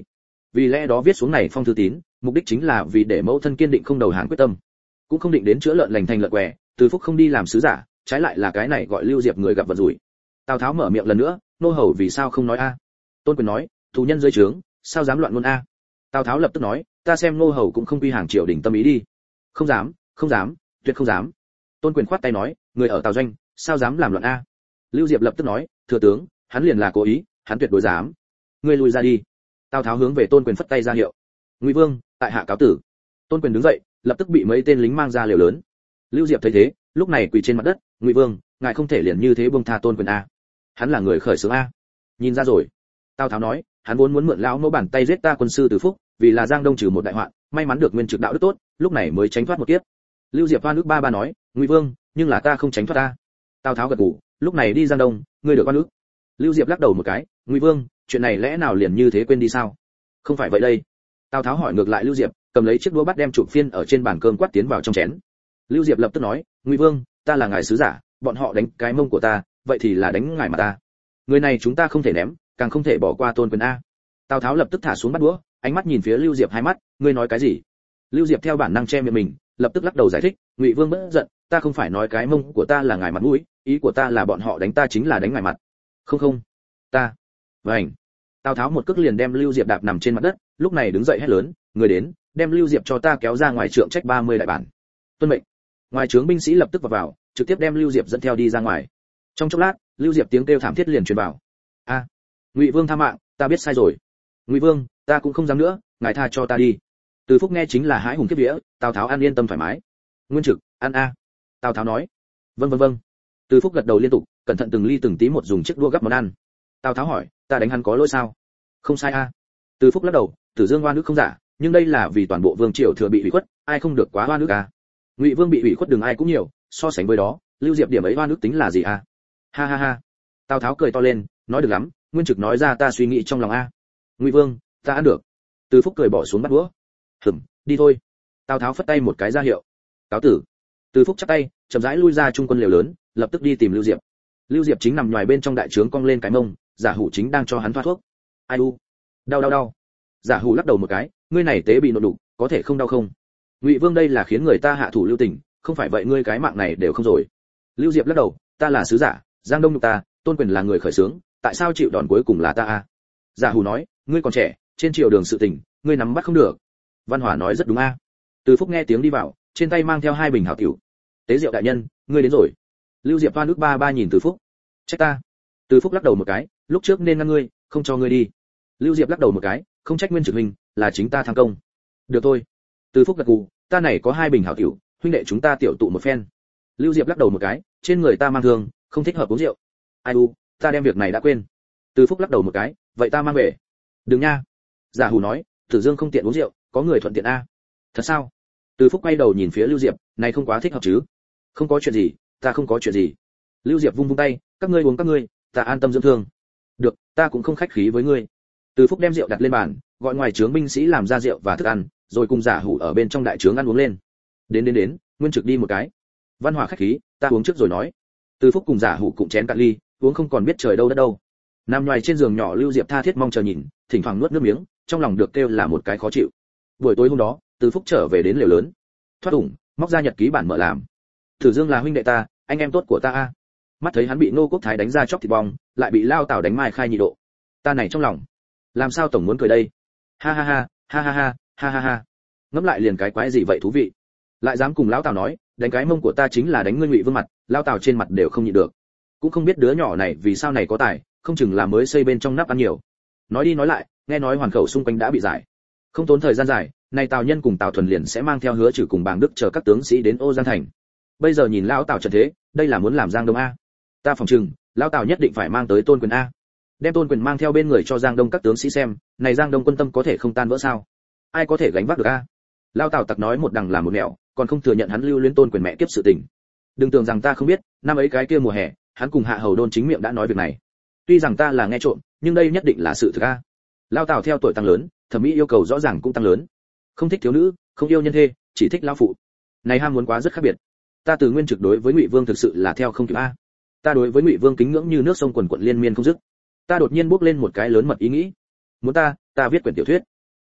vì lẽ đó viết xuống này phong thư tín, mục đích chính là vì để mẫu thân kiên định không đầu hàng quyết tâm, cũng không định đến chữa lợn lành thành lợn què, Từ Phúc không đi làm sứ giả, trái lại là cái này gọi Lưu Diệp người gặp vận rủi. Tào Tháo mở miệng lần nữa, nô hầu vì sao không nói a? Tôn Quyền nói, thủ nhân dưới trướng, sao dám loạn ngôn a? Tào Tháo lập tức nói, ta xem nô hầu cũng không quy hàng triều đình tâm ý đi. Không dám, không dám, tuyệt không dám. Tôn Quyền khoát tay nói, người ở Tào doanh, sao dám làm loạn a? Lưu Diệp lập tức nói, thừa tướng, hắn liền là cố ý, hắn tuyệt đối dám. Ngươi lùi ra đi. Tào Tháo hướng về Tôn Quyền phất tay ra hiệu. Ngụy Vương, tại hạ cáo tử. Tôn Quyền đứng dậy, lập tức bị mấy tên lính mang ra lều lớn. Lưu Diệp thấy thế, lúc này quỳ trên mặt đất, Ngụy Vương, ngài không thể liền như thế buông tha Tôn Quyền a. Hắn là người khởi xướng a. Nhìn ra rồi. Tào Tháo nói, hắn vốn muốn mượn lão mẫu bàn tay giết ta quân sư Từ Phúc, vì là Giang Đông trừ một đại hoạn, may mắn được nguyên trực đạo đức tốt, lúc này mới tránh thoát một kiếp. Lưu Diệp oan ức ba nói, Ngụy Vương, nhưng là ta không tránh thoát ta. Tào Tháo gật gù, lúc này đi Giang Đông, ngươi được oan ức. Lưu Diệp lắc đầu một cái, Ngụy Vương, chuyện này lẽ nào liền như thế quên đi sao? Không phải vậy đây. Tào Tháo hỏi ngược lại Lưu Diệp, cầm lấy chiếc đũa bắt đem chụp phiên ở trên bàn cơm quát tiến vào trong chén. Lưu Diệp lập tức nói, Ngụy Vương, ta là ngài sứ giả, bọn họ đánh cái mông của ta, vậy thì là đánh ngài mà ta. Người này chúng ta không thể ném, càng không thể bỏ qua Tôn Quyền a. Tào Tháo lập tức thả xuống bát đũa, ánh mắt nhìn phía Lưu Diệp hai mắt, ngươi nói cái gì? Lưu Diệp theo bản năng che miệng mình, lập tức lắc đầu giải thích, Ngụy Vương bất giận, ta không phải nói cái mông của ta là ngài mặt mũi, ý của ta là bọn họ đánh ta chính là đánh ngài mặt. Không, ta. Vành. Tào Tháo một cước liền đem Lưu Diệp đạp nằm trên mặt đất, lúc này đứng dậy hét lớn, người đến, đem Lưu Diệp cho ta kéo ra ngoài trượng trách 30 đại bản. Tuân mệnh. Ngoài trướng binh sĩ lập tức vào, trực tiếp đem Lưu Diệp dẫn theo đi ra ngoài. Trong chốc lát, Lưu Diệp tiếng kêu thảm thiết liền truyền vào. A, Ngụy Vương tha mạng, ta biết sai rồi. Ngụy Vương, ta cũng không dám nữa, ngài tha cho ta đi. Từ Phúc nghe chính là hãi hùng kiếp vía, Tào Tháo ăn yên tâm thoải mái. Nguyên Trực, ăn a. Tào Tháo nói. Vâng. Từ Phúc gật đầu liên tục, cẩn thận từng ly từng tí một dùng chiếc đũa gắp món ăn. Tào Tháo hỏi, ta đánh hắn có lỗi sao? Không sai a. Từ Phúc lắc đầu, Tử Dương oan ức không giả, nhưng đây là vì toàn bộ vương triều thừa bị ủy khuất, ai không được quá oan ức a. Ngụy Vương bị ủy khuất đừng ai cũng nhiều, so sánh với đó, Lưu Diệp điểm ấy oan ức tính là gì a? Ha. Tào Tháo cười to lên, nói được lắm, Nguyên Trực nói ra ta suy nghĩ trong lòng a. Ngụy Vương, ta ăn được. Từ Phúc cười bỏ xuống bắt đũa. Đi thôi. Tào Tháo phất tay một cái ra hiệu. Cáo tử. Từ Phúc chắp tay, chậm rãi lui ra trung quân liều lớn, lập tức đi tìm Lưu Diệp. Lưu Diệp chính nằm nhòi bên trong đại trướng cong lên cái mông, Giả Hủ chính đang cho hắn thoa thuốc. Ai u, đau. Giả Hủ lắc đầu một cái, ngươi này tế bị nộ đục, có thể không đau không? Ngụy Vương đây là khiến người ta hạ thủ lưu tình, không phải vậy ngươi cái mạng này đều không rồi. Lưu Diệp lắc đầu, ta là sứ giả, Giang Đông nhục ta, Tôn Quyền là người khởi xướng, tại sao chịu đòn cuối cùng là ta a? Giả Hủ nói, ngươi còn trẻ, trên triều đường sự tình, ngươi nắm bắt không được. Văn Hòa nói rất đúng a. Từ Phúc nghe tiếng đi vào, trên tay mang theo 2 bình hảo tiểu. Tế Diệu đại nhân, ngươi đến rồi. Lưu Diệp oan ức ba nhìn Từ Phúc. Trách ta. Từ Phúc lắc đầu một cái, lúc trước nên ngăn ngươi, không cho ngươi đi. Lưu Diệp lắc đầu một cái, không trách Nguyên Trực huynh, là chính ta tham công. Được thôi. Từ Phúc gật gù, ta này có 2 bình hảo tiểu, huynh đệ chúng ta tiểu tụ một phen. Lưu Diệp lắc đầu một cái, trên người ta mang thương, không thích hợp uống rượu. Ai u, ta đem việc này đã quên. Từ Phúc lắc đầu một cái, vậy ta mang về. Đừng nha. Giả Hủ nói, Tử Dương không tiện uống rượu, có người thuận tiện a. Thật sao? Từ Phúc quay đầu nhìn phía Lưu Diệp, này không quá thích hợp chứ? Không có chuyện gì, ta không có chuyện gì. Lưu Diệp vung tay, các ngươi uống các ngươi, ta an tâm dưỡng thương. Được, ta cũng không khách khí với ngươi. Từ Phúc đem rượu đặt lên bàn, gọi ngoài trướng binh sĩ làm ra rượu và thức ăn, rồi cùng Giả Hủ ở bên trong đại trướng ăn uống lên. Đến, Nguyên Trực đi một cái. Văn Hòa khách khí, ta uống trước rồi nói. Từ Phúc cùng Giả Hủ cùng chén cạn ly, uống không còn biết trời đâu đất đâu. Nằm ngoài trên giường nhỏ Lưu Diệp tha thiết mong chờ nhìn, thỉnh thoảng nuốt nước miếng, trong lòng được kêu là một cái khó chịu. Buổi tối hôm đó, Từ Phúc trở về đến lều lớn, thoát ủng, móc ra nhật ký bản mở làm. Tử Dương là huynh đệ ta, anh em tốt của ta a. Mắt thấy hắn bị Ngô Quốc Thái đánh ra chóc thịt bong, lại bị Lao Tào đánh mai khai nhị độ. Ta này trong lòng, làm sao tổng muốn cười đây? Ha. Ngẫm lại liền cái quái gì vậy thú vị. Lại dám cùng Lão Tào nói, đánh cái mông của ta chính là đánh ngươi Ngụy Vương mặt, Lao Tào trên mặt đều không nhịn được. Cũng không biết đứa nhỏ này vì sao này có tài, không chừng là mới xây bên trong nắp ăn nhiều. Nói đi nói lại, nghe nói hoàn khẩu xung quanh đã bị giải. Không tốn thời gian dài, này Tào Nhân cùng Tào Thuần liền sẽ mang theo Hứa Trừ cùng Bàng Đức chờ các tướng sĩ đến Ô Giang thành. Bây giờ nhìn lão Tào trận thế, đây là muốn làm Giang Đông a. Ta phòng trừng, lão Tào nhất định phải mang tới Tôn Quyền a. Đem Tôn Quyền mang theo bên người cho Giang Đông các tướng sĩ xem, này Giang Đông quân tâm có thể không tan vỡ sao? Ai có thể gánh vác được a? Lão Tào tặc nói một đằng làm một nẻo, còn không thừa nhận hắn lưu luyến Tôn Quyền mẹ kiếp sự tình. Đừng tưởng rằng ta không biết, năm ấy cái kia mùa hè, hắn cùng Hạ Hầu Đôn chính miệng đã nói việc này. Tuy rằng ta là nghe trộm, nhưng đây nhất định là sự thực a. Lão Tào theo tuổi tăng lớn, thẩm mỹ yêu cầu rõ ràng cũng tăng lớn. Không thích thiếu nữ, không yêu nhân thê, chỉ thích lão phụ. Này ham muốn quá rất khác biệt. Ta từ Nguyên Trực đối với Ngụy Vương thực sự là theo không kịp a. Ta đối với Ngụy Vương kính ngưỡng như nước sông quần quần liên miên không dứt. Ta đột nhiên bước lên một cái lớn mật ý nghĩ. Muốn ta viết quyển tiểu thuyết.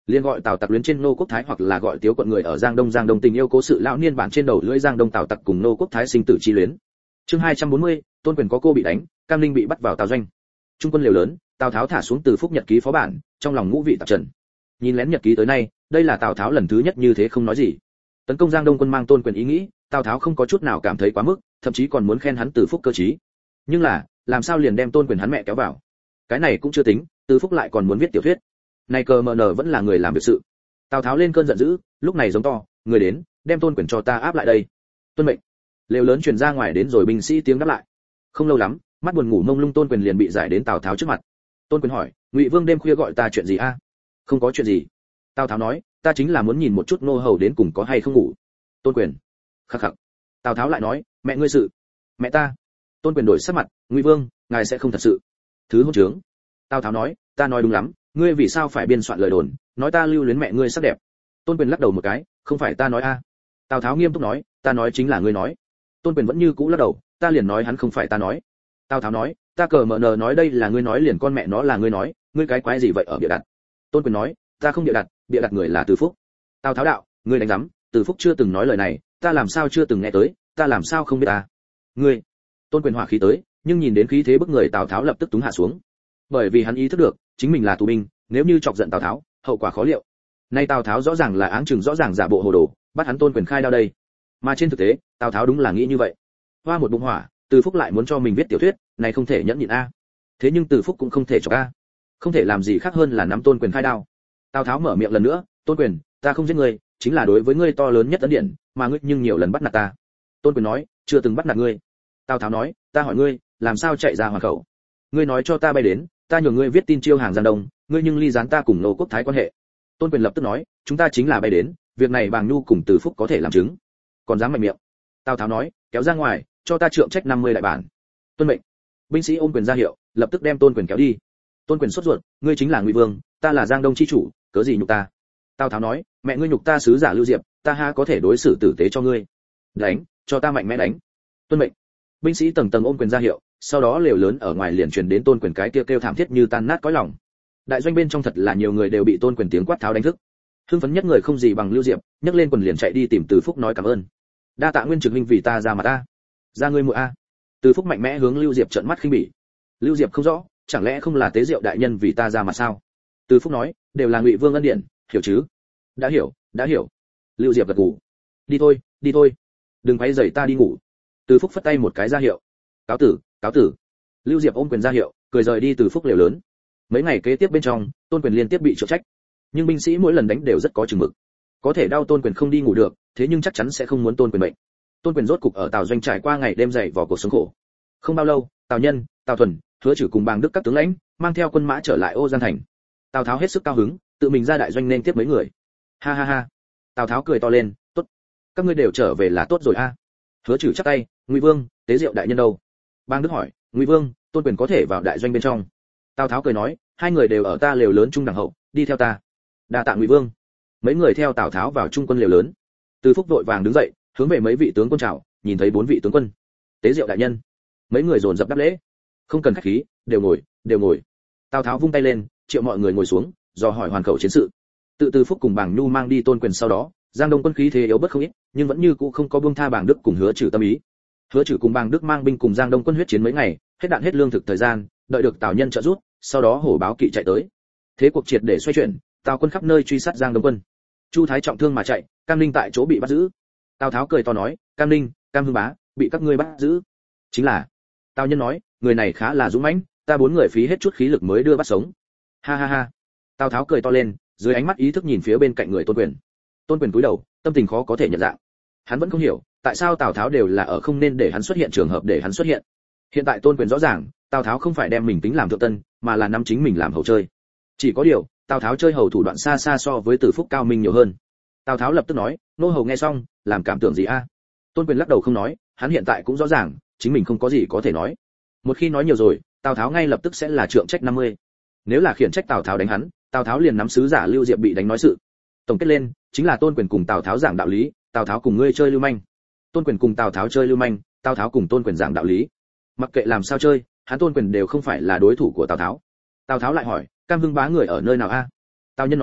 Liên gọi Tào Tặc luyến trên nô quốc thái, hoặc là gọi Tiếu quận người ở Giang Đông tình yêu cố sự lão niên bản trên đầu lưỡi Giang Đông Tào Tặc cùng nô quốc thái sinh tử chi luyến. Chương 240, Tôn Quyền có cô bị đánh, Cam Linh bị bắt vào Tào doanh. Trung quân liều lớn, Tào Tháo thả xuống Từ Phúc nhật ký phó bản, trong lòng ngũ vị tạp trần. Nhìn lén nhật ký tới nay, đây là Tào Tháo lần thứ nhất như thế không nói gì. Tấn công Giang Đông quân mang Tôn Quyền ý nghĩ, Tào Tháo không có chút nào cảm thấy quá mức, thậm chí còn muốn khen hắn Từ Phúc cơ trí. Nhưng là, làm sao liền đem Tôn Quyền hắn mẹ kéo vào? Cái này cũng chưa tính, Từ Phúc lại còn muốn viết tiểu thuyết. Này cờ mờ nở vẫn là người làm việc sự. Tào Tháo lên cơn giận dữ, lúc này giống to, người đến, đem Tôn Quyền cho ta áp lại đây. Tuân mệnh. Lều lớn truyền ra ngoài đến rồi binh sĩ tiếng đáp lại. Không lâu lắm, mắt buồn ngủ mông lung Tôn Quyền liền bị giải đến Tào Tháo trước mặt. Tôn Quyền hỏi, Ngụy Vương đêm khuya gọi ta chuyện gì a? Không có chuyện gì. Tào Tháo nói, ta chính là muốn nhìn một chút nô hầu đến cùng có hay không ngủ. Tôn Quyền. Khắc khắc. Tào Tháo lại nói, mẹ ngươi sự. Mẹ ta. Tôn Quyền đổi sắc mặt, Ngụy Vương, ngài sẽ không thật sự. Thứ hỗn trướng. Tào Tháo nói, ta nói đúng lắm, ngươi vì sao phải biên soạn lời đồn, nói ta lưu luyến mẹ ngươi sắc đẹp. Tôn Quyền lắc đầu một cái, không phải ta nói a. Tào Tháo nghiêm túc nói, ta nói chính là ngươi nói. Tôn Quyền vẫn như cũ lắc đầu, ta liền nói hắn không phải ta nói. Tào Tháo nói, ta cờ mờ nờ nói đây là ngươi nói liền con mẹ nó là ngươi nói, ngươi cái quái gì vậy ở bịa đặt. Tôn Quyền nói, ta không bịa đặt người là Từ Phúc. Tào Tháo đạo, ngươi đánh rắm, Từ Phúc chưa từng nói lời này, ta làm sao chưa từng nghe tới, ta làm sao không biết ta. Ngươi. Tôn Quyền hỏa khí tới, nhưng nhìn đến khí thế bức người Tào Tháo lập tức túng hạ xuống. Bởi vì hắn ý thức được, chính mình là tù binh, nếu như chọc giận Tào Tháo, hậu quả khó liệu. Nay Tào Tháo rõ ràng là áng chừng rõ ràng giả bộ hồ đồ, bắt hắn Tôn Quyền khai đao đây. Mà trên thực tế, Tào Tháo đúng là nghĩ như vậy. Hoa một bụng hỏa, Từ Phúc lại muốn cho mình viết tiểu thuyết, này không thể nhẫn nhịn a. Thế nhưng Từ Phúc cũng không thể chọc a. Không thể làm gì khác hơn là nắm Tôn Quyền khai đao. Tào Tháo mở miệng lần nữa, Tôn Quyền, ta không giết ngươi, chính là đối với ngươi to lớn nhất ân điển, mà ngươi nhưng nhiều lần bắt nạt ta. Tôn Quyền nói, chưa từng bắt nạt ngươi. Tào Tháo nói, ta hỏi ngươi, làm sao chạy ra Hoàng khẩu? Ngươi nói cho ta bay đến, ta nhường ngươi viết tin chiêu hàng Giang Đông, ngươi nhưng ly gián ta cùng nô quốc thái quan hệ. Tôn Quyền lập tức nói, chúng ta chính là bay đến, việc này Bàng Nhu cùng Từ Phúc có thể làm chứng. Còn dám mạnh miệng. Tào Tháo nói, kéo ra ngoài, cho ta trượng trách 50 đại bản. Tuân mệnh. Binh sĩ ôm quyền ra hiệu, lập tức đem Tôn Quyền kéo đi. Tôn Quyền sốt ruột, ngươi chính là Ngụy Vương, ta là Giang Đông chi chủ, cớ gì nhục ta? Tào Tháo nói, mẹ ngươi nhục ta sứ giả Lưu Diệp, ta ha có thể đối xử tử tế cho ngươi. Đánh, cho ta mạnh mẽ đánh. Tuân mệnh. Binh sĩ tầng tầng ôm quyền ra hiệu, sau đó lều lớn ở ngoài liền truyền đến Tôn Quyền cái kêu thảm thiết như tan nát cõi lòng. Đại doanh bên trong thật là nhiều người đều bị Tôn Quyền tiếng quát tháo đánh thức. Hưng phấn nhất người không gì bằng Lưu Diệp, nhấc lên quần liền chạy đi tìm Từ Phúc nói cảm ơn. Đa tạ nguyên trực huynh vì ta ra mặt ta. Ra ngươi muội a. Từ Phúc mạnh mẽ hướng Lưu Diệp trợn mắt khinh bỉ. Lưu Diệp không rõ, chẳng lẽ không là Tế Diệu đại nhân vì ta ra mặt sao? Từ Phúc nói, đều là Ngụy Vương ân điển, hiểu chứ? Đã hiểu, đã hiểu. Lưu Diệp gật gù. Đi thôi, đừng quấy rầy ta đi ngủ. Từ Phúc phất tay một cái ra hiệu. Cáo tử, cáo tử. Lưu Diệp ôm quyền ra hiệu, cười rời đi Từ Phúc lều lớn. Mấy ngày kế tiếp bên trong, Tôn Quyền liên tiếp bị trượng trách, nhưng binh sĩ mỗi lần đánh đều rất có chừng mực. Có thể đau Tôn Quyền không đi ngủ được, thế nhưng chắc chắn sẽ không muốn Tôn Quyền bệnh. Tôn Quyền rốt cục ở Tào doanh trải qua ngày đêm dày vò cuộc sống khổ. Không bao lâu, Tào Nhân, Tào Thuần, Hứa Trử cùng Bàng Đức các tướng lãnh mang theo quân mã trở lại Ô Giang thành. Tào Tháo hết sức cao hứng, tự mình ra đại doanh nên tiếp mấy người. Ha ha ha. Tào Tháo cười to lên, tốt, các ngươi đều trở về là tốt rồi a. Hứa Trử chắp tay, Ngụy Vương, Tế Diệu đại nhân đâu? Bàng Đức hỏi, Ngụy Vương, Tôn Quyền có thể vào đại doanh bên trong. Tào Tháo cười nói, hai người đều ở ta lều lớn trung đẳng hậu, đi theo ta. Đa tạ Ngụy Vương. Mấy người theo Tào Tháo vào trung quân lều lớn. Từ Phúc vội vàng đứng dậy, hướng về mấy vị tướng quân chào, nhìn thấy 4 vị tướng quân. Tế Diệu đại nhân. Mấy người dồn dập đáp lễ. Không cần khách khí, đều ngồi. Tào Tháo vung tay lên, triệu mọi người ngồi xuống, dò hỏi hoàn khẩu chiến sự. Tự Từ Phúc cùng Bàng Nhu mang đi Tôn Quyền sau đó, Giang Đông quân khí thế yếu bớt không ít, nhưng vẫn như cũ không có buông tha Bàng Đức cùng Hứa Trử tâm ý. Hứa Trử cùng Bàng Đức mang binh cùng Giang Đông quân huyết chiến mấy ngày, hết đạn hết lương thực thời gian, đợi được Tào Nhân trợ giúp, sau đó hổ báo kỵ chạy tới. Thế cuộc triệt để xoay chuyển, Tào quân khắp nơi truy sát Giang Đông quân. Chu Thái trọng thương mà chạy, Cam Ninh tại chỗ bị bắt giữ. Tào Tháo cười to nói, Cam Ninh, Cam Hưng Bá, bị các ngươi bắt giữ. Chính là. Tào Nhân nói, người này khá là dũng mãnh, ta 4 người phí hết chút khí lực mới đưa bắt sống. Ha ha ha. Tào Tháo cười to lên, dưới ánh mắt ý thức nhìn phía bên cạnh người Tôn Quyền. Tôn Quyền cúi đầu, tâm tình khó có thể nhận dạng. Hắn vẫn không hiểu, tại sao Tào Tháo đều là ở không nên để hắn xuất hiện trường hợp để hắn xuất hiện. Hiện tại Tôn Quyền rõ ràng, Tào Tháo không phải đem mình tính làm thượng tân, mà là nắm chính mình làm hầu chơi. Chỉ có điều, Tào Tháo chơi hầu thủ đoạn xa xa so với Từ Phúc cao minh nhiều hơn. Tào Tháo lập tức nói, nô hầu nghe xong, làm cảm tưởng gì a? Tôn Quyền lắc đầu không nói, hắn hiện tại cũng rõ ràng, chính mình không có gì có thể nói. Một khi nói nhiều rồi, Tào Tháo ngay lập tức sẽ là trượng trách 50. Nếu là khiển trách Tào Tháo đánh hắn, Tào Tháo liền nắm sứ giả Lưu Diệp bị đánh nói sự. Tổng kết lên, chính là Tôn Quyền cùng Tào Tháo giảng đạo lý, Tào Tháo cùng ngươi chơi lưu manh. Tôn Quyền cùng Tào Tháo chơi lưu manh, Tào Tháo cùng Tôn Quyền giảng đạo lý. Mặc kệ làm sao chơi, hắn Tôn Quyền đều không phải là đối thủ của Tào Tháo. Tào Tháo lại hỏi, Cam Hưng Bá người ở nơi nào a? Tào Nhân nói,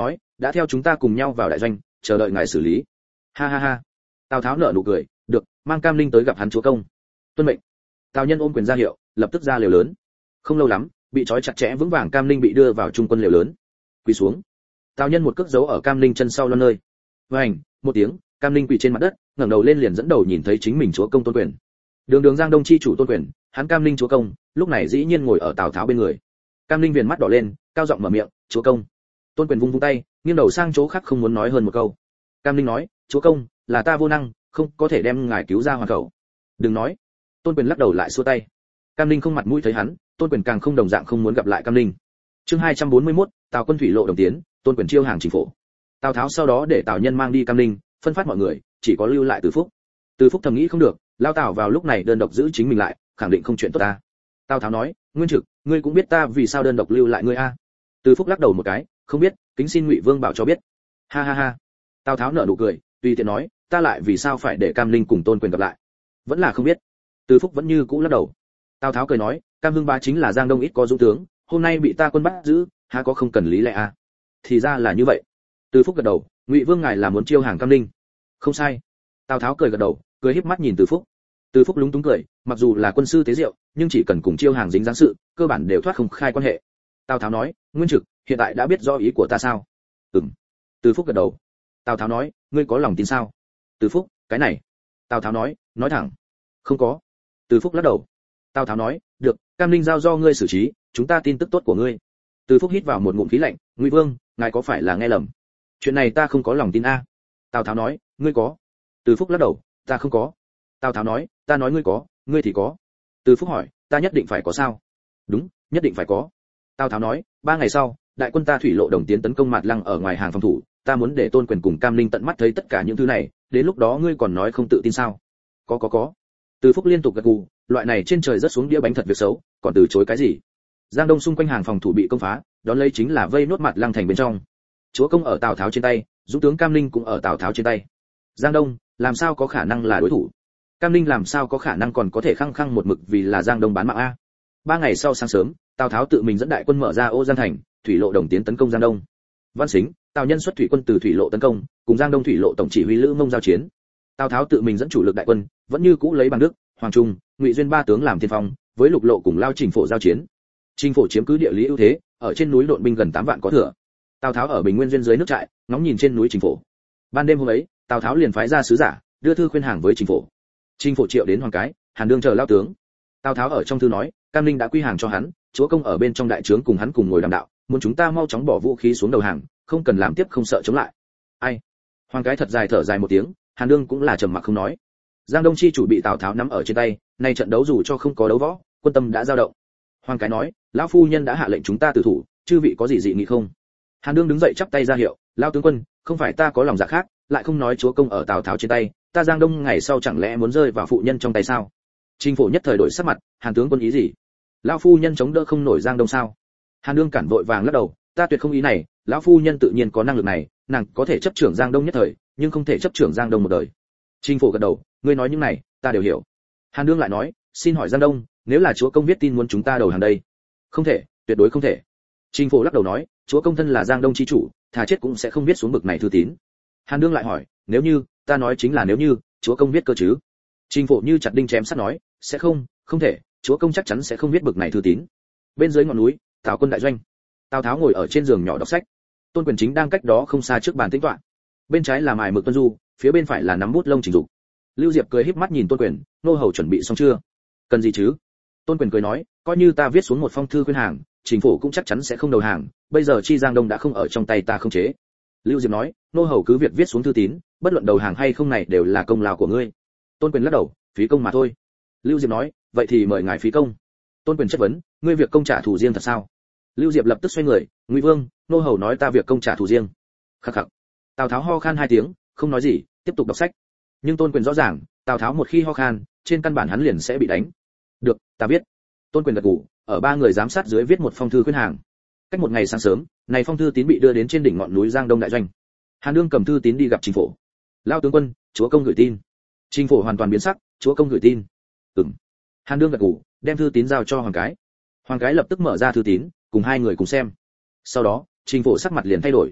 đã theo chúng ta cùng nhau vào đại doanh, chờ đợi ngài xử lý. Ha ha ha. Tào Tháo nở nụ cười, được, mang Cam Linh tới gặp hắn chúa công. Tuân mệnh. Tào Nhân ôm quyền ra hiệu, lập tức ra lều lớn. Không lâu lắm, bị trói chặt chẽ vững vàng Cam Linh bị đưa vào trung quân lều lớn. Quỳ xuống. Tào Nhân một cước giấu ở Cam Linh chân sau lon nơi. Vành, một tiếng, Cam Linh quỳ trên mặt đất, ngẩng đầu lên liền dẫn đầu nhìn thấy chính mình chúa công Tôn Quyền. Đường Giang Đông chi chủ Tôn Quyền, hắn Cam Linh chúa công, lúc này dĩ nhiên ngồi ở Tào Tháo bên người. Cam Linh viền mắt đỏ lên, cao giọng mở miệng, "Chúa công." Tôn Quyền vung vung tay, nghiêng đầu sang chỗ khác không muốn nói hơn một câu. Cam Linh nói, "Chúa công, là ta vô năng, không có thể đem ngài cứu ra hoàn khẩu." "Đừng nói." Tôn Quyền lắc đầu lại xua tay. Cam Linh không mặt mũi thấy hắn, Tôn Quyền càng không đồng dạng không muốn gặp lại Cam Linh. Chương 241, Tào quân thủy lộ đồng tiến, Tôn Quyền chiêu hàng chính phủ. Tào Tháo sau đó để Tào Nhân mang đi Cam Linh, phân phát mọi người, chỉ có lưu lại Từ Phúc. Từ Phúc thầm nghĩ không được, lao Tào vào lúc này đơn độc giữ chính mình lại, khẳng định không chuyện tốt ta. Tào Tháo nói, "Nguyên Trực, ngươi cũng biết ta vì sao đơn độc lưu lại ngươi a?" Từ Phúc lắc đầu một cái, "Không biết, kính xin Ngụy Vương bảo cho biết." Ha ha ha. Tào Tháo nở nụ cười, tùy tiện nói, "Ta lại vì sao phải để Cam Linh cùng Tôn Quyền gặp lại?" Vẫn là không biết. Từ Phúc vẫn như cũ lắc đầu. Tào Tháo cười nói, "Cam Hưng bá chính là Giang Đông ít có dũng tướng, hôm nay bị ta quân bắt giữ, há có không cần lý lẽ a?" Thì ra là như vậy. Từ Phúc gật đầu, "Ngụy Vương ngài là muốn chiêu hàng Cam Linh?" "Không sai." Tào Tháo cười gật đầu, cười híp mắt nhìn Từ Phúc. Từ Phúc lúng túng cười, mặc dù là quân sư tế diệu, nhưng chỉ cần cùng chiêu hàng dính dáng sự, cơ bản đều thoát không khai quan hệ. Tào Tháo nói, "Nguyên Trực, hiện tại đã biết rõ ý của ta sao?" "Ừm." Từ Phúc gật đầu. Tào Tháo nói, "Ngươi có lòng tin sao?" Từ Phúc, "Cái này." Tào Tháo nói thẳng, "Không có." Từ Phúc lắc đầu. Tào Tháo nói, "Được, Cam Linh giao do ngươi xử trí, chúng ta tin tức tốt của ngươi." Từ Phúc hít vào một ngụm khí lạnh, "Ngụy Vương, ngài có phải là nghe lầm? Chuyện này ta không có lòng tin a." Tào Tháo nói, "Ngươi có." Từ Phúc lắc đầu, "Ta không có." Tào Tháo nói, "Ta nói ngươi có, ngươi thì có." Từ Phúc hỏi, "Ta nhất định phải có sao?" "Đúng, nhất định phải có." Tào Tháo nói, 3 ngày sau, đại quân ta thủy lộ đồng tiến tấn công Mạt Lăng ở ngoài hàng phòng thủ, ta muốn để Tôn Quyền cùng Cam Linh tận mắt thấy tất cả những thứ này, đến lúc đó ngươi còn nói không tự tin sao?" Có. Từ Phúc liên tục gật gù, loại này trên trời rất xuống đĩa bánh thật việc xấu, còn từ chối cái gì? Giang Đông xung quanh hàng phòng thủ bị công phá, đón lấy chính là vây nốt Mạt Lăng thành bên trong. Chúa công ở Tào Tháo trên tay, dũng tướng Cam Linh cũng ở Tào Tháo trên tay. Giang Đông, làm sao có khả năng là đối thủ? Cam Linh làm sao có khả năng còn có thể khăng khăng một mực vì là Giang Đông bán mạng a? 3 ngày sau sáng sớm, Tào Tháo tự mình dẫn đại quân mở ra Ô Giang thành, thủy lộ đồng tiến tấn công Giang Đông. Văn Sính, Tào Nhân xuất thủy quân từ thủy lộ tấn công, cùng Giang Đông thủy lộ tổng chỉ huy Lữ Mông giao chiến. Tào Tháo tự mình dẫn chủ lực đại quân, vẫn như cũ lấy Bằng Đức, Hoàng Trung, Ngụy Duyên 3 tướng làm tiên phong, với lục lộ cùng Lao Trình Phổ giao chiến. Trình Phổ chiếm cứ địa lý ưu thế, ở trên núi độn binh gần 8 vạn có thừa. Tào Tháo ở Bình Nguyên duyên dưới nước trại, ngóng nhìn trên núi Trình Phổ. Ban đêm hôm ấy, Tào Tháo liền phái ra sứ giả, đưa thư khuyên hàng với Trình Phổ. Trình Phổ triệu đến Hoàng Cái, Hàn Đương chờ lao tướng. Tào Tháo ở trong thư nói, Cam Linh đã quy hàng cho hắn, chúa công ở bên trong đại trướng cùng hắn cùng ngồi đàm đạo, muốn chúng ta mau chóng bỏ vũ khí xuống đầu hàng, không cần làm tiếp không sợ chống lại. Ai? Hoàng Cái thật dài thở dài một tiếng, Hàn Đương cũng là trầm mặc không nói. Giang Đông chi chủ bị Tào Tháo nắm ở trên tay, nay trận đấu dù cho không có đấu võ, quân tâm đã dao động. Hoàng Cái nói, lão phu nhân đã hạ lệnh chúng ta tử thủ, chư vị có gì dị nghị không? Hàn Đương đứng dậy chắp tay ra hiệu, lao tướng quân, không phải ta có lòng dạ khác, lại không nói chúa công ở Tào Tháo trên tay, ta Giang Đông ngày sau chẳng lẽ muốn rơi vào phụ nhân trong tay sao? Trình Phổ nhất thời đổi sắc mặt, Hàn tướng quân ý gì? Lão phu nhân chống đỡ không nổi Giang Đông sao? Hàn Đương cản vội vàng lắc đầu, ta tuyệt không ý này, lão phu nhân tự nhiên có năng lực này, nàng có thể chấp trưởng Giang Đông nhất thời, nhưng không thể chấp trưởng Giang Đông một đời. Trình Phổ gật đầu, ngươi nói những này, ta đều hiểu. Hàn Đương lại nói, xin hỏi Giang Đông, nếu là chúa công viết tin muốn chúng ta đầu hàng đây? Không thể, tuyệt đối không thể. Trình Phổ lắc đầu nói, chúa công thân là Giang Đông chi chủ, thà chết cũng sẽ không viết xuống bực này thư tín. Hàn Đương lại hỏi, nếu như, ta nói chính là nếu như, chúa công viết cơ chứ? Trình Phổ như chặt đinh chém sắt nói, sẽ không, không thể, chúa công chắc chắn sẽ không viết bực này thư tín. Bên dưới ngọn núi, Tào quân đại doanh. Tào Tháo ngồi ở trên giường nhỏ đọc sách. Tôn Quyền chính đang cách đó không xa trước bàn tĩnh tọa. Bên trái là mài mực Tuân Du, phía bên phải là nắm bút lông Trình Dục. Lưu Diệp cười híp mắt nhìn Tôn Quyền, nô hầu chuẩn bị xong chưa? Cần gì chứ? Tôn Quyền cười nói, coi như ta viết xuống một phong thư khuyên hàng, Trình Phổ cũng chắc chắn sẽ không đầu hàng, bây giờ chi Giang Đông đã không ở trong tay ta không chế. Lưu Diệp nói, nô hầu cứ việc viết xuống thư tín, bất luận đầu hàng hay không này đều là công lao của ngươi. Tôn Quyền lắc đầu, phí công mà thôi. Lưu Diệp nói, vậy thì mời ngài phí công. Tôn Quyền chất vấn, ngươi việc công trả thù riêng thật sao? Lưu Diệp lập tức xoay người, Ngụy Vương, nô hầu nói ta việc công trả thù riêng. Khắc khắc. Tào Tháo ho khan 2 tiếng, không nói gì, tiếp tục đọc sách. Nhưng Tôn Quyền rõ ràng, Tào Tháo một khi ho khan, trên căn bản hắn liền sẽ bị đánh. Được, ta viết. Tôn Quyền gật gù, ở 3 người giám sát dưới viết một phong thư khuyên hàng. Cách một ngày sáng sớm, này phong thư tín bị đưa đến trên đỉnh ngọn núi Giang Đông đại doanh. Hàn Đương cầm thư tín đi gặp Trình Phổ. Lao tướng quân, chúa công gửi tin. Trình Phổ hoàn toàn biến sắc, chúa công gửi tin. Ừm. Hàn Đương gật gù, đem thư tín giao cho Hoàng Cái. Hoàng Cái lập tức mở ra thư tín, cùng 2 người cùng xem. Sau đó, Trình Phổ sắc mặt liền thay đổi.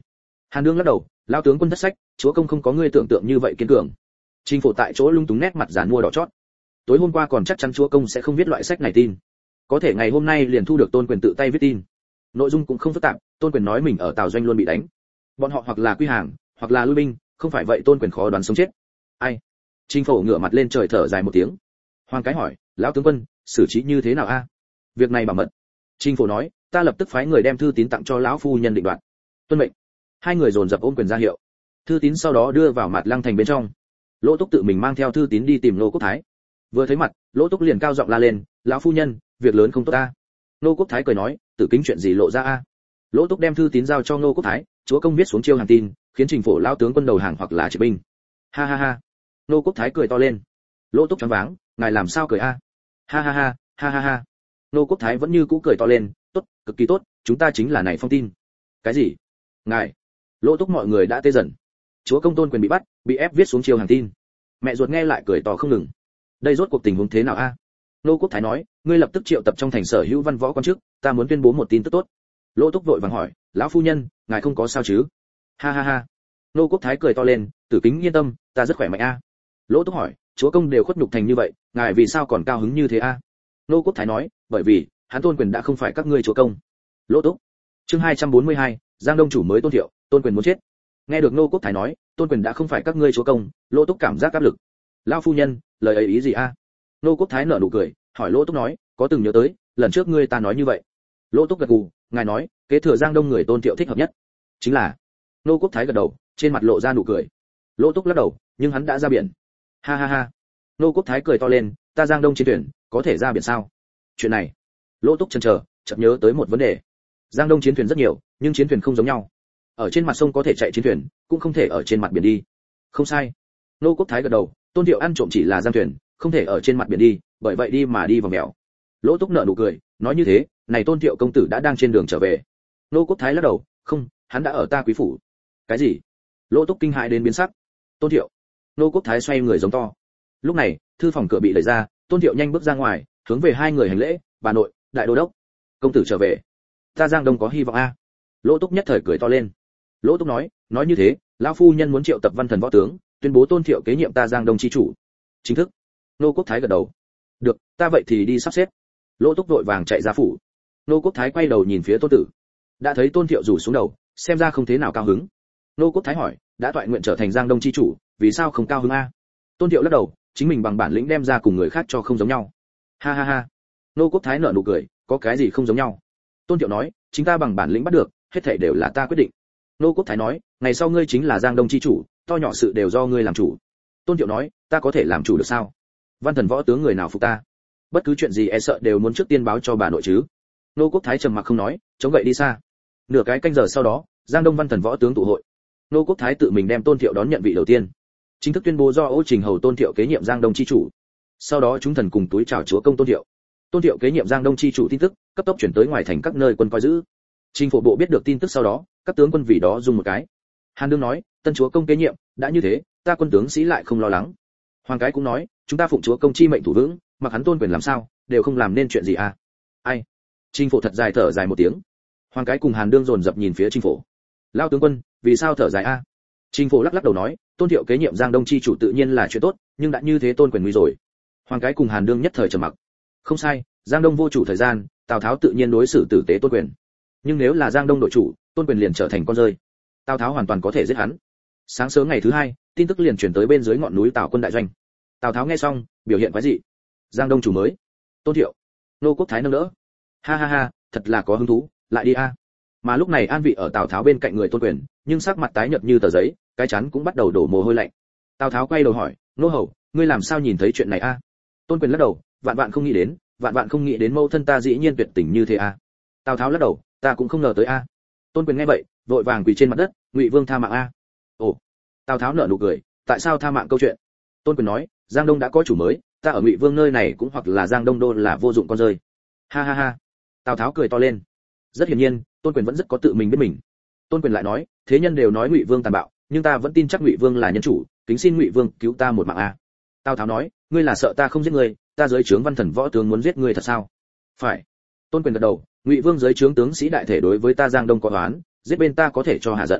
Hàn Đương lắc đầu, lão tướng quân thất sách, chúa công không có ngươi tưởng tượng như vậy kiên cường. Trình Phổ tại chỗ lung túng nét mặt giàn mua đỏ chót. Tối hôm qua còn chắc chắn chúa công sẽ không viết loại sách này tin, có thể ngày hôm nay liền thu được Tôn Quyền tự tay viết tin. Nội dung cũng không phức tạp, Tôn Quyền nói mình ở Tào Doanh luôn bị đánh, bọn họ hoặc là quy hàng, hoặc là lui binh, không phải vậy Tôn Quyền khó đoán sống chết. Ai? Trình Phổ ngửa mặt lên trời thở dài một tiếng. Hoàng Cái hỏi, lão tướng quân, xử trí như thế nào a? Việc này bảo mật. Trình Phổ nói, ta lập tức phái người đem thư tín tặng cho lão phu nhân định đoạt. Tuân mệnh. Hai người dồn dập ôm quyền ra hiệu. Thư tín sau đó đưa vào mặt Lăng Thành bên trong. Lỗ Túc tự mình mang theo thư tín đi tìm Nô Quốc Thái. Vừa thấy mặt, Lỗ Túc liền cao giọng la lên, lão phu nhân, việc lớn không tốt ta. Nô Quốc Thái cười nói, Tử Kính chuyện gì lộ ra a? Lỗ Túc đem thư tín giao cho Nô Quốc Thái, chúa công viết xuống chiêu hàng tin, khiến Trình Phổ lão tướng quân đầu hàng hoặc là triệt binh. Ha ha ha. Nô Quốc Thái cười to lên. Lỗ Túc choáng váng, ngài làm sao cười a? Ha ha ha, ha ha ha. Nô Quốc Thái vẫn như cũ cười to lên, tốt, cực kỳ tốt, chúng ta chính là này phong tin. Cái gì? Ngài? Lỗ Túc mọi người đã tê dần. Chúa công Tôn Quyền bị bắt, bị ép viết xuống chiêu hàng tin. Mẹ ruột nghe lại cười to không ngừng. Đây rốt cuộc tình huống thế nào a? Nô Quốc Thái nói, ngươi lập tức triệu tập trong thành sở hữu văn võ quan chức, ta muốn tuyên bố một tin tức tốt. Lỗ Túc vội vàng hỏi, lão phu nhân, ngài không có sao chứ? Ha ha ha. Nô Quốc Thái cười to lên, Tử Kính yên tâm, ta rất khỏe mạnh a. Lỗ Túc hỏi, chúa công đều khuất nhục thành như vậy, ngài vì sao còn cao hứng như thế a? Nô Quốc Thái nói, bởi vì hắn Tôn Quyền đã không phải các ngươi chúa công. Lỗ Túc. Chương 242, Giang Đông chủ mới Tôn Thiệu, Tôn Quyền muốn chết. Nghe được Nô Quốc Thái nói, Tôn Quyền đã không phải các ngươi chúa công, Lỗ Túc cảm giác áp lực. Lão phu nhân, lời ấy ý gì a? Nô Quốc Thái nở nụ cười, hỏi Lỗ Túc nói, có từng nhớ tới, lần trước ngươi ta nói như vậy. Lỗ Túc gật gù, ngài nói, kế thừa Giang Đông người Tôn Thiệu thích hợp nhất. Chính là. Nô Quốc Thái gật đầu, trên mặt lộ ra nụ cười. Lỗ Túc lắc đầu, nhưng hắn đã ra biển. Ha ha ha. Nô Quốc Thái cười to lên, ta Giang Đông chiến thuyền, có thể ra biển sao? Chuyện này. Lỗ Túc chần chờ, chợt nhớ tới một vấn đề. Giang Đông chiến thuyền rất nhiều, nhưng chiến thuyền không giống nhau. Ở trên mặt sông có thể chạy chiến thuyền, cũng không thể ở trên mặt biển đi. Không sai. Nô Quốc Thái gật đầu, Tôn Thiệu ăn trộm chỉ là giang thuyền, không thể ở trên mặt biển đi, bởi vậy đi mà đi vào mèo. Lỗ Túc nở nụ cười, nói như thế, này Tôn Thiệu công tử đã đang trên đường trở về. Nô Quốc Thái lắc đầu, không, hắn đã ở ta quý phủ. Cái gì? Lỗ Túc kinh hãi đến biến sắc. Tôn Thiệu. Nô Quốc Thái xoay người giống to. Lúc này, thư phòng cửa bị đẩy ra, Tôn Thiệu nhanh bước ra ngoài, hướng về hai người hành lễ, bà nội, đại đô đốc, công tử trở về, ta Giang Đông có hy vọng a. Lỗ Túc nhất thời cười to lên. Lỗ Túc nói như thế, lão phu nhân muốn triệu tập văn thần võ tướng, tuyên bố Tôn Thiệu kế nhiệm ta Giang Đông chi chủ. Chính thức. Nô Quốc Thái gật đầu. Được, ta vậy thì đi sắp xếp. Lỗ Túc vội vàng chạy ra phủ. Nô Quốc Thái quay đầu nhìn phía Tôn Tử. Đã thấy Tôn Thiệu rủ xuống đầu, xem ra không thế nào cao hứng. Nô Quốc Thái hỏi, đã toại nguyện trở thành Giang Đông chi chủ, vì sao không cao hứng a? Tôn Thiệu lắc đầu, chính mình bằng bản lĩnh đem ra cùng người khác cho không giống nhau. Ha ha ha. Nô Quốc Thái nở nụ cười, có cái gì không giống nhau? Tôn Thiệu nói, chính ta bằng bản lĩnh bắt được, hết thảy đều là ta quyết định. Nô Quốc Thái nói, ngày sau ngươi chính là Giang Đông chi chủ, to nhỏ sự đều do ngươi làm chủ. Tôn Thiệu nói, ta có thể làm chủ được sao? Văn thần võ tướng người nào phục ta? Bất cứ chuyện gì e sợ đều muốn trước tiên báo cho bà nội chứ. Nô Quốc Thái trầm mặc không nói, chống gậy đi xa. Nửa cái canh giờ sau đó, Giang Đông văn thần võ tướng tụ hội. Nô Quốc Thái tự mình đem Tôn Thiệu đón nhận vị đầu tiên, chính thức tuyên bố do Ô Trình Hầu Tôn Thiệu kế nhiệm Giang Đông chi chủ. Sau đó chúng thần cùng túi chào chúa công Tôn Thiệu. Tôn Thiệu kế nhiệm Giang Đông chi chủ tin tức cấp tốc chuyển tới ngoài thành các nơi quân coi giữ. Trình Phổ bộ biết được tin tức sau đó, các tướng quân vì đó dùng một cái. Hàn Đương nói, tân chúa công kế nhiệm, đã như thế, ta quân tướng sĩ lại không lo lắng. Hoàng Cái cũng nói, chúng ta phụng chúa công chi mệnh thủ vững, mặc hắn Tôn Quyền làm sao, đều không làm nên chuyện gì à? Ai? Trình Phổ thật dài thở dài một tiếng. Hoàng Cái cùng Hàn Đương dồn dập nhìn phía Trình Phổ. Lao tướng quân, vì sao thở dài a? Trình Phổ lắc lắc đầu nói, Tôn Thiệu kế nhiệm Giang Đông chi chủ tự nhiên là chuyện tốt, nhưng đã như thế Tôn Quyền nguy rồi. Hoàng Cái cùng Hàn Đương nhất thời trầm mặc. Không sai, Giang Đông vô chủ thời gian, Tào Tháo tự nhiên đối xử tử tế Tôn Quyền. Nhưng nếu là Giang Đông đội chủ, Tôn Quyền liền trở thành con rơi. Tào Tháo hoàn toàn có thể giết hắn. Sáng sớm ngày thứ hai, tin tức liền truyền tới bên dưới ngọn núi Tào quân đại doanh. Tào Tháo nghe xong, biểu hiện quái dị. Giang Đông chủ mới, Tôn Thiệu. Nô Quốc Thái nâng đỡ. Ha ha ha, thật là có hứng thú, lại đi a. Mà lúc này an vị ở Tào Tháo bên cạnh người Tôn Quyền, nhưng sắc mặt tái nhợt như tờ giấy, cái chắn cũng bắt đầu đổ mồ hôi lạnh. Tào Tháo quay đầu hỏi, nô hầu, ngươi làm sao nhìn thấy chuyện này a? Tôn Quyền lắc đầu, vạn vạn không nghĩ đến mẫu thân ta dĩ nhiên tuyệt tình như thế a. Tào Tháo lắc đầu, ta cũng không ngờ tới a. Tôn Quyền nghe vậy, vội vàng quỳ trên mặt đất, Ngụy Vương tha mạng a. Ồ. Tào Tháo nở nụ cười, tại sao tha mạng câu chuyện? Tôn Quyền nói, Giang Đông đã có chủ mới, ta ở Ngụy Vương nơi này cũng hoặc là Giang Đông đô là vô dụng con rơi. Ha ha ha. Tào Tháo cười to lên. Rất hiển nhiên, Tôn Quyền vẫn rất có tự mình biết mình. Tôn Quyền lại nói, thế nhân đều nói Ngụy Vương tàn bạo, nhưng ta vẫn tin chắc Ngụy Vương là nhân chủ, kính xin Ngụy Vương cứu ta một mạng a. Tào Tháo nói, ngươi là sợ ta không giết ngươi, ta dưới trướng văn thần võ tướng muốn giết ngươi thật sao? Phải. Tôn Quyền gật đầu, Ngụy Vương dưới trướng tướng sĩ đại thể đối với ta Giang Đông có oán, giết bên ta có thể cho hạ giận.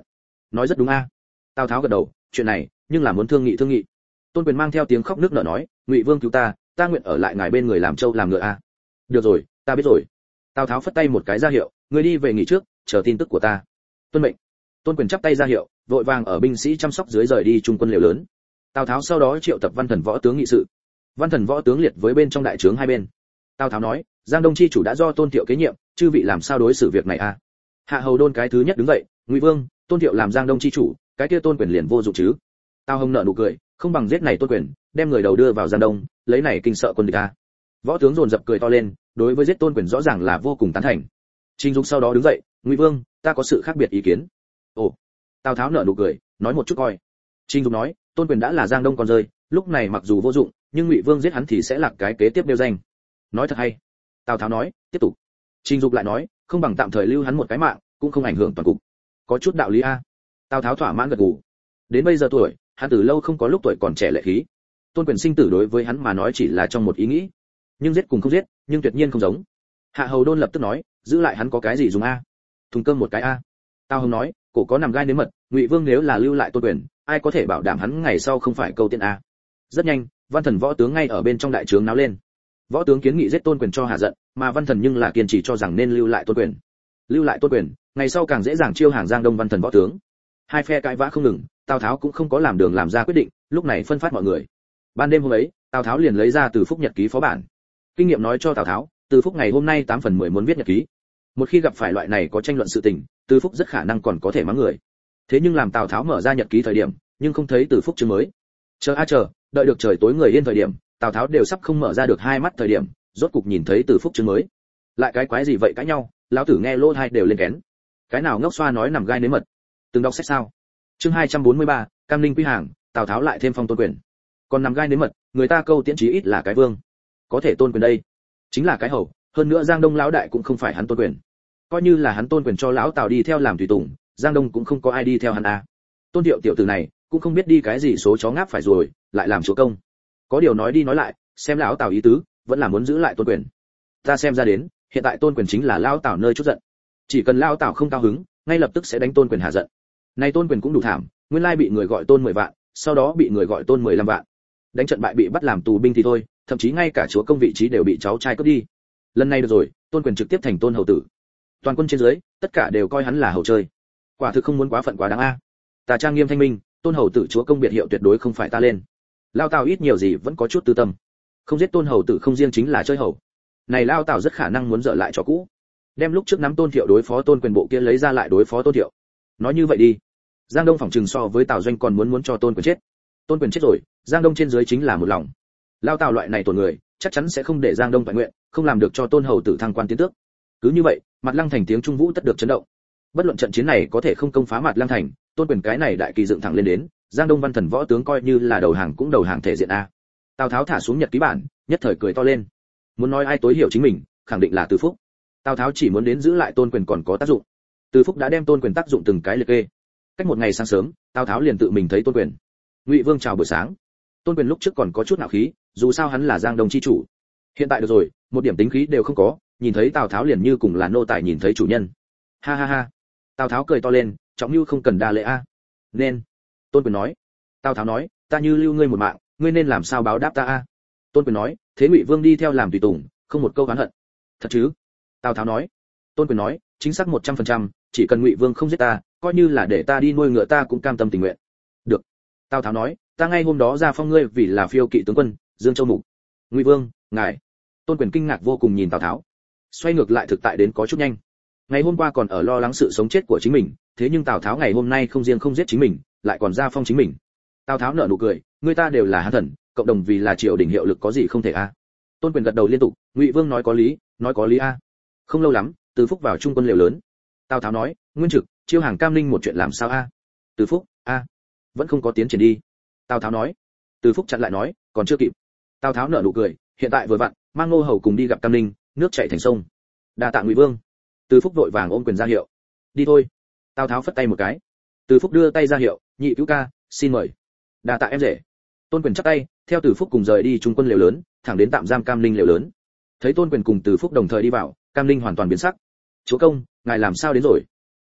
nói rất đúng a. Tào Tháo gật đầu, chuyện này nhưng là muốn thương nghị thương nghị. Tôn Quyền mang theo tiếng khóc nước nở nói, Ngụy Vương cứu ta nguyện ở lại ngài bên người làm trâu làm ngựa a. Được rồi, ta biết rồi. Tào Tháo phất tay một cái ra hiệu, người đi về nghỉ trước, chờ tin tức của ta. Tuân mệnh. Tôn Quyền chắp tay ra hiệu, vội vàng ở binh sĩ chăm sóc dưới rời đi trung quân liều lớn. Tào Tháo sau đó triệu tập văn thần võ tướng nghị sự. Văn thần võ tướng liệt với bên trong đại trướng hai bên. Tào Tháo nói, Giang Đông chi chủ đã do Tôn Thiệu kế nhiệm, chư vị làm sao đối xử việc này a? Hạ Hầu Đôn cái thứ nhất đứng dậy, Ngụy Vương, Tôn Thiệu làm Giang Đông chi chủ, cái kia Tôn Quyền liền vô dụng chứ. Tào Hồng nở nụ cười, không bằng giết này Tôn Quyền, đem người đầu đưa vào Giang Đông, lấy này kinh sợ quân địch a. Võ tướng dồn dập cười to lên, đối với giết Tôn Quyền rõ ràng là vô cùng tán thành. Trình Dục sau đó đứng dậy, Ngụy Vương, ta có sự khác biệt ý kiến. Ồ. Tào Tháo nở nụ cười, nói một chút coi. Trình Dục nói, Tôn Quyền đã là Giang Đông con rơi, lúc này mặc dù vô dụng, nhưng Ngụy Vương giết hắn thì sẽ là cái kế tiếp đeo danh. Nói thật hay. Tào Tháo nói, tiếp tục. Trình Dục lại nói, không bằng tạm thời lưu hắn một cái mạng, cũng không ảnh hưởng toàn cục. Có chút đạo lý a. Tào Tháo thỏa mãn gật gù. Đến bây giờ tuổi, hắn từ lâu không có lúc tuổi còn trẻ lệ khí. Tôn Quyền sinh tử đối với hắn mà nói chỉ là trong một ý nghĩ, nhưng giết cùng không giết, nhưng tuyệt nhiên không giống. Hạ Hầu Đôn lập tức nói, giữ lại hắn có cái gì dùng a? Thùng cơm một cái a. Tào Hồng nói, cổ có nằm gai nếm mật, Ngụy Vương nếu là lưu lại Tôn Quyền, ai có thể bảo đảm hắn ngày sau không phải câu tiện a? Rất nhanh, văn thần võ tướng ngay ở bên trong đại trướng náo lên. Võ tướng kiến nghị giết Tôn Quyền cho hạ giận, mà văn thần nhưng là kiên trì cho rằng nên lưu lại Tôn Quyền. Lưu lại Tôn Quyền, ngày sau càng dễ dàng chiêu hàng Giang Đông văn thần võ tướng. Hai phe cãi vã không ngừng, Tào Tháo cũng không có làm đường làm ra quyết định, lúc này phân phát mọi người. Ban đêm hôm ấy, Tào Tháo liền lấy ra Từ Phúc nhật ký phó bản. Kinh nghiệm nói cho Tào Tháo, Từ Phúc ngày hôm nay 8 phần 10 muốn viết nhật ký. Một khi gặp phải loại này có tranh luận sự tình, Từ Phúc rất khả năng còn có thể mắng người. Thế nhưng làm Tào Tháo mở ra nhật ký thời điểm, nhưng không thấy Từ Phúc chương mới. Chờ a chờ, đợi được trời tối người yên thời điểm, Tào Tháo đều sắp không mở ra được hai mắt thời điểm, rốt cục nhìn thấy Từ Phúc chương mới. Lại cái quái gì vậy cãi nhau, lão tử nghe lô hai đều lên kén. Cái nào ngốc xoa nói nằm gai nếm mật. Từng đọc sách sao? Chương 243, Cam Ninh quy hàng, Tào Tháo lại thêm phong Tôn Quyền. Còn nằm gai nếm mật, người ta câu tiễn chí ít là cái vương. Có thể Tôn Quyền đây, chính là cái hầu, hơn nữa Giang Đông lão đại cũng không phải hắn Tôn Quyền. Coi như là hắn Tôn Quyền cho lão Tào đi theo làm tùy tùng, Giang Đông cũng không có ai đi theo hắn a. Tôn Thiệu tiểu tử này, cũng không biết đi cái gì số chó ngáp phải rồi, lại làm chúa công. Có điều nói đi nói lại, xem lão Tào ý tứ, vẫn là muốn giữ lại Tôn Quyền. Ta xem ra đến, hiện tại Tôn Quyền chính là lão Tào nơi chút giận. Chỉ cần lão Tào không cao hứng, ngay lập tức sẽ đánh Tôn Quyền hạ giận. Này Tôn Quyền cũng đủ thảm, nguyên lai bị người gọi Tôn 10 vạn, sau đó bị người gọi Tôn 15 vạn. Đánh trận bại bị bắt làm tù binh thì thôi, thậm chí ngay cả chúa công vị trí đều bị cháu trai cướp đi. Lần này được rồi, Tôn Quyền trực tiếp thành Tôn hầu tử. Toàn quân trên dưới, tất cả đều coi hắn là hầu chơi. Quả thực không muốn quá phận quá đáng a. Ta trang nghiêm thanh minh, Tôn hầu tử chúa công biệt hiệu tuyệt đối không phải ta lên. Lao Tào ít nhiều gì vẫn có chút tư tâm. Không giết Tôn hầu tử không riêng chính là chơi hầu. Này Lao Tào rất khả năng muốn dở lại trò cũ. Đem lúc trước nắm Tôn Thiệu đối phó Tôn Quyền bộ kia lấy ra lại đối phó Tôn Thiệu. Nói như vậy đi, Giang Đông phỏng chừng so với Tào Doanh còn muốn cho Tôn Quyền chết. Tôn Quyền chết rồi, Giang Đông trên dưới chính là một lòng. Lao Tào loại này tổn người, chắc chắn sẽ không để Giang Đông toàn nguyện, không làm được cho Tôn hầu tử thăng quan tiến tước. Cứ như vậy, Mạt Lăng thành tiếng Trung Vũ tất được chấn động. Bất luận trận chiến này có thể không công phá Mạt Lăng thành, Tôn Quyền cái này đại kỳ dựng thẳng lên đến, Giang Đông văn thần võ tướng coi như là đầu hàng cũng đầu hàng thể diện a. Tào Tháo thả xuống nhật ký bản, nhất thời cười to lên. Muốn nói ai tối hiểu chính mình, khẳng định là Từ Phúc. Tào Tháo chỉ muốn đến giữ lại Tôn Quyền còn có tác dụng. Từ Phúc đã đem Tôn Quyền tác dụng từng cái liệt kê. Cách một ngày sáng sớm, Tào Tháo liền tự mình thấy Tôn Quyền. Ngụy Vương chào buổi sáng. Tôn Quyền lúc trước còn có chút nạo khí, dù sao hắn là Giang Đông chi chủ. Hiện tại được rồi, một điểm tính khí đều không có, nhìn thấy Tào Tháo liền như cùng là nô tài nhìn thấy chủ nhân. Ha ha ha. Tào Tháo cười to lên, trọng lưu không cần đa lễ a. Nên. Tôn Quyền nói. Tào Tháo nói, ta như lưu ngươi một mạng, ngươi nên làm sao báo đáp ta a? Tôn Quyền nói, thế Ngụy Vương đi theo làm tùy tùng, không một câu oán hận. Thật chứ? Tào Tháo nói. Tôn Quyền nói, chính xác 100%, chỉ cần Ngụy Vương không giết ta, coi như là để ta đi nuôi ngựa ta cũng cam tâm tình nguyện. Được. Tào Tháo nói, ta ngay hôm đó ra phong ngươi vì là phiêu kỵ tướng quân, Dương Châu Mục. Ngụy Vương, ngài. Tôn Quyền kinh ngạc vô cùng nhìn Tào Tháo. Xoay ngược lại thực tại đến có chút nhanh. Ngày hôm qua còn ở lo lắng sự sống chết của chính mình, thế nhưng Tào Tháo ngày hôm nay không riêng không giết chính mình, lại còn ra phong chính mình. Tào Tháo nở nụ cười, người ta đều là hán thần, cộng đồng vì là triều đình hiệu lực có gì không thể a. Tôn Quyền gật đầu liên tục, Ngụy Vương nói có lý a. Không lâu lắm, Từ Phúc vào trung quân liều lớn. Tào Tháo nói, Nguyên Trực, chiêu hàng Cam Ninh một chuyện làm sao a? Từ Phúc, a, vẫn không có tiến triển đi. Tào Tháo nói. Từ Phúc chặn lại nói, còn chưa kịp. Tào Tháo nở nụ cười, hiện tại vừa vặn, mang Ngô Hầu cùng đi gặp Cam Ninh, nước chảy thành sông. Đa tạ Ngụy Vương. Từ Phúc vội vàng ôm quyền ra hiệu. Đi thôi. Tào Tháo phất tay một cái. Từ Phúc đưa tay ra hiệu, nhị cứu ca, xin mời. Đa tạ em rể. Tôn Quyền chắp tay, theo Từ Phúc cùng rời đi trung quân liều lớn, thẳng đến tạm giam Cam Ninh liều lớn. Thấy Tôn Quyền cùng Từ Phúc đồng thời đi vào, Cam Ninh hoàn toàn biến sắc. Chúa công, ngài làm sao đến rồi?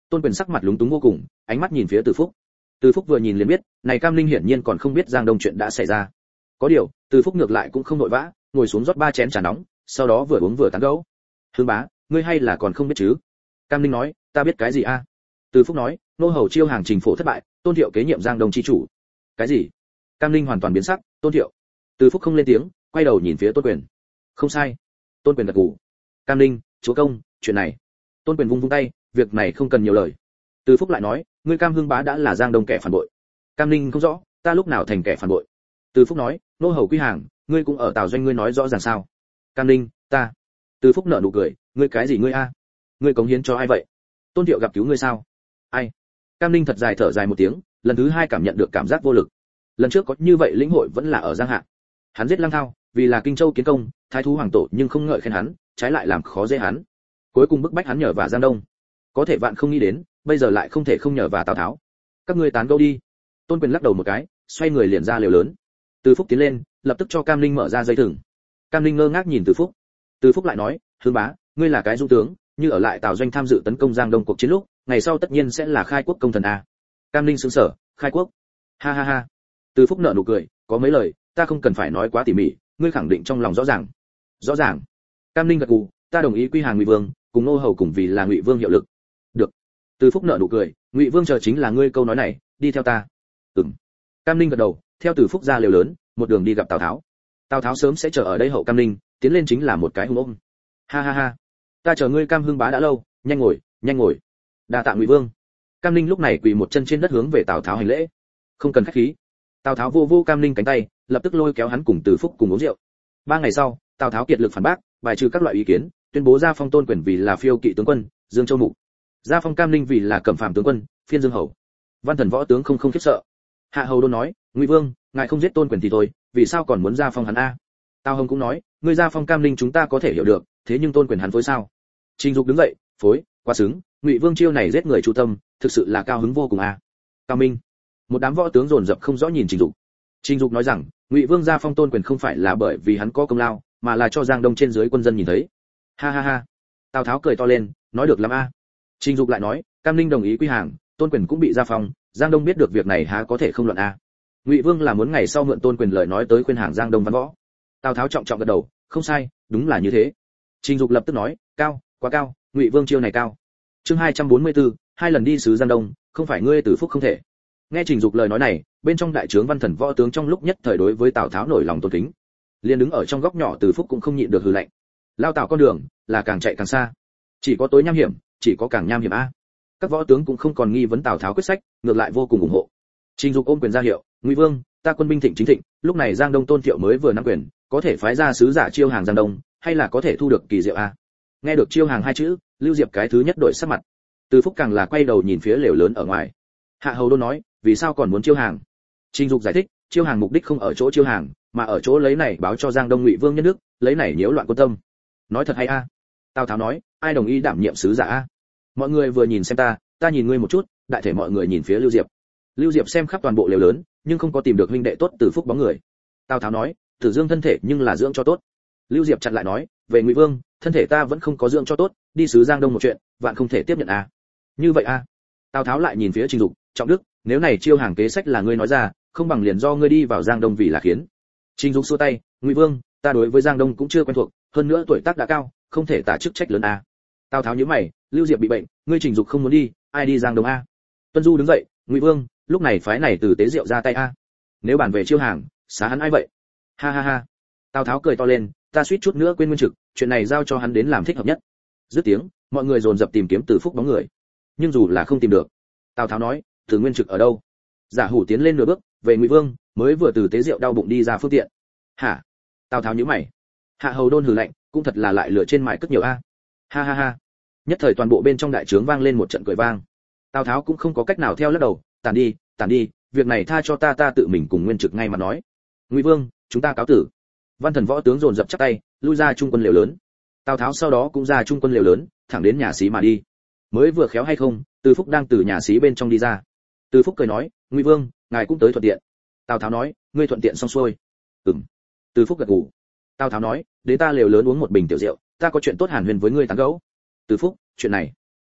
Tôn Quyền sắc mặt lúng túng vô cùng, ánh mắt nhìn phía Từ Phúc. Từ Phúc vừa nhìn liền biết, này Cam Linh hiển nhiên còn không biết Giang Đông chuyện đã xảy ra. Có điều, Từ Phúc ngược lại cũng không vội vã, ngồi xuống rót 3 chén trà nóng, sau đó vừa uống vừa tán gẫu. "Hương bá, ngươi hay là còn không biết chứ?" Cam Linh nói, "Ta biết cái gì a?" Từ Phúc nói, "Nô hầu chiêu hàng Trình Phổ thất bại, Tôn Thiệu kế nhiệm Giang Đông chi chủ." "Cái gì?" Cam Linh hoàn toàn biến sắc, "Tôn Thiệu?" Từ Phúc không lên tiếng, quay đầu nhìn phía Tôn Quyền. "Không sai." Tôn Quyền gật gù. "Cam Linh, chúa công, chuyện này." Tôn Quyền vung vung tay, "Việc này không cần nhiều lời." Từ Phúc lại nói, "Ngươi Cam Hưng bá đã là Giang Đông kẻ phản bội." Cam Linh không rõ, "Ta lúc nào thành kẻ phản bội?" Từ Phúc nói, "Nô hầu quy hàng, ngươi cũng ở Tào doanh ngươi nói rõ ràng sao?" Cam Linh, "Ta." Từ Phúc nở nụ cười, "Ngươi cái gì ngươi a? Ngươi cống hiến cho ai vậy? Tôn Thiệu gặp cứu ngươi sao?" "Ai?" Cam Linh thật dài thở dài một tiếng, lần thứ 2 cảm nhận được cảm giác vô lực. Lần trước có như vậy lĩnh hội vẫn là ở Giang Hạ. Hắn giết Lăng Thao, vì là Kinh Châu kiến công, thái thú hoàng tổ nhưng không ngợi khen hắn, trái lại làm khó dễ hắn. Cuối cùng bức bách hắn nhờ vả Giang Đông. Có thể vạn không nghĩ đến, bây giờ lại không thể không nhờ vả Tào Tháo. Các ngươi tán gẫu đi. Tôn Quyền lắc đầu một cái, xoay người liền ra lều lớn. Từ Phúc tiến lên, lập tức cho Cam Linh mở ra dây thừng. Cam Linh ngơ ngác nhìn Từ Phúc. Từ Phúc lại nói, "Hương bá, ngươi là cái dũng tướng, như ở lại Tào doanh tham dự tấn công Giang Đông cuộc chiến lúc, ngày sau tất nhiên sẽ là khai quốc công thần a." Cam Linh sững sờ, "Khai quốc?" "Ha ha ha." Từ Phúc nở nụ cười, "Có mấy lời, ta không cần phải nói quá tỉ mỉ, ngươi khẳng định trong lòng rõ ràng." "Rõ ràng." Cam Linh gật gù, "Ta đồng ý quy hàng Ngụy Vương, cùng nô hầu cùng vì là Ngụy Vương hiệu lực." "Được." Từ Phúc nở nụ cười, "Ngụy Vương chờ chính là ngươi câu nói này, đi theo ta." "Ừm." Cam Linh gật đầu, theo Từ Phúc ra lều lớn, một đường đi gặp Tào Tháo. Tào Tháo sớm sẽ chờ ở đây hậu Cam Linh, tiến lên chính là một cái hung ôm. "Ha ha ha, ta chờ ngươi Cam Hưng bá đã lâu, nhanh ngồi, nhanh ngồi." "Đa tạ Ngụy Vương." Cam Linh lúc này quỳ một chân trên đất hướng về Tào Tháo hành lễ. "Không cần khách khí." Tào Tháo vô vô Cam Linh cánh tay, lập tức lôi kéo hắn cùng Từ Phúc cùng uống rượu. 3 ngày sau, Tào Tháo kiệt lực phản bác, bài trừ các loại ý kiến, tuyên bố gia phong Tôn Quyền vì là phiêu kỵ tướng quân, Dương Châu Mục. Gia phong Cam Linh vì là cẩm phàm tướng quân, phiên Dương Hầu. Văn Thần võ tướng không khiếp sợ. Hạ Hầu Đôn nói, "Ngụy Vương, ngài không giết Tôn Quyền thì thôi, vì sao còn muốn gia phong hắn a?" Tào Hồng cũng nói, "Ngươi gia phong Cam Linh chúng ta có thể hiểu được, thế nhưng Tôn Quyền hắn phối sao?" Trình Dục đứng dậy, "Phối, quá xứng, Ngụy Vương chiêu này giết người chu tâm, thực sự là cao hứng vô cùng a." Cao Minh. Một đám võ tướng dồn dập không rõ nhìn Trình Dục. Trình Dục nói rằng, Ngụy Vương gia phong Tôn Quyền không phải là bởi vì hắn có công lao, mà là cho Giang Đông trên dưới quân dân nhìn thấy. Ha ha ha. Tào Tháo cười to lên, nói được lắm a. Trình Dục lại nói, Cam Linh đồng ý quy hàng, Tôn Quyền cũng bị gia phong, Giang Đông biết được việc này há có thể không luận a. Ngụy Vương là muốn ngày sau mượn Tôn Quyền lời nói tới khuyên hàng Giang Đông văn võ. Tào Tháo trọng trọng gật đầu, không sai, đúng là như thế. Trình Dục lập tức nói, cao, quá cao, Ngụy Vương chiêu này cao. Chương 244, 2 lần đi sứ Giang Đông, không phải ngươi Từ Phúc không thể. Nghe Trình Dục lời nói này, bên trong đại trướng Văn Thần võ tướng trong lúc nhất thời đối với Tào Tháo nổi lòng tôn kính. Liên đứng ở trong góc nhỏ Từ Phúc cũng không nhịn được hừ lạnh. Lao Tào con đường, là càng chạy càng xa. Chỉ có tối nham hiểm, chỉ có càng nham hiểm a. Các võ tướng cũng không còn nghi vấn Tào Tháo quyết sách, ngược lại vô cùng ủng hộ. Trình Dục ôm quyền ra hiệu, Ngụy Vương, ta quân binh thịnh chính thịnh, lúc này Giang Đông Tôn Thiệu mới vừa nắm quyền, có thể phái ra sứ giả chiêu hàng Giang Đông, hay là có thể thu được kỳ diệu a. Nghe được chiêu hàng 2 chữ, Lưu Diệp cái thứ nhất đổi sắc mặt. Từ Phúc càng là quay đầu nhìn phía lều lớn ở ngoài. Hạ Hầu Đôn nói, vì sao còn muốn chiêu hàng? Trình Dục giải thích, chiêu hàng mục đích không ở chỗ chiêu hàng, mà ở chỗ lấy này báo cho Giang Đông Ngụy Vương nhân nước, lấy này nhiễu loạn quân tâm. Nói thật hay a? Tào Tháo nói, ai đồng ý đảm nhiệm sứ giả a? Mọi người vừa nhìn xem ta nhìn ngươi một chút, đại thể mọi người nhìn phía Lưu Diệp. Lưu Diệp xem khắp toàn bộ lều lớn, nhưng không có tìm được huynh đệ tốt Từ Phúc bóng người. Tào Tháo nói, Tử Dương thân thể nhưng là dưỡng cho tốt. Lưu Diệp chặn lại nói, về Ngụy Vương, thân thể ta vẫn không có dưỡng cho tốt, đi sứ Giang Đông một chuyện, vạn không thể tiếp nhận a. Như vậy a? Tào Tháo lại nhìn phía Trình Dục, Trọng Đức, nếu này chiêu hàng kế sách là ngươi nói ra, không bằng liền do ngươi đi vào Giang Đông vì là khiến. Trình Dục xua tay, Ngụy Vương, ta đối với Giang Đông cũng chưa quen thuộc, hơn nữa tuổi tác đã cao, không thể tả chức trách lớn a. Tào Tháo nhíu mày, Lưu Diệp bị bệnh, ngươi Trình Dục không muốn đi, ai đi Giang Đông a? Tuân Du đứng dậy, Ngụy Vương, lúc này phái này từ tế diệu ra tay a. Nếu bàn về chiêu hàng, xá hắn ai vậy? Ha ha ha. Tào Tháo cười to lên, ta suýt chút nữa quên Nguyên Trực, chuyện này giao cho hắn đến làm thích hợp nhất. Dứt tiếng, mọi người dồn dập tìm kiếm Từ Phúc bóng người. Nhưng dù là không tìm được, Tào Tháo nói, Từ Nguyên Trực ở đâu? Giả Hủ tiến lên nửa bước, về Ngụy Vương, mới vừa từ tế rượu đau bụng đi ra phương tiện. Hả? Tào Tháo nhíu mày. Hạ Hầu Đôn hừ lạnh, cũng thật là lại lửa trên mài cất nhiều a. Ha ha ha. Nhất thời toàn bộ bên trong đại trướng vang lên một trận cười vang. Tào Tháo cũng không có cách nào theo lắc đầu, tản đi, việc này tha cho ta tự mình cùng Nguyên Trực ngay mà nói. Ngụy Vương, chúng ta cáo tử. Văn Thần võ tướng dồn dập chắp tay, lui ra trung quân lều lớn. Tào Tháo sau đó cũng ra trung quân lều lớn, thẳng đến nhà xí mà đi. Mới vừa khéo hay không, Từ Phúc đang từ nhà xí bên trong đi ra. Từ Phúc cười nói, Ngụy Vương, ngài cũng tới thuận tiện. Tào Tháo nói, ngươi thuận tiện xong xuôi. Ừm. Từ Phúc gật gù. Tào Tháo nói, đến ta lều lớn uống một bình tiểu rượu, ta có chuyện tốt hàn huyên với ngươi tán gẫu. Từ Phúc, chuyện này.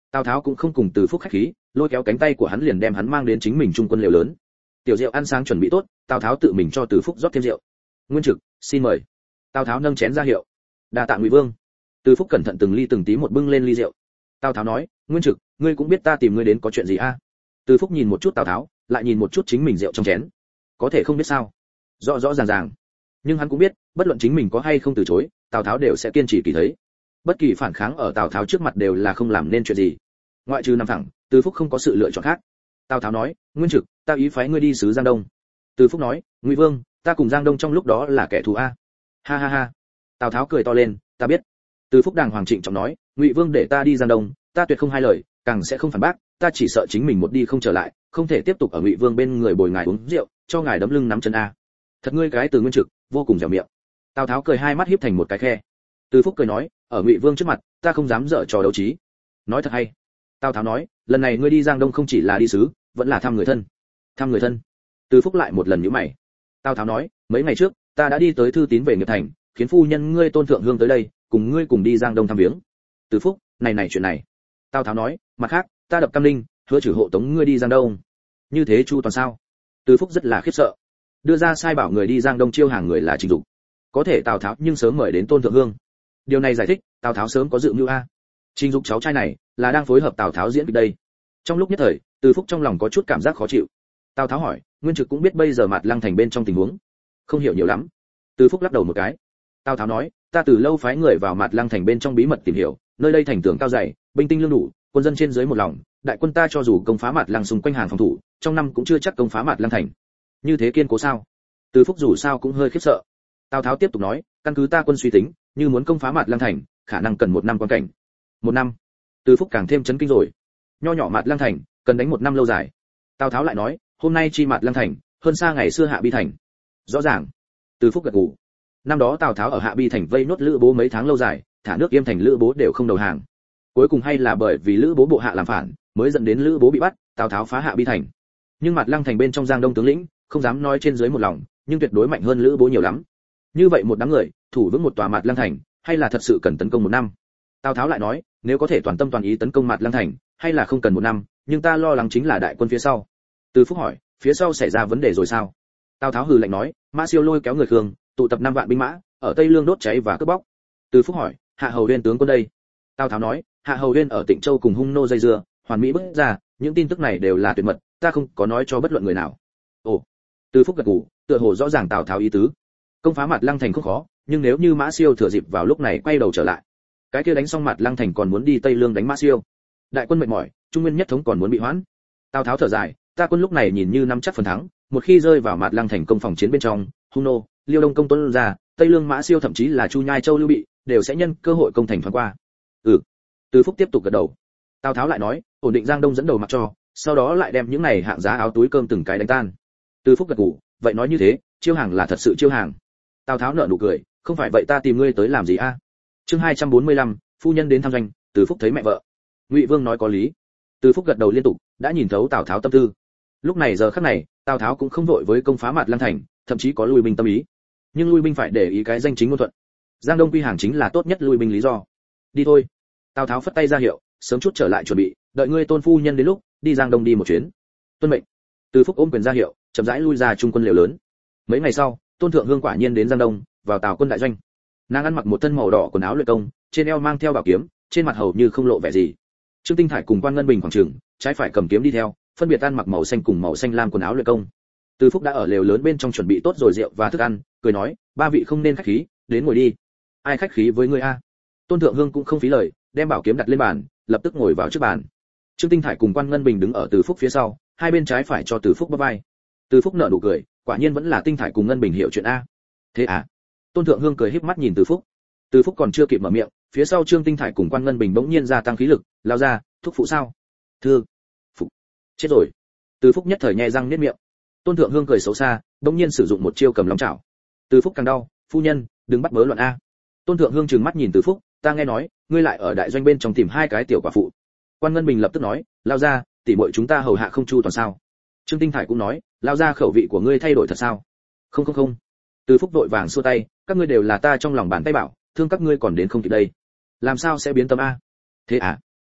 Tào Tháo cũng không cùng Từ Phúc khách khí, lôi kéo cánh tay của hắn liền đem hắn mang đến chính mình trung quân lều lớn. Tiểu rượu ăn sáng chuẩn bị tốt, Tào Tháo tự mình cho Từ Phúc rót thêm rượu. Nguyên Trực, xin mời. Tào Tháo nâng chén ra hiệu. Đa tạ Ngụy Vương. Từ Phúc cẩn thận từng ly từng tí một bưng lên ly rượu. Tào Tháo nói, Nguyên Trực, ngươi cũng biết ta tìm ngươi đến có chuyện gì a? Từ Phúc nhìn một chút Tào Tháo, lại nhìn một chút chính mình rượu trong chén. Có thể không biết sao? Rõ rõ ràng ràng. Nhưng hắn cũng biết, bất luận chính mình có hay không từ chối, Tào Tháo đều sẽ kiên trì kỳ thấy. Bất kỳ phản kháng ở Tào Tháo trước mặt đều là không làm nên chuyện gì. Ngoại trừ nằm thẳng, Từ Phúc không có sự lựa chọn khác. Tào Tháo nói, Nguyên Trực, ta ý phái ngươi đi sứ Giang Đông. Từ Phúc nói, Ngụy Vương, ta cùng Giang Đông trong lúc đó là kẻ thù a. Ha ha ha. Tào Tháo cười to lên, ta biết. Từ Phúc đàng hoàng trịnh trọng nói, Ngụy Vương để ta đi Giang Đông, ta tuyệt không hai lời, càng sẽ không phản bác, ta chỉ sợ chính mình một đi không trở lại, không thể tiếp tục ở Ngụy Vương bên người bồi ngài uống rượu, cho ngài đấm lưng nắm chân a. Thật ngươi cái từ Nguyên Trực, vô cùng dẻo miệng. Tào Tháo cười hai mắt híp thành một cái khe. Từ Phúc cười nói, ở Ngụy Vương trước mặt, ta không dám dở trò đấu trí. Nói thật hay. Tào Tháo nói, lần này ngươi đi Giang Đông không chỉ là đi sứ, vẫn là thăm người thân. Thăm người thân? Từ Phúc lại một lần nhíu mày. Tào Tháo nói, mấy ngày trước, ta đã đi tới thư tín về Nghiệp Thành, khiến phu nhân ngươi Tôn Thượng Hương tới đây, cùng ngươi cùng đi Giang Đông thăm viếng. Từ Phúc, này chuyện này. Tào Tháo nói, mặt khác, ta đập Cam Ninh, hứa trừ hộ tống ngươi đi Giang Đông. Như thế chu toàn sao? Từ Phúc rất là khiếp sợ. Đưa ra sai bảo người đi Giang Đông chiêu hàng người là Trình Dục. Có thể Tào Tháo nhưng sớm mời đến Tôn Thượng Hương. Điều này giải thích, Tào Tháo sớm có dự mưu a. Trình Dục cháu trai này là đang phối hợp Tào Tháo diễn kịch đây. Trong lúc nhất thời, Từ Phúc trong lòng có chút cảm giác khó chịu. Tào Tháo hỏi, Nguyên Trực cũng biết bây giờ Mạt Lăng thành bên trong tình huống. Không hiểu nhiều lắm. Từ Phúc lắc đầu một cái. Tào Tháo nói, ta từ lâu phái người vào Mạt Lăng thành bên trong bí mật tìm hiểu, nơi đây thành tường cao dày, binh tinh lương đủ, quân dân trên dưới một lòng, đại quân ta cho dù công phá Mạt Lăng xung quanh hàng phòng thủ, trong năm cũng chưa chắc công phá Mạt Lăng thành. Như thế kiên cố sao? Từ Phúc dù sao cũng hơi khiếp sợ. Tào Tháo tiếp tục nói, căn cứ ta quân suy tính, như muốn công phá Mạt Lăng thành, khả năng cần 1 năm quan cảnh. 1 năm? Từ Phúc càng thêm chấn kinh rồi. Nho nhỏ Mạt Lăng thành, cần đánh 1 năm lâu dài. Tào Tháo lại nói, hôm nay chi Mạt Lăng thành, hơn xa ngày xưa Hạ Bi thành. Rõ ràng. Từ Phúc gật gù. Năm đó Tào Tháo ở Hạ Bi thành vây nốt Lữ Bố mấy tháng lâu dài, thả nước Yêm thành Lữ Bố đều không đầu hàng. Cuối cùng hay là bởi vì Lữ Bố bộ hạ làm phản, mới dẫn đến Lữ Bố bị bắt, Tào Tháo phá Hạ Bi thành. Nhưng Mạt Lăng thành bên trong Giang Đông tướng lĩnh, không dám nói trên dưới một lòng, nhưng tuyệt đối mạnh hơn Lữ Bố nhiều lắm. Như vậy một đám người, thủ vững một tòa Mạt Lăng thành, hay là thật sự cần tấn công 1 năm? Tào Tháo lại nói, nếu có thể toàn tâm toàn ý tấn công Mạt Lăng thành, hay là không cần 1 năm, nhưng ta lo lắng chính là đại quân phía sau. Từ Phúc hỏi, phía sau xảy ra vấn đề rồi sao? Tào Tháo hừ lạnh nói, Mã Siêu lôi kéo người Khương, tụ tập 5 vạn binh mã, ở Tây Lương đốt cháy và cướp bóc. Từ Phúc hỏi, Hạ Hầu Uyên tướng quân đây? Tào Tháo nói, Hạ Hầu Uyên ở Tịnh Châu cùng Hung nô dây dưa, hoàn mỹ bức ra, những tin tức này đều là tuyệt mật, ta không có nói cho bất luận người nào. Ồ. Từ Phúc gật gù, tựa hồ rõ ràng Tào Tháo ý tứ. Công phá Mạt Lăng thành không khó, nhưng nếu như Mã Siêu thừa dịp vào lúc này quay đầu trở lại, cái kia đánh xong Mạt Lăng thành còn muốn đi Tây Lương đánh Mã Siêu, đại quân mệt mỏi, Trung Nguyên nhất thống còn muốn bị hoãn. Tào Tháo thở dài, ta quân lúc này nhìn như nắm chắc phần thắng, một khi rơi vào Mạt Lăng thành công phòng chiến bên trong, Hung nô, Liêu Đông công tuân ra, Tây Lương Mã Siêu thậm chí là Chu Nhai Châu Lưu Bị, đều sẽ nhân cơ hội công thành thoáng qua. Ừ. Từ Phúc tiếp tục gật đầu. Tào Tháo lại nói, ổn định Giang Đông dẫn đầu mặc cho, sau đó lại đem những này hạng giá áo túi cơm từng cái đánh tan. Từ Phúc gật gù, vậy nói như thế, chiêu hàng là thật sự chiêu hàng. Tào Tháo nở nụ cười, không phải vậy ta tìm ngươi tới làm gì a? Chương 245, phu nhân đến thăm doanh, Từ Phúc thấy mẹ vợ. Ngụy Vương nói có lý. Từ Phúc gật đầu liên tục, đã nhìn thấu Tào Tháo tâm tư. Lúc này giờ khắc này, Tào Tháo cũng không vội với công phá Mạt Lăng thành, thậm chí có lui binh tâm ý. Nhưng lui binh phải để ý cái danh chính ngôn thuận. Giang Đông quy hàng chính là tốt nhất lui binh lý do. Đi thôi. Tào Tháo phất tay ra hiệu, sớm chút trở lại chuẩn bị, đợi ngươi Tôn phu nhân đến lúc, đi Giang Đông đi một chuyến. Tuân mệnh. Từ Phúc ôm quyền ra hiệu, chậm rãi lui ra trung quân liều lớn. Mấy ngày sau, Tôn Thượng Hương quả nhiên đến Giang Đông, vào Tào quân đại doanh. Nàng ăn mặc một thân màu đỏ quần áo luyện công, trên eo mang theo bảo kiếm, trên mặt hầu như không lộ vẻ gì. Trương Tinh Thải cùng Quan Ngân Bình khoảng trường, trái phải cầm kiếm đi theo, phân biệt ăn mặc màu xanh cùng màu xanh lam quần áo luyện công. Từ Phúc đã ở lều lớn bên trong chuẩn bị tốt rồi rượu và thức ăn, cười nói, ba vị không nên khách khí, đến ngồi đi. Ai khách khí với ngươi a? Tôn Thượng Hương cũng không phí lời, đem bảo kiếm đặt lên bàn, lập tức ngồi vào trước bàn. Trương Tinh Thải cùng Quan Ngân Bình đứng ở Từ Phúc phía sau, hai bên trái phải cho Từ Phúc bắp vai. Từ Phúc nở nụ cười, quả nhiên vẫn là Tinh Thải cùng Ngân Bình hiểu chuyện a. Thế à? Tôn Thượng Hương cười híp mắt nhìn Từ Phúc. Từ Phúc còn chưa kịp mở miệng, phía sau Trương Tinh Thải cùng Quan Ngân Bình bỗng nhiên gia tăng khí lực, lao ra, thúc phụ sao? Thưa. Phụ. Chết rồi. Từ Phúc nhất thời nhè răng niết miệng. Tôn Thượng Hương cười xấu xa, bỗng nhiên sử dụng một chiêu cầm long chảo. Từ Phúc càng đau, phu nhân, đừng bắt bớ loạn a. Tôn Thượng Hương trừng mắt nhìn Từ Phúc, ta nghe nói, ngươi lại ở đại doanh bên trong tìm hai cái tiểu quả phụ. Quan Ngân Bình lập tức nói, lao ra, tỷ muội chúng ta hầu hạ không chu toàn sao? Trương Tinh Thải cũng nói, lao ra khẩu vị của ngươi thay đổi thật sao? Không. Từ Phúc vội vàng xua tay, các ngươi đều là ta trong lòng bàn tay bảo, thương các ngươi còn đến không kịp đây. Làm sao sẽ biến tâm a? Thế à?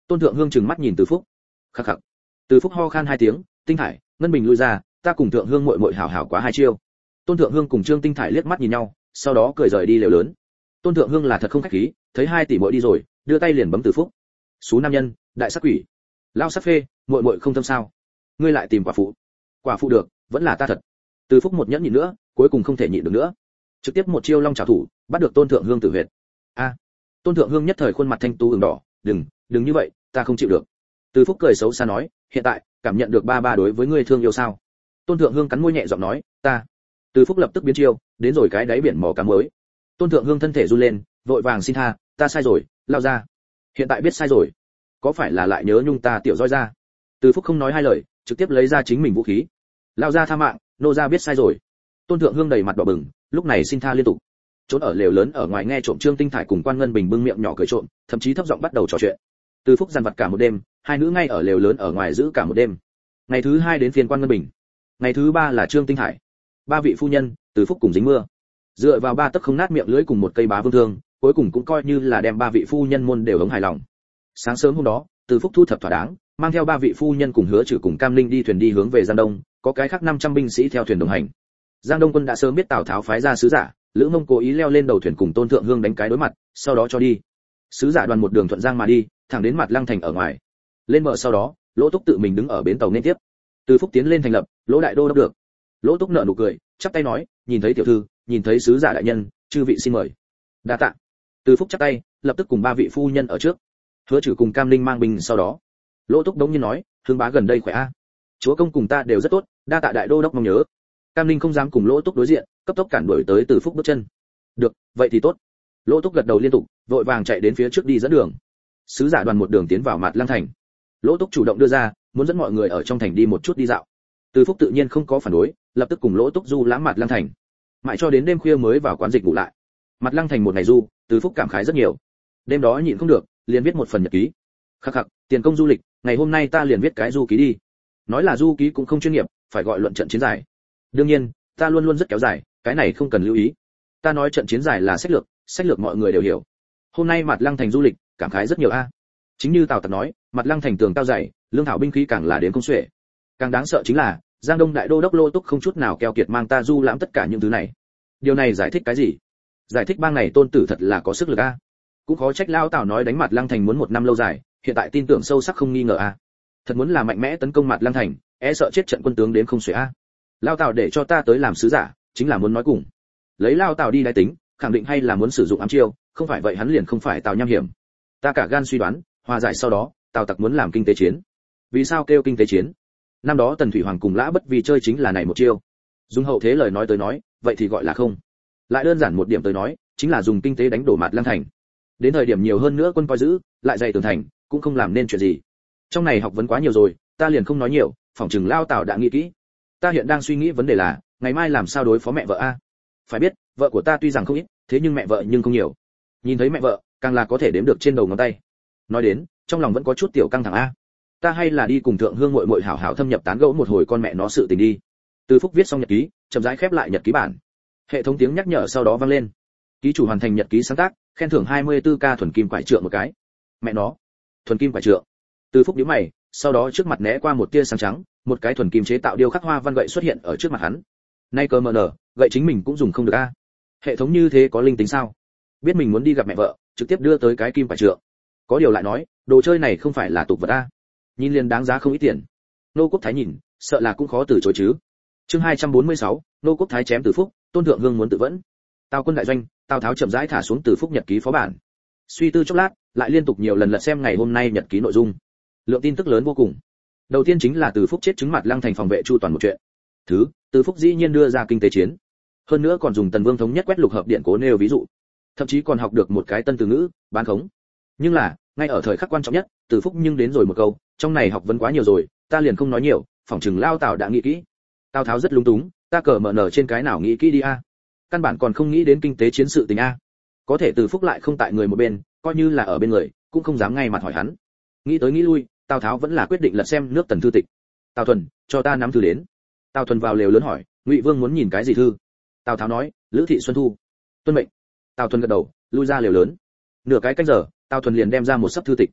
Tôn Thượng Hương trừng mắt nhìn Từ Phúc. Khắc khắc. Từ Phúc ho khan hai tiếng, Tinh Thải, Ngân Bình lui ra, ta cùng Thượng Hương muội muội hảo hảo quá hai chiêu. Tôn Thượng Hương cùng Trương Tinh Thải liếc mắt nhìn nhau, sau đó cười rời đi lều lớn. Tôn Thượng Hương là thật không khách khí, thấy hai tỷ muội đi rồi, đưa tay liền bấm Từ Phúc. Sú nam nhân, đại sắc quỷ. Lao sắc phê, muội muội không thâm sao? Ngươi lại tìm quả phụ. Quả phụ được, vẫn là ta thật. Từ Phúc một nhẫn nhịn nữa, cuối cùng không thể nhịn được nữa. Trực tiếp một chiêu long trảo thủ, bắt được Tôn Thượng Hương tử huyệt. A. Tôn Thượng Hương nhất thời khuôn mặt thanh tú ửng đỏ, đừng như vậy, ta không chịu được. Từ Phúc cười xấu xa nói, hiện tại, cảm nhận được ba đối với ngươi thương yêu sao? Tôn Thượng Hương cắn môi nhẹ giọng nói, ta. Từ Phúc lập tức biến chiêu, đến rồi cái đáy biển mò cá mới. Tôn Thượng Hương thân thể run lên, vội vàng xin tha, ta sai rồi, lao ra. Hiện tại biết sai rồi, có phải là lại nhớ nhung ta tiểu roi ra? Từ Phúc không nói hai lời, trực tiếp lấy ra chính mình vũ khí. Lao ra tha mạng, nô gia biết sai rồi. Tôn Thượng Hương đầy mặt đỏ bừng, lúc này xin tha liên tục. Trốn ở lều lớn ở ngoài nghe trộm Trương Tinh Thải cùng Quan Ngân Bình bưng miệng nhỏ cười trộm, thậm chí thấp giọng bắt đầu trò chuyện. Từ Phúc dằn vặt cả một đêm, hai nữ ngay ở lều lớn ở ngoài giữ cả một đêm. Ngày thứ hai đến phiên Quan Ngân Bình, ngày thứ ba là Trương Tinh Thải. Ba vị phu nhân, Từ Phúc cùng dính mưa. Dựa vào ba tấc không nát miệng lưỡi cùng một cây bá vương thương, cuối cùng cũng coi như là đem ba vị phu nhân môn đều hống hài lòng. Sáng sớm hôm đó, Từ Phúc thu thập thỏa đáng, mang theo ba vị phu nhân cùng Hứa Trừ cùng Cam Linh đi thuyền đi hướng về Giang Đông, có cái khác 500 binh sĩ theo thuyền đồng hành. Giang Đông quân đã sớm biết Tào Tháo phái ra sứ giả, Lữ Mông cố ý leo lên đầu thuyền cùng Tôn Thượng Hương đánh cái đối mặt, sau đó cho đi. Sứ giả đoàn một đường thuận giang mà đi, thẳng đến Mạt Lăng thành ở ngoài. Lên bờ sau đó, Lỗ Túc tự mình đứng ở bến tàu nên tiếp. Từ Phúc tiến lên thành lập, Lỗ đại đô đốc được. Lỗ Túc nở nụ cười, chắp tay nói, nhìn thấy tiểu thư, nhìn thấy sứ giả đại nhân, chư vị xin mời. Đa tạ. Từ Phúc chắp tay, lập tức cùng ba vị phu nhân ở trước. Hứa Trừ cùng Cam Linh mang binh sau đó. Lỗ Túc đống nhiên nói, Hương bá gần đây khỏe a? Chúa công cùng ta đều rất tốt, đa tạ đại đô đốc mong nhớ. Cam Linh không dám cùng Lỗ Túc đối diện, cấp tốc cản đuổi tới Từ Phúc bước chân. Được, vậy thì tốt. Lỗ Túc gật đầu liên tục, vội vàng chạy đến phía trước đi dẫn đường. Sứ giả đoàn một đường tiến vào Mạt Lăng thành. Lỗ Túc chủ động đưa ra, muốn dẫn mọi người ở trong thành đi một chút đi dạo. Từ Phúc tự nhiên không có phản đối, lập tức cùng Lỗ Túc du lãm Mạt Lăng thành. Mãi cho đến đêm khuya mới vào quán dịch ngủ lại. Mạt Lăng thành một ngày du, Từ Phúc cảm khái rất nhiều. Đêm đó nhịn không được, liền viết một phần nhật ký. Khắc khắc, tiền công du lịch, ngày hôm nay ta liền viết cái du ký đi. Nói là du ký cũng không chuyên nghiệp, phải gọi luận trận chiến dài. Đương nhiên, ta luôn luôn rất kéo dài, cái này không cần lưu ý. Ta nói trận chiến dài là sách lược mọi người đều hiểu. Hôm nay Mạt Lăng thành du lịch, cảm khái rất nhiều a. Chính như Tào Tặc nói, Mạt Lăng thành tường cao dày, lương thảo binh khí càng là đến không xuể. Càng đáng sợ chính là, Giang Đông đại đô đốc Lô Túc không chút nào keo kiệt mang ta du lãm tất cả những thứ này. Điều này giải thích cái gì? Giải thích bang này tôn tử thật là có sức lực a. Cũng khó trách lao Tào nói đánh Mạt Lăng thành muốn một năm lâu dài, hiện tại tin tưởng sâu sắc không nghi ngờ a. Thật muốn là mạnh mẽ tấn công Mạt Lăng thành, e sợ chết trận quân tướng đến không xuể a. Lao Tào để cho ta tới làm sứ giả, chính là muốn nói cùng. Lấy lao Tào đi đái tính, khẳng định hay là muốn sử dụng ám chiêu, không phải vậy hắn liền không phải Tào Nham hiểm. Ta cả gan suy đoán, hòa giải sau đó, Tào Tặc muốn làm kinh tế chiến. Vì sao kêu kinh tế chiến? Năm đó Tần Thủy Hoàng cùng Lã Bất Vi chơi chính là này một chiêu. Dùng hậu thế lời nói tới nói, vậy thì gọi là không. Lại đơn giản một điểm tới nói, chính là dùng kinh tế đánh đổ Mạt Lăng thành. Đến thời điểm nhiều hơn nữa quân coi giữ, lại dày tường thành, cũng không làm nên chuyện gì. Trong này học vấn quá nhiều rồi, ta liền không nói nhiều, phỏng chừng lao Tào đã nghĩ kỹ. Ta hiện đang suy nghĩ vấn đề là, ngày mai làm sao đối phó mẹ vợ a? Phải biết, vợ của ta tuy rằng không ít, thế nhưng mẹ vợ nhưng không nhiều. Nhìn thấy mẹ vợ, càng là có thể đếm được trên đầu ngón tay. Nói đến, trong lòng vẫn có chút tiểu căng thẳng a. Ta hay là đi cùng Thượng Hương muội muội hảo hảo thâm nhập tán gẫu một hồi con mẹ nó sự tình đi. Từ Phúc viết xong nhật ký, chậm rãi khép lại nhật ký bản. Hệ thống tiếng nhắc nhở sau đó vang lên. Ký chủ hoàn thành nhật ký sáng tác, khen thưởng 24k thuần kim quải trượng một cái. Mẹ nó, thuần kim quải trượng. Từ Phúc nhíu mày, sau đó trước mặt né qua một tia sáng trắng, một cái thuần kim chế tạo điêu khắc hoa văn gậy xuất hiện ở trước mặt hắn. Nay cơ mờ nở, gậy chính mình cũng dùng không được a. Hệ thống như thế có linh tính sao? Biết mình muốn đi gặp mẹ vợ, trực tiếp đưa tới cái kim quải trượng. Có điều lại nói, đồ chơi này không phải là tục vật a. Nhìn liền đáng giá không ít tiền. Nô Quốc Thái nhìn, sợ là cũng khó từ chối chứ. Chương 246, Nô Quốc Thái chém Từ Phúc, Tôn Thượng Hương muốn tự vẫn. Tào quân đại doanh, Tào Tháo chậm rãi thả xuống Từ Phúc nhật ký phó bản. Suy tư chốc lát, lại liên tục nhiều lần lật xem ngày hôm nay nhật ký nội dung. Lượng tin tức lớn vô cùng. Đầu tiên chính là Từ Phúc chết chứng Mạt Lăng thành phòng vệ chu toàn một chuyện. Thứ, Từ Phúc dĩ nhiên đưa ra kinh tế chiến. Hơn nữa còn dùng Tần Vương thống nhất quét lục hợp điện cố nêu ví dụ. Thậm chí còn học được một cái tân từ ngữ, bán khống. Nhưng là, ngay ở thời khắc quan trọng nhất, Từ Phúc nhưng đến rồi một câu, trong này học vấn quá nhiều rồi, ta liền không nói nhiều, phỏng chừng lao Tào đã nghĩ kỹ. Tào Tháo rất lúng túng, ta cờ mở nở trên cái nào nghĩ kỹ đi a. Căn bản còn không nghĩ đến kinh tế chiến sự tình a. Có thể Từ Phúc lại không tại người một bên, coi như là ở bên người, cũng không dám ngay mặt hỏi hắn. Nghĩ tới nghĩ lui, Tào Tháo vẫn là quyết định lật xem nước Tần thư tịch. Tào Thuần, cho ta nắm thư đến. Tào Thuần vào lều lớn hỏi, Ngụy Vương muốn nhìn cái gì thư? Tào Tháo nói, Lữ thị Xuân Thu. Tuân mệnh. Tào Thuần gật đầu, lui ra lều lớn. Nửa cái canh giờ, Tào Thuần liền đem ra một sấp thư tịch.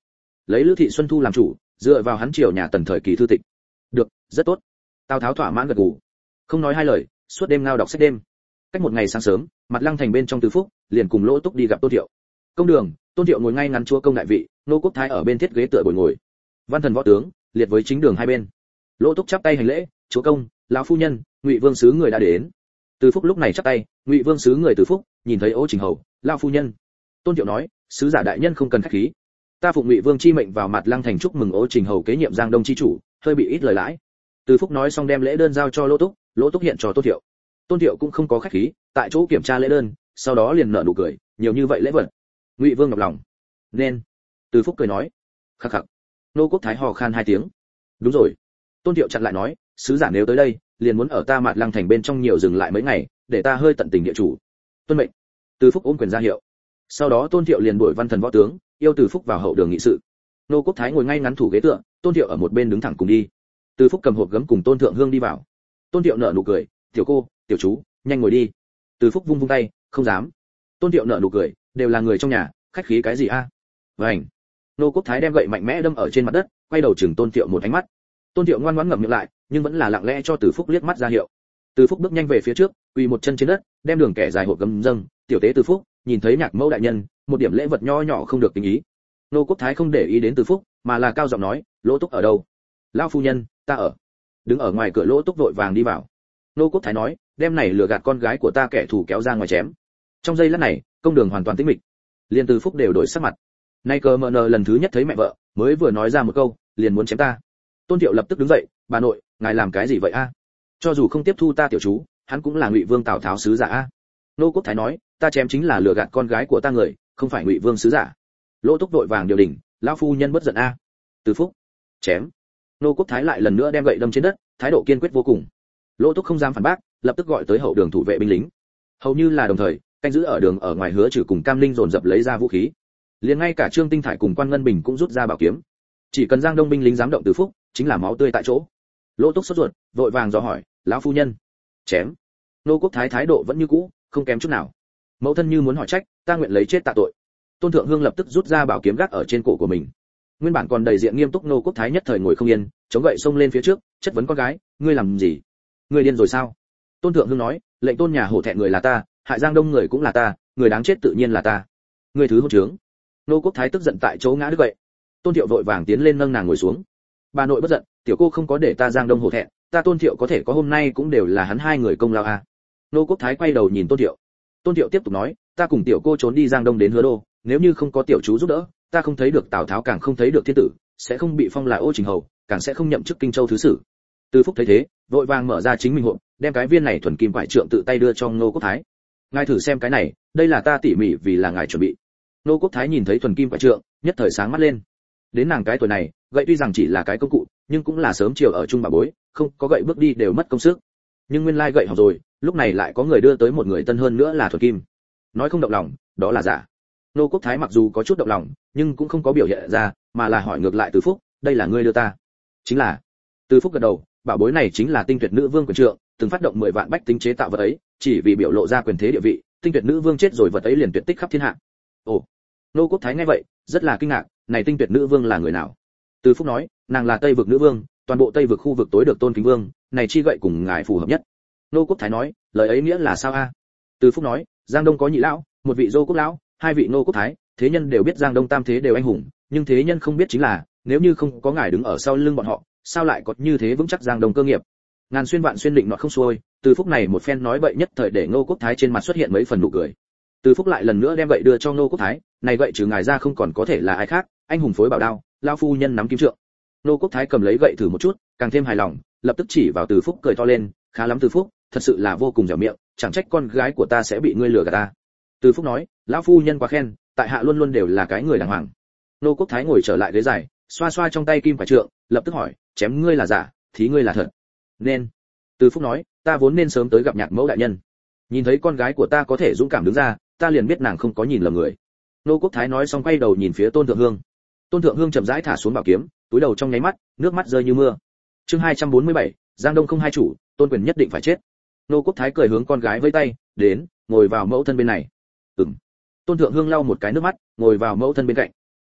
lấy Lữ Thị Xuân Thu làm chủ, dựa vào hắn triều nhà Tần thời kỳ thư tịch. Được, rất tốt. Tào Tháo thỏa mãn gật gù. Không nói hai lời, suốt đêm ngao đọc sách đêm. Cách một ngày sáng sớm, Mặt Lăng thành bên trong Từ Phúc, liền cùng Lỗ Túc đi gặp Tôn Thiệu. Công đường, Tôn Thiệu ngồi ngay ngắn chúa công đại vị, nô quốc thái ở bên thiết ghế tựa bồi ngồi. Văn thần võ tướng liệt với chính đường hai bên. Lỗ Túc chắp tay hành lễ, chúa công, lão phu nhân, Ngụy Vương sứ người đã đến. Từ Phúc lúc này chắp tay, Ngụy Vương sứ người Từ Phúc, nhìn thấy Ô Trình Hầu, lão phu nhân. Tôn Thiệu nói, sứ giả đại nhân không cần khách khí. Ta phụng Ngụy Vương chi mệnh vào Mặt Lăng thành chúc mừng Ô Trình Hầu kế nhiệm Giang Đông chi chủ, hơi bị ít lời lãi. Từ Phúc nói xong đem lễ đơn giao cho Lỗ Túc hiện cho Tôn Thiệu. Tôn Thiệu cũng không có khách khí, tại chỗ kiểm tra lễ đơn, sau đó liền nở nụ cười, nhiều như vậy lễ vật. Ngụy Vương ngọc lòng. Nên. Từ Phúc cười nói. Khắc khắc. Nô Quốc Thái hò khan hai tiếng. Đúng rồi. Tôn Thiệu chặn lại nói, sứ giả nếu tới đây, liền muốn ở ta Mạt Lăng thành bên trong nhiều dừng lại mấy ngày, để ta hơi tận tình địa chủ. Tuân mệnh. Từ Phúc ôm quyền ra hiệu. Sau đó Tôn Thiệu liền đuổi văn thần võ tướng, yêu Từ Phúc vào hậu đường nghị sự. Nô Quốc Thái ngồi ngay ngắn thủ ghế tựa, Tôn Thiệu ở một bên đứng thẳng cùng đi. Từ Phúc cầm hộp gấm cùng Tôn Thượng Hương đi vào. Tôn Thiệu nở nụ cười, tiểu cô, tiểu chú, nhanh ngồi đi. Từ Phúc vung vung tay, không dám. Tôn Thiệu nở nụ cười, đều là người trong nhà, khách khí cái gì a? Vành. Nô Quốc Thái đem gậy mạnh mẽ đâm ở trên mặt đất, quay đầu chừng Tôn Thiệu một ánh mắt. Tôn Thiệu ngoan ngoãn ngậm miệng lại, nhưng vẫn là lặng lẽ cho Từ Phúc liếc mắt ra hiệu. Từ Phúc bước nhanh về phía trước, quỳ một chân trên đất, đem đường kẻ dài hộp gấm dâng, tiểu tế Từ Phúc, nhìn thấy Nhạc Mẫu đại nhân, một điểm lễ vật nho nhỏ không được tình ý. Nô Quốc Thái không để ý đến Từ Phúc, mà là cao giọng nói, Lỗ Túc ở đâu? Lão phu nhân, ta ở. Đứng ở ngoài cửa Lỗ Túc vội vàng đi vào. Nô Quốc Thái nói, đem này lừa gạt con gái của ta kẻ thù kéo ra ngoài chém. Trong giây lát này, công đường hoàn toàn tĩnh mịch. Liên Từ Phúc đều đổi sắc mặt. Nay cờ mờ nờ lần thứ nhất thấy mẹ vợ, mới vừa nói ra một câu, liền muốn chém ta. Tôn Thiệu lập tức đứng dậy, bà nội, ngài làm cái gì vậy a? Cho dù không tiếp thu ta tiểu chú, hắn cũng là Ngụy Vương Tào Tháo sứ giả a. Nô Quốc Thái nói, ta chém chính là lừa gạt con gái của ta người, không phải Ngụy Vương sứ giả. Lỗ Túc vội vàng điều đình, lão phu nhân bất giận a. Từ Phúc, chém. Nô Quốc Thái lại lần nữa đem gậy đâm trên đất, thái độ kiên quyết vô cùng. Lỗ Túc không dám phản bác, lập tức gọi tới hậu đường thủ vệ binh lính. Hầu như là đồng thời, canh giữ ở đường ở ngoài Hứa Trừ cùng Cam Linh dồn dập lấy ra vũ khí. Liền ngay cả Trương Tinh Thải cùng Quan Ngân Bình cũng rút ra bảo kiếm. Chỉ cần Giang Đông binh lính dám động Từ Phúc, chính là máu tươi tại chỗ. Lỗ Túc sốt ruột, vội vàng dò hỏi, lão phu nhân, chém. Nô Quốc Thái thái độ vẫn như cũ, không kém chút nào. Mẫu thân như muốn hỏi trách, ta nguyện lấy chết tạ tội. Tôn Thượng Hương lập tức rút ra bảo kiếm gác ở trên cổ của mình. Nguyên bản còn đầy diện nghiêm túc Nô Quốc Thái nhất thời ngồi không yên, chống gậy xông lên phía trước, chất vấn con gái, ngươi làm gì? Ngươi điên rồi sao? Tôn Thượng Hương nói, lệnh Tôn nhà hổ thẹn người là ta, hại Giang Đông người cũng là ta, người đáng chết tự nhiên là ta. Ngươi thứ hỗn trướng. Nô Quốc Thái tức giận tại chỗ ngã đứt gậy. Tôn Thiệu vội vàng tiến lên nâng nàng ngồi xuống. Bà nội bất giận, tiểu cô không có để ta Giang Đông hổ thẹn, ta Tôn Thiệu có thể có hôm nay cũng đều là hắn hai người công lao a. Nô Quốc Thái quay đầu nhìn Tôn Thiệu. Tôn Thiệu tiếp tục nói, ta cùng tiểu cô trốn đi Giang Đông đến Hứa Đô, nếu như không có tiểu chú giúp đỡ, ta không thấy được Tào Tháo càng không thấy được thiên tử, sẽ không bị phong là Ô Trình Hầu, càng sẽ không nhậm chức Kinh Châu thứ sử. Từ Phúc thấy thế, vội vàng mở ra chính mình hộp, đem cái viên này thuần kim quải trượng tự tay đưa cho Nô Quốc Thái. Ngài thử xem cái này, đây là ta tỉ mỉ vì là ngài chuẩn bị. Nô Quốc Thái nhìn thấy thuần kim quải trượng, nhất thời sáng mắt lên. Đến nàng cái tuổi này, gậy tuy rằng chỉ là cái công cụ, nhưng cũng là sớm chiều ở chung bà bối, không có gậy bước đi đều mất công sức. Nhưng nguyên lai gậy học rồi, lúc này lại có người đưa tới một người tân hơn nữa là thuần kim. Nói không động lòng, đó là giả. Nô Quốc Thái mặc dù có chút động lòng, nhưng cũng không có biểu hiện ra, mà là hỏi ngược lại Từ Phúc, đây là ngươi đưa ta? Chính là. Từ Phúc gật đầu, bảo bối này chính là tinh tuyệt nữ vương quyền trượng, từng phát động 10 vạn bách tính chế tạo vật ấy, chỉ vì biểu lộ ra quyền thế địa vị, tinh tuyệt nữ vương chết rồi vật ấy liền tuyệt tích khắp thiên hạ. Ồ. Nô Quốc Thái nghe vậy, rất là kinh ngạc, này tinh tuyệt nữ vương là người nào? Từ Phúc nói, nàng là Tây vực nữ vương, toàn bộ Tây vực khu vực tối được tôn kính vương, này chi gậy cùng ngài phù hợp nhất. Nô Quốc Thái nói, lời ấy nghĩa là sao a? Từ Phúc nói, Giang Đông có nhị lão, một vị Dô Quốc lão, hai vị Nô Quốc Thái, thế nhân đều biết Giang Đông tam thế đều anh hùng, nhưng thế nhân không biết chính là, nếu như không có ngài đứng ở sau lưng bọn họ, sao lại có như thế vững chắc Giang Đông cơ nghiệp? Ngàn xuyên vạn xuyên định nọ không xuôi, Từ Phúc này một phen nói bậy nhất thời để Nô Quốc Thái trên mặt xuất hiện mấy phần nụ cười. Từ Phúc lại lần nữa đem gậy đưa cho Nô Quốc Thái, này gậy trừ ngài ra không còn có thể là ai khác, anh hùng phối bảo đao, lão phu nhân nắm kim trượng. Nô Quốc Thái cầm lấy gậy thử một chút, càng thêm hài lòng, lập tức chỉ vào Từ Phúc cười to lên, khá lắm Từ Phúc, thật sự là vô cùng dẻo miệng, chẳng trách con gái của ta sẽ bị ngươi lừa gạt ta. Từ Phúc nói, lão phu nhân quá khen, tại hạ luôn luôn đều là cái người đàng hoàng. Nô Quốc Thái ngồi trở lại ghế dài, xoa xoa trong tay kim phải trượng, lập tức hỏi, chém ngươi là giả, thí ngươi là thật. Nên. Từ Phúc nói, ta vốn nên sớm tới gặp Nhạc Mẫu đại nhân. Nhìn thấy con gái của ta có thể dũng cảm đứng ra, ta liền biết nàng không có nhìn lầm người. Nô Quốc Thái nói xong quay đầu nhìn phía Tôn Thượng Hương. Tôn Thượng Hương chậm rãi thả xuống bảo kiếm, túi đầu trong nháy mắt, nước mắt rơi như mưa. Chương 247, Giang Đông không hai chủ, Tôn quyền nhất định phải chết. Nô Quốc Thái cười hướng con gái vẫy tay, đến, ngồi vào mẫu thân bên này. Tôn Thượng Hương lau một cái nước mắt, ngồi vào mẫu thân bên cạnh.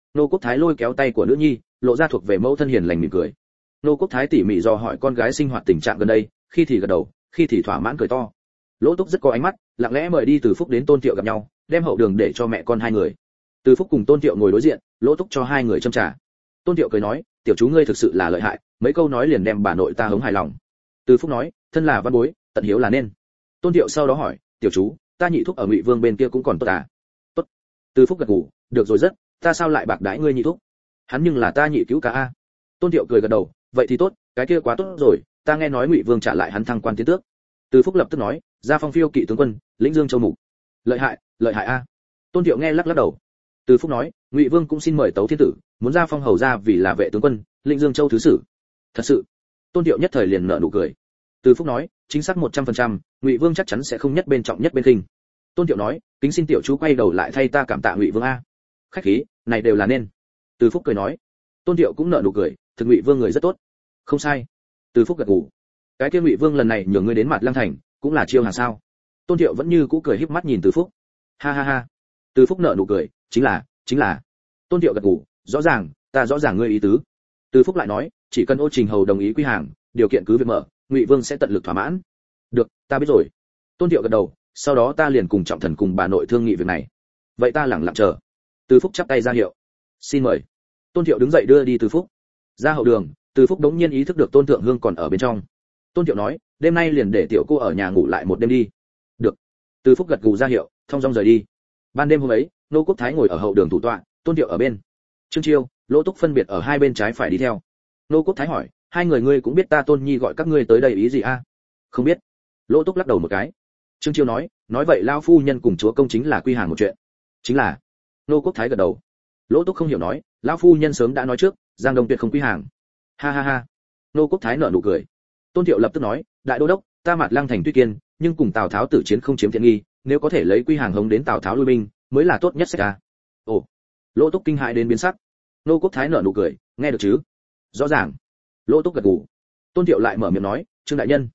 Nô Quốc Thái lôi kéo tay của nữ nhi, lộ ra thuộc về mẫu thân hiền lành mỉm cười. Nô Quốc Thái tỉ mỉ dò hỏi con gái sinh hoạt tình trạng gần đây, khi thì gật đầu, khi thì thỏa mãn cười to. Lỗ Túc rất có ánh mắt, lặng lẽ mời đi Từ Phúc đến Tôn Tiệu gặp nhau, đem hậu đường để cho mẹ con hai người. Từ Phúc cùng Tôn Tiệu ngồi đối diện, Lỗ Túc cho hai người châm trà. Tôn Tiệu cười nói, tiểu chú ngươi thực sự là lợi hại, mấy câu nói liền đem bà nội ta hống hài lòng. Từ Phúc nói, thân là văn bối, tận hiếu là nên. Tôn Tiệu sau đó hỏi, tiểu chú, ta nhị thúc ở Ngụy Vương bên kia cũng còn tốt à? Tốt. Từ Phúc gật gù, được rồi rất, ta sao lại bạc đãi ngươi nhị thúc? Hắn nhưng là ta nhị cứu ca a. Tôn Tiệu cười gật đầu, vậy thì tốt, cái kia quá tốt rồi, ta nghe nói Ngụy Vương trả lại hắn thăng quan tiến tước. Từ Phúc lập tức nói, gia phong phiêu kỵ tướng quân, lĩnh Dương Châu mục. Lợi hại a. Tôn Tiệu nghe lắc lắc đầu. Từ Phúc nói, Ngụy Vương cũng xin mời Tấu Thiên tử, muốn gia phong hầu ra vì là vệ tướng quân, lĩnh Dương Châu thứ sử. Thật sự? Tôn Tiệu nhất thời liền nở nụ cười. Từ Phúc nói, chính xác 100%, Ngụy Vương chắc chắn sẽ không nhất bên trọng nhất bên khinh. Tôn Tiệu nói, kính xin tiểu chú quay đầu lại thay ta cảm tạ Ngụy Vương a. Khách khí, này đều là nên. Từ Phúc cười nói. Tôn Tiệu cũng nở nụ cười, thực Ngụy Vương người rất tốt. Không sai. Từ Phúc gật gù. Cái kia Ngụy Vương lần này nhường ngươi đến Mạt Lăng thành, cũng là chiêu hàng sao? Tôn Tiệu vẫn như cũ cười híp mắt nhìn Từ Phúc. Ha ha ha. Từ Phúc nở nụ cười, chính là. Tôn Tiệu gật gù, rõ ràng, ta rõ ràng ngươi ý tứ. Từ Phúc lại nói, chỉ cần Ô Trình Hầu đồng ý quy hàng, điều kiện cứ việc mở, Ngụy Vương sẽ tận lực thỏa mãn. Được, ta biết rồi. Tôn Tiệu gật đầu, sau đó ta liền cùng Trọng Thần cùng bà nội thương nghị việc này. Vậy ta lẳng lặng chờ. Từ Phúc chắp tay ra hiệu. Xin mời. Tôn Tiệu đứng dậy đưa đi Từ Phúc. Ra hậu đường, Từ Phúc đống nhiên ý thức được Tôn Thượng Hương còn ở bên trong. Tôn Tiệu nói, đêm nay liền để tiểu cô ở nhà ngủ lại một đêm đi. Được. Từ Phúc gật gù ra hiệu, thong dong rời đi. Ban đêm hôm ấy, Nô Quốc Thái ngồi ở hậu đường thủ tọa, Tôn Tiệu ở bên. Trương Chiêu, Lỗ Túc phân biệt ở hai bên trái phải đi theo. Nô Quốc Thái hỏi, hai người ngươi cũng biết ta Tôn Nhi gọi các ngươi tới đây ý gì a? Không biết. Lỗ Túc lắc đầu một cái. Trương Chiêu nói vậy lao phu nhân cùng chúa công chính là quy hàng một chuyện. Chính là. Nô Quốc Thái gật đầu. Lỗ Túc không hiểu nói, lão phu nhân sớm đã nói trước, Giang Đông tuyệt không quy hàng. Ha ha ha. Nô Quốc Thái nở nụ cười. Tôn Thiệu lập tức nói, đại đô đốc, ta Mạt Lăng thành tuy kiên, nhưng cùng Tào Tháo tử chiến không chiếm tiện nghi, nếu có thể lấy quy hàng hống đến Tào Tháo lui binh, mới là tốt nhất ra. Ồ. Lỗ Túc kinh hãi đến biến sắc. Nô Quốc Thái nở nụ cười, nghe được chứ? Rõ ràng. Lỗ Túc gật gù. Tôn Thiệu lại mở miệng nói, Trương đại nhân.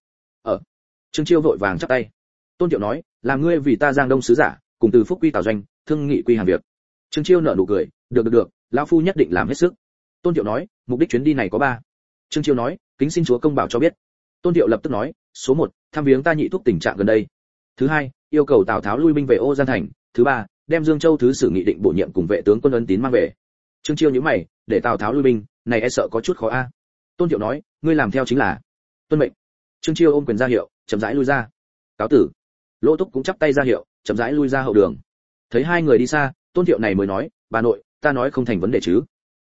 Trương Chiêu vội vàng chắp tay. Tôn Thiệu nói, làm ngươi vì ta Giang Đông sứ giả, cùng Từ Phúc quy Tào doanh, thương nghị quy hàng việc. Trương Chiêu nở nụ cười, được, lão phu nhất định làm hết sức. Tôn Thiệu nói, mục đích chuyến đi này có 3. Trương Chiêu nói, kính xin chúa công bảo cho biết. Tôn Thiệu lập tức nói, số 1, thăm viếng ta nhị thúc tình trạng gần đây. Thứ 2, yêu cầu Tào Tháo lui binh về Ô Giang thành. Thứ 3, đem Dương Châu thứ sử nghị định bổ nhiệm cùng vệ tướng quân ấn tín mang về. Trương Chiêu nhíu mày, để Tào Tháo lui binh, này e sợ có chút khó a. Tôn Thiệu nói, ngươi làm theo chính là. Tuân mệnh. Trương Chiêu ôm quyền ra hiệu, chậm rãi lui ra. Cáo tử. Lỗ Túc cũng chắp tay ra hiệu, chậm rãi lui ra hậu đường. Thấy hai người đi xa, Tôn Thiệu này mới nói, bà nội, ta nói không thành vấn đề chứ?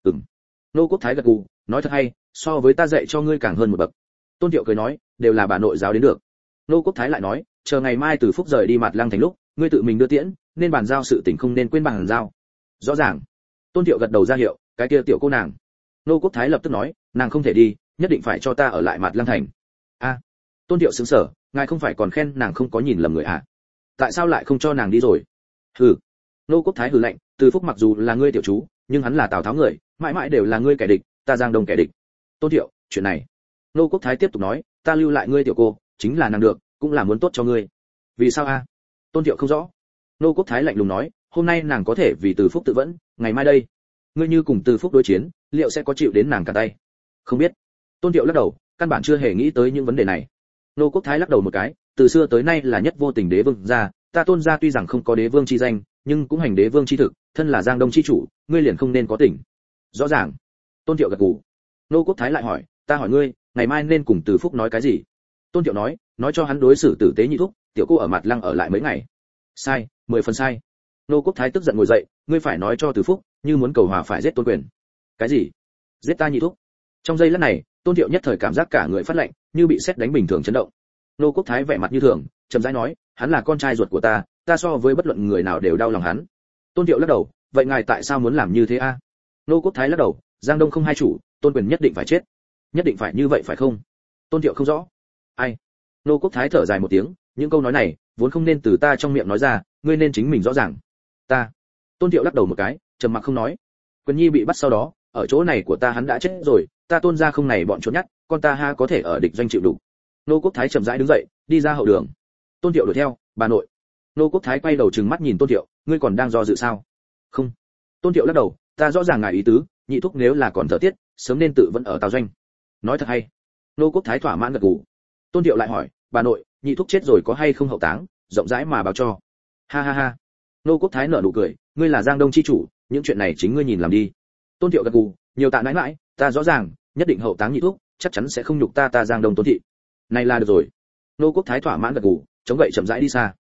Nô Quốc Thái gật gù, nói thật hay, so với ta dạy cho ngươi càng hơn một bậc. Tôn Thiệu cười nói, đều là bà nội giáo đến được. Nô Quốc Thái lại nói, chờ ngày mai Từ Phúc rời đi Mạt Lăng thành lúc, ngươi tự mình đưa tiễn, nên bàn giao sự tình không nên quên bàn giao. Rõ ràng. Tôn Thiệu gật đầu ra hiệu, cái kia tiểu cô nàng. Nô Quốc Thái lập tức nói, nàng không thể đi, nhất định phải cho ta ở lại Mạt Lăng thành. A. Tôn Thiệu sững sờ, ngài không phải còn khen nàng không có nhìn lầm người à? Tại sao lại không cho nàng đi rồi? Hừ. Nô Quốc Thái hừ lạnh, Từ Phúc mặc dù là ngươi tiểu chú, nhưng hắn là Tào Tháo người, mãi mãi đều là ngươi kẻ địch, ta Giang Đông kẻ địch. Tôn Thiệu, chuyện này. Nô Quốc Thái tiếp tục nói, ta lưu lại ngươi tiểu cô, chính là nàng được, cũng là muốn tốt cho ngươi. Vì sao a? Tôn Thiệu không rõ. Nô Quốc Thái lạnh lùng nói, hôm nay nàng có thể vì Từ Phúc tự vẫn, ngày mai đây, ngươi như cùng Từ Phúc đối chiến, liệu sẽ có chịu đến nàng cả tay? Không biết. Tôn Thiệu lắc đầu, căn bản chưa hề nghĩ tới những vấn đề này. Nô Quốc Thái lắc đầu một cái, từ xưa tới nay là nhất vô tình đế vương gia, ta Tôn gia tuy rằng không có đế vương chi danh, nhưng cũng hành đế vương chi thực, thân là Giang Đông chi chủ, ngươi liền không nên có tình. Rõ ràng. Tôn Thiệu gật gù. Nô Quốc Thái lại hỏi, ta hỏi ngươi, ngày mai nên cùng Từ Phúc nói cái gì? Tôn Thiệu nói cho hắn đối xử tử tế nhị thúc, tiểu cô ở Mạt Lăng ở lại mấy ngày. Sai, 10 phần sai. Nô Quốc Thái tức giận ngồi dậy, ngươi phải nói cho Từ Phúc, như muốn cầu hòa phải giết Tôn Quyền. Cái gì? Giết ta nhị thúc? Trong giây lát này, Tôn Thiệu nhất thời cảm giác cả người phát lạnh, như bị sét đánh bình thường chấn động. Nô Quốc Thái vẻ mặt như thường, chậm rãi nói, hắn là con trai ruột của ta, ta so với bất luận người nào đều đau lòng hắn. Tôn Thiệu lắc đầu, vậy ngài tại sao muốn làm như thế a? Nô Quốc Thái lắc đầu, Giang Đông không hai chủ, Tôn Quyền nhất định phải chết. Nhất định phải như vậy phải không? Tôn Thiệu không rõ. Ai? Nô Quốc Thái thở dài một tiếng, những câu nói này vốn không nên từ ta trong miệng nói ra, ngươi nên chính mình rõ ràng. Ta. Tôn Thiệu lắc đầu một cái, trầm mặc không nói. Quyền Nhi bị bắt sau đó, ở chỗ này của ta hắn đã chết rồi, ta Tôn gia không này bọn trốn nhát, con ta ha có thể ở địch doanh chịu đủ. Nô Quốc Thái chậm rãi đứng dậy, đi ra hậu đường. Tôn Thiệu đuổi theo, bà nội. Nô Quốc Thái quay đầu trừng mắt nhìn Tôn Thiệu, ngươi còn đang do dự sao? Không. Tôn Thiệu lắc đầu, ta rõ ràng ngài ý tứ, nhị thúc nếu là còn thở tiết, sớm nên tự vẫn ở Tào doanh. Nói thật hay. Nô Quốc Thái thỏa mãn gật gù. Tôn Thiệu lại hỏi, bà nội, nhị thúc chết rồi có hay không hậu táng, rộng rãi mà báo cho. Ha ha ha. Nô Quốc Thái nở nụ cười, ngươi là Giang Đông chi chủ, những chuyện này chính ngươi nhìn làm đi. Tôn Thiệu gật gù, nhiều tạ nãi nãi, ta rõ ràng, nhất định hậu táng nhị thúc, chắc chắn sẽ không nhục ta Giang Đông Tôn thị. Này là được rồi. Nô Quốc Thái thỏa mãn gật gù, chống gậy chậm rãi đi xa.